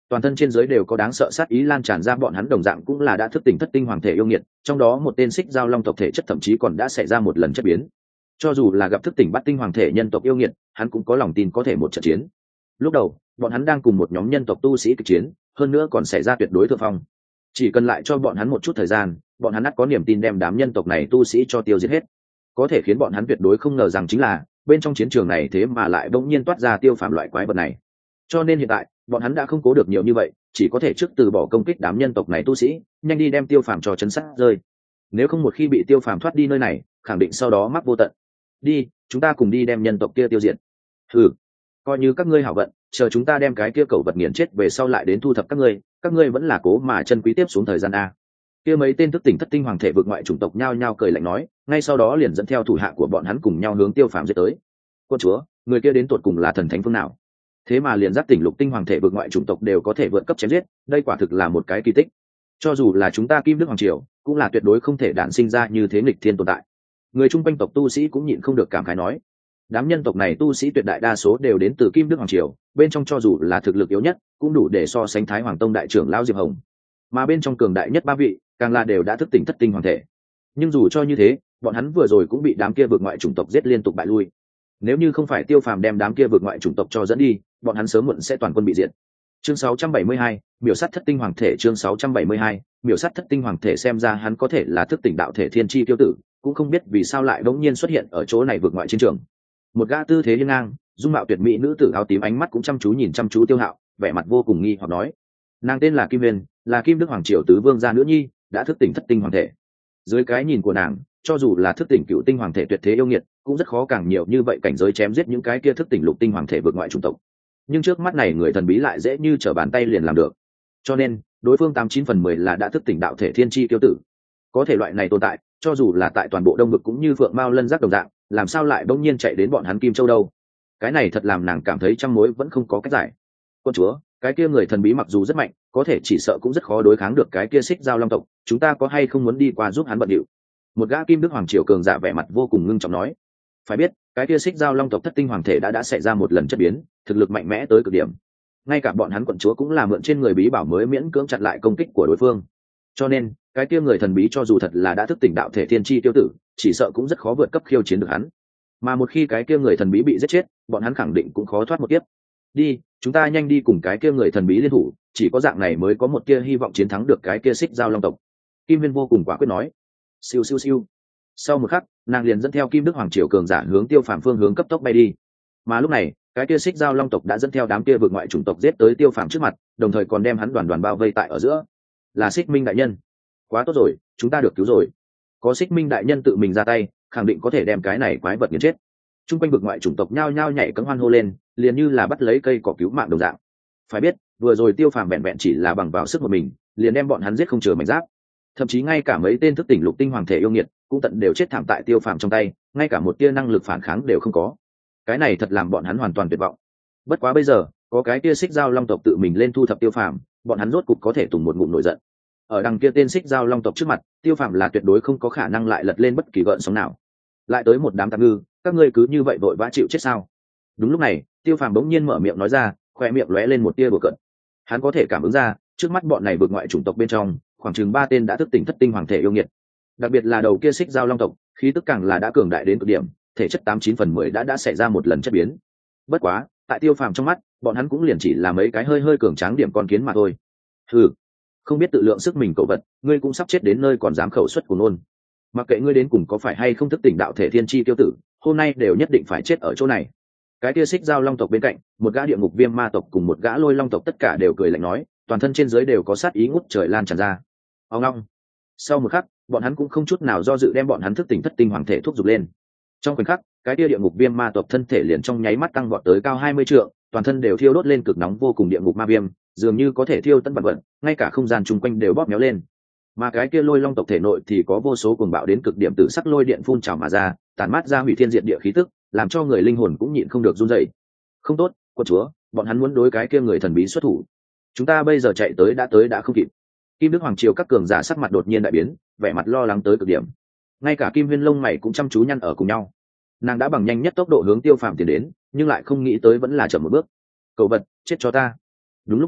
toàn thân trên dưới đều có đáng sợ sát ý lan tràn ra, bọn hắn đồng dạng cũng là đã thức tỉnh thất tinh hoàng thể yêu nghiệt, trong đó một tên xích giao long tộc thể chất thậm chí còn đã xảy ra một lần chất biến. Cho dù là gặp thức tỉnh bát tinh hoàng thể nhân tộc yêu nghiệt, hắn cũng có lòng tin có thể một trận chiến. Lúc đầu bọn hắn đang cùng một nhóm nhân tộc tu sĩ kịch chiến, hơn nữa còn xảy ra tuyệt đối thượng phong. Chỉ cần lại cho bọn hắn một chút thời gian, bọn hắn ắt có niềm tin đem đám nhân tộc này tu sĩ cho tiêu diệt hết. Có thể khiến bọn hắn tuyệt đối không ngờ rằng chính là bên trong chiến trường này thế mà lại bỗng nhiên toát ra Tiêu Phàm loại quái vật này. Cho nên hiện tại bọn hắn đã không cố được nhiều như vậy, chỉ có thể trước từ bỏ công kích đám nhân tộc này tu sĩ, nhanh đi đem Tiêu Phàm cho chấn sát rơi. Nếu không một khi bị Tiêu Phàm thoát đi nơi này, khẳng định sau đó mắc vô tận. Đi, chúng ta cùng đi đem nhân tộc kia tiêu diệt. Ừ, coi như các ngươi hảo vận, chờ chúng ta đem cái kia cẩu vật nghiền chết về sau lại đến thu thập các ngươi, các ngươi vẫn là cố mà chân quý tiếp xuống thời gian a. Kia mấy tên thức tỉnh thất tinh hoàng thể vượt ngoại chủng tộc nhao nhao cười lạnh nói, ngay sau đó liền dẫn theo thủ hạ của bọn hắn cùng nhau hướng Tiêu Phàm giết tới. Quân chúa, người kia đến tột cùng là thần thánh phương nào? Thế mà liền giáp tỉnh lục tinh hoàng thể vượt ngoại chủng tộc đều có thể vượt cấp chém giết, đây quả thực là một cái kỳ tích. Cho dù là chúng ta Kim Đức hoàng triều, cũng là tuyệt đối không thể đản sinh ra như thế nghịch thiên tồn tại. Người chung quanh tộc tu sĩ cũng nhịn không được cảm khái nói, đám nhân tộc này tu sĩ tuyệt đại đa số đều đến từ Kim Đức hoàng triều, bên trong cho dù là thực lực yếu nhất, cũng đủ để so sánh Thái Hoàng tông đại trưởng lão Diệp Hồng. Mà bên trong cường đại nhất ba vị, càng là đều đã thức tỉnh thất tinh hoàng thể. Nhưng dù cho như thế, bọn hắn vừa rồi cũng bị đám kia vượt ngoại chủng tộc giết liên tục bại lui. Nếu như không phải Tiêu Phàm đem đám kia vượt ngoại chủng tộc cho dẫn đi, bọn hắn sớm muộn sẽ toàn quân bị diệt. Chương sáu trăm bảy mươi hai, miểu sát thất tinh hoàng thể. Chương sáu trăm bảy mươi hai, miểu sát thất tinh hoàng thể. Xem ra hắn có thể là thức tỉnh đạo thể thiên chi tiêu tử, cũng không biết vì sao lại bỗng nhiên xuất hiện ở chỗ này vượt ngoại chiến trường. Một gã tư thế hiên ngang, dung mạo tuyệt mỹ nữ tử áo tím ánh mắt cũng chăm chú nhìn chăm chú Tiêu Hạo, vẻ mặt vô cùng nghi hoặc nói: nàng tên là Kim Huyền, là Kim Đức hoàng triều tứ vương gia nữ nhi, đã thức tỉnh thất tinh hoàng thể. Dưới cái nhìn của nàng, cho dù là thức tỉnh cựu tinh hoàng thể tuyệt thế yêu nghiệt, cũng rất khó càng nhiều như vậy cảnh giới chém giết những cái kia thức tỉnh lục tinh hoàng thể vượt ngoại chủng tộc. Nhưng trước mắt này người thần bí lại dễ như trở bàn tay liền làm được. Cho nên, đối phương tám chín phần mười là đã thức tỉnh đạo thể thiên chi tiêu tử. Có thể loại này tồn tại, cho dù là tại toàn bộ Đông Vực cũng như Phượng Mao Lân Giác đồng dạng, làm sao lại bỗng nhiên chạy đến bọn hắn Kim Châu đâu? Cái này thật làm nàng cảm thấy trăm mối vẫn không có cách giải. Quân chúa, cái kia người thần bí mặc dù rất mạnh, có thể chỉ sợ cũng rất khó đối kháng được cái kia xích giao long tộc, chúng ta có hay không muốn đi qua giúp hắn bận điệu? Một gã Kim Đức hoàng triều cường giả vẻ mặt vô cùng ngưng trọng nói. Phải biết, cái kia xích giao long tộc thất tinh hoàng thể đã đã xảy ra một lần chất biến, thực lực mạnh mẽ tới cực điểm. Ngay cả bọn hắn quận chúa cũng là mượn trên người bí bảo mới miễn cưỡng chặn lại công kích của đối phương. Cho nên, cái kia người thần bí cho dù thật là đã thức tỉnh đạo thể thiên chi tiêu tử, chỉ sợ cũng rất khó vượt cấp khiêu chiến được hắn. Mà một khi cái kia người thần bí bị giết chết, bọn hắn khẳng định cũng khó thoát một kiếp. Đi, chúng ta nhanh đi cùng cái kia người thần bí liên thủ, chỉ có dạng này mới có một kia hy vọng chiến thắng được cái kia xích giao long tộc. Kim Viên vô cùng quả quyết nói. Siêu siêu siêu. Sau một khắc, nàng liền dẫn theo Kim Đức hoàng triều cường giả hướng Tiêu Phàm phương hướng cấp tốc bay đi. Mà lúc này, cái kia xích giao long tộc đã dẫn theo đám kia vượt ngoại chủng tộc giết tới Tiêu Phàm trước mặt, đồng thời còn đem hắn đoàn đoàn bao vây tại ở giữa. Là Xích Minh đại nhân. Quá tốt rồi, chúng ta được cứu rồi. Có Xích Minh đại nhân tự mình ra tay, khẳng định có thể đem cái này quái vật nghiền chết. Trung quanh vượt ngoại chủng tộc nhao nhao nhảy cẫng hoan hô lên, liền như là bắt lấy cây cỏ cứu mạng đồng dạng. Phải biết, vừa rồi Tiêu Phàm vẹn vẹn chỉ là bằng vào sức một mình, liền đem bọn hắn giết không chừa mảnh giáp. Thậm chí ngay cả mấy tên thức tỉnh lục tinh hoàng thể yêu nghiệt cũng tận đều chết thảm tại Tiêu Phàm trong tay, ngay cả một tia năng lực phản kháng đều không có. Cái này thật làm bọn hắn hoàn toàn tuyệt vọng. Bất quá bây giờ, có cái tia xích giao long tộc tự mình lên thu thập Tiêu Phàm, bọn hắn rốt cục có thể tùng một ngụm nổi giận. Ở đằng kia tên xích giao long tộc trước mặt, Tiêu Phàm là tuyệt đối không có khả năng lại lật lên bất kỳ gợn sóng nào. Lại tới một đám tạp ngư, các ngươi cứ như vậy vội vã chịu chết sao? Đúng lúc này, Tiêu Phàm bỗng nhiên mở miệng nói ra, khoe miệng lóe lên một tia đùa cợt. Hắn có thể cảm ứng ra, trước mắt bọn này vượt ngoại chủng tộc bên trong, khoảng chừng ba tên đã thức tỉnh thất tinh hoàng thể yêu nghiệt. Đặc biệt là đầu kia xích giao long tộc, khí tức càng là đã cường đại đến cực điểm, thể chất tám chín phần mười đã đã xảy ra một lần chất biến. Bất quá, tại Tiêu Phàm trong mắt, bọn hắn cũng liền chỉ là mấy cái hơi hơi cường tráng điểm con kiến mà thôi. Hừ, không biết tự lượng sức mình cậu vật, ngươi cũng sắp chết đến nơi còn dám khẩu xuất của nôn. Mặc kệ ngươi đến cùng có phải hay không thức tỉnh đạo thể thiên chi tiêu tử, hôm nay đều nhất định phải chết ở chỗ này. Cái kia xích giao long tộc bên cạnh, một gã địa ngục viêm ma tộc cùng một gã lôi long tộc tất cả đều cười lạnh nói, toàn thân trên dưới đều có sát ý ngút trời lan tràn ra. Ông long. Sau một khắc, bọn hắn cũng không chút nào do dự đem bọn hắn thức tỉnh thất tinh hoàng thể thúc giục lên. Trong khoảnh khắc, cái kia địa ngục viêm ma tộc thân thể liền trong nháy mắt tăng vọt tới cao hai mươi trượng, toàn thân đều thiêu đốt lên cực nóng vô cùng địa ngục ma viêm, dường như có thể thiêu tất vật vật, ngay cả không gian chung quanh đều bóp méo lên. Mà cái kia lôi long tộc thể nội thì có vô số cuồng bạo đến cực điểm tử sắc lôi điện phun trào mà ra, tản mát ra hủy thiên diệt địa khí tức, làm cho người linh hồn cũng nhịn không được run rẩy. Không tốt, quân chúa, bọn hắn muốn đối cái kia người thần bí xuất thủ. Chúng ta bây giờ chạy tới đã tới đã không kịp. Kim Đức hoàng triều các cường giả sắc mặt đột nhiên đại biến, vẻ mặt lo lắng tới cực điểm. Ngay cả Kim Huyên lông mày cũng chăm chú nhăn ở cùng nhau. Nàng đã bằng nhanh nhất tốc độ hướng Tiêu Phàm tiến đến, nhưng lại không nghĩ tới vẫn là chậm một bước. Cậu vật, chết cho ta. Đúng lúc này,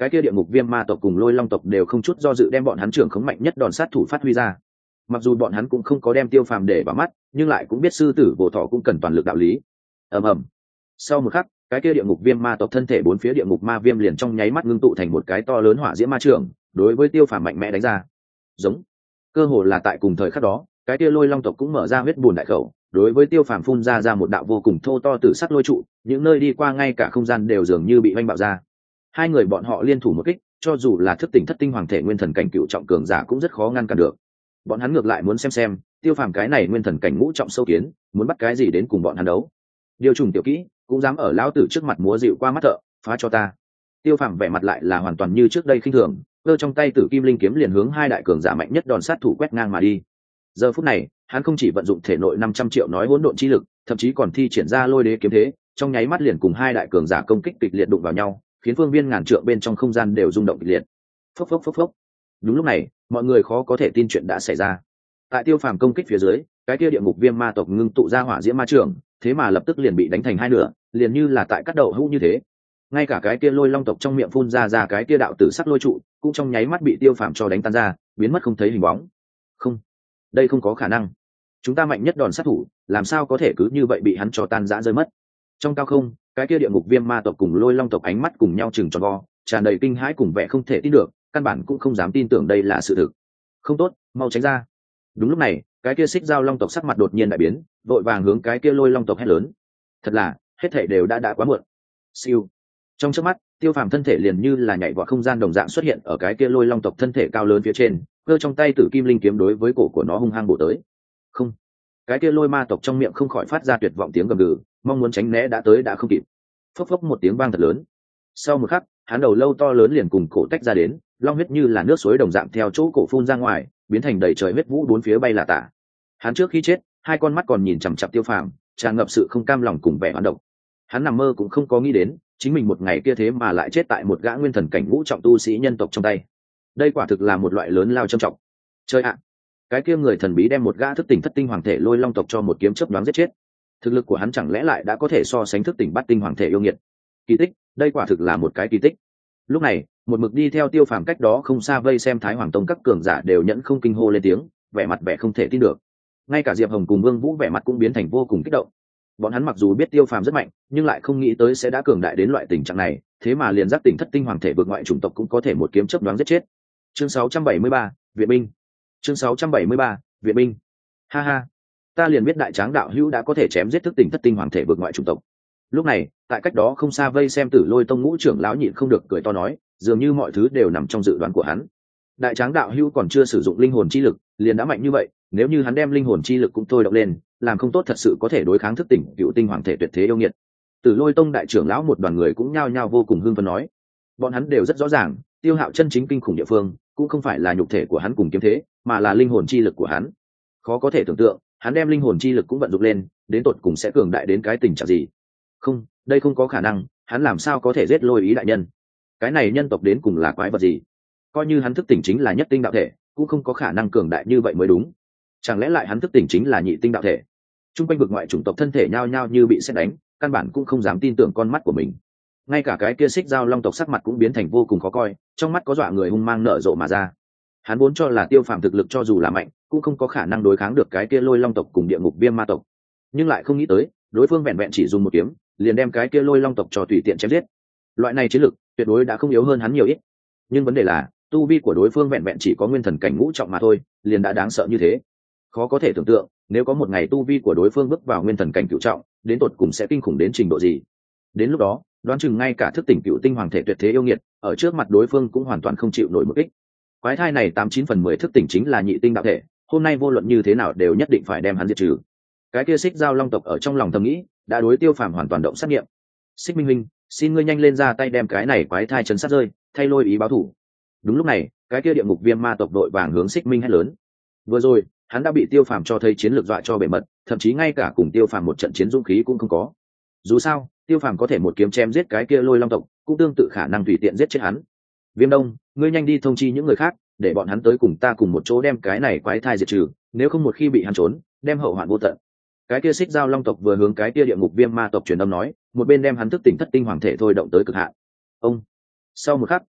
cái kia địa ngục viêm ma tộc cùng lôi long tộc đều không chút do dự đem bọn hắn trưởng khống mạnh nhất đòn sát thủ phát huy ra. Mặc dù bọn hắn cũng không có đem Tiêu Phàm để vào mắt, nhưng lại cũng biết sư tử vô thọ cũng cần toàn lực đạo lý. ầm ầm. Sau một khắc, cái kia địa ngục viêm ma tộc thân thể bốn phía địa ngục ma viêm liền trong nháy mắt ngưng tụ thành một cái to lớn hỏa diễm ma trường, đối với Tiêu Phàm mạnh mẽ đánh ra. Giống. Cơ hồ là tại cùng thời khắc đó, cái kia lôi long tộc cũng mở ra huyết bùn đại khẩu, đối với Tiêu Phàm phun ra ra một đạo vô cùng thô to tử sắc lôi trụ, những nơi đi qua ngay cả không gian đều dường như bị hoanh bạo ra. Hai người bọn họ liên thủ một kích, cho dù là thức tỉnh thất tinh hoàng thể nguyên thần cảnh cựu trọng cường giả cũng rất khó ngăn cản được. Bọn hắn ngược lại muốn xem xem, Tiêu Phàm cái này nguyên thần cảnh ngũ trọng sâu kiến, muốn bắt cái gì đến cùng bọn hắn đấu. Điều trùng tiểu kỹ, cũng dám ở lão tử trước mặt múa dịu qua mắt thợ, phá cho ta. Tiêu Phàm vẻ mặt lại là hoàn toàn như trước đây khinh thường, giơ trong tay Tử Kim Linh kiếm liền hướng hai đại cường giả mạnh nhất đòn sát thủ quét ngang mà đi. Giờ phút này, hắn không chỉ vận dụng thể nội năm trăm triệu nói hỗn độn chi lực, thậm chí còn thi triển ra lôi đế kiếm thế, trong nháy mắt liền cùng hai đại cường giả công kích kịch liệt đụng vào nhau, khiến phương viên ngàn trượng bên trong không gian đều rung động kịch liệt. Phốc phốc phốc phốc. Đúng lúc này, mọi người khó có thể tin chuyện đã xảy ra. Tại Tiêu Phàm công kích phía dưới, cái kia địa ngục viêm ma tộc ngưng tụ ra hỏa diễm ma trường, thế mà lập tức liền bị đánh thành hai nửa, liền như là tại cắt đầu hũ như thế. Ngay cả cái kia lôi long tộc trong miệng phun ra ra cái kia đạo tử sắc lôi trụ, cũng trong nháy mắt bị Tiêu Phàm cho đánh tan ra, biến mất không thấy hình bóng. Không, đây không có khả năng. Chúng ta mạnh nhất đòn sát thủ, làm sao có thể cứ như vậy bị hắn cho tan rã rơi mất? Trong cao không, cái kia địa ngục viêm ma tộc cùng lôi long tộc ánh mắt cùng nhau chừng tròn vo, tràn đầy kinh hãi cùng vẻ không thể tin được, căn bản cũng không dám tin tưởng đây là sự thực. Không tốt, mau tránh ra. Đúng lúc này, cái kia xích dao long tộc sắc mặt đột nhiên đại biến, vội vàng hướng cái kia lôi long tộc hét lớn. Thật là, hết thảy đều đã đã quá muộn. Siêu. Trong chớp mắt, Tiêu Phàm thân thể liền như là nhảy vào không gian đồng dạng xuất hiện ở cái kia lôi long tộc thân thể cao lớn phía trên, giơ trong tay Tử Kim Linh kiếm đối với cổ của nó hung hăng bổ tới. Không. Cái kia lôi ma tộc trong miệng không khỏi phát ra tuyệt vọng tiếng gầm gừ, mong muốn tránh né đã tới đã không kịp. Phốc phốc một tiếng vang thật lớn. Sau một khắc, hắn đầu lâu to lớn liền cùng cổ tách ra đến, long huyết như là nước suối đồng dạng theo chỗ cổ phun ra ngoài, biến thành đầy trời huyết vũ bốn phía bay là tả. Hắn trước khi chết, hai con mắt còn nhìn chằm chằm Tiêu Phàm, tràn ngập sự không cam lòng cùng vẻ oán độc. Hắn nằm mơ cũng không có nghĩ đến, chính mình một ngày kia thế mà lại chết tại một gã nguyên thần cảnh ngũ trọng tu sĩ nhân tộc trong tay. Đây quả thực là một loại lớn lao trầm trọng. Chơi ạ, cái kia người thần bí đem một gã thức tỉnh thất tinh hoàng thể lôi long tộc cho một kiếm chớp nhoáng giết chết. Thực lực của hắn chẳng lẽ lại đã có thể so sánh thức tỉnh bát tinh hoàng thể yêu nghiệt? Kỳ tích, đây quả thực là một cái kỳ tích. Lúc này, một mực đi theo Tiêu Phàm cách đó không xa vây xem Thái Hoàng Tông các cường giả đều nhẫn không kinh hô lên tiếng, vẻ mặt vẻ không thể tin được. Ngay cả Diệp Hồng cùng Vương Vũ vẻ mặt cũng biến thành vô cùng kích động. Bọn hắn mặc dù biết Tiêu Phàm rất mạnh, nhưng lại không nghĩ tới sẽ đã cường đại đến loại tình trạng này, thế mà liền giác tỉnh thất tinh hoàng thể vượt ngoại chủng tộc cũng có thể một kiếm chớp nhoáng giết chết. Chương sáu trăm bảy mươi ba, Viện binh. Chương sáu trăm bảy mươi ba, Viện binh. Ha ha, ta liền biết đại tráng đạo hữu đã có thể chém giết thức tỉnh thất tinh hoàng thể vượt ngoại chủng tộc. Lúc này, tại cách đó không xa vây xem Tử Lôi Tông ngũ trưởng lão nhịn không được cười to nói, dường như mọi thứ đều nằm trong dự đoán của hắn. Đại tráng đạo hữu còn chưa sử dụng linh hồn chi lực, liền đã mạnh như vậy, nếu như hắn đem linh hồn chi lực cũng thôi động lên, làm không tốt thật sự có thể đối kháng thức tỉnh cựu tinh hoàng thể tuyệt thế yêu nghiệt. Tử Lôi Tông đại trưởng lão một đoàn người cũng nhao nhao vô cùng hưng phấn nói, bọn hắn đều rất rõ ràng, Tiêu Hạo chân chính kinh khủng địa phương, cũng không phải là nhục thể của hắn cùng kiếm thế, mà là linh hồn chi lực của hắn. Khó có thể tưởng tượng, hắn đem linh hồn chi lực cũng vận dụng lên, đến tột cùng sẽ cường đại đến cái tình trạng gì? Không, đây không có khả năng, hắn làm sao có thể giết Lôi Ý đại nhân? Cái này nhân tộc đến cùng là quái vật gì? Coi như hắn thức tỉnh chính là nhất tinh đạo thể, cũng không có khả năng cường đại như vậy mới đúng. Chẳng lẽ lại hắn thức tỉnh chính là nhị tinh đạo thể? Trung quanh vực ngoại chủng tộc thân thể nhao nhao như bị sét đánh, căn bản cũng không dám tin tưởng con mắt của mình. Ngay cả cái kia xích dao long tộc sắc mặt cũng biến thành vô cùng khó coi, trong mắt có dọa người hung mang nở rộ mà ra. Hắn vốn cho là Tiêu Phàm thực lực cho dù là mạnh, cũng không có khả năng đối kháng được cái kia lôi long tộc cùng địa ngục viêm ma tộc, nhưng lại không nghĩ tới, đối phương vẹn vẹn chỉ dùng một kiếm, liền đem cái kia lôi long tộc cho tùy tiện chém giết. Loại này chiến lực, tuyệt đối đã không yếu hơn hắn nhiều ít. Nhưng vấn đề là, tu vi của đối phương vẹn vẹn chỉ có nguyên thần cảnh ngũ trọng mà thôi, liền đã đáng sợ như thế. Khó có thể tưởng tượng, nếu có một ngày tu vi của đối phương bước vào nguyên thần cảnh cửu trọng, đến tột cùng sẽ kinh khủng đến trình độ gì. Đến lúc đó, đoán chừng ngay cả thức tỉnh cựu tinh hoàng thể tuyệt thế yêu nghiệt, ở trước mặt đối phương cũng hoàn toàn không chịu nổi một kích. Quái thai này tám chín phần mười thức tỉnh chính là nhị tinh đạo thể, hôm nay vô luận như thế nào đều nhất định phải đem hắn diệt trừ. Cái kia xích giao long tộc ở trong lòng thầm nghĩ, đã đối Tiêu Phàm hoàn toàn động sát nghiệm. Xích Minh Minh, xin ngươi nhanh lên ra tay đem cái này quái thai chấn sát rơi, thay Lôi Ý báo thủ. Đúng lúc này, cái kia địa ngục viêm ma tộc đội vàng hướng Xích Minh hét lớn. Vừa rồi, hắn đã bị Tiêu Phàm cho thấy chiến lược dọa cho bể mật, thậm chí ngay cả cùng Tiêu Phàm một trận chiến dũng khí cũng không có. Dù sao, Tiêu Phàm có thể một kiếm chém giết cái kia Lôi Long tộc, cũng tương tự khả năng tùy tiện giết chết hắn. Viêm Đông, ngươi nhanh đi thông chi những người khác, để bọn hắn tới cùng ta cùng một chỗ đem cái này quái thai diệt trừ, nếu không một khi bị hắn trốn, đem hậu hoạn vô tận. Cái kia xích giao long tộc vừa hướng cái kia địa ngục viêm ma tộc truyền âm nói, một bên đem hắn thức tỉnh thất tinh hoàng thể thôi động tới cực hạn. Ông. Sau một khắc,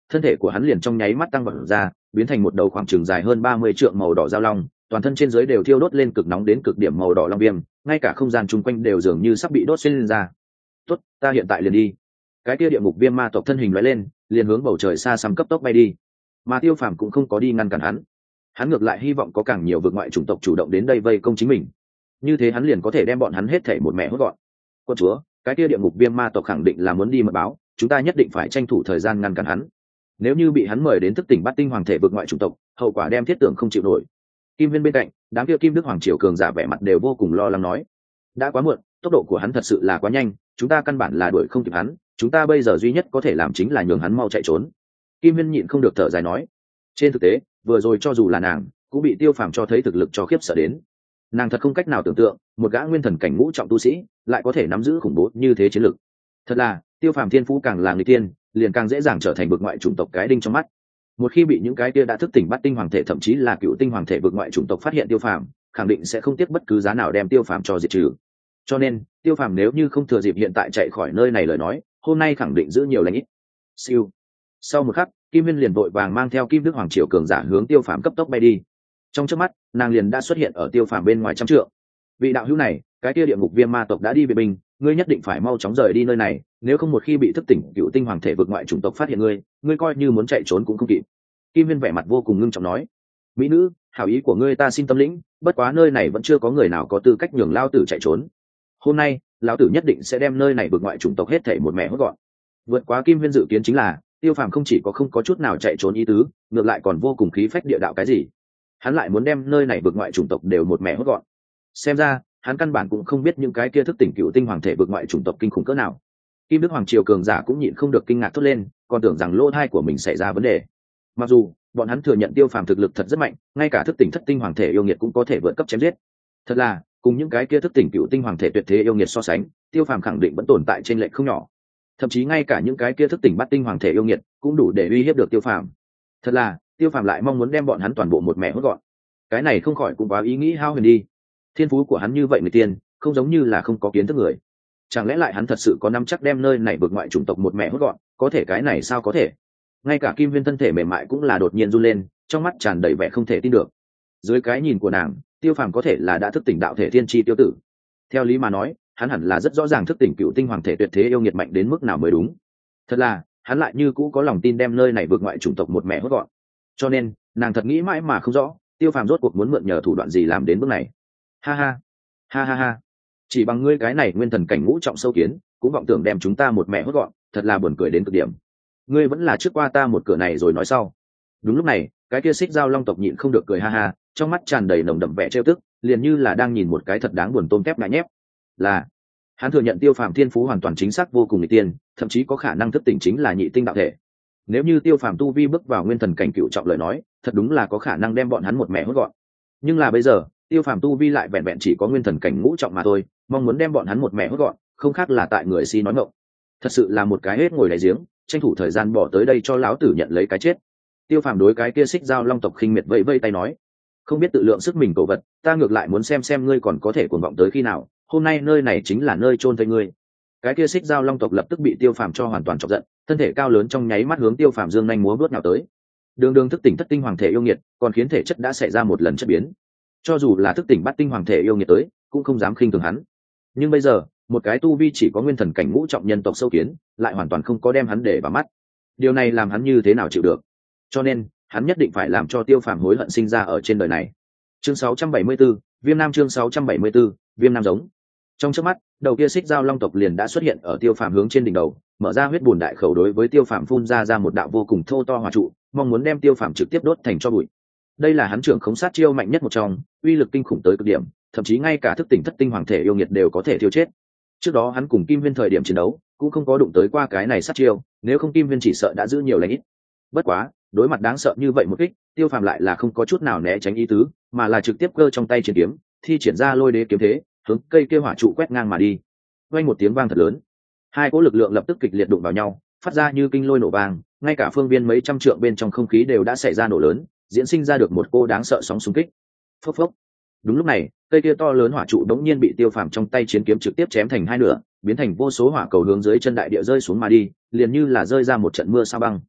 thân thể của hắn liền trong nháy mắt tăng vọt ra, biến thành một đầu khoảng chừng dài hơn ba mươi trượng màu đỏ giao long, toàn thân trên dưới đều thiêu đốt lên cực nóng đến cực điểm màu đỏ long viêm, ngay cả không gian chung quanh đều dường như sắp bị đốt xuyên lên ra. Tốt, ta hiện tại liền đi. Cái kia địa ngục viêm ma tộc thân hình lóe lên, liền hướng bầu trời xa xăm cấp tốc bay đi. Mà Tiêu Phàm cũng không có đi ngăn cản hắn, hắn ngược lại hy vọng có càng nhiều vực ngoại chủng tộc chủ động đến đây vây công chính mình, như thế hắn liền có thể đem bọn hắn hết thảy một mẹ hốt gọn. Quân chúa, cái kia địa ngục viêm ma tộc khẳng định là muốn đi mật báo, chúng ta nhất định phải tranh thủ thời gian ngăn cản hắn. Nếu như bị hắn mời đến thức tỉnh bát tinh hoàng thể vực ngoại chủng tộc, hậu quả đem thiết tưởng không chịu nổi. Kim Viên bên cạnh, đám kia Kim Đức hoàng triều cường giả vẻ mặt đều vô cùng lo lắng nói: đã quá muộn, tốc độ của hắn thật sự là quá nhanh, chúng ta căn bản là đuổi không kịp hắn, chúng ta bây giờ duy nhất có thể làm chính là nhường hắn mau chạy trốn. Kim Viên nhịn không được thở dài nói. Trên thực tế, vừa rồi cho dù là nàng cũng bị Tiêu Phàm cho thấy thực lực cho khiếp sợ đến. Nàng thật không cách nào tưởng tượng, một gã nguyên thần cảnh ngũ trọng tu sĩ lại có thể nắm giữ khủng bố như thế chiến lực. Thật là, Tiêu Phàm thiên phú càng là người tiên, liền càng dễ dàng trở thành vực ngoại chủng tộc cái đinh trong mắt. Một khi bị những cái kia đã thức tỉnh bát tinh hoàng thể thậm chí là cựu tinh hoàng thể vực ngoại chủng tộc phát hiện Tiêu Phàm, khẳng định sẽ không tiếc bất cứ giá nào đem Tiêu Phàm cho diệt trừ. Cho nên, Tiêu Phàm nếu như không thừa dịp hiện tại chạy khỏi nơi này lời nói, hôm nay khẳng định giữ nhiều lành ít. Siêu. Sau một khắc, Kim Viên liền vội vàng mang theo Kim Đức hoàng triều cường giả hướng Tiêu Phàm cấp tốc bay đi. Trong chớp mắt, nàng liền đã xuất hiện ở Tiêu Phàm bên ngoài trăm trượng. Vị đạo hữu này, cái kia địa ngục viêm ma tộc đã đi về binh, ngươi nhất định phải mau chóng rời đi nơi này, nếu không một khi bị thức tỉnh cựu tinh hoàng thể vực ngoại chủng tộc phát hiện ngươi, ngươi coi như muốn chạy trốn cũng không kịp. Kim Viên vẻ mặt vô cùng ngưng trọng nói: mỹ nữ, hảo ý của ngươi ta xin tâm lĩnh, bất quá nơi này vẫn chưa có người nào có tư cách nhường lao tử chạy trốn. Hôm nay, lão tử nhất định sẽ đem nơi này vực ngoại chủng tộc hết thảy một mẹ hốt gọn. Vượt quá Kim Viên dự kiến chính là, Tiêu Phàm không chỉ có không có chút nào chạy trốn ý tứ, ngược lại còn vô cùng khí phách địa đạo cái gì. Hắn lại muốn đem nơi này vực ngoại chủng tộc đều một mẹ hốt gọn. Xem ra, hắn căn bản cũng không biết những cái kia thức tỉnh cựu tinh hoàng thể vực ngoại chủng tộc kinh khủng cỡ nào. Kim Đức hoàng triều cường giả cũng nhịn không được kinh ngạc thốt lên, còn tưởng rằng lỗ thai của mình xảy ra vấn đề. Mặc dù bọn hắn thừa nhận Tiêu Phàm thực lực thật rất mạnh, ngay cả thức tỉnh thất tinh hoàng thể yêu nghiệt cũng có thể vượt cấp chém giết. Thật là, cùng những cái kia thức tỉnh cựu tinh hoàng thể tuyệt thế yêu nghiệt so sánh, Tiêu Phàm khẳng định vẫn tồn tại trên lệch không nhỏ. Thậm chí ngay cả những cái kia thức tỉnh bát tinh hoàng thể yêu nghiệt cũng đủ để uy hiếp được Tiêu Phàm. Thật là, Tiêu Phàm lại mong muốn đem bọn hắn toàn bộ một mẹ hốt gọn. Cái này không khỏi cũng quá ý nghĩ hao huyền đi. Thiên phú của hắn như vậy người tiên, không giống như là không có kiến thức người. Chẳng lẽ lại hắn thật sự có nắm chắc đem nơi này vực ngoại chủng tộc một mẹ hốt gọn? Có thể cái này sao có thể? Ngay cả Kim Viên thân thể mềm mại cũng là đột nhiên run lên, trong mắt tràn đầy vẻ không thể tin được. Dưới cái nhìn của nàng, Tiêu Phàm có thể là đã thức tỉnh đạo thể thiên chi tiêu tử. Theo lý mà nói, hắn hẳn là rất rõ ràng thức tỉnh cựu tinh hoàng thể tuyệt thế yêu nghiệt mạnh đến mức nào mới đúng. Thật là, hắn lại như cũ có lòng tin đem nơi này vượt ngoại chủng tộc một mẹ hốt gọn. Cho nên, nàng thật nghĩ mãi mà không rõ, Tiêu Phàm rốt cuộc muốn mượn nhờ thủ đoạn gì làm đến bước này. Ha ha, ha ha ha, chỉ bằng ngươi cái này nguyên thần cảnh ngũ trọng sâu kiến, cũng vọng tưởng đem chúng ta một mẹ hốt gọn, thật là buồn cười đến cực điểm. Ngươi vẫn là trước qua ta một cửa này rồi nói sau. Đúng lúc này, cái kia xích dao long tộc nhịn không được cười ha ha, trong mắt tràn đầy nồng đậm vẻ trêu tức, liền như là đang nhìn một cái thật đáng buồn tôm tép ngại nhép. Là, hắn thừa nhận Tiêu Phàm thiên phú hoàn toàn chính xác vô cùng nghịch tiên, thậm chí có khả năng thức tỉnh chính là nhị tinh đạo thể. Nếu như Tiêu Phàm tu vi bước vào nguyên thần cảnh cựu trọng lời nói, thật đúng là có khả năng đem bọn hắn một mẹ hốt gọn. Nhưng là bây giờ, Tiêu Phàm tu vi lại vẹn vẹn chỉ có nguyên thần cảnh ngũ trọng mà thôi, mong muốn đem bọn hắn một mẹ hốt gọn, không khác là tại người si nói ngọng. Thật sự là một cái hết ngồi đáy giếng, tranh thủ thời gian bỏ tới đây cho lão tử nhận lấy cái chết. Tiêu Phàm đối cái kia xích dao long tộc khinh miệt vẫy vẫy tay nói: không biết tự lượng sức mình cầu vật, ta ngược lại muốn xem xem ngươi còn có thể cuồng vọng tới khi nào, hôm nay nơi này chính là nơi chôn thây ngươi. Cái kia xích dao long tộc lập tức bị Tiêu Phàm cho hoàn toàn chọc giận, thân thể cao lớn trong nháy mắt hướng Tiêu Phàm dương nhanh múa bước nào tới. Đường đường thức tỉnh thất tinh hoàng thể yêu nghiệt, còn khiến thể chất đã xảy ra một lần chất biến. Cho dù là thức tỉnh bát tinh hoàng thể yêu nghiệt tới, cũng không dám khinh thường hắn. Nhưng bây giờ, một cái tu vi chỉ có nguyên thần cảnh ngũ trọng nhân tộc sâu kiến, lại hoàn toàn không có đem hắn để vào mắt. Điều này làm hắn như thế nào chịu được? Cho nên, hắn nhất định phải làm cho Tiêu Phàm hối hận sinh ra ở trên đời này. Chương sáu trăm bảy mươi 74, Viêm Nam chương sáu trăm bảy mươi 74, Viêm Nam giống. Trong chớp mắt, đầu kia xích dao long tộc liền đã xuất hiện ở Tiêu Phàm hướng trên đỉnh đầu, mở ra huyết bùn đại khẩu đối với Tiêu Phàm phun ra ra một đạo vô cùng thô to hỏa trụ, mong muốn đem Tiêu Phàm trực tiếp đốt thành tro bụi. Đây là hắn trưởng khống sát chiêu mạnh nhất một trong, uy lực kinh khủng tới cực điểm, thậm chí ngay cả thức tỉnh thất tinh hoàng thể yêu nghiệt đều có thể tiêu chết. Trước đó hắn cùng Kim Viên thời điểm chiến đấu, cũng không có đụng tới qua cái này sát chiêu, nếu không Kim Viên chỉ sợ đã giữ nhiều lành ít. Bất quá, đối mặt đáng sợ như vậy một kích, Tiêu Phàm lại là không có chút nào né tránh ý tứ, mà là trực tiếp cơ trong tay chiến kiếm, thi triển ra lôi đế kiếm thế, hướng cây kia hỏa trụ quét ngang mà đi. Vang một tiếng vang thật lớn, hai cỗ lực lượng lập tức kịch liệt đụng vào nhau, phát ra như kinh lôi nổ vang, ngay cả phương viên mấy trăm trượng bên trong không khí đều đã xảy ra nổ lớn, diễn sinh ra được một cô đáng sợ sóng xung kích. Phốc phốc. Đúng lúc này, cây kia to lớn hỏa trụ đống nhiên bị Tiêu Phàm trong tay chiến kiếm trực tiếp chém thành hai nửa, biến thành vô số hỏa cầu hướng dưới chân đại địa rơi xuống mà đi, liền như là rơi ra một trận mưa sa băng.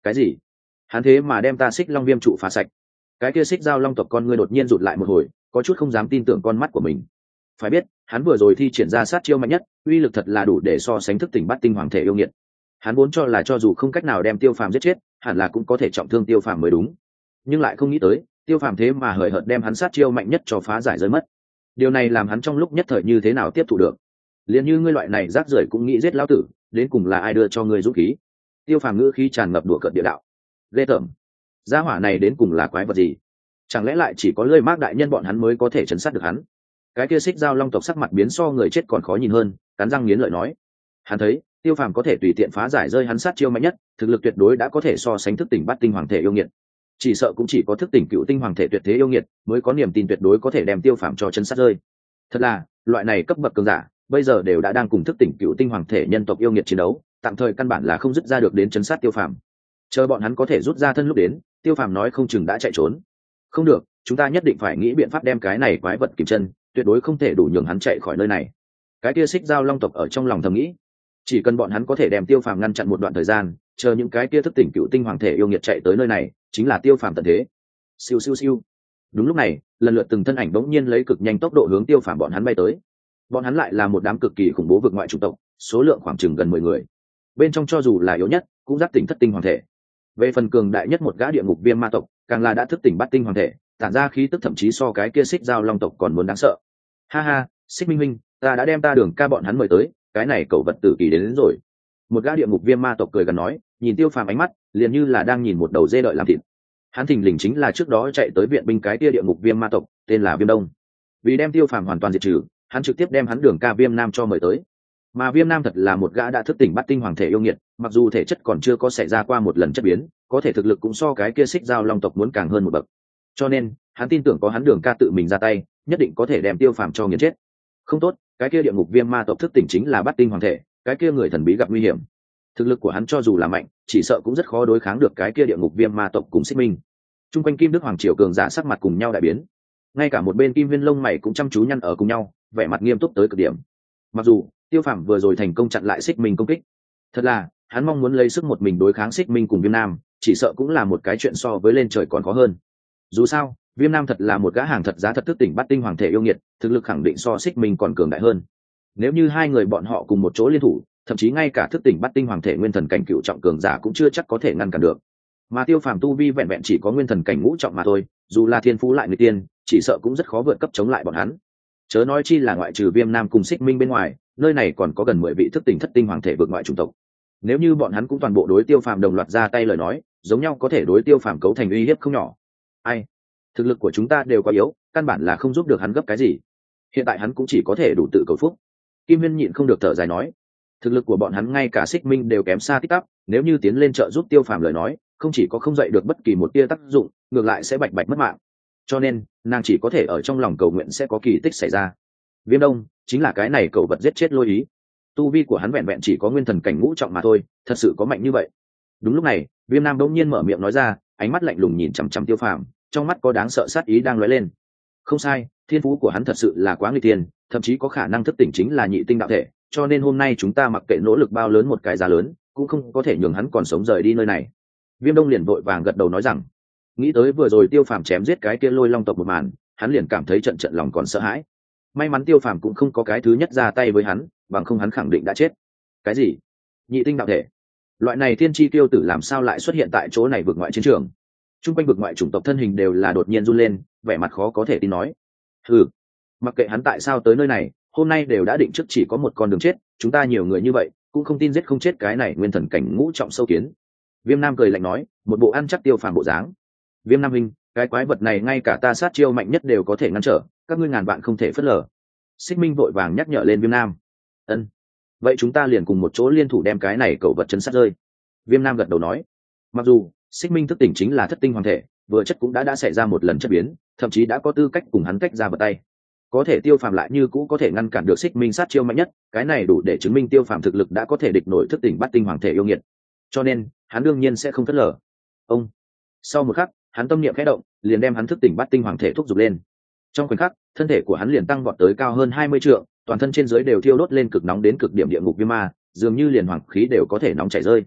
Cái gì? Hắn thế mà đem ta xích long viêm trụ phá sạch? Cái kia xích giao long tộc con ngươi đột nhiên rụt lại một hồi, có chút không dám tin tưởng con mắt của mình. Phải biết hắn vừa rồi thi triển ra sát chiêu mạnh nhất, uy lực thật là đủ để so sánh thức tỉnh bắt tinh hoàng thể yêu nghiệt. Hắn vốn cho là cho dù không cách nào đem Tiêu Phàm giết chết, hẳn là cũng có thể trọng thương Tiêu Phàm mới đúng, nhưng lại không nghĩ tới Tiêu Phàm thế mà hời hợt đem hắn sát chiêu mạnh nhất cho phá giải rơi mất. Điều này làm hắn trong lúc nhất thời như thế nào tiếp thụ được. Liền như ngươi loại này rác rưởi cũng nghĩ giết lão tử, đến cùng là ai đưa cho ngươi dũng khí? Tiêu Phàm ngữ khí tràn ngập đùa cợt địa đạo. Ghê tởm, gia hỏa này đến cùng là quái vật gì? Chẳng lẽ lại chỉ có lưỡi mác đại nhân bọn hắn mới có thể chấn sát được hắn? Cái kia xích giao long tộc sắc mặt biến so người chết còn khó nhìn hơn, cắn răng nghiến lợi nói. Hắn thấy Tiêu Phàm có thể tùy tiện phá giải rơi hắn sát chiêu mạnh nhất, thực lực tuyệt đối đã có thể so sánh thức tỉnh bắt tinh hoàng thể yêu nghiệt. Chỉ sợ cũng chỉ có thức tỉnh cựu tinh hoàng thể tuyệt thế yêu nghiệt mới có niềm tin tuyệt đối có thể đem Tiêu Phàm cho chân sát rơi. Thật là, loại này cấp bậc cường giả, bây giờ đều đã đang cùng thức tỉnh cựu tinh hoàng thể nhân tộc yêu nghiệt chiến đấu, tạm thời căn bản là không dứt ra được đến chấn sát Tiêu Phàm. Chờ bọn hắn có thể rút ra thân lúc đến, Tiêu Phàm nói không chừng đã chạy trốn. Không được, chúng ta nhất định phải nghĩ biện pháp đem cái này quái vật kìm chân, tuyệt đối không thể đủ nhường hắn chạy khỏi nơi này. Cái kia xích giao long tộc ở trong lòng thầm nghĩ, chỉ cần bọn hắn có thể đem Tiêu Phàm ngăn chặn một đoạn thời gian, chờ những cái kia thức tỉnh cựu tinh hoàng thể yêu nghiệt chạy tới nơi này, chính là Tiêu Phàm tận thế. Siêu siêu siêu. Đúng lúc này, lần lượt từng thân ảnh bỗng nhiên lấy cực nhanh tốc độ hướng Tiêu Phàm bọn hắn bay tới. Bọn hắn lại là một đám cực kỳ khủng bố vực ngoại chủng tộc, số lượng khoảng chừng gần mười người. Bên trong cho dù là yếu nhất, cũng giác tỉnh thất tinh hoàng thể. Về phần cường đại nhất một gã địa ngục viêm ma tộc, càng là đã thức tỉnh bát tinh hoàng thể, tản ra khí tức thậm chí so cái kia xích giao long tộc còn muốn đáng sợ. Ha ha, Xích Minh Minh, ta đã đem ta Đường Ca bọn hắn mời tới, cái này cậu vật tử kỳ đến, đến rồi. Một gã địa ngục viêm ma tộc cười gần nói, nhìn Tiêu Phàm ánh mắt liền như là đang nhìn một đầu dê đợi làm thịt. Hắn thình lình chính là trước đó chạy tới viện binh cái kia địa ngục viêm ma tộc, tên là Viêm Đông. Vì đem Tiêu Phàm hoàn toàn diệt trừ, hắn trực tiếp đem hắn Đường Ca Viêm Nam cho mời tới. Mà Viêm Nam thật là một gã đã thức tỉnh bát tinh hoàng thể yêu nghiệt, mặc dù thể chất còn chưa có xảy ra qua một lần chất biến, có thể thực lực cũng so cái kia xích giao long tộc muốn càng hơn một bậc. Cho nên, hắn tin tưởng có hắn Đường Ca tự mình ra tay, nhất định có thể đem Tiêu Phàm cho nghiền chết. Không tốt, cái kia địa ngục viêm ma tộc thức tỉnh chính là bát tinh hoàng thể, cái kia người thần bí gặp nguy hiểm. Thực lực của hắn cho dù là mạnh, chỉ sợ cũng rất khó đối kháng được cái kia địa ngục viêm ma tộc cùng Xích Minh. Trung quanh Kim Đức Hoàng triều cường giả sắc mặt cùng nhau đại biến. Ngay cả một bên Kim Viên lông mày cũng chăm chú nhăn ở cùng nhau, vẻ mặt nghiêm túc tới cực điểm. Mặc dù Tiêu Phàm vừa rồi thành công chặn lại Xích Minh công kích, thật là hắn mong muốn lấy sức một mình đối kháng Xích Minh cùng Viêm Nam, chỉ sợ cũng là một cái chuyện so với lên trời còn khó hơn. Dù sao, Viêm Nam thật là một gã hàng thật giá thật thức tỉnh bát tinh hoàng thể yêu nghiệt, thực lực khẳng định so Xích Minh còn cường đại hơn. Nếu như hai người bọn họ cùng một chỗ liên thủ, thậm chí ngay cả thức tỉnh bát tinh hoàng thể nguyên thần cảnh cựu trọng cường giả cũng chưa chắc có thể ngăn cản được. Mà Tiêu Phàm tu vi vẹn vẹn chỉ có nguyên thần cảnh ngũ trọng mà thôi, dù là thiên phú lại người tiên, chỉ sợ cũng rất khó vượt cấp chống lại bọn hắn. Chớ nói chi là ngoại trừ Viêm Nam cùng Xích Minh bên ngoài, nơi này còn có gần mười vị thức tỉnh thất tinh hoàng thể vượt ngoại chủng tộc. Nếu như bọn hắn cũng toàn bộ đối Tiêu Phàm đồng loạt ra tay lời nói, giống nhau có thể đối Tiêu Phàm cấu thành uy hiếp không nhỏ. Ai, thực lực của chúng ta đều quá yếu, căn bản là không giúp được hắn gấp cái gì. Hiện tại hắn cũng chỉ có thể đủ tự cầu phúc. Kim Huyên nhịn không được thở dài nói, thực lực của bọn hắn ngay cả Xích Minh đều kém xa tít tắp, nếu như tiến lên trợ giúp Tiêu Phàm lời nói, không chỉ có không dậy được bất kỳ một tia tác dụng, ngược lại sẽ bạch bạch mất mạng. Cho nên nàng chỉ có thể ở trong lòng cầu nguyện sẽ có kỳ tích xảy ra. Viêm Đông chính là cái này cậu vật giết chết Lôi Ý, tu vi của hắn vẹn vẹn chỉ có nguyên thần cảnh ngũ trọng mà thôi, thật sự có mạnh như vậy? Đúng lúc này, Viêm Nam đống nhiên mở miệng nói ra, ánh mắt lạnh lùng nhìn chằm chằm Tiêu Phàm, trong mắt có đáng sợ sát ý đang lóe lên. Không sai, thiên phú của hắn thật sự là quá nguy tiên, thậm chí có khả năng thức tỉnh chính là nhị tinh đạo thể, cho nên hôm nay chúng ta mặc kệ nỗ lực bao lớn một cái giá lớn, cũng không có thể nhường hắn còn sống rời đi nơi này. Viêm Đông liền vội vàng gật đầu nói rằng, nghĩ tới vừa rồi Tiêu Phàm chém giết cái kia Lôi Long tộc một màn, hắn liền cảm thấy trận trận lòng còn sợ hãi. May mắn Tiêu Phàm cũng không có cái thứ nhất ra tay với hắn, bằng không hắn khẳng định đã chết. Cái gì? Nhị tinh đạo thể? Loại này thiên chi tiêu tử làm sao lại xuất hiện tại chỗ này vực ngoại chiến trường? Trung quanh vực ngoại chủng tộc thân hình đều là đột nhiên run lên, vẻ mặt khó có thể tin nói, hừ, mặc kệ hắn tại sao tới nơi này, hôm nay đều đã định trước chỉ có một con đường chết, chúng ta nhiều người như vậy cũng không tin giết không chết cái này nguyên thần cảnh ngũ trọng sâu kiến. Viêm Nam cười lạnh nói, một bộ ăn chắc Tiêu Phàm bộ dáng. Viêm Nam huynh, cái quái vật này ngay cả ta sát chiêu mạnh nhất đều có thể ngăn trở, các ngươi ngàn vạn không thể phớt lờ. Xích Minh vội vàng nhắc nhở lên Viêm Nam. Ân, vậy chúng ta liền cùng một chỗ liên thủ đem cái này cẩu vật chấn sát rơi. Viêm Nam gật đầu nói, mặc dù Xích Minh thức tỉnh chính là thất tinh hoàng thể, vừa chất cũng đã đã xảy ra một lần chất biến, thậm chí đã có tư cách cùng hắn tách ra vật tay, có thể Tiêu Phàm lại như cũ có thể ngăn cản được Xích Minh sát chiêu mạnh nhất, cái này đủ để chứng minh Tiêu Phàm thực lực đã có thể địch nổi thức tỉnh bát tinh hoàng thể yêu nghiệt, cho nên hắn đương nhiên sẽ không phớt lờ. Ông, sau một khắc, hắn tâm niệm khẽ động, liền đem hắn thức tỉnh bát tinh hoàng thể thúc giục lên. Trong khoảnh khắc, thân thể của hắn liền tăng vọt tới cao hơn hai mươi trượng, toàn thân trên dưới đều thiêu đốt lên cực nóng đến cực điểm địa ngục viêm ma, dường như liền hoàng khí đều có thể nóng chảy rơi.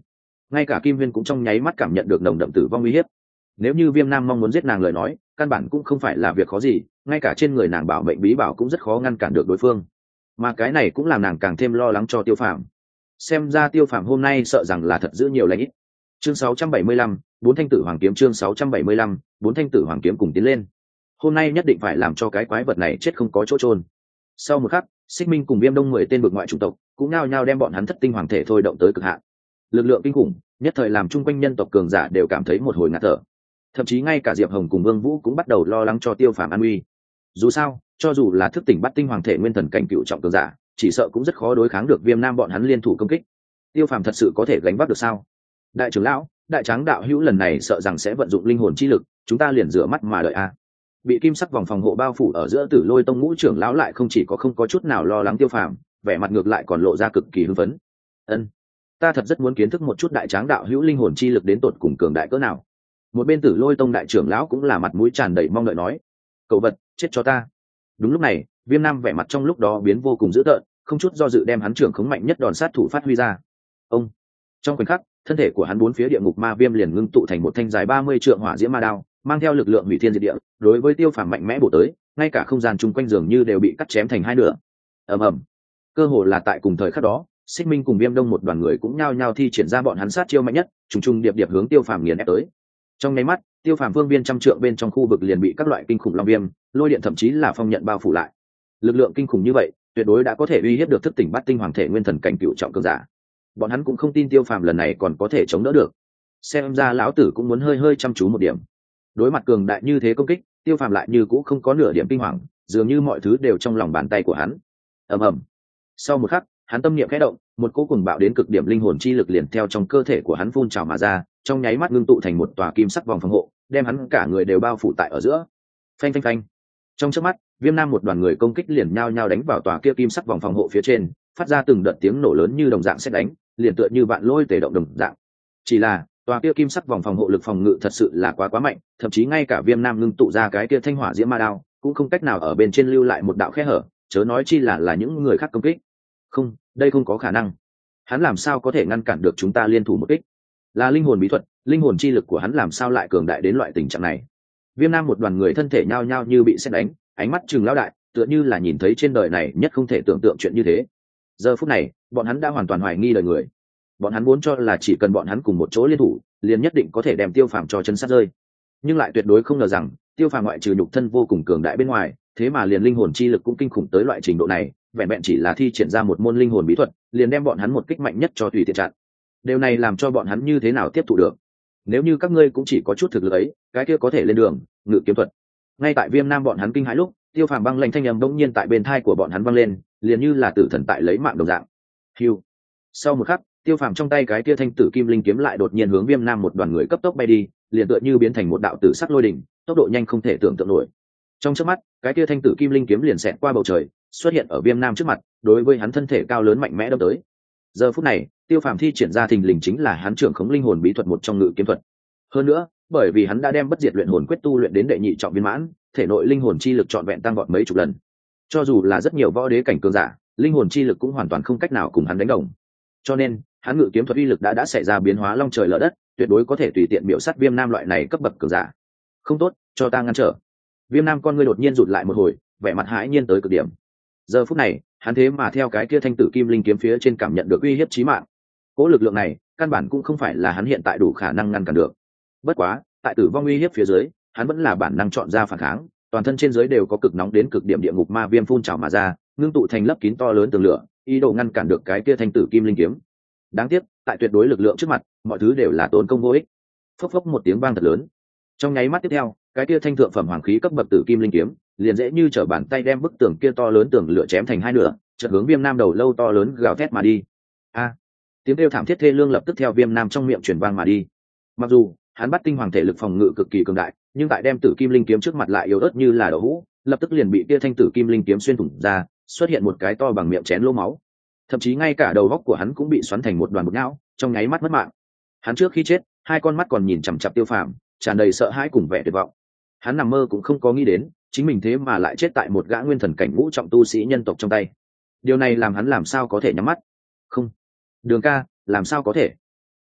ngay cả Kim Huyên cũng trong nháy mắt cảm nhận được nồng đậm tử vong uy hiếp. Nếu như Viêm Nam mong muốn giết nàng lời nói, căn bản cũng không phải là việc khó gì, ngay cả trên người nàng bảo mệnh bí bảo cũng rất khó ngăn cản được đối phương. Mà cái này cũng làm nàng càng thêm lo lắng cho Tiêu Phàm. Xem ra Tiêu Phàm hôm nay sợ rằng là thật giữ nhiều lãnh ít. Chương sáu trăm bảy mươi lăm, bốn thanh tử hoàng kiếm chương sáu trăm bảy mươi lăm, bốn thanh tử hoàng kiếm cùng tiến lên. Hôm nay nhất định phải làm cho cái quái vật này chết không có chỗ chôn. Sau một khắc, Xích Minh cùng Viêm Đông mười tên vực ngoại chủng tộc cũng nao nhao đem bọn hắn thất tinh hoàng thể thôi động tới cực hạn. Lực lượng kinh khủng, nhất thời làm chung quanh nhân tộc cường giả đều cảm thấy một hồi ngạt thở. Thậm chí ngay cả Diệp Hồng cùng Vương Vũ cũng bắt đầu lo lắng cho Tiêu Phàm an nguy. Dù sao, cho dù là thức tỉnh bắt tinh hoàng thể nguyên thần cảnh cựu trọng cường giả, chỉ sợ cũng rất khó đối kháng được Viêm Nam bọn hắn liên thủ công kích. Tiêu Phàm thật sự có thể gánh vác được sao? Đại trưởng lão, đại tráng đạo hữu lần này sợ rằng sẽ vận dụng linh hồn chi lực, chúng ta liền rửa mắt mà đợi a. Bị kim sắc vòng phòng hộ bao phủ ở giữa Tử Lôi Tông ngũ trưởng lão lại không chỉ có không có chút nào lo lắng Tiêu Phàm, vẻ mặt ngược lại còn lộ ra cực kỳ hưng phấn. Ân, ta thật rất muốn kiến thức một chút đại tráng đạo hữu linh hồn chi lực đến tột cùng cường đại cỡ nào. Một bên Tử Lôi Tông đại trưởng lão cũng là mặt mũi tràn đầy mong đợi nói: "Cậu vật, chết cho ta." Đúng lúc này, Viêm Nam vẻ mặt trong lúc đó biến vô cùng dữ tợn, không chút do dự đem hắn trưởng khống mạnh nhất đòn sát thủ phát huy ra. Ông, trong khoảnh khắc, thân thể của hắn bốn phía địa ngục ma viêm liền ngưng tụ thành một thanh dài ba mươi trượng hỏa diễm ma đao, mang theo lực lượng hủy thiên diệt địa, đối với Tiêu Phàm mạnh mẽ bổ tới, ngay cả không gian chung quanh dường như đều bị cắt chém thành hai nửa. Ầm ầm. Cơ hồ là tại cùng thời khắc đó, Xích Minh cùng Viêm Đông một đoàn người cũng nhao nhao thi triển ra bọn hắn sát chiêu mạnh nhất, trùng trùng điệp điệp hướng Tiêu Phàm nghiền ép tới. Trong nháy mắt, Tiêu Phàm phương viên trăm trượng bên trong khu vực liền bị các loại kinh khủng long viêm, lôi điện thậm chí là phong nhận bao phủ lại. Lực lượng kinh khủng như vậy, tuyệt đối đã có thể uy hiếp được thức tỉnh bát tinh hoàng thể nguyên thần cảnh cựu trọng cường giả. Bọn hắn cũng không tin Tiêu Phàm lần này còn có thể chống đỡ được. Xem ra lão tử cũng muốn hơi hơi chăm chú một điểm. Đối mặt cường đại như thế công kích, Tiêu Phàm lại như cũng không có nửa điểm kinh hoàng, dường như mọi thứ đều trong lòng bàn tay của hắn. Ầm ầm. Sau một khắc, hắn tâm niệm khẽ động, một cỗ cuồng bạo đến cực điểm linh hồn chi lực liền theo trong cơ thể của hắn phun trào mà ra, trong nháy mắt ngưng tụ thành một tòa kim sắc vòng phòng hộ, đem hắn cả người đều bao phủ tại ở giữa. Phanh phanh phanh. Trong chớp mắt, Viêm Nam một đoàn người công kích liền nhao nhao đánh vào tòa kia kim sắc vòng phòng hộ phía trên, phát ra từng đợt tiếng nổ lớn như đồng dạng sét đánh, liền tựa như vạn lôi tề động đồng dạng. Chỉ là, tòa kia kim sắc vòng phòng hộ lực phòng ngự thật sự là quá quá mạnh, thậm chí ngay cả Viêm Nam ngưng tụ ra cái kia thanh hỏa diễm ma đao, cũng không cách nào ở bên trên lưu lại một đạo khe hở, chớ nói chi là là những người khác công kích. Không, đây không có khả năng. Hắn làm sao có thể ngăn cản được chúng ta liên thủ một kích? Là linh hồn bí thuật, linh hồn chi lực của hắn làm sao lại cường đại đến loại tình trạng này? Viêm Nam một đoàn người thân thể nhao nhao như bị sét đánh, ánh mắt trừng lão đại, tựa như là nhìn thấy trên đời này nhất không thể tưởng tượng chuyện như thế. Giờ phút này, bọn hắn đã hoàn toàn hoài nghi đời người. Bọn hắn muốn cho là chỉ cần bọn hắn cùng một chỗ liên thủ, liền nhất định có thể đem Tiêu Phàm cho chân sát rơi. Nhưng lại tuyệt đối không ngờ rằng, Tiêu Phàm ngoại trừ nhục thân vô cùng cường đại bên ngoài, thế mà liền linh hồn chi lực cũng kinh khủng tới loại trình độ này, vẹn vẹn chỉ là thi triển ra một môn linh hồn bí thuật, liền đem bọn hắn một kích mạnh nhất cho tùy tiện chặn. Điều này làm cho bọn hắn như thế nào tiếp thụ được? Nếu như các ngươi cũng chỉ có chút thực lực ấy, cái kia có thể lên đường, ngự kiếm thuật. Ngay tại Viêm Nam bọn hắn kinh hãi lúc, Tiêu Phàm băng lanh thanh âm bỗng nhiên tại bên tai của bọn hắn vang lên, liền như là tử thần tại lấy mạng đồng dạng. Hưu. Sau một khắc, Tiêu Phàm trong tay cái kia thanh tử kim linh kiếm lại đột nhiên hướng Viêm Nam một đoàn người cấp tốc bay đi, liền tựa như biến thành một đạo tử sắc lôi đỉnh, tốc độ nhanh không thể tưởng tượng nổi. Trong chớp mắt, cái kia thanh tử kim linh kiếm liền xẹt qua bầu trời, xuất hiện ở Viêm Nam trước mặt, đối với hắn thân thể cao lớn mạnh mẽ đâm tới. Giờ phút này, Tiêu Phàm thi triển ra thình lình chính là hắn trưởng khống linh hồn bí thuật một trong ngự kiếm thuật. Hơn nữa, bởi vì hắn đã đem bất diệt luyện hồn quyết tu luyện đến đệ nhị trọng viên mãn, thể nội linh hồn chi lực trọn vẹn tăng vọt mấy chục lần. Cho dù là rất nhiều võ đế cảnh cường giả, linh hồn chi lực cũng hoàn toàn không cách nào cùng hắn đánh đồng. Cho nên, hắn ngự kiếm thuật uy lực đã đã xảy ra biến hóa long trời lở đất, tuyệt đối có thể tùy tiện miểu sát Viêm Nam loại này cấp bậc cường giả. Không tốt, cho ta ngăn trở. Viêm Nam con ngươi đột nhiên rụt lại một hồi, vẻ mặt hãi nhiên tới cực điểm. Giờ phút này, hắn thế mà theo cái kia thanh tử kim linh kiếm phía trên cảm nhận được uy hiếp chí mạng. Cố lực lượng này, căn bản cũng không phải là hắn hiện tại đủ khả năng ngăn cản được. Bất quá, tại tử vong uy hiếp phía dưới, hắn vẫn là bản năng chọn ra phản kháng, toàn thân trên dưới đều có cực nóng đến cực điểm địa ngục ma viêm phun trào mà ra, ngưng tụ thành lấp kín to lớn tường lửa, ý đồ ngăn cản được cái kia thanh tử kim linh kiếm. Đáng tiếc, tại tuyệt đối lực lượng trước mặt, mọi thứ đều là tốn công vô ích. Phốc phốc một tiếng vang thật lớn. Trong nháy mắt tiếp theo, cái kia thanh thượng phẩm hoàng khí cấp bậc tử kim linh kiếm, liền dễ như trở bàn tay đem bức tường kia to lớn tường lửa chém thành hai nửa, chợt hướng Viêm Nam đầu lâu to lớn gào thét mà đi. A! Tiếng kêu thảm thiết thê lương lập tức theo Viêm Nam trong miệng truyền vang mà đi. Mặc dù hắn bắt tinh hoàng thể lực phòng ngự cực kỳ cường đại, nhưng tại đem tử kim linh kiếm trước mặt lại yếu ớt như là đậu hũ, lập tức liền bị kia thanh tử kim linh kiếm xuyên thủng ra, xuất hiện một cái to bằng miệng chén lỗ máu. Thậm chí ngay cả đầu góc của hắn cũng bị xoắn thành một đoàn bột não, trong nháy mắt mất mạng. Hắn trước khi chết, hai con mắt còn nhìn chằm chằm Tiêu Phàm, tràn đầy sợ hãi cùng vẻ tuyệt vọng. Hắn nằm mơ cũng không có nghĩ đến, chính mình thế mà lại chết tại một gã nguyên thần cảnh ngũ trọng tu sĩ nhân tộc trong tay. Điều này làm hắn làm sao có thể nhắm mắt? Không, Đường ca, làm sao có thể?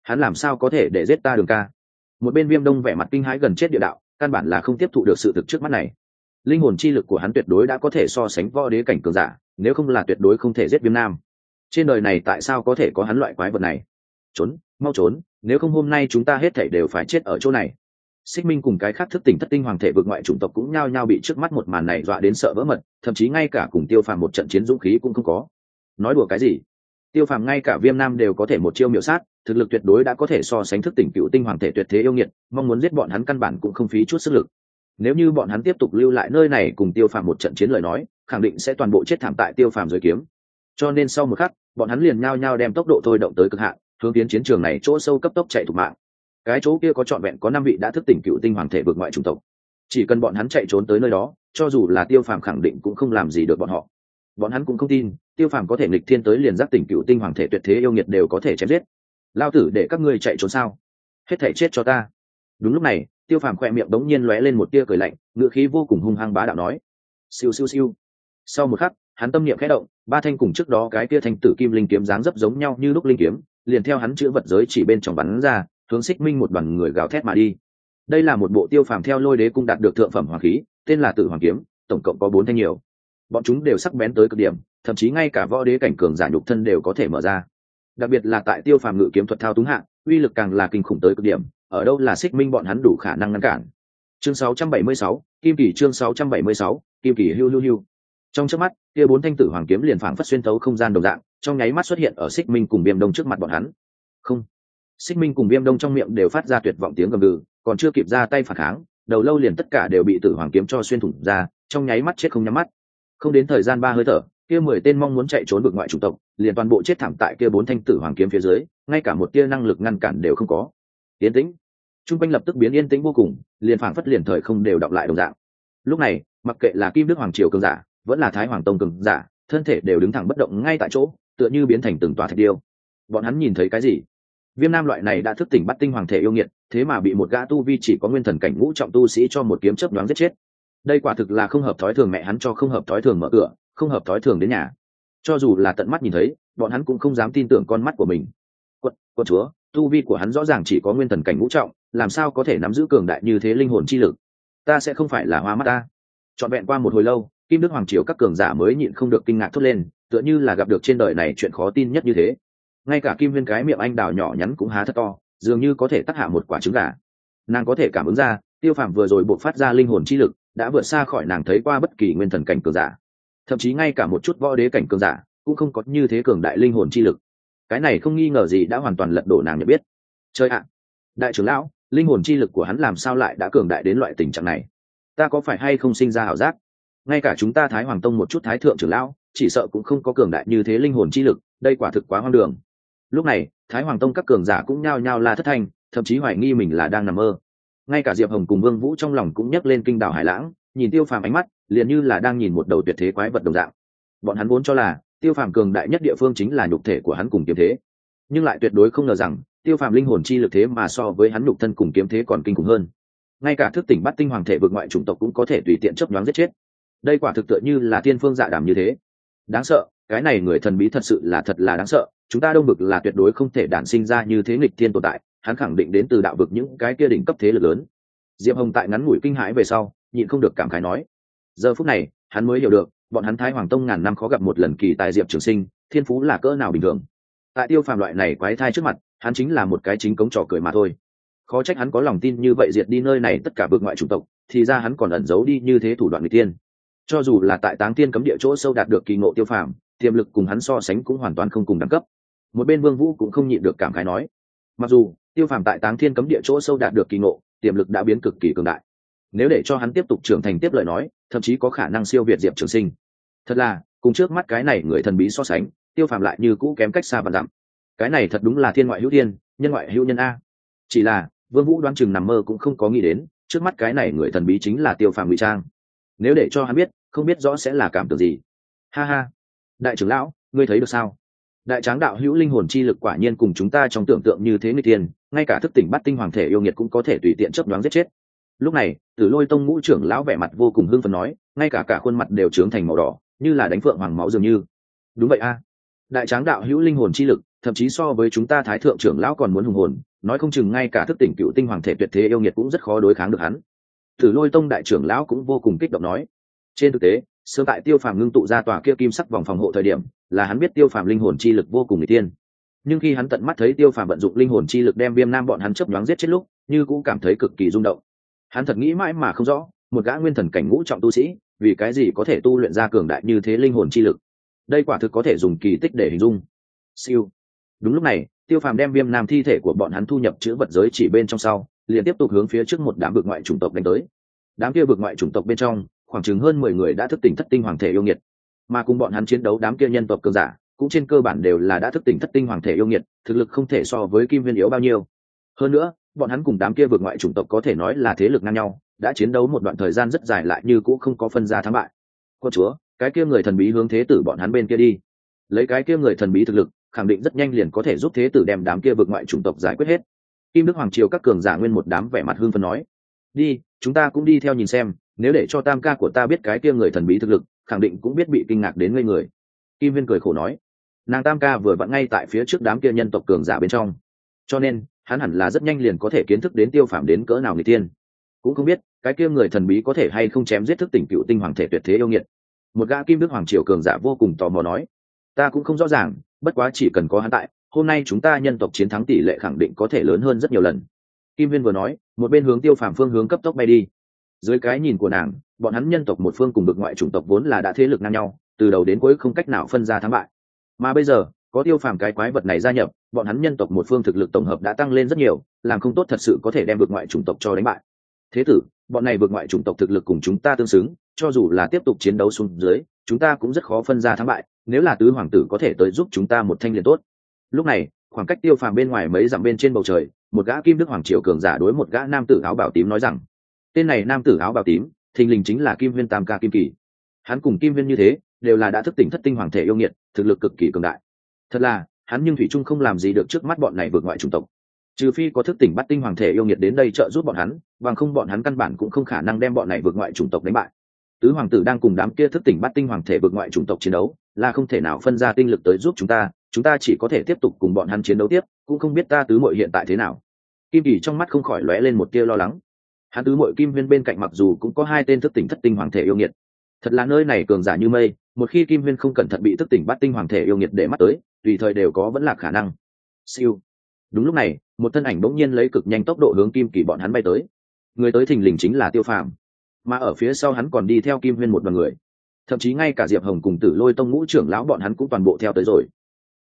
hắn làm sao có thể để giết ta Đường ca? Một bên Viêm Đông vẻ mặt kinh hãi gần chết địa đạo, căn bản là không tiếp thụ được sự thực trước mắt này. Linh hồn chi lực của hắn tuyệt đối đã có thể so sánh võ đế cảnh cường giả, nếu không là tuyệt đối không thể giết Viêm Nam. Trên đời này tại sao có thể có hắn loại quái vật này? Trốn, mau trốn, nếu không hôm nay chúng ta hết thảy đều phải chết ở chỗ này. Xích Minh cùng cái khác thức tỉnh thất tinh hoàng thể vượt ngoại chủng tộc cũng nhao nhao bị trước mắt một màn này dọa đến sợ vỡ mật, thậm chí ngay cả cùng Tiêu Phàm một trận chiến dũng khí cũng không có. Nói đùa cái gì? Tiêu Phàm ngay cả Viêm Nam đều có thể một chiêu miểu sát, thực lực tuyệt đối đã có thể so sánh thức tỉnh cựu tinh hoàng thể tuyệt thế yêu nghiệt, mong muốn giết bọn hắn căn bản cũng không phí chút sức lực. Nếu như bọn hắn tiếp tục lưu lại nơi này cùng Tiêu Phàm một trận chiến lời nói, khẳng định sẽ toàn bộ chết thảm tại Tiêu Phàm dưới kiếm. Cho nên sau một khắc, bọn hắn liền nhao nhao đem tốc độ thôi động tới cực hạn, hướng tiến chiến trường này chỗ sâu cấp tốc chạy thục mạng. Cái chỗ kia có trọn vẹn có năm vị đã thức tỉnh cựu tinh hoàng thể vượt ngoại chủng tộc, chỉ cần bọn hắn chạy trốn tới nơi đó, cho dù là Tiêu Phàm khẳng định cũng không làm gì được bọn họ. Bọn hắn cũng không tin Tiêu Phàm có thể nghịch thiên tới liền giác tỉnh cựu tinh hoàng thể tuyệt thế yêu nghiệt đều có thể chém giết. Lao tử để các ngươi chạy trốn sao? Hết thể chết cho ta! Đúng lúc này, Tiêu Phàm khoe miệng đống nhiên lóe lên một tia cười lạnh, ngữ khí vô cùng hung hăng bá đạo nói: siêu siêu siêu. Sau một khắc, hắn tâm niệm khẽ động, ba thanh cùng trước đó cái tia thanh tử kim linh kiếm dáng dấp giống nhau như lúc linh kiếm, liền theo hắn chữ vật giới chỉ bên trong bắn ra, hướng Xích Minh một đoàn người gào thét mà đi. Đây là một bộ Tiêu Phàm theo Lôi Đế cung đạt được thượng phẩm hoàng khí, tên là Tử Hoàng kiếm, tổng cộng có bốn thanh nhiều. Bọn chúng đều sắc bén tới cực điểm, thậm chí ngay cả võ đế cảnh cường giả nhục thân đều có thể mở ra. Đặc biệt là tại Tiêu Phàm ngự kiếm thuật thao túng hạ, uy lực càng là kinh khủng tới cực điểm, ở đâu là Xích Minh bọn hắn đủ khả năng ngăn cản. Chương sáu trăm bảy mươi sáu, Kim Kỳ chương sáu trăm bảy mươi sáu, Kim Kỳ hưu hưu hưu. Trong chớp mắt, kia bốn thanh Tử Hoàng kiếm liền phảng phất xuyên thấu không gian đồng dạng, trong nháy mắt xuất hiện ở Xích Minh cùng Viêm Đông trước mặt bọn hắn. Không. Xích Minh cùng Viêm Đông trong miệng đều phát ra tuyệt vọng tiếng gầm gừ, còn chưa kịp ra tay phản kháng, đầu lâu liền tất cả đều bị Tử Hoàng kiếm cho xuyên thủng ra, trong nháy mắt chết không nhắm mắt. Không đến thời gian ba hơi thở, kia mười tên mong muốn chạy trốn vực ngoại chủng tộc, liền toàn bộ chết thảm tại kia bốn thanh Tử Hoàng kiếm phía dưới, ngay cả một tia năng lực ngăn cản đều không có. Yên tĩnh. Trung quanh lập tức biến yên tĩnh vô cùng, liền phảng phất liền thời không đều đọc lại đồng dạng. Lúc này, mặc kệ là Kim Đức Hoàng triều cường giả, vẫn là Thái Hoàng tông cường giả, thân thể đều đứng thẳng bất động ngay tại chỗ, tựa như biến thành từng tòa thạch điêu. Bọn hắn nhìn thấy cái gì? Viêm Nam loại này đã thức tỉnh bắt tinh hoàng thể yêu nghiệt, thế mà bị một gã tu vi chỉ có nguyên thần cảnh ngũ trọng tu sĩ cho một kiếm chớp nhoáng giết chết. Đây quả thực là không hợp thói thường, mẹ hắn cho không hợp thói thường mở cửa, không hợp thói thường đến nhà. Cho dù là tận mắt nhìn thấy, bọn hắn cũng không dám tin tưởng con mắt của mình. Quận, quận chúa, tu vi của hắn rõ ràng chỉ có nguyên thần cảnh ngũ trọng, làm sao có thể nắm giữ cường đại như thế linh hồn chi lực? Ta sẽ không phải là hoa mắt ta? Trọn vẹn qua một hồi lâu, Kim Đức Hoàng triều các cường giả mới nhịn không được kinh ngạc thốt lên, tựa như là gặp được trên đời này chuyện khó tin nhất như thế. Ngay cả Kim Huyên cái miệng anh đào nhỏ nhắn cũng há thật to, dường như có thể tắc hạ một quả trứng gà. Nàng có thể cảm ứng ra, Tiêu Phàm vừa rồi bộc phát ra linh hồn chi lực, đã vượt xa khỏi nàng thấy qua bất kỳ nguyên thần cảnh cường giả, thậm chí ngay cả một chút võ đế cảnh cường giả cũng không có như thế cường đại linh hồn chi lực. Cái này không nghi ngờ gì đã hoàn toàn lật đổ nàng nhận biết. Chơi ạ, đại trưởng lão, linh hồn chi lực của hắn làm sao lại đã cường đại đến loại tình trạng này? Ta có phải hay không sinh ra ảo giác? Ngay cả chúng ta Thái Hoàng tông một chút thái thượng trưởng lão, chỉ sợ cũng không có cường đại như thế linh hồn chi lực, đây quả thực quá hoang đường. Lúc này, Thái Hoàng tông các cường giả cũng nhao nhao la thất thanh, thậm chí hoài nghi mình là đang nằm mơ. Ngay cả Diệp Hồng cùng Vương Vũ trong lòng cũng nhấc lên kinh đảo hải lãng, nhìn Tiêu Phàm ánh mắt liền như là đang nhìn một đầu tuyệt thế quái vật đồng dạng. Bọn hắn vốn cho là Tiêu Phàm cường đại nhất địa phương chính là nhục thể của hắn cùng kiếm thế, nhưng lại tuyệt đối không ngờ rằng Tiêu Phàm linh hồn chi lực thế mà so với hắn nhục thân cùng kiếm thế còn kinh khủng hơn. Ngay cả thức tỉnh bắt tinh hoàng thể vượt ngoại chủng tộc cũng có thể tùy tiện chớp nhoáng giết chết. Đây quả thực tựa như là thiên phương dạ đàm như thế. Đáng sợ, cái này người thần bí thật sự là thật là đáng sợ. Chúng ta Đông Vực là tuyệt đối không thể đản sinh ra như thế nghịch thiên tồn tại, hắn khẳng định đến từ đạo vực những cái kia đỉnh cấp thế lực lớn. Diệp Hồng tại ngắn ngủi kinh hãi về sau, nhịn không được cảm khái nói. Giờ phút này, hắn mới hiểu được, bọn hắn Thái Hoàng tông ngàn năm khó gặp một lần kỳ tài Diệp Trường Sinh, thiên phú là cỡ nào bình thường. Tại Tiêu Phàm loại này quái thai trước mặt, hắn chính là một cái chính cống trò cười mà thôi. Khó trách hắn có lòng tin như vậy diệt đi nơi này tất cả vực ngoại chủng tộc, thì ra hắn còn ẩn giấu đi như thế thủ đoạn nghịch tiên. Cho dù là tại Táng Thiên cấm địa chỗ sâu đạt được kỳ ngộ Tiêu Phàm, tiềm lực cùng hắn so sánh cũng hoàn toàn không cùng đẳng cấp. Một bên Vương Vũ cũng không nhịn được cảm khái nói, mặc dù Tiêu Phàm tại Táng Thiên cấm địa chỗ sâu đạt được kỳ ngộ, tiềm lực đã biến cực kỳ cường đại. Nếu để cho hắn tiếp tục trưởng thành tiếp lời nói, thậm chí có khả năng siêu việt Diệp Trường Sinh. Thật là, cùng trước mắt cái này người thần bí so sánh, Tiêu Phàm lại như cũ kém cách xa vạn dặm. Cái này thật đúng là thiên ngoại hữu thiên, nhân ngoại hữu nhân a. Chỉ là, Vương Vũ đoán chừng nằm mơ cũng không có nghĩ đến, trước mắt cái này người thần bí chính là Tiêu Phàm ngụy trang. Nếu để cho hắn biết, không biết rõ sẽ là cảm tưởng gì. Ha ha, đại trưởng lão, ngươi thấy được sao? Đại tráng đạo hữu linh hồn chi lực quả nhiên cùng chúng ta trong tưởng tượng như thế nghịch tiên, ngay cả thức tỉnh bắt tinh hoàng thể yêu nghiệt cũng có thể tùy tiện chớp nhoáng giết chết. Lúc này, Tử Lôi tông ngũ trưởng lão vẻ mặt vô cùng hưng phấn nói, ngay cả cả khuôn mặt đều trướng thành màu đỏ, như là đánh phượng hoàng máu dường như. Đúng vậy a, đại tráng đạo hữu linh hồn chi lực thậm chí so với chúng ta thái thượng trưởng lão còn muốn hùng hồn, nói không chừng ngay cả thức tỉnh cựu tinh hoàng thể tuyệt thế yêu nghiệt cũng rất khó đối kháng được hắn. Tử Lôi Tông đại trưởng lão cũng vô cùng kích động nói. Trên thực tế, sớm tại Tiêu Phàm ngưng tụ ra tòa kia kim sắc vòng phòng hộ thời điểm, là hắn biết Tiêu Phàm linh hồn chi lực vô cùng nghịch tiên. Nhưng khi hắn tận mắt thấy Tiêu Phàm vận dụng linh hồn chi lực đem Viêm Nam bọn hắn chớp nhoáng giết chết lúc, như cũng cảm thấy cực kỳ rung động. Hắn thật nghĩ mãi mà không rõ, một gã nguyên thần cảnh ngũ trọng tu sĩ, vì cái gì có thể tu luyện ra cường đại như thế linh hồn chi lực. Đây quả thực có thể dùng kỳ tích để hình dung. Siêu. Đúng lúc này, Tiêu Phàm đem Viêm Nam thi thể của bọn hắn thu nhập chữ vật giới chỉ bên trong sau, liền tiếp tục hướng phía trước một đám vực ngoại chủng tộc đánh tới. Đám kia vực ngoại chủng tộc bên trong, khoảng chừng hơn mười người đã thức tỉnh thất tinh hoàng thể yêu nghiệt, mà cùng bọn hắn chiến đấu đám kia nhân tộc cường giả, cũng trên cơ bản đều là đã thức tỉnh thất tinh hoàng thể yêu nghiệt, thực lực không thể so với Kim Viên yếu bao nhiêu. Hơn nữa, bọn hắn cùng đám kia vực ngoại chủng tộc có thể nói là thế lực ngang nhau, đã chiến đấu một đoạn thời gian rất dài lại như cũng không có phân ra thắng bại. Quân chúa, cái kia người thần bí hướng thế tử bọn hắn bên kia đi. Lấy cái kia người thần bí thực lực, khẳng định rất nhanh liền có thể giúp thế tử đem đám kia vực ngoại chủng tộc giải quyết hết. Kim Đức Hoàng triều các cường giả nguyên một đám vẻ mặt hưng phấn nói: "Đi, chúng ta cũng đi theo nhìn xem, nếu để cho tam ca của ta biết cái kia người thần bí thực lực, khẳng định cũng biết bị kinh ngạc đến ngây người." Kim Viên cười khổ nói: "Nàng tam ca vừa vặn ngay tại phía trước đám kia nhân tộc cường giả bên trong, cho nên hắn hẳn là rất nhanh liền có thể kiến thức đến Tiêu Phàm đến cỡ nào người tiên. Cũng không biết cái kia người thần bí có thể hay không chém giết thức tỉnh cựu tinh hoàng thể tuyệt thế yêu nghiệt." Một gã Kim Đức Hoàng triều cường giả vô cùng tò mò nói: "Ta cũng không rõ ràng, bất quá chỉ cần có hắn tại, hôm nay chúng ta nhân tộc chiến thắng tỷ lệ khẳng định có thể lớn hơn rất nhiều lần." Kim Viên vừa nói, một bên hướng Tiêu Phàm phương hướng cấp tốc bay đi. Dưới cái nhìn của nàng, bọn hắn nhân tộc một phương cùng vực ngoại chủng tộc vốn là đã thế lực ngang nhau, từ đầu đến cuối không cách nào phân ra thắng bại. Mà bây giờ, có Tiêu Phàm cái quái vật này gia nhập, bọn hắn nhân tộc một phương thực lực tổng hợp đã tăng lên rất nhiều, làm không tốt thật sự có thể đem vực ngoại chủng tộc cho đánh bại. Thế tử, bọn này vực ngoại chủng tộc thực lực cùng chúng ta tương xứng, cho dù là tiếp tục chiến đấu xuống dưới, chúng ta cũng rất khó phân ra thắng bại, nếu là tứ hoàng tử có thể tới giúp chúng ta một thanh liền tốt. Lúc này, khoảng cách Tiêu Phàm bên ngoài mấy dặm bên trên bầu trời, một gã Kim Đức Hoàng triều cường giả đối một gã nam tử áo bào tím nói rằng: tên này nam tử áo bào tím thình lình chính là Kim Viên tam ca Kim Kỳ. Hắn cùng Kim Viên như thế, đều là đã thức tỉnh thất tinh hoàng thể yêu nghiệt, thực lực cực kỳ cường đại. Thật là, hắn nhưng thủy trung không làm gì được trước mắt bọn này vượt ngoại chủng tộc. Trừ phi có thức tỉnh bắt tinh hoàng thể yêu nghiệt đến đây trợ giúp bọn hắn, bằng không bọn hắn căn bản cũng không khả năng đem bọn này vượt ngoại chủng tộc đánh bại. Tứ hoàng tử đang cùng đám kia thức tỉnh bắt tinh hoàng thể vượt ngoại chủng tộc chiến đấu, là không thể nào phân ra tinh lực tới giúp chúng ta, chúng ta chỉ có thể tiếp tục cùng bọn hắn chiến đấu tiếp, cũng không biết ta tứ muội hiện tại thế nào. Kim Kỳ trong mắt không khỏi lóe lên một tia lo lắng. Hắn tứ muội Kim Viên bên cạnh mặc dù cũng có hai tên thức tỉnh thất tinh hoàng thể yêu nghiệt, thật là nơi này cường giả như mây, một khi Kim Viên không cẩn thận bị thức tỉnh bắt tinh hoàng thể yêu nghiệt để mắt tới, tùy thời đều có vẫn là khả năng. Siêu. Đúng lúc này, một thân ảnh bỗng nhiên lấy cực nhanh tốc độ hướng Kim Kỳ bọn hắn bay tới. Người tới thình lình chính là Tiêu Phàm, mà ở phía sau hắn còn đi theo Kim Viên một đoàn người, thậm chí ngay cả Diệp Hồng cùng Tử Lôi Tông ngũ trưởng lão bọn hắn cũng toàn bộ theo tới rồi.